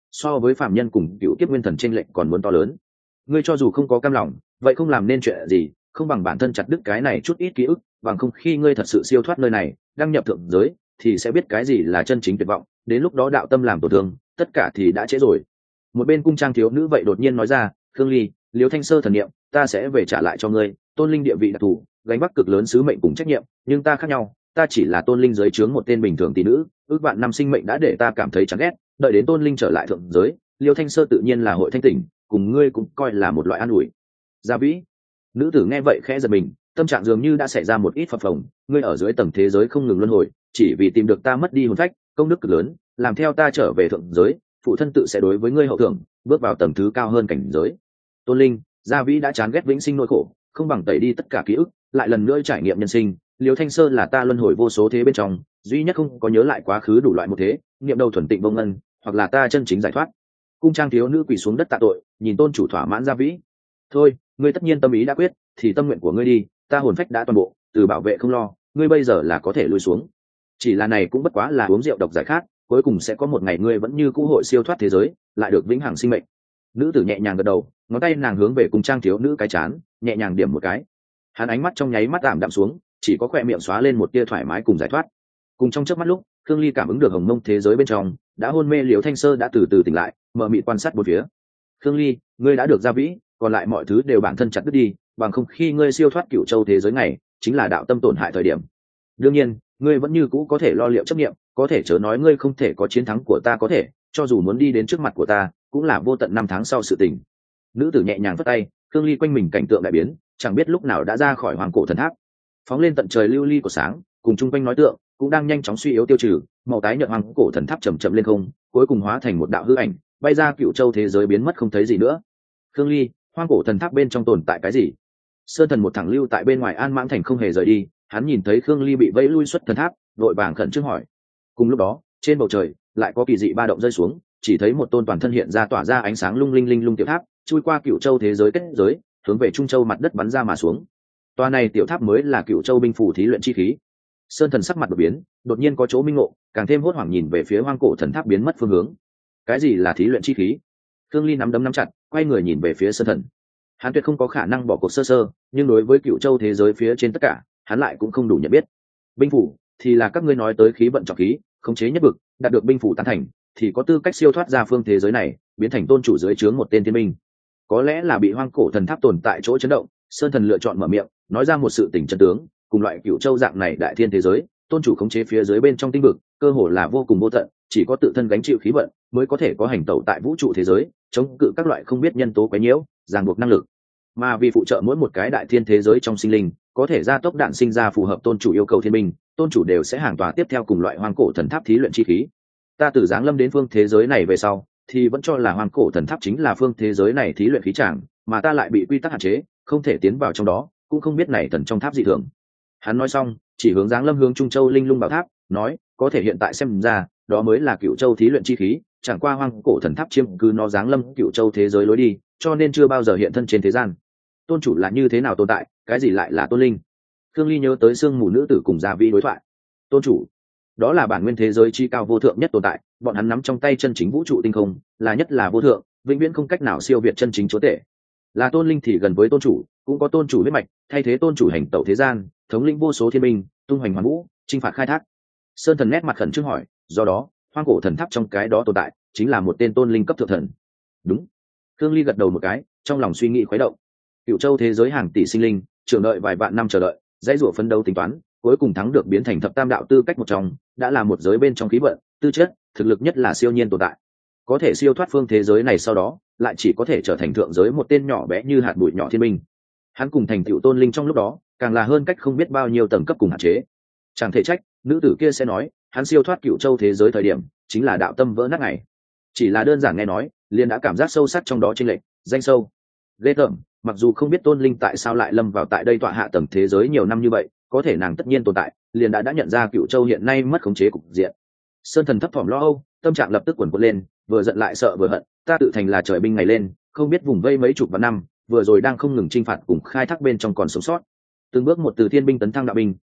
so với phạm nhân cùng cựu kiếp nguyên thần trên lệnh còn muốn to lớn. Ngươi cho dù không có cam lòng, vậy không làm nên chuyện gì, không bằng bản thân chặt đứt cái này chút ít ký ức, bằng không khi ngươi thật sự siêu thoát nơi này, đăng nhập thượng giới, thì sẽ biết cái gì là chân chính tuyệt vọng, đến lúc đó đạo tâm làm tổn thương, tất cả thì đã trễ rồi. Một bên cung trang thiếu nữ vậy đột nhiên nói ra, Khương Ly, Liễu Thanh Sơ thần niệm, ta sẽ về trả lại cho ngươi, tôn linh địa vị đặc thù, gánh vác cực lớn sứ mệnh cùng trách nhiệm, nhưng ta khác nhau, ta chỉ là tôn linh dưới trướng một tên bình thường tỷ nữ, ước vạn năm sinh mệnh đã để ta cảm thấy chán ghét, đợi đến tôn linh trở lại thượng giới, Liễu Thanh Sơ tự nhiên là hội thanh tỉnh, cùng ngươi cũng coi là một loại an ủi. Gia Vĩ, nữ tử nghe vậy khẽ giật mình, tâm trạng dường như đã xảy ra một ít phập phồng, ngươi ở dưới tầng thế giới không ngừng luân hồi, chỉ vì tìm được ta mất đi hồn phách, công đức cực lớn, làm theo ta trở về thượng giới, phụ thân tự sẽ đối với ngươi hậu thưởng, bước vào tầng thứ cao hơn cảnh giới. Tôn linh, Gia Vĩ đã chán ghét vĩnh sinh nỗi khổ, không bằng tẩy đi tất cả ký ức, lại lần nữa trải nghiệm nhân sinh. Liễu Thanh Sơ là ta luân hồi vô số thế bên trong duy nhất không có nhớ lại quá khứ đủ loại một thế, niệm đầu thuần tịnh vô ngân, hoặc là ta chân chính giải thoát. Cung trang thiếu nữ quỳ xuống đất tạ tội, nhìn tôn chủ thỏa mãn Gia Vĩ. Thôi, ngươi tất nhiên tâm ý đã quyết, thì tâm nguyện của ngươi đi, ta hồn phách đã toàn bộ, từ bảo vệ không lo, ngươi bây giờ là có thể lui xuống. Chỉ là này cũng bất quá là uống rượu độc giải khát, cuối cùng sẽ có một ngày ngươi vẫn như cũ hội siêu thoát thế giới, lại được vĩnh hằng sinh mệnh. Nữ tử nhẹ nhàng gật đầu, ngón tay nàng hướng về cung trang thiếu nữ cái chán, nhẹ nhàng điểm một cái. Hắn ánh mắt trong nháy mắt ảm đạm xuống, chỉ có khỏe miệng xóa lên một tia thoải mái cùng giải thoát. Cùng trong chớp mắt lúc, Khương Ly cảm ứng được hồng mông thế giới bên trong đã hôn mê Liễu Thanh Sơ đã từ từ tỉnh lại, mở mịt quan sát bốn phía. Khương Ly, ngươi đã được Gia Vĩ, còn lại mọi thứ đều bản thân chặt đứt đi, bằng không khi ngươi siêu thoát cựu châu thế giới này, chính là đạo tâm tổn hại thời điểm. Đương nhiên, ngươi vẫn như cũ có thể lo liệu chấp niệm, có thể chớ nói ngươi không thể có chiến thắng của ta, có thể, cho dù muốn đi đến trước mặt của ta, cũng là vô tận năm tháng sau sự tình. Nữ tử nhẹ nhàng vất tay, Khương Ly quanh mình cảnh tượng đại biến, chẳng biết lúc nào đã ra khỏi hoàng cổ thần tháp, phóng lên tận trời lưu ly của sáng, cùng chung quanh nói tượng cũng đang nhanh chóng suy yếu tiêu trừ, màu tái nhợt hoàng cổ thần tháp chậm chậm lên không, cuối cùng hóa thành một đạo hư ảnh, bay ra cựu châu thế giới biến mất không thấy gì nữa. Khương Ly, hoang cổ thần tháp bên trong tồn tại cái gì? Sơn Thần một thẳng lưu tại bên ngoài An Mãng Thành không hề rời đi, hắn nhìn thấy Khương Ly bị vẫy lui xuất thần tháp, vội vàng khẩn trương hỏi. Cùng lúc đó, trên bầu trời lại có kỳ dị ba động rơi xuống, chỉ thấy một tôn toàn thân hiện ra tỏa ra ánh sáng lung linh linh lung tiểu tháp, chui qua cựu châu thế giới kết giới, hướng về trung châu mặt đất bắn ra mà xuống. Toa này tiểu tháp mới là cựu châu binh phủ thí luyện chi khí. Sơn Thần sắc mặt đột biến, đột nhiên có chỗ minh ngộ, càng thêm hốt hoảng nhìn về phía hoang cổ thần tháp biến mất phương hướng. Cái gì là thí luyện chi khí? Khương Ly nắm đấm nắm chặt, quay người nhìn về phía Sơn Thần. Hắn tuyệt không có khả năng bỏ cuộc sơ sơ, nhưng đối với cựu châu thế giới phía trên tất cả, hắn lại cũng không đủ nhận biết. Binh phủ thì là các ngươi nói tới khí vận trọng khí, khống chế nhất vực, đạt được binh phủ tán thành, thì có tư cách siêu thoát ra phương thế giới này, biến thành tôn chủ dưới trướng một tên thiên binh. Có lẽ là bị hoang cổ thần tháp tồn tại chỗ chấn động, Sơn Thần lựa chọn mở miệng, nói ra một sự tình chân tướng, cùng loại cựu châu dạng này đại thiên thế giới, tôn chủ khống chế phía dưới bên trong tinh vực, cơ hồ là vô cùng vô tận, chỉ có tự thân gánh chịu khí vận, mới có thể có hành tẩu tại vũ trụ thế giới, chống cự các loại không biết nhân tố quấy nhiễu, ràng buộc năng lực. Mà vì phụ trợ mỗi một cái đại thiên thế giới trong sinh linh, có thể gia tốc đạn sinh ra phù hợp tôn chủ yêu cầu thiên binh, tôn chủ đều sẽ hàng tòa tiếp theo cùng loại hoang cổ thần tháp thí luyện chi khí. Ta từ giáng lâm đến phương thế giới này về sau, thì vẫn cho là hoang cổ thần tháp chính là phương thế giới này thí luyện khí tràng, mà ta lại bị quy tắc hạn chế, không thể tiến vào trong đó, cũng không biết này thần trong tháp dị thường. Hắn nói xong, chỉ hướng giáng lâm hướng trung châu linh lung bảo tháp, nói, có thể hiện tại xem ra, đó mới là cựu châu thí luyện chi khí, chẳng qua hoang cổ thần tháp chiếm cứ nó giáng lâm cựu châu thế giới lối đi, cho nên chưa bao giờ hiện thân trên thế gian. Tôn chủ là như thế nào tồn tại, cái gì lại là tôn linh? Khương Ly nhớ tới sương mù nữ tử cùng Gia Vĩ đối thoại. Tôn chủ, đó là bản nguyên thế giới chi cao vô thượng nhất tồn tại, bọn hắn nắm trong tay chân chính vũ trụ tinh không, là nhất là vô thượng, vĩnh viễn không cách nào siêu việt chân chính chúa tể. Là tôn linh thì gần với tôn chủ, cũng có tôn chủ huyết mạch, thay thế tôn chủ hành tẩu thế gian, thống lĩnh vô số thiên binh, tung hoành hoàn vũ, chinh phạt khai thác. Sơn Thần nét mặt khẩn trương hỏi, do đó, hoang cổ thần tháp trong cái đó tồn tại, chính là một tên tôn linh cấp thượng thần. Đúng. Khương Ly gật đầu một cái, trong lòng suy nghĩ khuấy động. Cựu châu thế giới hàng tỷ sinh linh, trưởng đợi vài vạn năm chờ đợi, dãy rủa phấn đấu tính toán, cuối cùng thắng được biến thành thập tam đạo tư cách một trong, đã là một giới bên trong khí vận, tư chất, thực lực nhất là siêu nhiên tồn tại. Có thể siêu thoát phương thế giới này sau đó, lại chỉ có thể trở thành thượng giới một tên nhỏ bé như hạt bụi nhỏ thiên binh. Hắn cùng thành tựu tôn linh trong lúc đó, càng là hơn cách không biết bao nhiêu tầng cấp cùng hạn chế. Chẳng thể trách, nữ tử kia sẽ nói, hắn siêu thoát cựu châu thế giới thời điểm, chính là đạo tâm vỡ nát ngày. Chỉ là đơn giản nghe nói, liền đã cảm giác sâu sắc trong đó chênh lệch, danh sâu. Ghê tởm, mặc dù không biết tôn linh tại sao lại lâm vào tại đây tọa hạ tầng thế giới nhiều năm như vậy, có thể nàng tất nhiên tồn tại, liền đã nhận ra cựu châu hiện nay mất khống chế cục diện. Sơn Thần thấp thỏm lo âu, tâm trạng lập tức quần quật lên, vừa giận lại sợ vừa hận, ta tự thành là trời binh ngày lên, không biết vùng vây mấy chục vạn năm, vừa rồi đang không ngừng chinh phạt cùng khai thác bên trong còn sống sót. Từng bước một từ thiên binh tấn thăng đạo binh,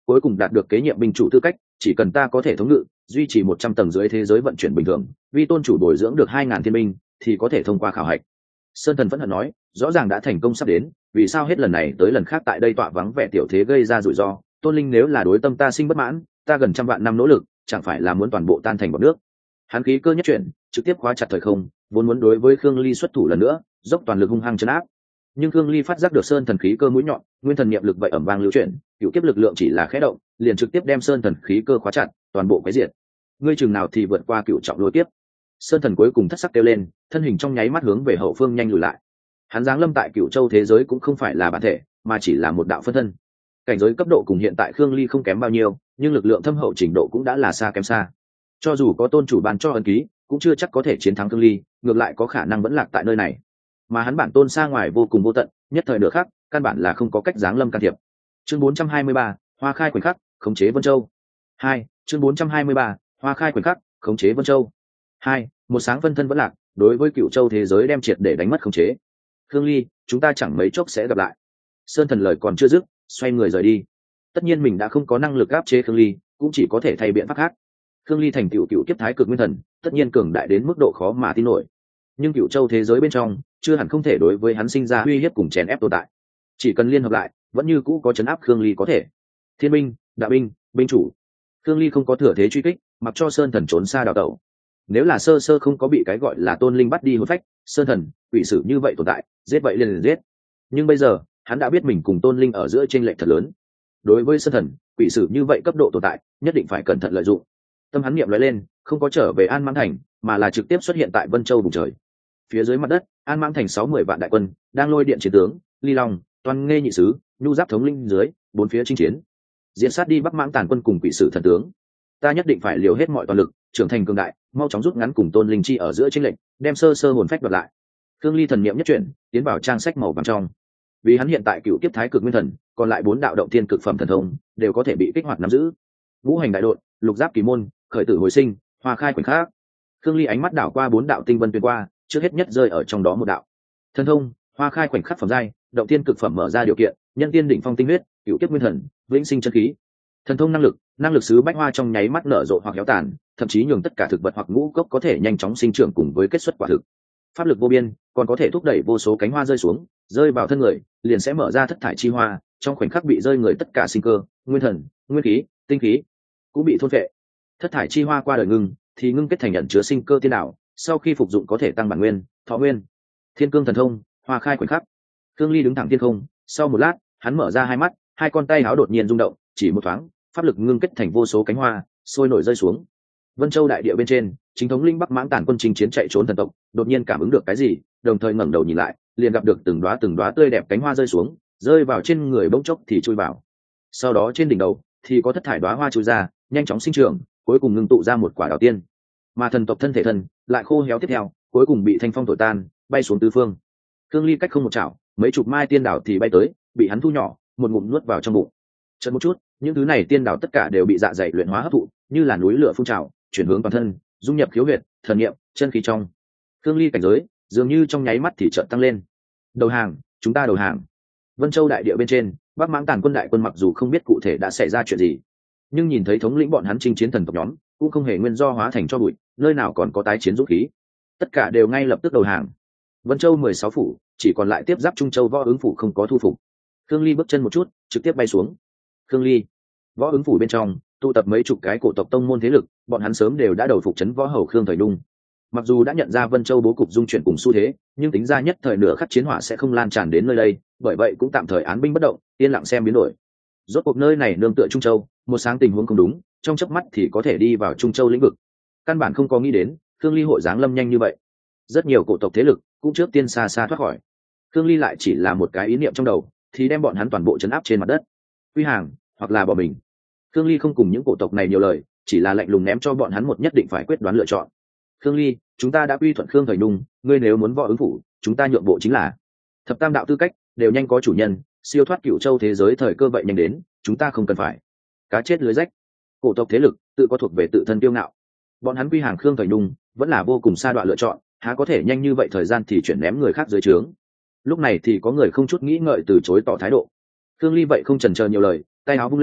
cuối cùng đạt được kế nhiệm binh chủ tư cách, chỉ cần ta có thể thống ngự duy trì 100 tầng dưới thế giới vận chuyển bình thường, vì tôn chủ bồi dưỡng được 2000 thiên binh thì có thể thông qua khảo hạch. Sơn Thần phẫn hận nói, rõ ràng đã thành công sắp đến, vì sao hết lần này tới lần khác tại đây tọa vắng vẻ tiểu thế gây ra rủi ro. Tôn Linh nếu là đối tâm ta sinh bất mãn, ta gần trăm vạn năm nỗ lực chẳng phải là muốn toàn bộ tan thành bọt nước. Hắn khí cơ nhất chuyển, trực tiếp khóa chặt thời không, vốn muốn đối với Khương Ly xuất thủ lần nữa, dốc toàn lực hung hăng trấn áp. Nhưng Khương Ly phát giác được Sơn Thần khí cơ mũi nhọn, nguyên thần niệm lực vậy ẩm vang lưu chuyển, cựu kiếp lực lượng chỉ là khẽ động, liền trực tiếp đem Sơn Thần khí cơ khóa chặt, toàn bộ quấy diệt. Ngươi chừng nào thì vượt qua cựu trọng lôi tiếp. Sơn Thần cuối cùng thất sắc kêu lên, thân hình trong nháy mắt hướng về hậu phương nhanh lùi lại. Hắn giáng lâm tại Cựu Châu thế giới cũng không phải là bản thể, mà chỉ là một đạo phân thân. Cảnh giới cấp độ cùng hiện tại Khương Ly không kém bao nhiêu, nhưng lực lượng thâm hậu trình độ cũng đã là xa kém xa. Cho dù có tôn chủ ban cho ấn ký, cũng chưa chắc có thể chiến thắng Khương Ly, ngược lại có khả năng vẫn lạc tại nơi này. Mà hắn bản tôn xa ngoài vô cùng vô tận, nhất thời nửa khắc, căn bản là không có cách giáng lâm can thiệp. Chương 423, Hoa khai khoảnh khắc, khống chế Vân Châu. 2, chương 423, Hoa khai khoảnh khắc, khống chế Vân Châu. 2, một sáng phân thân vẫn lạc, đối với Cựu Châu thế giới đem triệt để đánh mất khống chế. Khương Ly, chúng ta chẳng mấy chốc sẽ gặp lại. Sơn Thần lời còn chưa dứt, xoay người rời đi. Tất nhiên mình đã không có năng lực áp chế Khương Ly, cũng chỉ có thể thay biện pháp khác. Khương Ly thành cựu kiếp thái cực nguyên thần, tất nhiên cường đại đến mức độ khó mà tin nổi. Nhưng Cựu Châu thế giới bên trong, chưa hẳn không thể đối với hắn sinh ra uy hiếp cùng chèn ép tồn tại. Chỉ cần liên hợp lại, vẫn như cũ có chấn áp Khương Ly có thể. Thiên binh, đạo binh, binh chủ. Khương Ly không có thừa thế truy kích, mặc cho Sơn Thần trốn xa đào tẩu. Nếu là sơ sơ không có bị cái gọi là Tôn Linh bắt đi hồn phách, Sơn Thần, quỷ sử như vậy tồn tại, giết vậy liền giết. Nhưng bây giờ, hắn đã biết mình cùng Tôn Linh ở giữa chênh lệch thật lớn. Đối với Sơn Thần, quỷ sử như vậy cấp độ tồn tại, nhất định phải cẩn thận lợi dụng. Tâm hắn niệm nói lên, không có trở về An Mãng Thành, mà là trực tiếp xuất hiện tại Vân Châu vùng trời. Phía dưới mặt đất, An Mãng Thành 60 vạn đại quân đang lôi điện chiến tướng, Ly Long, Toan Nghê nhị sứ, Nhu Giáp thống linh dưới, bốn phía chinh chiến, diễn sát đi Bắc Mãng Tàn quân cùng quỷ sử thần tướng. Ta nhất định phải liều hết mọi toàn lực, trưởng thành cường đại, mau chóng rút ngắn cùng Tôn Linh chi ở giữa chênh lệch, đem sơ sơ hồn phách đoạt lại. Khương Ly thần niệm nhất chuyển, tiến vào trang sách màu vàng trong. Vì hắn hiện tại cựu kiếp thái cực nguyên thần, còn lại 4 đạo động thiên cực phẩm thần thông đều có thể bị kích hoạt nắm giữ. Ngũ hành đại độn, lục giáp kỳ môn, khởi tử hồi sinh, hoa khai khoảnh khắc. Khương Ly ánh mắt đảo qua 4 đạo tinh vân tuyên qua, trước hết nhất rơi ở trong đó một đạo. Thần thông, hoa khai khoảnh khắc phẩm giai, động thiên cực phẩm mở ra điều kiện, nhân tiên đỉnh phong tinh huyết, cựu kiếp nguyên thần, vĩnh sinh chân khí. Thần thông năng lực sứ bách hoa trong nháy mắt nở rộ hoặc héo tàn, thậm chí nhường tất cả thực vật hoặc ngũ cốc có thể nhanh chóng sinh trưởng cùng với kết xuất quả thực. Pháp lực vô biên, còn có thể thúc đẩy vô số cánh hoa rơi xuống, rơi vào thân người, liền sẽ mở ra thất thải chi hoa, trong khoảnh khắc bị rơi người tất cả sinh cơ, nguyên thần, nguyên khí, tinh khí cũng bị thôn phệ. Thất thải chi hoa qua đời ngưng, thì ngưng kết thành nhận chứa sinh cơ tiên đạo, sau khi phục dụng có thể tăng bản nguyên, thọ nguyên. Thiên cương thần thông, hoa khai khoảnh khắc. Khương Ly đứng thẳng thiên không, sau một lát, hắn mở ra hai mắt, hai con tay áo đột nhiên rung động, chỉ một thoáng, pháp lực ngưng kết thành vô số cánh hoa, sôi nổi rơi xuống. Vân Châu đại địa bên trên, chính thống linh Bắc Mãng Tàn quân chinh chiến chạy trốn thần tộc, đột nhiên cảm ứng được cái gì, đồng thời ngẩng đầu nhìn lại, liền gặp được từng đóa tươi đẹp cánh hoa rơi xuống, rơi vào trên người bỗng chốc thì chui vào. Sau đó trên đỉnh đầu thì có thất thải đóa hoa chui ra, nhanh chóng sinh trưởng, cuối cùng ngưng tụ ra một quả đào tiên. Mà thần tộc thân thể thân lại khô héo tiếp theo, cuối cùng bị thanh phong thổi tan, bay xuống tứ phương. Khương Ly cách không một chảo, mấy chục mai tiên đảo thì bay tới, bị hắn thu nhỏ, một ngụm nuốt vào trong bụng. Chợt một chút, những thứ này tiên đảo tất cả đều bị dạ dày luyện hóa hấp thụ, như là núi lửa phun trào, chuyển hướng toàn thân, dung nhập khiếu huyệt, thần niệm, chân khí trong. Khương Ly cảnh giới dường như trong nháy mắt thì chợt tăng lên. Đầu hàng, chúng ta đầu hàng. Vân Châu đại địa bên trên, Bắc Mãng Tàn quân đại quân mặc dù không biết cụ thể đã xảy ra chuyện gì, nhưng nhìn thấy thống lĩnh bọn hắn chinh chiến thần tộc nhóm, cũng không hề nguyên do hóa thành cho bụi, nơi nào còn có tái chiến dũng khí. Tất cả đều ngay lập tức đầu hàng. Vân Châu 16 phủ, chỉ còn lại tiếp giáp Trung Châu Võ Ứng phủ không có thu phục. Khương Ly bước chân một chút, trực tiếp bay xuống. Khương Ly, Võ Ứng phủ bên trong tụ tập mấy chục cái cổ tộc tông môn thế lực, bọn hắn sớm đều đã đầu phục trấn võ hầu Khương Thời Nhung. Mặc dù đã nhận ra Vân Châu bố cục dung chuyển cùng xu thế, nhưng tính ra nhất thời nửa khắc chiến hỏa sẽ không lan tràn đến nơi đây, bởi vậy cũng tạm thời án binh bất động, yên lặng xem biến đổi. Rốt cuộc nơi này nương tựa Trung Châu, một sáng tình huống không đúng, trong chớp mắt thì có thể đi vào Trung Châu lĩnh vực. Căn bản không có nghĩ đến, Khương Ly hội giáng lâm nhanh như vậy. Rất nhiều cổ tộc thế lực cũng trước tiên xa xa thoát khỏi. Khương Ly lại chỉ là một cái ý niệm trong đầu, thì đem bọn hắn toàn bộ trấn áp trên mặt đất. Quy hàng, hoặc là bỏ mình. Khương Ly không cùng những cổ tộc này nhiều lời, chỉ là lạnh lùng ném cho bọn hắn một nhất định phải quyết đoán lựa chọn. Khương Ly, chúng ta đã quy thuận Khương Thời Nhung, ngươi nếu muốn Võ Ứng phủ, chúng ta nhượng bộ chính là. Thập tam đạo tư cách đều nhanh có chủ nhân, siêu thoát Cửu Châu thế giới thời cơ vậy nhanh đến, chúng ta không cần phải cá chết lưới rách. Cổ tộc thế lực tự có thuộc về tự thân kiêu ngạo, bọn hắn quy hàng Khương Thời Nhung vẫn là vô cùng xa đoạn lựa chọn, há có thể nhanh như vậy thời gian thì chuyển ném người khác dưới trướng. Lúc này thì có người không chút nghĩ ngợi từ chối tỏ thái độ. Khương Ly vậy không chần chờ nhiều lời, tay áo vung lên,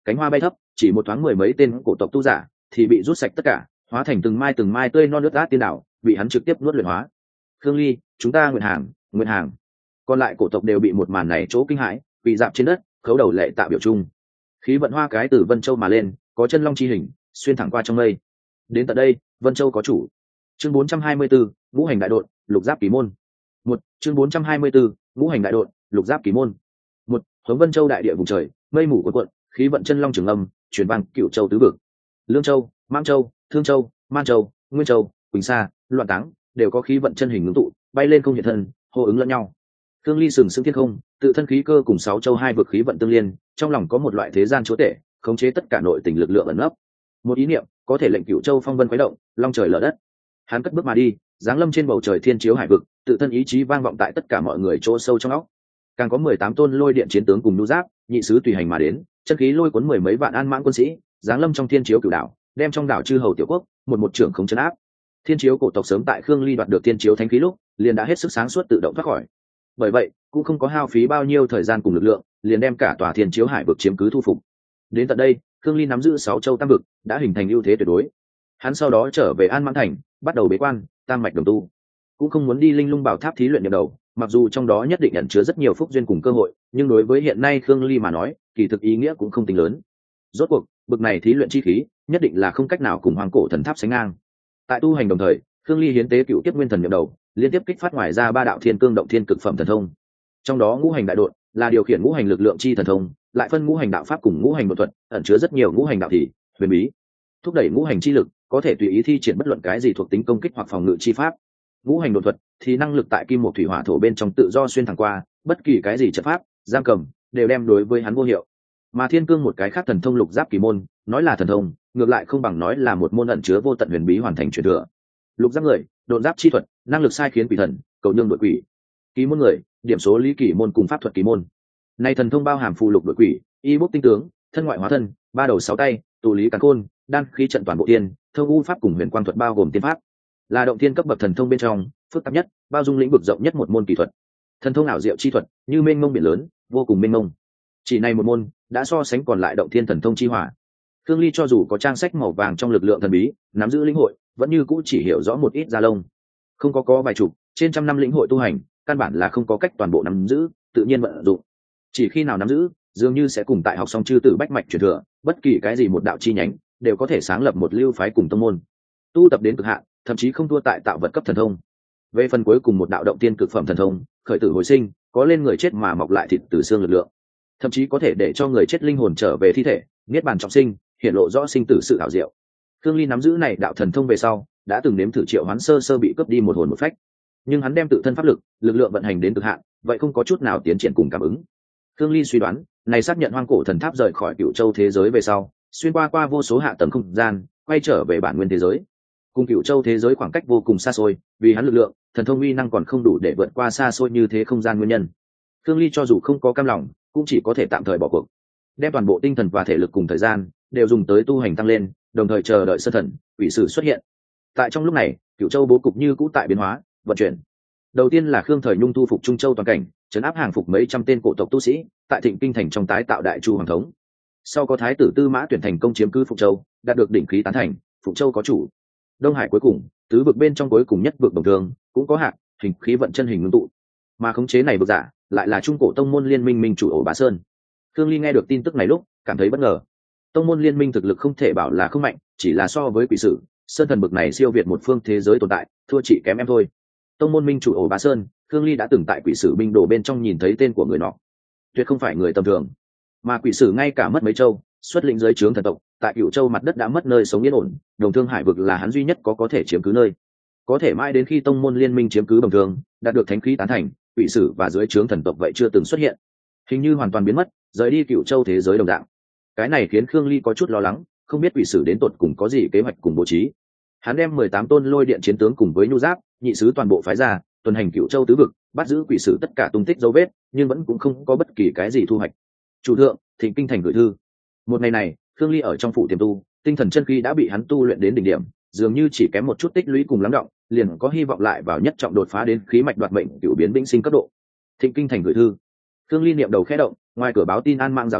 cánh hoa bay thấp, chỉ một thoáng mười mấy tên cổ tộc tu giả thì bị rút sạch tất cả, hóa thành từng mai tươi non nước át tiên đảo, bị hắn trực tiếp nuốt luyện hóa. Khương Ly, chúng ta nguyện hàng. Còn lại cổ tộc đều bị một màn này chỗ kinh hãi, bị dạp trên đất, khấu đầu lệ tạo biểu trung. Khí vận hoa cái từ Vân Châu mà lên, có chân long chi hình, xuyên thẳng qua trong mây. Đến tận đây, Vân Châu có chủ. Chương 424, ngũ hành đại độn, lục giáp kỳ môn. Chương 424, ngũ hành đại độn, lục giáp kỳ môn. Hướng Vân Châu đại địa vùng trời, mây mù cuộn cuộn, khí vận chân long trường âm, truyền vang Cửu Châu tứ vực. Lương Châu, Mãng Châu, Thương Châu, Man Châu, Nguyên Châu, Quỳnh Sa, Loạn Táng đều có khí vận chân hình ngưng tụ, bay lên không hiện thân, hô ứng lẫn nhau. Thương Ly sừng sững thiên không, tự thân khí cơ cùng 6 châu 2 vực khí vận tương liên, trong lòng có một loại thế gian chúa tể, khống chế tất cả nội tình lực lượng ẩn nấp. Một ý niệm có thể lệnh Cửu Châu phong vân khuấy động, long trời lở đất. Hắn cất bước mà đi, giáng lâm trên bầu trời thiên chiếu hải vực, tự thân ý chí vang vọng tại tất cả mọi người chỗ sâu trong óc. Càng có 18 tôn lôi điện chiến tướng cùng nhu giáp, nhị sứ tùy hành mà đến, chân khí lôi cuốn mười mấy vạn an mãng quân sĩ, giáng lâm trong thiên chiếu cửu đảo, đem trong đảo chư hầu tiểu quốc một trưởng không chấn áp. Thiên chiếu cổ tộc sớm tại Khương Ly đoạt được thiên chiếu thánh khí lúc, liền đã hết sức sáng suốt tự động thoát khỏi. Bởi vậy, cũng không có hao phí bao nhiêu thời gian cùng lực lượng, liền đem cả tòa thiên chiếu hải vực chiếm cứ thu phục. Đến tận đây, Khương Ly nắm giữ 6 châu tam vực, đã hình thành ưu thế tuyệt đối. Hắn sau đó trở về An Mãng thành, bắt đầu bế quan, tam mạch đồng tu. Cũng không muốn đi Linh Lung Bảo Tháp thí luyện nhập đầu, mặc dù trong đó nhất định ẩn chứa rất nhiều phúc duyên cùng cơ hội, nhưng đối với hiện nay Khương Ly mà nói, kỳ thực ý nghĩa cũng không tính lớn. Rốt cuộc, bực này thí luyện chi khí, nhất định là không cách nào cùng Hoàng Cổ Thần Tháp sánh ngang. Tại tu hành đồng thời, Khương Ly hiến tế cựu kiếp nguyên thần nhập đầu, liên tiếp kích phát ngoài ra 3 đạo thiên cương động thiên cực phẩm thần thông. Trong đó ngũ hành đại độn là điều khiển ngũ hành lực lượng chi thần thông, lại phân ngũ hành đạo pháp cùng ngũ hành độn thuật, ẩn chứa rất nhiều ngũ hành đạo thị, huyền bí, thúc đẩy ngũ hành chi lực, có thể tùy ý thi triển bất luận cái gì thuộc tính công kích hoặc phòng ngự chi pháp. Ngũ hành độn thuật thì năng lực tại kim một thủy hỏa thổ bên trong tự do xuyên thẳng qua, bất kỳ cái gì trận pháp, giam cầm đều đem đối với hắn vô hiệu. Mà thiên cương một cái khác thần thông lục giáp kỳ môn, nói là thần thông, ngược lại không bằng nói là một môn ẩn chứa vô tận huyền bí hoàn thành truyền thừa. Lục giáp người, độn giáp chi thuật, năng lực sai khiến quỷ thần, cầu nhương đội quỷ. Kỳ môn người, điểm số lý kỳ môn cùng pháp thuật kỳ môn. Này thần thông bao hàm phù lục đội quỷ, y bốc tinh tướng, thân ngoại hóa thân, 3 đầu 6 tay, tụ lý càn khôn, đan khí trận toàn bộ tiên, thông u pháp cùng huyền quang thuật bao gồm tiên pháp, là động thiên cấp bậc thần thông bên trong phức tạp nhất, bao dung lĩnh vực rộng nhất một môn kỳ thuật. Thần thông ảo diệu chi thuật như mênh mông biển lớn, vô cùng mênh mông. Chỉ này một môn đã so sánh còn lại động thiên thần thông chi hỏa. Khương Ly cho dù có trang sách màu vàng trong lực lượng thần bí, nắm giữ lĩnh hội, vẫn như cũ chỉ hiểu rõ một ít da lông. Không có vài chục, trên trăm năm lĩnh hội tu hành, căn bản là không có cách toàn bộ nắm giữ, tự nhiên vận dụng. Chỉ khi nào nắm giữ, dường như sẽ cùng tại học xong chư tử bách mạch truyền thừa, bất kỳ cái gì một đạo chi nhánh, đều có thể sáng lập một lưu phái cùng tông môn. Tu tập đến cực hạn, thậm chí không thua tại tạo vật cấp thần thông. Về phần cuối cùng một đạo động tiên cực phẩm thần thông, khởi tử hồi sinh, có lên người chết mà mọc lại thịt từ xương lực lượng, thậm chí có thể để cho người chết linh hồn trở về thi thể, niết bàn trọng sinh, hiện lộ rõ sinh tử sự ảo diệu. Khương Ly nắm giữ này đạo thần thông về sau, đã từng nếm thử triệu hoán sơ bị cướp đi một hồn một phách, nhưng hắn đem tự thân pháp lực, lực lượng vận hành đến cực hạn, vậy không có chút nào tiến triển cùng cảm ứng. Khương Ly suy đoán, này xác nhận Hoang Cổ Thần Tháp rời khỏi Cửu Châu thế giới về sau, xuyên qua vô số hạ tầng không gian, quay trở về bản nguyên thế giới. Cùng Cửu Châu thế giới khoảng cách vô cùng xa xôi, vì hắn lực lượng, thần thông uy năng còn không đủ để vượt qua xa xôi như thế không gian nguyên nhân. Khương Ly cho dù không có cam lòng, cũng chỉ có thể tạm thời bỏ cuộc, đem toàn bộ tinh thần và thể lực cùng thời gian đều dùng tới tu hành tăng lên, đồng thời chờ đợi Sơn Thần, quỷ sử xuất hiện. Tại trong lúc này, Cửu Châu bố cục như cũ tại biến hóa, vận chuyển. Đầu tiên là Khương Thời Nhung thu phục Trung Châu toàn cảnh, trấn áp hàng phục mấy trăm tên cổ tộc tu sĩ, tại Thịnh Kinh thành trong tái tạo đại chu hoàng thống. Sau có thái tử Tư Mã Tuyển thành công chiếm cứ Phục Châu, đạt được đỉnh khí tán thành, Phục Châu có chủ. Đông Hải cuối cùng, tứ vực bên trong cuối cùng nhất vực đồng thường, cũng có hạng hình khí vận chân hình ngưng tụ. Mà khống chế này vực giả, lại là Trung Cổ tông môn liên minh minh chủ Ổ Bá Sơn. Khương Ly nghe được tin tức này lúc, cảm thấy bất ngờ. Tông môn liên minh thực lực không thể bảo là không mạnh, chỉ là so với quỷ sử, Sơn Thần bực này siêu việt một phương thế giới tồn tại, thua chỉ kém em thôi. Tông môn minh chủ Ổ Bá Sơn, Khương Ly đã từng tại quỷ sử binh đồ bên trong nhìn thấy tên của người nọ, tuyệt không phải người tầm thường. Mà quỷ sử ngay cả mất mấy châu, xuất lĩnh giới trướng thần tộc, tại Cửu Châu mặt đất đã mất nơi sống yên ổn, Đồng Thương Hải vực là hắn duy nhất có thể chiếm cứ nơi. Có thể mãi đến khi tông môn liên minh chiếm cứ Đồng Thương, đạt được thánh khí tán thành, quỷ sử và dưới trướng thần tộc vậy chưa từng xuất hiện, hình như hoàn toàn biến mất, rời đi Cửu Châu thế giới đồng dạng. Cái này khiến Khương Ly có chút lo lắng, không biết quỷ sử đến tột cùng có gì kế hoạch cùng bố trí. Hắn đem 18 tôn lôi điện chiến tướng cùng với nhu giáp, nhị sứ toàn bộ phái ra, tuần hành Cửu Châu tứ vực, bắt giữ quỷ sử tất cả tung tích dấu vết, nhưng vẫn cũng không có bất kỳ cái gì thu hoạch. Chủ thượng, Thịnh Kinh thành gửi thư. Một ngày này, Khương Ly ở trong phủ tiềm tu, tinh thần chân khí đã bị hắn tu luyện đến đỉnh điểm, dường như chỉ kém một chút tích lũy cùng lắng động, liền có hy vọng lại vào nhất trọng đột phá đến khí mạch đoạt mệnh, cửu biến vĩnh sinh cấp độ. Thịnh Kinh thành gửi thư. Khương Ly niệm đầu khẽ động, ngoài cửa báo tin An Mạng giáo úy,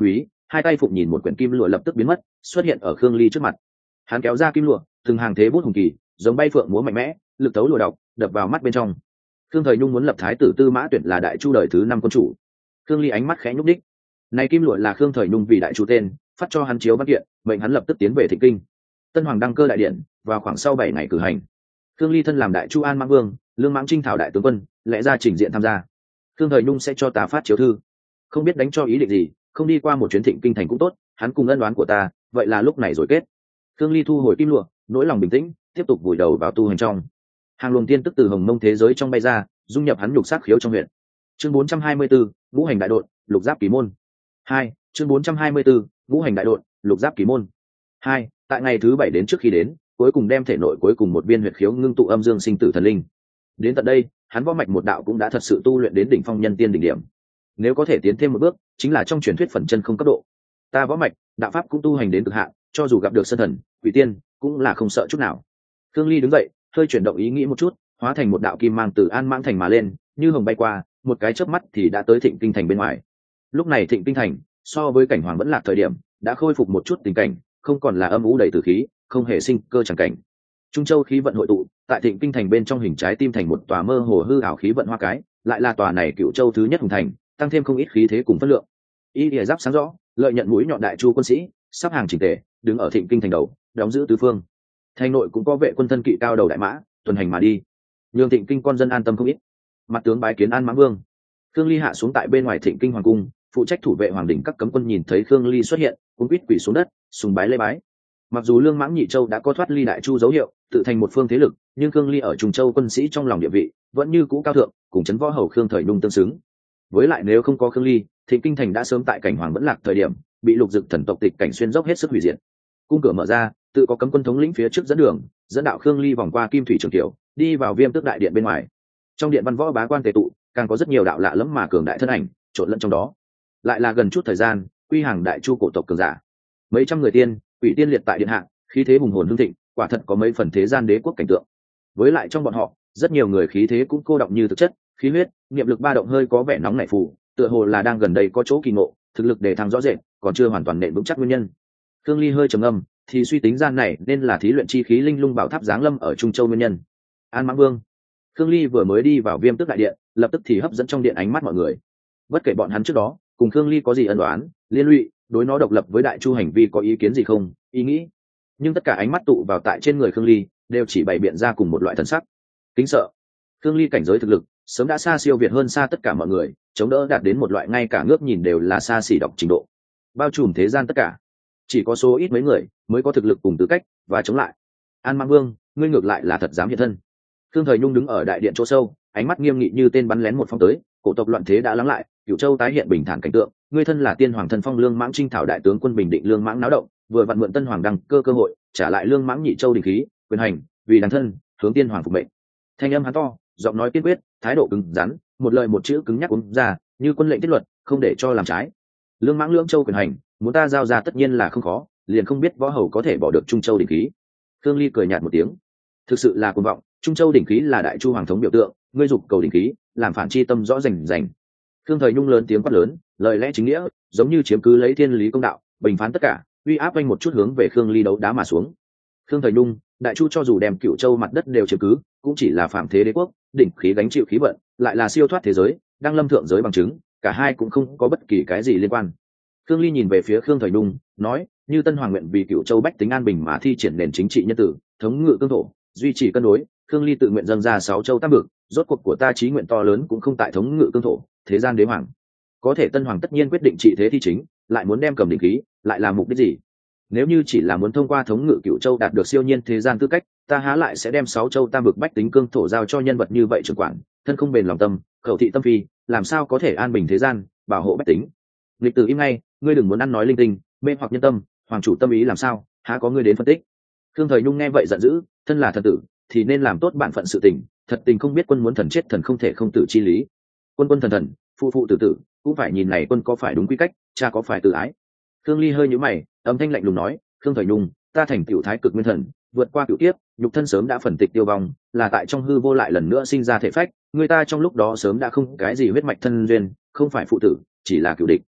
hai tay phụng nhìn một quyển kim lụa lập tức biến mất, xuất hiện ở Khương Ly trước mặt. Hắn kéo ra kim lụa, từng hàng thế bút hùng kỳ, giống bay phượng múa mạnh mẽ, lực tấu lụa đọc, đập vào mắt bên trong. Khương Thời Nhung muốn lập thái tử Tư Mã Tuyển là đại chu đời thứ 5 quân chủ. Khương Ly ánh mắt khẽ nhúc đích. Này kim lụa là Khương Thời Nhung vì đại chu tên, phát cho hắn chiếu văn kiện, mệnh hắn lập tức tiến về Thịnh Kinh. Tân hoàng đăng cơ đại điện, vào khoảng sau 7 ngày cử hành. Khương Ly thân làm đại chu An Mãng Vương, Lương Mãng Trinh thảo đại tướng quân, lẽ ra trình diện tham gia. Khương Thời Nhung sẽ cho ta phát chiếu thư, không biết đánh cho ý định gì, không đi qua một chuyến Thịnh Kinh thành cũng tốt, hắn cùng ân đoán của ta, vậy là lúc này rồi kết. Khương Ly thu hồi kim lụa, nỗi lòng bình tĩnh, tiếp tục vùi đầu vào tu hành trong. Hàng luồng tiên tức từ hồng mông thế giới trong bay ra, dung nhập hắn nhục sắc khiếu trong huyện. Chương 424, ngũ hành đại độn, lục giáp kỳ môn. 2, chương 424, ngũ hành đại độn, lục giáp kỳ môn. 2, tại ngày thứ 7 đến trước khi đến, cuối cùng đem thể nội cuối cùng một viên huyệt khiếu ngưng tụ âm dương sinh tử thần linh. Đến tận đây, hắn võ mạch một đạo cũng đã thật sự tu luyện đến đỉnh phong nhân tiên đỉnh điểm. Nếu có thể tiến thêm một bước, chính là trong truyền thuyết phần chân không cấp độ. Ta võ mạch, đạo pháp cũng tu hành đến cực hạn, cho dù gặp được sơn thần, quỷ tiên, cũng là không sợ chút nào. Khương Ly đứng dậy, hơi chuyển động ý nghĩ một chút, hóa thành một đạo kim mang từ An Mãng thành mà lên, như hồng bay qua, một cái chớp mắt thì đã tới Thịnh Kinh thành bên ngoài. Lúc này Thịnh Kinh thành, so với cảnh hoàng vẫn lạc thời điểm, đã khôi phục một chút tình cảnh, không còn là âm u đầy tử khí, không hề sinh cơ chẳng cảnh. Trung châu khí vận hội tụ, tại Thịnh Kinh thành bên trong hình trái tim thành một tòa mơ hồ hư ảo khí vận hoa cái, lại là tòa này Cựu Châu thứ nhất hùng thành, tăng thêm không ít khí thế cùng phân lượng. Y lìa giáp sáng rõ, lợi nhận mũi nhọn đại chu quân sĩ, sắp hàng chỉnh tề, đứng ở Thịnh Kinh thành đầu, đóng giữ tứ phương. Thành nội cũng có vệ quân thân kỵ cao đầu đại mã, tuần hành mà đi, nhường Thịnh Kinh con dân an tâm không ít. Mặt tướng bái kiến An Mãng Vương. Khương Ly hạ xuống tại bên ngoài Thịnh Kinh hoàng cung, phụ trách thủ vệ hoàng đình các cấm quân nhìn thấy Khương Ly xuất hiện, cũng quýt quỳ xuống đất, sùng bái lễ bái. Mặc dù Lương Mãng Nhị Châu đã có thoát ly đại chu dấu hiệu, tự thành một phương thế lực, nhưng Khương Ly ở Trùng Châu quân sĩ trong lòng địa vị vẫn như cũ cao thượng, cùng chấn võ hầu Khương Thời Nhung tương xứng. Với lại nếu không có Khương Ly, Thịnh Kinh thành đã sớm tại cảnh hoàng vẫn lạc thời điểm, bị lục dực thần tộc tịch cảnh xuyên dốc hết sức hủy diệt. Cung cửa mở ra, tự có cấm quân thống lĩnh phía trước dẫn đường, dẫn đạo Khương Ly vòng qua Kim Thủy Trường Tiểu, đi vào Viêm Tước đại điện bên ngoài. Trong điện văn võ bá quan tề tụ, càng có rất nhiều đạo lạ lẫm mà cường đại thân ảnh trộn lẫn trong đó. Lại là gần chút thời gian, quy hàng đại chu cổ tộc cường giả, mấy trăm người tiên, quỷ tiên liệt tại điện hạ, khí thế hùng hồn hưng thịnh, quả thật có mấy phần thế gian đế quốc cảnh tượng. Với lại trong bọn họ, rất nhiều người khí thế cũng cô động như thực chất, khí huyết, niệm lực ba động hơi có vẻ nóng nảy phù, tựa hồ là đang gần đây có chỗ kỳ ngộ, thực lực để thăng rõ rệt, còn chưa hoàn toàn nện vững chắc nguyên nhân. Khương Ly hơi trầm ngâm, thì suy tính gian này nên là thí luyện chi khí linh lung bảo tháp giáng lâm ở Trung Châu nguyên nhân. An Mãng Vương. Khương Ly vừa mới đi vào Viêm Tước đại điện, lập tức thì hấp dẫn trong điện ánh mắt mọi người. Bất kể bọn hắn trước đó cùng Khương Ly có gì ân oán, liên lụy, đối nó độc lập với đại chu hành vi có ý kiến gì không, ý nghĩ, nhưng tất cả ánh mắt tụ vào tại trên người Khương Ly, đều chỉ bày biện ra cùng một loại thần sắc kính sợ. Khương Ly cảnh giới thực lực sớm đã xa siêu việt hơn xa tất cả mọi người, chống đỡ đạt đến một loại ngay cả ngước nhìn đều là xa xỉ độc trình độ, bao trùm thế gian tất cả. Chỉ có số ít mấy người mới có thực lực cùng tư cách và chống lại. An Mãng Vương, ngươi ngược lại là thật dám hiện thân. Khương Thời Nhung đứng ở đại điện chỗ sâu, ánh mắt nghiêm nghị như tên bắn lén một phong tới. Cổ tộc loạn thế đã lắng lại, Cửu Châu tái hiện bình thản cảnh tượng. Ngươi thân là tiên hoàng thân phong Lương Mãng Trinh thảo đại tướng quân bình định Lương Mãng náo động, vừa vặn mượn tân hoàng đăng cơ hội trả lại Lương Mãng Nhị Châu đình khí quyền hành, vì đàn thân hướng tiên hoàng phục mệnh. Thanh âm hắn to, giọng nói kiên quyết, thái độ cứng rắn, một lời một chữ cứng nhắc uống ra, như quân lệnh tiết luật, không để cho làm trái. Lương Mãng Lưỡng Châu quyền hành, muốn ta giao ra tất nhiên là không khó, liền không biết võ hầu có thể bỏ được Trung Châu đỉnh khí. Khương Ly cười nhạt một tiếng, thực sự là cuồng vọng. Trung Châu đỉnh khí là đại chu hoàng thống biểu tượng, ngươi dục cầu đỉnh khí, làm phản chi tâm rõ rành rành. Khương Thời Nhung lớn tiếng quát lớn, lời lẽ chính nghĩa, giống như chiếm cứ lấy thiên lý công đạo, bình phán tất cả, uy áp anh một chút hướng về Khương Ly đấu đá mà xuống. Khương Thời Nhung, đại chu cho dù đem Cửu Châu mặt đất đều chiếm cứ, cũng chỉ là phạm thế đế quốc, đỉnh khí gánh chịu khí vận, lại là siêu thoát thế giới, đang lâm thượng giới bằng chứng, cả hai cũng không có bất kỳ cái gì liên quan. Khương Ly nhìn về phía Khương Thời Nhung, nói, như tân hoàng nguyện vì Cửu Châu bách tính an bình mà thi triển nền chính trị nhân tử, thống ngự cương thổ, duy trì cân đối, Khương Ly tự nguyện dâng ra 6 châu tam vực, rốt cuộc của ta chí nguyện to lớn cũng không tại thống ngự cương thổ, thế gian đế hoàng. Có thể tân hoàng tất nhiên quyết định trị thế thi chính, lại muốn đem cầm đỉnh khí, lại là mục đích gì? Nếu như chỉ là muốn thông qua thống ngự Cửu Châu đạt được siêu nhiên thế gian tư cách, ta há lại sẽ đem 6 châu tam vực bách tính cương thổ giao cho nhân vật như vậy trưởng quản, thân không bền lòng tâm, khẩu thị tâm phi, làm sao có thể an bình thế gian, bảo hộ bách tính? Lịch tử im ngay, ngươi đừng muốn ăn nói linh tinh, mê hoặc nhân tâm, hoàng chủ tâm ý làm sao, há có ngươi đến phân tích? Khương Thời Nhung nghe vậy giận dữ, thân là thần tử thì nên làm tốt bản phận sự tình, thật tình không biết quân muốn thần chết thần không thể không tử chi lý. Quân quân thần thần, phụ phụ tử tử, cũng phải nhìn này quân có phải đúng quy cách, cha có phải tự ái. Khương Ly hơi nhíu mày, âm thanh lạnh lùng nói, Khương Thời Nhung, ta thành tiểu thái cực nguyên thần, vượt qua cửu kiếp, nhục thân sớm đã phần tịch tiêu vong, là tại trong hư vô lại lần nữa sinh ra thể phách, người ta trong lúc đó sớm đã không cái gì huyết mạch thân duyên, không phải phụ tử, chỉ là cửu địch.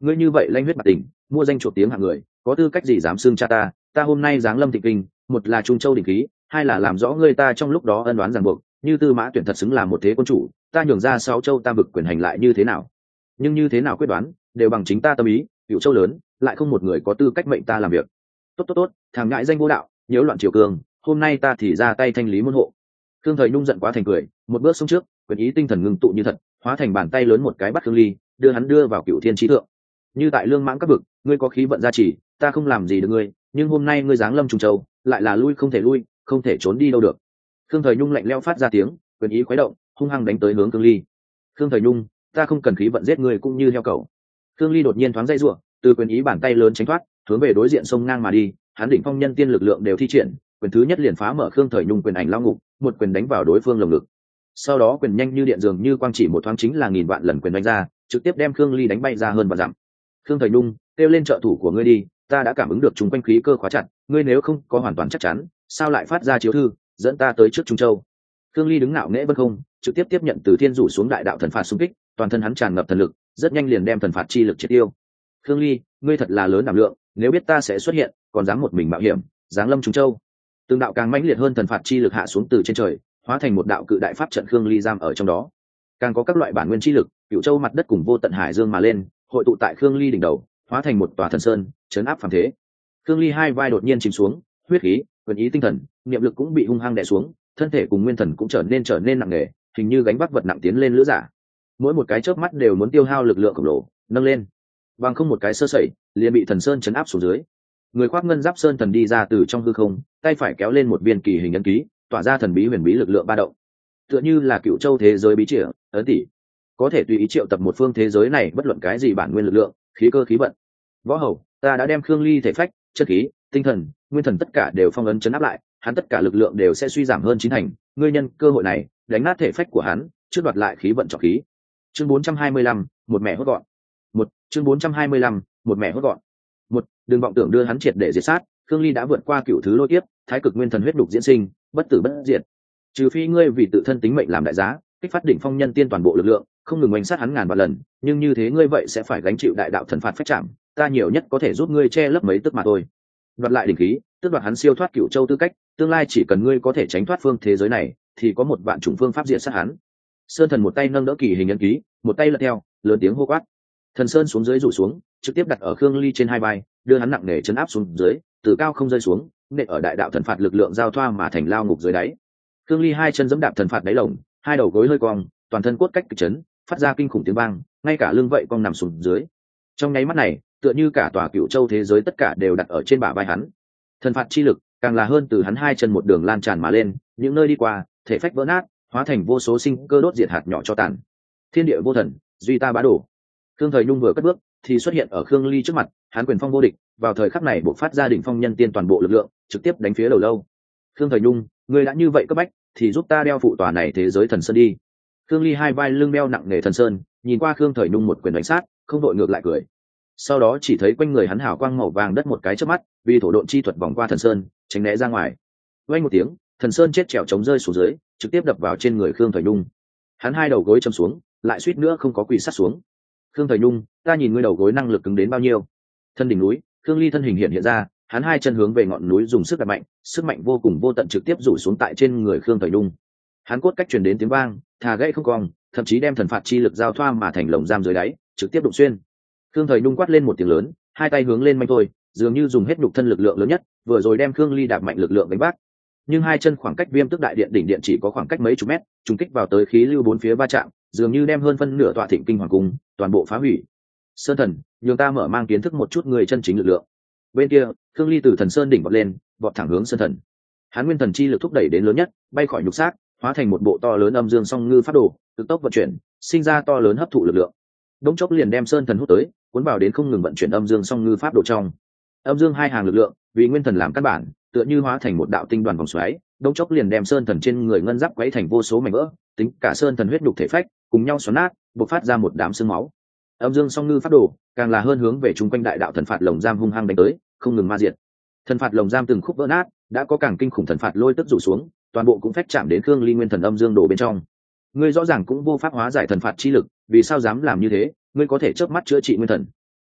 ngươi như vậy lanh huyết bạc tình, mua danh chuộc tiếng hạng người, có tư cách gì dám xưng cha ta? Ta hôm nay giáng lâm thịnh kinh, một là trung châu đỉnh khí, hai là làm rõ ngươi ta trong lúc đó ân oán ràng buộc, như Tư Mã Tuyển thật xứng làm một thế quân chủ, ta nhường ra 6 châu tam vực quyền hành lại như thế nào? Nhưng như thế nào quyết đoán, đều bằng chính ta tâm ý, Cửu Châu lớn, lại không một người có tư cách mệnh ta làm việc. Tốt, thằng ngại danh vô đạo, nhiễu loạn triều cường, hôm nay ta thì ra tay thanh lý môn hộ. Khương Thời Nhung giận quá thành cười, một bước xuống trước, quyền ý tinh thần ngưng tụ như thật, hóa thành bàn tay lớn một cái bắt Khương Ly, đưa hắn đưa vào Cửu Thiên Chí Thượng. Như tại lương mãng các vực, ngươi có khí vận gia trì, ta không làm gì được ngươi, nhưng hôm nay ngươi giáng lâm Trung Châu, lại là lui không thể lui, không thể trốn đi đâu được. Khương Thời Nhung lạnh lẽo phát ra tiếng, quyền ý khuấy động, hung hăng đánh tới hướng Khương Ly. Khương Thời Nhung, ta không cần khí vận giết ngươi cũng như heo cẩu. Khương Ly đột nhiên thoáng dây rủa, từ quyền ý bàn tay lớn tránh thoát, hướng về đối diện sông ngang mà đi, hắn đỉnh phong nhân tiên lực lượng đều thi triển, quyền thứ nhất liền phá mở Khương Thời Nhung quyền ảnh lao ngục, một quyền đánh vào đối phương lồng ngực. Sau đó quyền nhanh như điện dường như quang chỉ một thoáng chính là nghìn vạn lần quyền đánh ra, trực tiếp đem Khương Ly đánh bay ra hơn vạn dặm. Khương Thời Nhung, kêu lên trợ thủ của ngươi đi, ta đã cảm ứng được chúng quanh khí cơ khóa chặt, ngươi nếu không có hoàn toàn chắc chắn, sao lại phát ra chiếu thư, dẫn ta tới trước Trung Châu? Khương Ly đứng ngạo nghễ vân không, trực tiếp tiếp nhận từ thiên rủ xuống đại đạo thần phạt xung kích, toàn thân hắn tràn ngập thần lực, rất nhanh liền đem thần phạt chi lực triệt tiêu. Khương Ly, ngươi thật là lớn đảm lượng, nếu biết ta sẽ xuất hiện, còn dám một mình mạo hiểm, giáng lâm Trung Châu. Từng đạo càng mãnh liệt hơn thần phạt chi lực hạ xuống từ trên trời, hóa thành một đạo cự đại pháp trận Khương Ly giam ở trong đó. Càng có các loại bản nguyên chi lực, Cửu Châu mặt đất cùng vô tận hải dương mà lên, hội tụ tại Khương Ly đỉnh đầu, hóa thành một tòa thần sơn, chấn áp phàm thế. Khương Ly hai vai đột nhiên chìm xuống, huyết khí, quyền ý tinh thần, niệm lực cũng bị hung hăng đè xuống, thân thể cùng nguyên thần cũng trở nên nặng nề, hình như gánh vác vật nặng tiến lên lữ giả. Mỗi một cái chớp mắt đều muốn tiêu hao lực lượng khổng lồ, nâng lên. Bằng không một cái sơ sẩy, liền bị thần sơn chấn áp xuống dưới. Người khoác ngân giáp sơn thần đi ra từ trong hư không, tay phải kéo lên một viên kỳ hình ấn ký, tỏa ra thần bí huyền bí lực lượng ba động. Tựa như là Cửu Châu thế giới bí chìa, ấn tỷ, có thể tùy ý triệu tập một phương thế giới này bất luận cái gì bản nguyên lực lượng, khí cơ khí vận. Võ Hầu, ta đã đem Khương Ly thể phách, chất khí, tinh thần, nguyên thần tất cả đều phong ấn chấn áp lại, hắn tất cả lực lượng đều sẽ suy giảm hơn 9 thành, ngươi nhân cơ hội này, đánh nát thể phách của hắn, trước đoạt lại khí vận trọng khí. Chương 425, một mẹ hốt gọn. Chương 425, một mẹ hốt gọn. Đừng vọng tưởng đưa hắn triệt để diệt sát, Khương Ly đã vượt qua cửu thứ lôi kiếp, thái cực nguyên thần huyết đục diễn sinh, bất tử bất diệt. Trừ phi ngươi vì tự thân tính mệnh làm đại giá, kích phát đỉnh phong nhân tiên toàn bộ lực lượng, không ngừng oanh sát hắn ngàn vạn lần, nhưng như thế ngươi vậy sẽ phải gánh chịu đại đạo thần phạt phách chạm, ta nhiều nhất có thể giúp ngươi che lấp mấy tức mà thôi. Đoạt lại đỉnh khí, tức đoạt hắn siêu thoát cửu châu tư cách, tương lai chỉ cần ngươi có thể tránh thoát phương thế giới này, thì có một vạn chủng phương pháp diệt sát hắn. Sơn thần một tay nâng đỡ kỳ hình nhân ký, một tay lật theo, lớn tiếng hô quát. Thần sơn xuống dưới rủ xuống, trực tiếp đặt ở Khương Ly trên hai vai, đưa hắn nặng nề chấn áp xuống dưới, từ cao không rơi xuống, nện ở đại đạo thần phạt lực lượng giao thoa mà thành lao ngục dưới đáy. Khương Ly hai chân giẫm đạp thần phạt đáy lồng, hai đầu gối hơi cong, toàn thân cốt cách kịch chấn, phát ra kinh khủng tiếng vang, ngay cả lưng vậy cong nằm xuống dưới. Trong nháy mắt này, tựa như cả tòa cửu châu thế giới tất cả đều đặt ở trên bả vai hắn. Thần phạt chi lực càng là hơn từ hắn hai chân một đường lan tràn mà lên, những nơi đi qua, thể phách vỡ nát, hóa thành vô số sinh cơ đốt diệt hạt nhỏ cho tàn. Thiên địa vô thần, duy ta bá đổ. Khương Thời Nhung vừa cất bước, thì xuất hiện ở Khương Ly trước mặt, hắn quyền phong vô địch, vào thời khắc này bộc phát ra đỉnh phong nhân tiên toàn bộ lực lượng, trực tiếp đánh phía đầu lâu. Khương Thời Nhung, ngươi đã như vậy cấp bách, thì giúp ta đeo phụ tòa này thế giới thần sơn đi. Khương Ly hai vai lưng đeo nặng nề thần sơn, nhìn qua Khương Thời Nhung một quyền đánh sát, không đội ngược lại cười. Sau đó chỉ thấy quanh người hắn hào quang màu vàng đất một cái chớp mắt, vì thổ độn chi thuật vòng qua thần sơn, tránh né ra ngoài. Vang một tiếng, thần sơn chết trèo chống rơi xuống dưới, trực tiếp đập vào trên người Khương Thời Nhung. Hắn hai đầu gối chầm xuống, lại suýt nữa không có quỳ sát xuống. Khương Thời Nhung, ta nhìn ngươi đầu gối năng lực cứng đến bao nhiêu? Thân đỉnh núi, Khương Ly thân hình hiện ra, hắn hai chân hướng về ngọn núi dùng sức đạp mạnh, sức mạnh vô cùng vô tận trực tiếp rủ xuống tại trên người Khương Thời Nhung. Hắn cốt cách truyền đến tiếng vang, thà gãy không cong, thậm chí đem thần phạt chi lực giao thoa mà thành lồng giam dưới đáy, trực tiếp đụng xuyên. Khương Thời Nhung quát lên một tiếng lớn, hai tay hướng lên manh thôi, dường như dùng hết nhục thân lực lượng lớn nhất, vừa rồi đem Khương Ly đạp mạnh lực lượng đánh vác. Nhưng hai chân khoảng cách Viêm Tức Đại Điện đỉnh điện chỉ có khoảng cách mấy chục mét, trùng kích vào tới khí lưu bốn phía va chạm, dường như đem hơn phân nửa tọa Thịnh Kinh Hoàng cung toàn bộ phá hủy. Sơn thần, nhường ta mở mang kiến thức một chút người chân chính lực lượng. Bên kia, Khương Ly từ thần sơn đỉnh vọt lên, vọt thẳng hướng Sơn thần. Hắn nguyên thần chi lực thúc đẩy đến lớn nhất, bay khỏi nhục xác, hóa thành một bộ to lớn âm dương song ngư pháp đồ, cực tốc vận chuyển, sinh ra to lớn hấp thụ lực lượng. Đống chốc liền đem Sơn thần hút tới, cuốn vào đến không ngừng vận chuyển âm dương song ngư pháp đồ trong. Âm dương hai hàng lực lượng, vì nguyên thần làm căn bản, tựa như hóa thành một đạo tinh đoàn vòng xoáy, đống chốc liền đem Sơn thần trên người ngân giáp quấy thành vô số mảnh vỡ, tính cả Sơn thần huyết nhục thể phách, cùng nhau xoắn nát, bộc phát ra một đám xương máu. Âm dương song ngư pháp đồ, càng là hơn hướng về trung quanh đại đạo thần phạt lồng giam hung hăng đánh tới, không ngừng ma diệt. Thần phạt lồng giam từng khúc vỡ nát, đã có càng kinh khủng thần phạt lôi tức rủ xuống, toàn bộ cũng phách chạm đến Khương Ly nguyên thần âm dương đồ bên trong. Ngươi rõ ràng cũng vô pháp hóa giải thần phạt chi lực, vì sao dám làm như thế? Ngươi có thể chớp mắt chữa trị nguyên thần.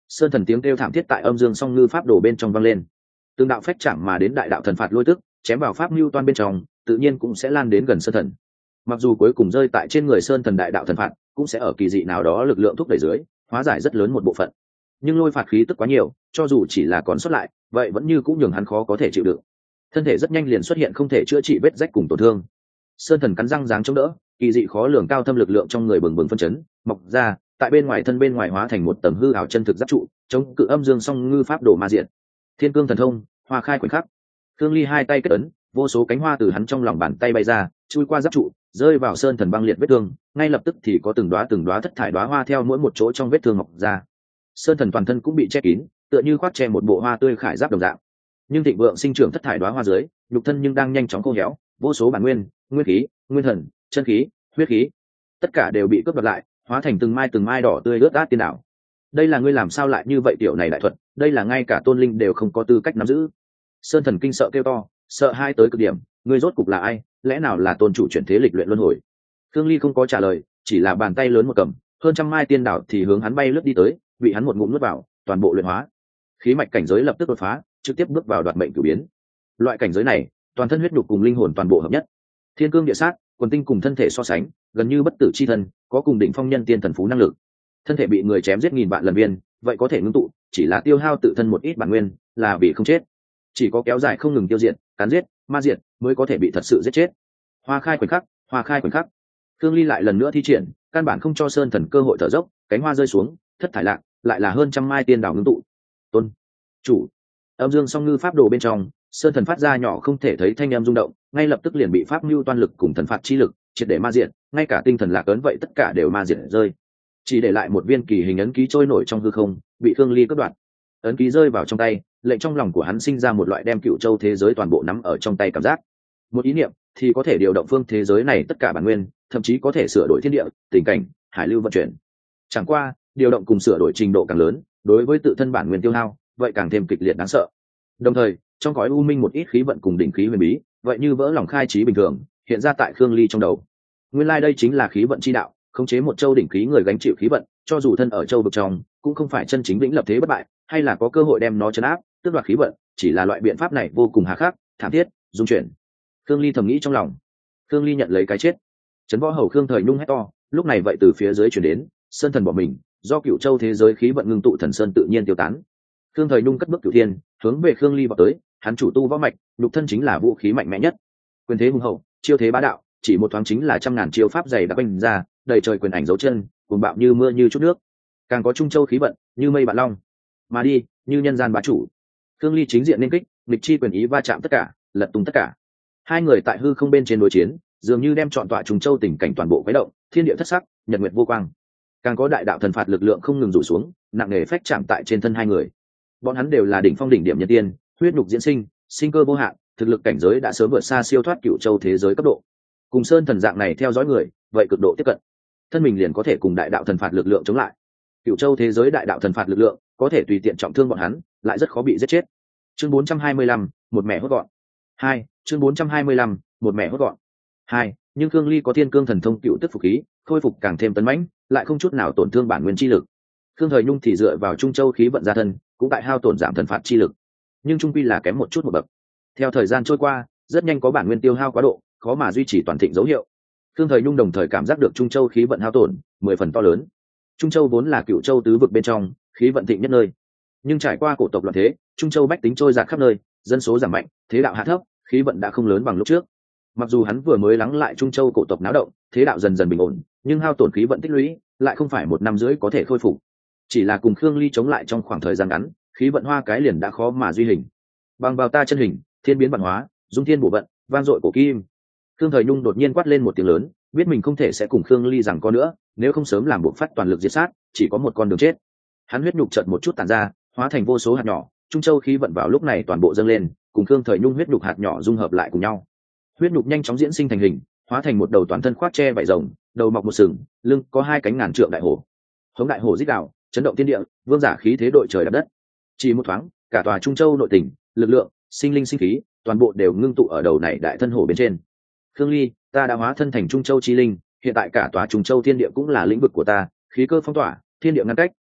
Sơn thần tiếng kêu thảm thiết tại âm dương song ngư pháp đồ bên trong vang lên. Từng đạo phách chạm mà đến đại đạo thần phạt lôi tức, chém vào pháp mưu toan bên trong, tự nhiên cũng sẽ lan đến gần Sơn thần. Mặc dù cuối cùng rơi tại trên người Sơn thần đại đạo thần phạt, cũng sẽ ở kỳ dị nào đó lực lượng thúc đẩy dưới, hóa giải rất lớn một bộ phận. Nhưng lôi phạt khí tức quá nhiều, cho dù chỉ là còn sót lại, vậy vẫn như cũng nhường hắn khó có thể chịu đựng. Thân thể rất nhanh liền xuất hiện không thể chữa trị vết rách cùng tổn thương. Sơn thần cắn răng giáng chống đỡ, kỳ dị khó lường cao thâm lực lượng trong người bừng bừng phân chấn, mọc ra, tại bên ngoài thân bên ngoài hóa thành một tầng hư ảo chân thực giáp trụ, chống cự âm dương song ngư pháp đồ ma diện. Thiên cương thần thông, hoa khai khoảnh khắc. Cương Ly hai tay kết ấn, vô số cánh hoa từ hắn trong lòng bàn tay bay ra, chui qua giáp trụ, rơi vào sơn thần băng liệt vết thương, ngay lập tức thì có từng đóa thất thải đóa hoa theo mỗi một chỗ trong vết thương mọc ra. Sơn thần toàn thân cũng bị che kín, tựa như khoác che một bộ hoa tươi khải giáp đồng dạng. Nhưng thịnh vượng sinh trưởng thất thải đóa hoa dưới, nhục thân nhưng đang nhanh chóng khô héo, vô số bản nguyên, nguyên khí, nguyên thần, chân khí, huyết khí, tất cả đều bị cướp đoạt lại, hóa thành từng mai đỏ tươi ướt át tiên đảo. Đây là ngươi làm sao lại như vậy tiểu này đại thuật, đây là ngay cả tôn linh đều không có tư cách nắm giữ. Sơn thần kinh sợ kêu to, sợ hai tới cực điểm, ngươi rốt cục là ai, lẽ nào là tôn chủ chuyển thế lịch luyện luân hồi? Khương Ly không có trả lời, chỉ là bàn tay lớn một cầm, hơn trăm mai tiên đảo thì hướng hắn bay lướt đi tới, bị hắn một ngụm nuốt vào, toàn bộ luyện hóa. Khí mạch cảnh giới lập tức đột phá, trực tiếp bước vào đoạt mệnh cửu biến. Loại cảnh giới này, toàn thân huyết nhục cùng linh hồn toàn bộ hợp nhất. Thiên cương địa sát, quần tinh cùng thân thể so sánh, gần như bất tử chi thân, có cùng đỉnh phong nhân tiên thần phú năng lực. Thân thể bị người chém giết nghìn vạn lần viên, vậy có thể ngưng tụ, chỉ là tiêu hao tự thân một ít bản nguyên, là vì không chết. Chỉ có kéo dài không ngừng tiêu diệt, cắn giết, ma diệt, mới có thể bị thật sự giết chết. Hoa khai khoảnh khắc, hoa khai khoảnh khắc. Cương Ly lại lần nữa thi triển, căn bản không cho sơn thần cơ hội thở dốc, cánh hoa rơi xuống, thất thải lạc, lại là hơn trăm mai tiên đảo ngưng tụ. Tôn chủ, âm dương song ngư pháp đồ bên trong, sơn thần phát ra nhỏ không thể thấy thanh âm rung động, ngay lập tức liền bị pháp mưu toan lực cùng thần phạt chi lực triệt để ma diệt, ngay cả tinh thần lạc ấn vậy tất cả đều ma diệt rơi, chỉ để lại một viên kỳ hình ấn ký trôi nổi trong hư không, bị Khương Ly cướp đoạt. Ấn ký rơi vào trong tay, lệnh trong lòng của hắn sinh ra một loại đem Cựu Châu thế giới toàn bộ nắm ở trong tay cảm giác. Một ý niệm thì có thể điều động phương thế giới này tất cả bản nguyên, thậm chí có thể sửa đổi thiên địa, tình cảnh, hải lưu vận chuyển. Chẳng qua, điều động cùng sửa đổi trình độ càng lớn, đối với tự thân bản nguyên tiêu hao, vậy càng thêm kịch liệt đáng sợ. Đồng thời, trong cõi u minh một ít khí vận cùng đỉnh khí huyền bí, vậy như vỡ lòng khai trí bình thường, hiện ra tại Khương Ly trong đầu. Nguyên lai đây chính là khí vận chi đạo, khống chế một châu đỉnh khí người gánh chịu khí vận, cho dù thân ở châu vực trong, cũng không phải chân chính vĩnh lập thế bất bại, hay là có cơ hội đem nó trấn áp, tước đoạt khí vận, chỉ là loại biện pháp này vô cùng hà khắc, thảm thiết, dung chuyển. Khương Ly thầm nghĩ trong lòng. Khương Ly nhận lấy cái chết. Trấn Võ Hầu Khương Thời Nhung hét to, lúc này vậy từ phía dưới chuyển đến, sơn thần bỏ mình, do Cựu Châu thế giới khí vận ngưng tụ thần sơn tự nhiên tiêu tán. Khương Thời Nhung cất bước cửu thiên, hướng về Khương Ly vọt tới, hắn chủ tu võ mạch, lục thân chính là vũ khí mạnh mẽ nhất. Quyền thế hùng hậu, chiêu thế bá đạo, chỉ một thoáng chính là trăm ngàn chiêu pháp dày đặc bành ra, đầy trời quyền ảnh dấu chân, cuồng bạo như mưa như chút nước. Càng có Trung Châu khí vận, như mây bạn long, mà đi, như nhân gian bá chủ. Khương Ly chính diện nên kích, nghịch chi quyền ý va chạm tất cả, lật tung tất cả. Hai người tại hư không bên trên đối chiến, dường như đem trọn tọa Trung Châu tình cảnh toàn bộ quấy động, thiên địa thất sắc, nhật nguyệt vô quang. Càng có đại đạo thần phạt lực lượng không ngừng rủ xuống, nặng nề phách chạm tại trên thân hai người. Bọn hắn đều là đỉnh phong đỉnh điểm nhân tiên, huyết nhục diễn sinh, sinh cơ vô hạn, thực lực cảnh giới đã sớm vượt xa siêu thoát Cựu Châu thế giới cấp độ. Cùng sơn thần dạng này theo dõi người, vậy cực độ tiếp cận, thân mình liền có thể cùng đại đạo thần phạt lực lượng chống lại. Cựu Châu thế giới đại đạo thần phạt lực lượng có thể tùy tiện trọng thương bọn hắn, lại rất khó bị giết chết. Chương 425, một mẻ hốt gọn. 2, chương 425, một mẻ hốt gọn. 2, nhưng Khương Ly có thiên cương thần thông cựu tức phục khí, khôi phục càng thêm tấn mãnh, lại không chút nào tổn thương bản nguyên chi lực. Khương Thời Nhung thì dựa vào Trung Châu khí vận gia thân, cũng tại hao tổn giảm thần phạt chi lực, nhưng trung quy là kém một chút một bậc. Theo thời gian trôi qua, rất nhanh có bản nguyên tiêu hao quá độ, khó mà duy trì toàn thịnh dấu hiệu. Khương Thời Nhung đồng thời cảm giác được Trung Châu khí vận hao tổn 10 phần to lớn. Trung Châu vốn là Cựu Châu tứ vực bên trong, khí vận thịnh nhất nơi, nhưng trải qua cổ tộc loạn thế, Trung Châu bách tính trôi dạt khắp nơi, dân số giảm mạnh, thế đạo hạ thấp, khí vận đã không lớn bằng lúc trước. Mặc dù hắn vừa mới lắng lại Trung Châu cổ tộc náo động, thế đạo dần dần bình ổn, nhưng hao tổn khí vận tích lũy, lại không phải 1 năm rưỡi có thể khôi phục. Chỉ là cùng Khương Ly chống lại trong khoảng thời gian ngắn, khí vận hoa cái liền đã khó mà duy hình. Bằng vào ta chân hình, thiên biến vạn hóa, dung thiên bổ vận, vang dội cổ kim. Khương Thời Nhung đột nhiên quát lên một tiếng lớn, biết mình không thể sẽ cùng Khương Ly rằng có nữa, nếu không sớm làm buộc phát toàn lực diệt sát, chỉ có một con đường chết. Hắn huyết nhục chợt một chút tản ra, hóa thành vô số hạt nhỏ, Trung Châu khí vận vào lúc này toàn bộ dâng lên, cùng Khương Thời Nhung huyết nhục hạt nhỏ dung hợp lại cùng nhau. Huyết nhục nhanh chóng diễn sinh thành hình, hóa thành một đầu toàn thân khoác che vảy rồng, đầu mọc một sừng, lưng có 2 cánh ngàn trượng đại hổ. Hống đại hổ rít gào, chấn động thiên địa, vương giả khí thế đội trời đạp đất. Chỉ một thoáng, cả tòa Trung Châu nội tỉnh, lực lượng, sinh linh sinh khí, toàn bộ đều ngưng tụ ở đầu này đại thân hổ bên trên. Khương Ly, ta đã hóa thân thành Trung Châu chi linh, hiện tại cả tòa Trung Châu thiên địa cũng là lĩnh vực của ta, khí cơ phong tỏa, thiên địa ngăn cách,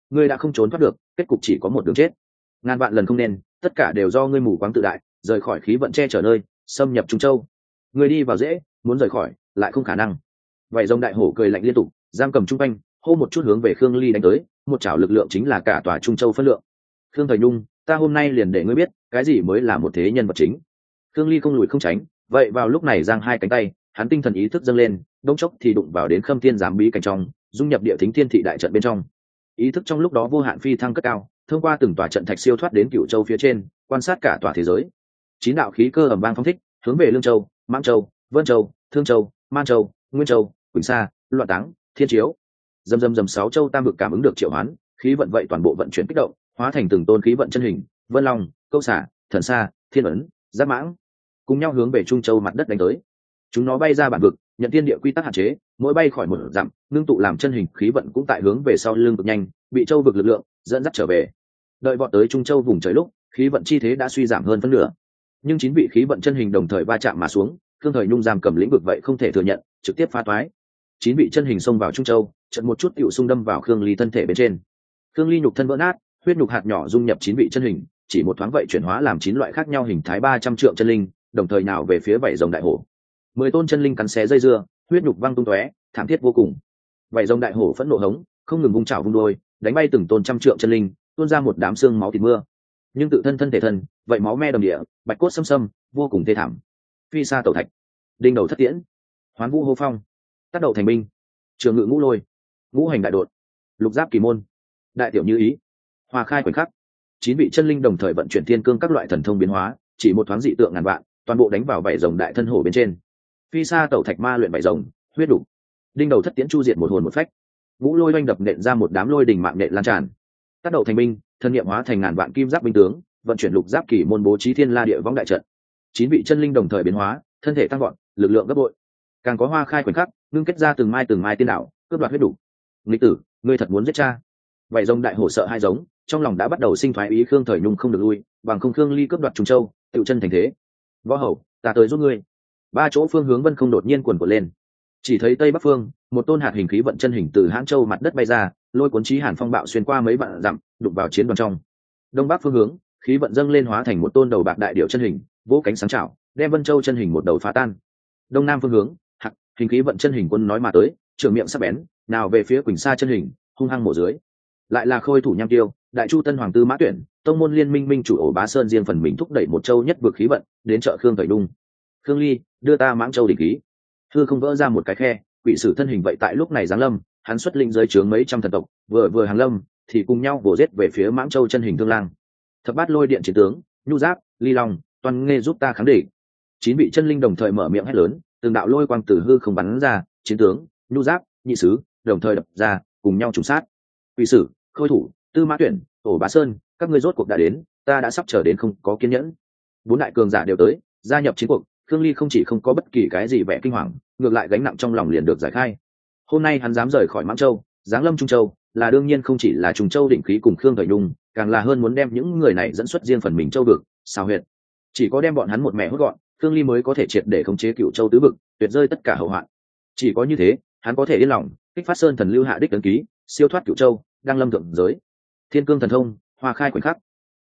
ngươi đã không trốn thoát được, kết cục chỉ có một đường chết. Ngàn vạn lần không nên, tất cả đều do ngươi mù quáng tự đại, rời khỏi khí vận che chở nơi, xâm nhập Trung Châu. Ngươi đi vào dễ, muốn rời khỏi lại không khả năng. Vậy rồng đại hổ cười lạnh liên tục, giam cầm trung quanh, hô một chút hướng về Khương Ly đánh tới, một chảo lực lượng chính là cả tòa Trung Châu phân lượng. Khương Thời Nhung, ta hôm nay liền để ngươi biết, cái gì mới là một thế nhân vật chính. Khương Ly không lùi không tránh, vậy vào lúc này giang hai cánh tay, hắn tinh thần ý thức dâng lên, đống chốc thì đụng vào đến Khâm Thiên giám bí cảnh trong, dung nhập địa thính thiên thị đại trận bên trong. Ý thức trong lúc đó vô hạn phi thăng cất cao, thông qua từng tòa trận thạch siêu thoát đến Cửu Châu phía trên, quan sát cả tòa thế giới. Chín đạo khí cơ ầm vang phong thích, hướng về Lương Châu, Mãng Châu, Vân Châu, Thương Châu, Man Châu, Nguyên Châu, Quỳnh Sa, Loạn Táng, Thiên Chiếu. Dầm sáu châu tam vực cảm ứng được triệu hoán, khí vận vậy toàn bộ vận chuyển kích động, hóa thành từng tôn khí vận chân hình, Vân Long, Câu Xả, Thần Sa, Thiên Ấn, Giáp Mãng, cùng nhau hướng về Trung Châu mặt đất đánh tới. Chúng nó bay ra bản vực, nhận thiên địa quy tắc hạn chế, mỗi bay khỏi một dặm, ngưng tụ làm chân hình khí vận cũng tại hướng về sau lưng cực nhanh, bị châu vực lực lượng dẫn dắt trở về. Đợi vọt tới Trung Châu vùng trời lúc, khí vận chi thế đã suy giảm hơn phân nửa. Nhưng chín vị khí vận chân hình đồng thời va chạm mà xuống, Khương Thời Nhung giam cầm lĩnh vực vậy không thể thừa nhận, trực tiếp phá toái. Chín vị chân hình xông vào Trung Châu, trận một chút tựu xung đâm vào Khương Ly thân thể bên trên. Khương Ly nhục thân vỡ nát, huyết nhục hạt nhỏ dung nhập chín vị chân hình, chỉ một thoáng vậy chuyển hóa làm chín loại khác nhau hình thái 300 trượng chân linh, đồng thời nào về phía vảy rồng đại hổ. 10 tôn chân linh cắn xé dây dưa, huyết nhục văng tung tóe, thảm thiết vô cùng. Vảy rồng đại hổ phẫn nộ hống, không ngừng vung chảo vung đôi, đánh bay từng tôn trăm trượng chân linh, tuôn ra một đám xương máu thịt mưa. Nhưng tự thân thân thể thân, vậy máu me đầm địa, bạch cốt xâm xâm, vô cùng thê thảm. Phi sa tẩu thạch, đinh đầu thất tiễn, hoán vũ hô phong, tác đầu thành binh, trường ngự ngũ lôi, ngũ hành đại đột, lục giáp kỳ môn, đại tiểu như ý, hòa khai khoảnh khắc. Chín vị chân linh đồng thời vận chuyển thiên cương các loại thần thông biến hóa, chỉ một thoáng dị tượng ngàn vạn, toàn bộ đánh vào vảy rồng đại thân hổ bên trên. Phi sa tẩu thạch ma luyện vảy rồng, huyết đủ, đinh đầu thất tiễn chu diệt một hồn một phách, ngũ lôi oanh đập nện ra một đám lôi đỉnh mạng nện lan tràn. Tác đầu thành binh, thân niệm hóa thành ngàn vạn kim giáp binh tướng, vận chuyển lục giáp kỳ môn bố trí thiên la địa võng đại trận. Chín vị chân linh đồng thời biến hóa, thân thể tăng vọt, lực lượng gấp bội. Càng có hoa khai khoảnh khắc, ngưng kết ra từng mai tiên đạo, cướp đoạt huyết đủ. Nghịch tử, ngươi thật muốn giết cha? Vậy rồng đại hổ sợ hai giống, trong lòng đã bắt đầu sinh thoái ý Khương Thời Nhung không được lui, bằng không Khương Ly cướp đoạt Trung Châu, tự chân thành thế. Võ hầu, ta tới giúp ngươi. Ba chỗ phương hướng vân không đột nhiên cuồn cuộn lên. Chỉ thấy tây bắc phương, một tôn hạt hình khí vận chân hình từ Hãn Châu mặt đất bay ra, lôi cuốn chí hàn phong bạo xuyên qua mấy vạn dặm, đụng vào chiến đoàn trong. Đông bắc phương hướng, khí vận dâng lên hóa thành một tôn đầu bạc đại điểu chân hình, vỗ cánh sáng chảo, đem Vân Châu chân hình một đầu phá tan. Đông nam phương hướng, hạt hình khí vận chân hình quân nói mà tới, trường miệng sắc bén, nào về phía Quỳnh Sa chân hình, hung hăng mổ dưới. Lại là Khôi thủ Nham Tiêu, Đại Chu Tân Hoàng Tư Mã Tuyển, tông môn liên minh minh chủ ổ Bá Sơn riêng phần mình thúc đẩy một châu nhất vực khí vận, đến chợ Khương Thời Đung. Khương Ly, đưa ta Mãng Châu đỉnh khí. Hư không vỡ ra một cái khe, quỷ sử thân hình vậy tại lúc này giáng lâm, hắn xuất linh giới chướng mấy trăm thần tộc, vừa hàng lâm thì cùng nhau vồ giết về phía Mãng Châu chân hình Thương Lang. Thập bát lôi điện chiến tướng, Nhu Giáp, Ly Long, Toàn Nghê giúp ta kháng địch. Chín vị chân linh đồng thời mở miệng hét lớn, từng đạo lôi quang từ hư không bắn ra, chiến tướng, Nhu Giáp, Nhị sứ đồng thời đập ra, cùng nhau trùng sát. Quỷ sử, Khôi thủ, Tư Mã Tuyển, ổ Bá Sơn, các ngươi rốt cuộc đã đến, ta đã sắp chờ đến không có kiên nhẫn. Bốn đại cường giả đều tới, gia nhập chiến cuộc. Khương Ly không chỉ không có bất kỳ cái gì vẻ kinh hoàng, ngược lại gánh nặng trong lòng liền được giải khai. Hôm nay hắn dám rời khỏi Mãng Châu, giáng lâm Trung Châu, là đương nhiên không chỉ là Trung Châu định khí cùng Khương Thời Nhung, càng là hơn muốn đem những người này dẫn xuất riêng phần mình châu vực, sao huyệt. Chỉ có đem bọn hắn một mẹ hốt gọn, Khương Ly mới có thể triệt để khống chế Cựu Châu tứ vực, tuyệt rơi tất cả hậu hoạn. Chỉ có như thế, hắn có thể yên lòng, kích phát sơn thần lưu hạ đích ấn ký, siêu thoát Cựu Châu, đang lâm thượng giới. Thiên cương thần thông, hoa khai khoảnh khắc,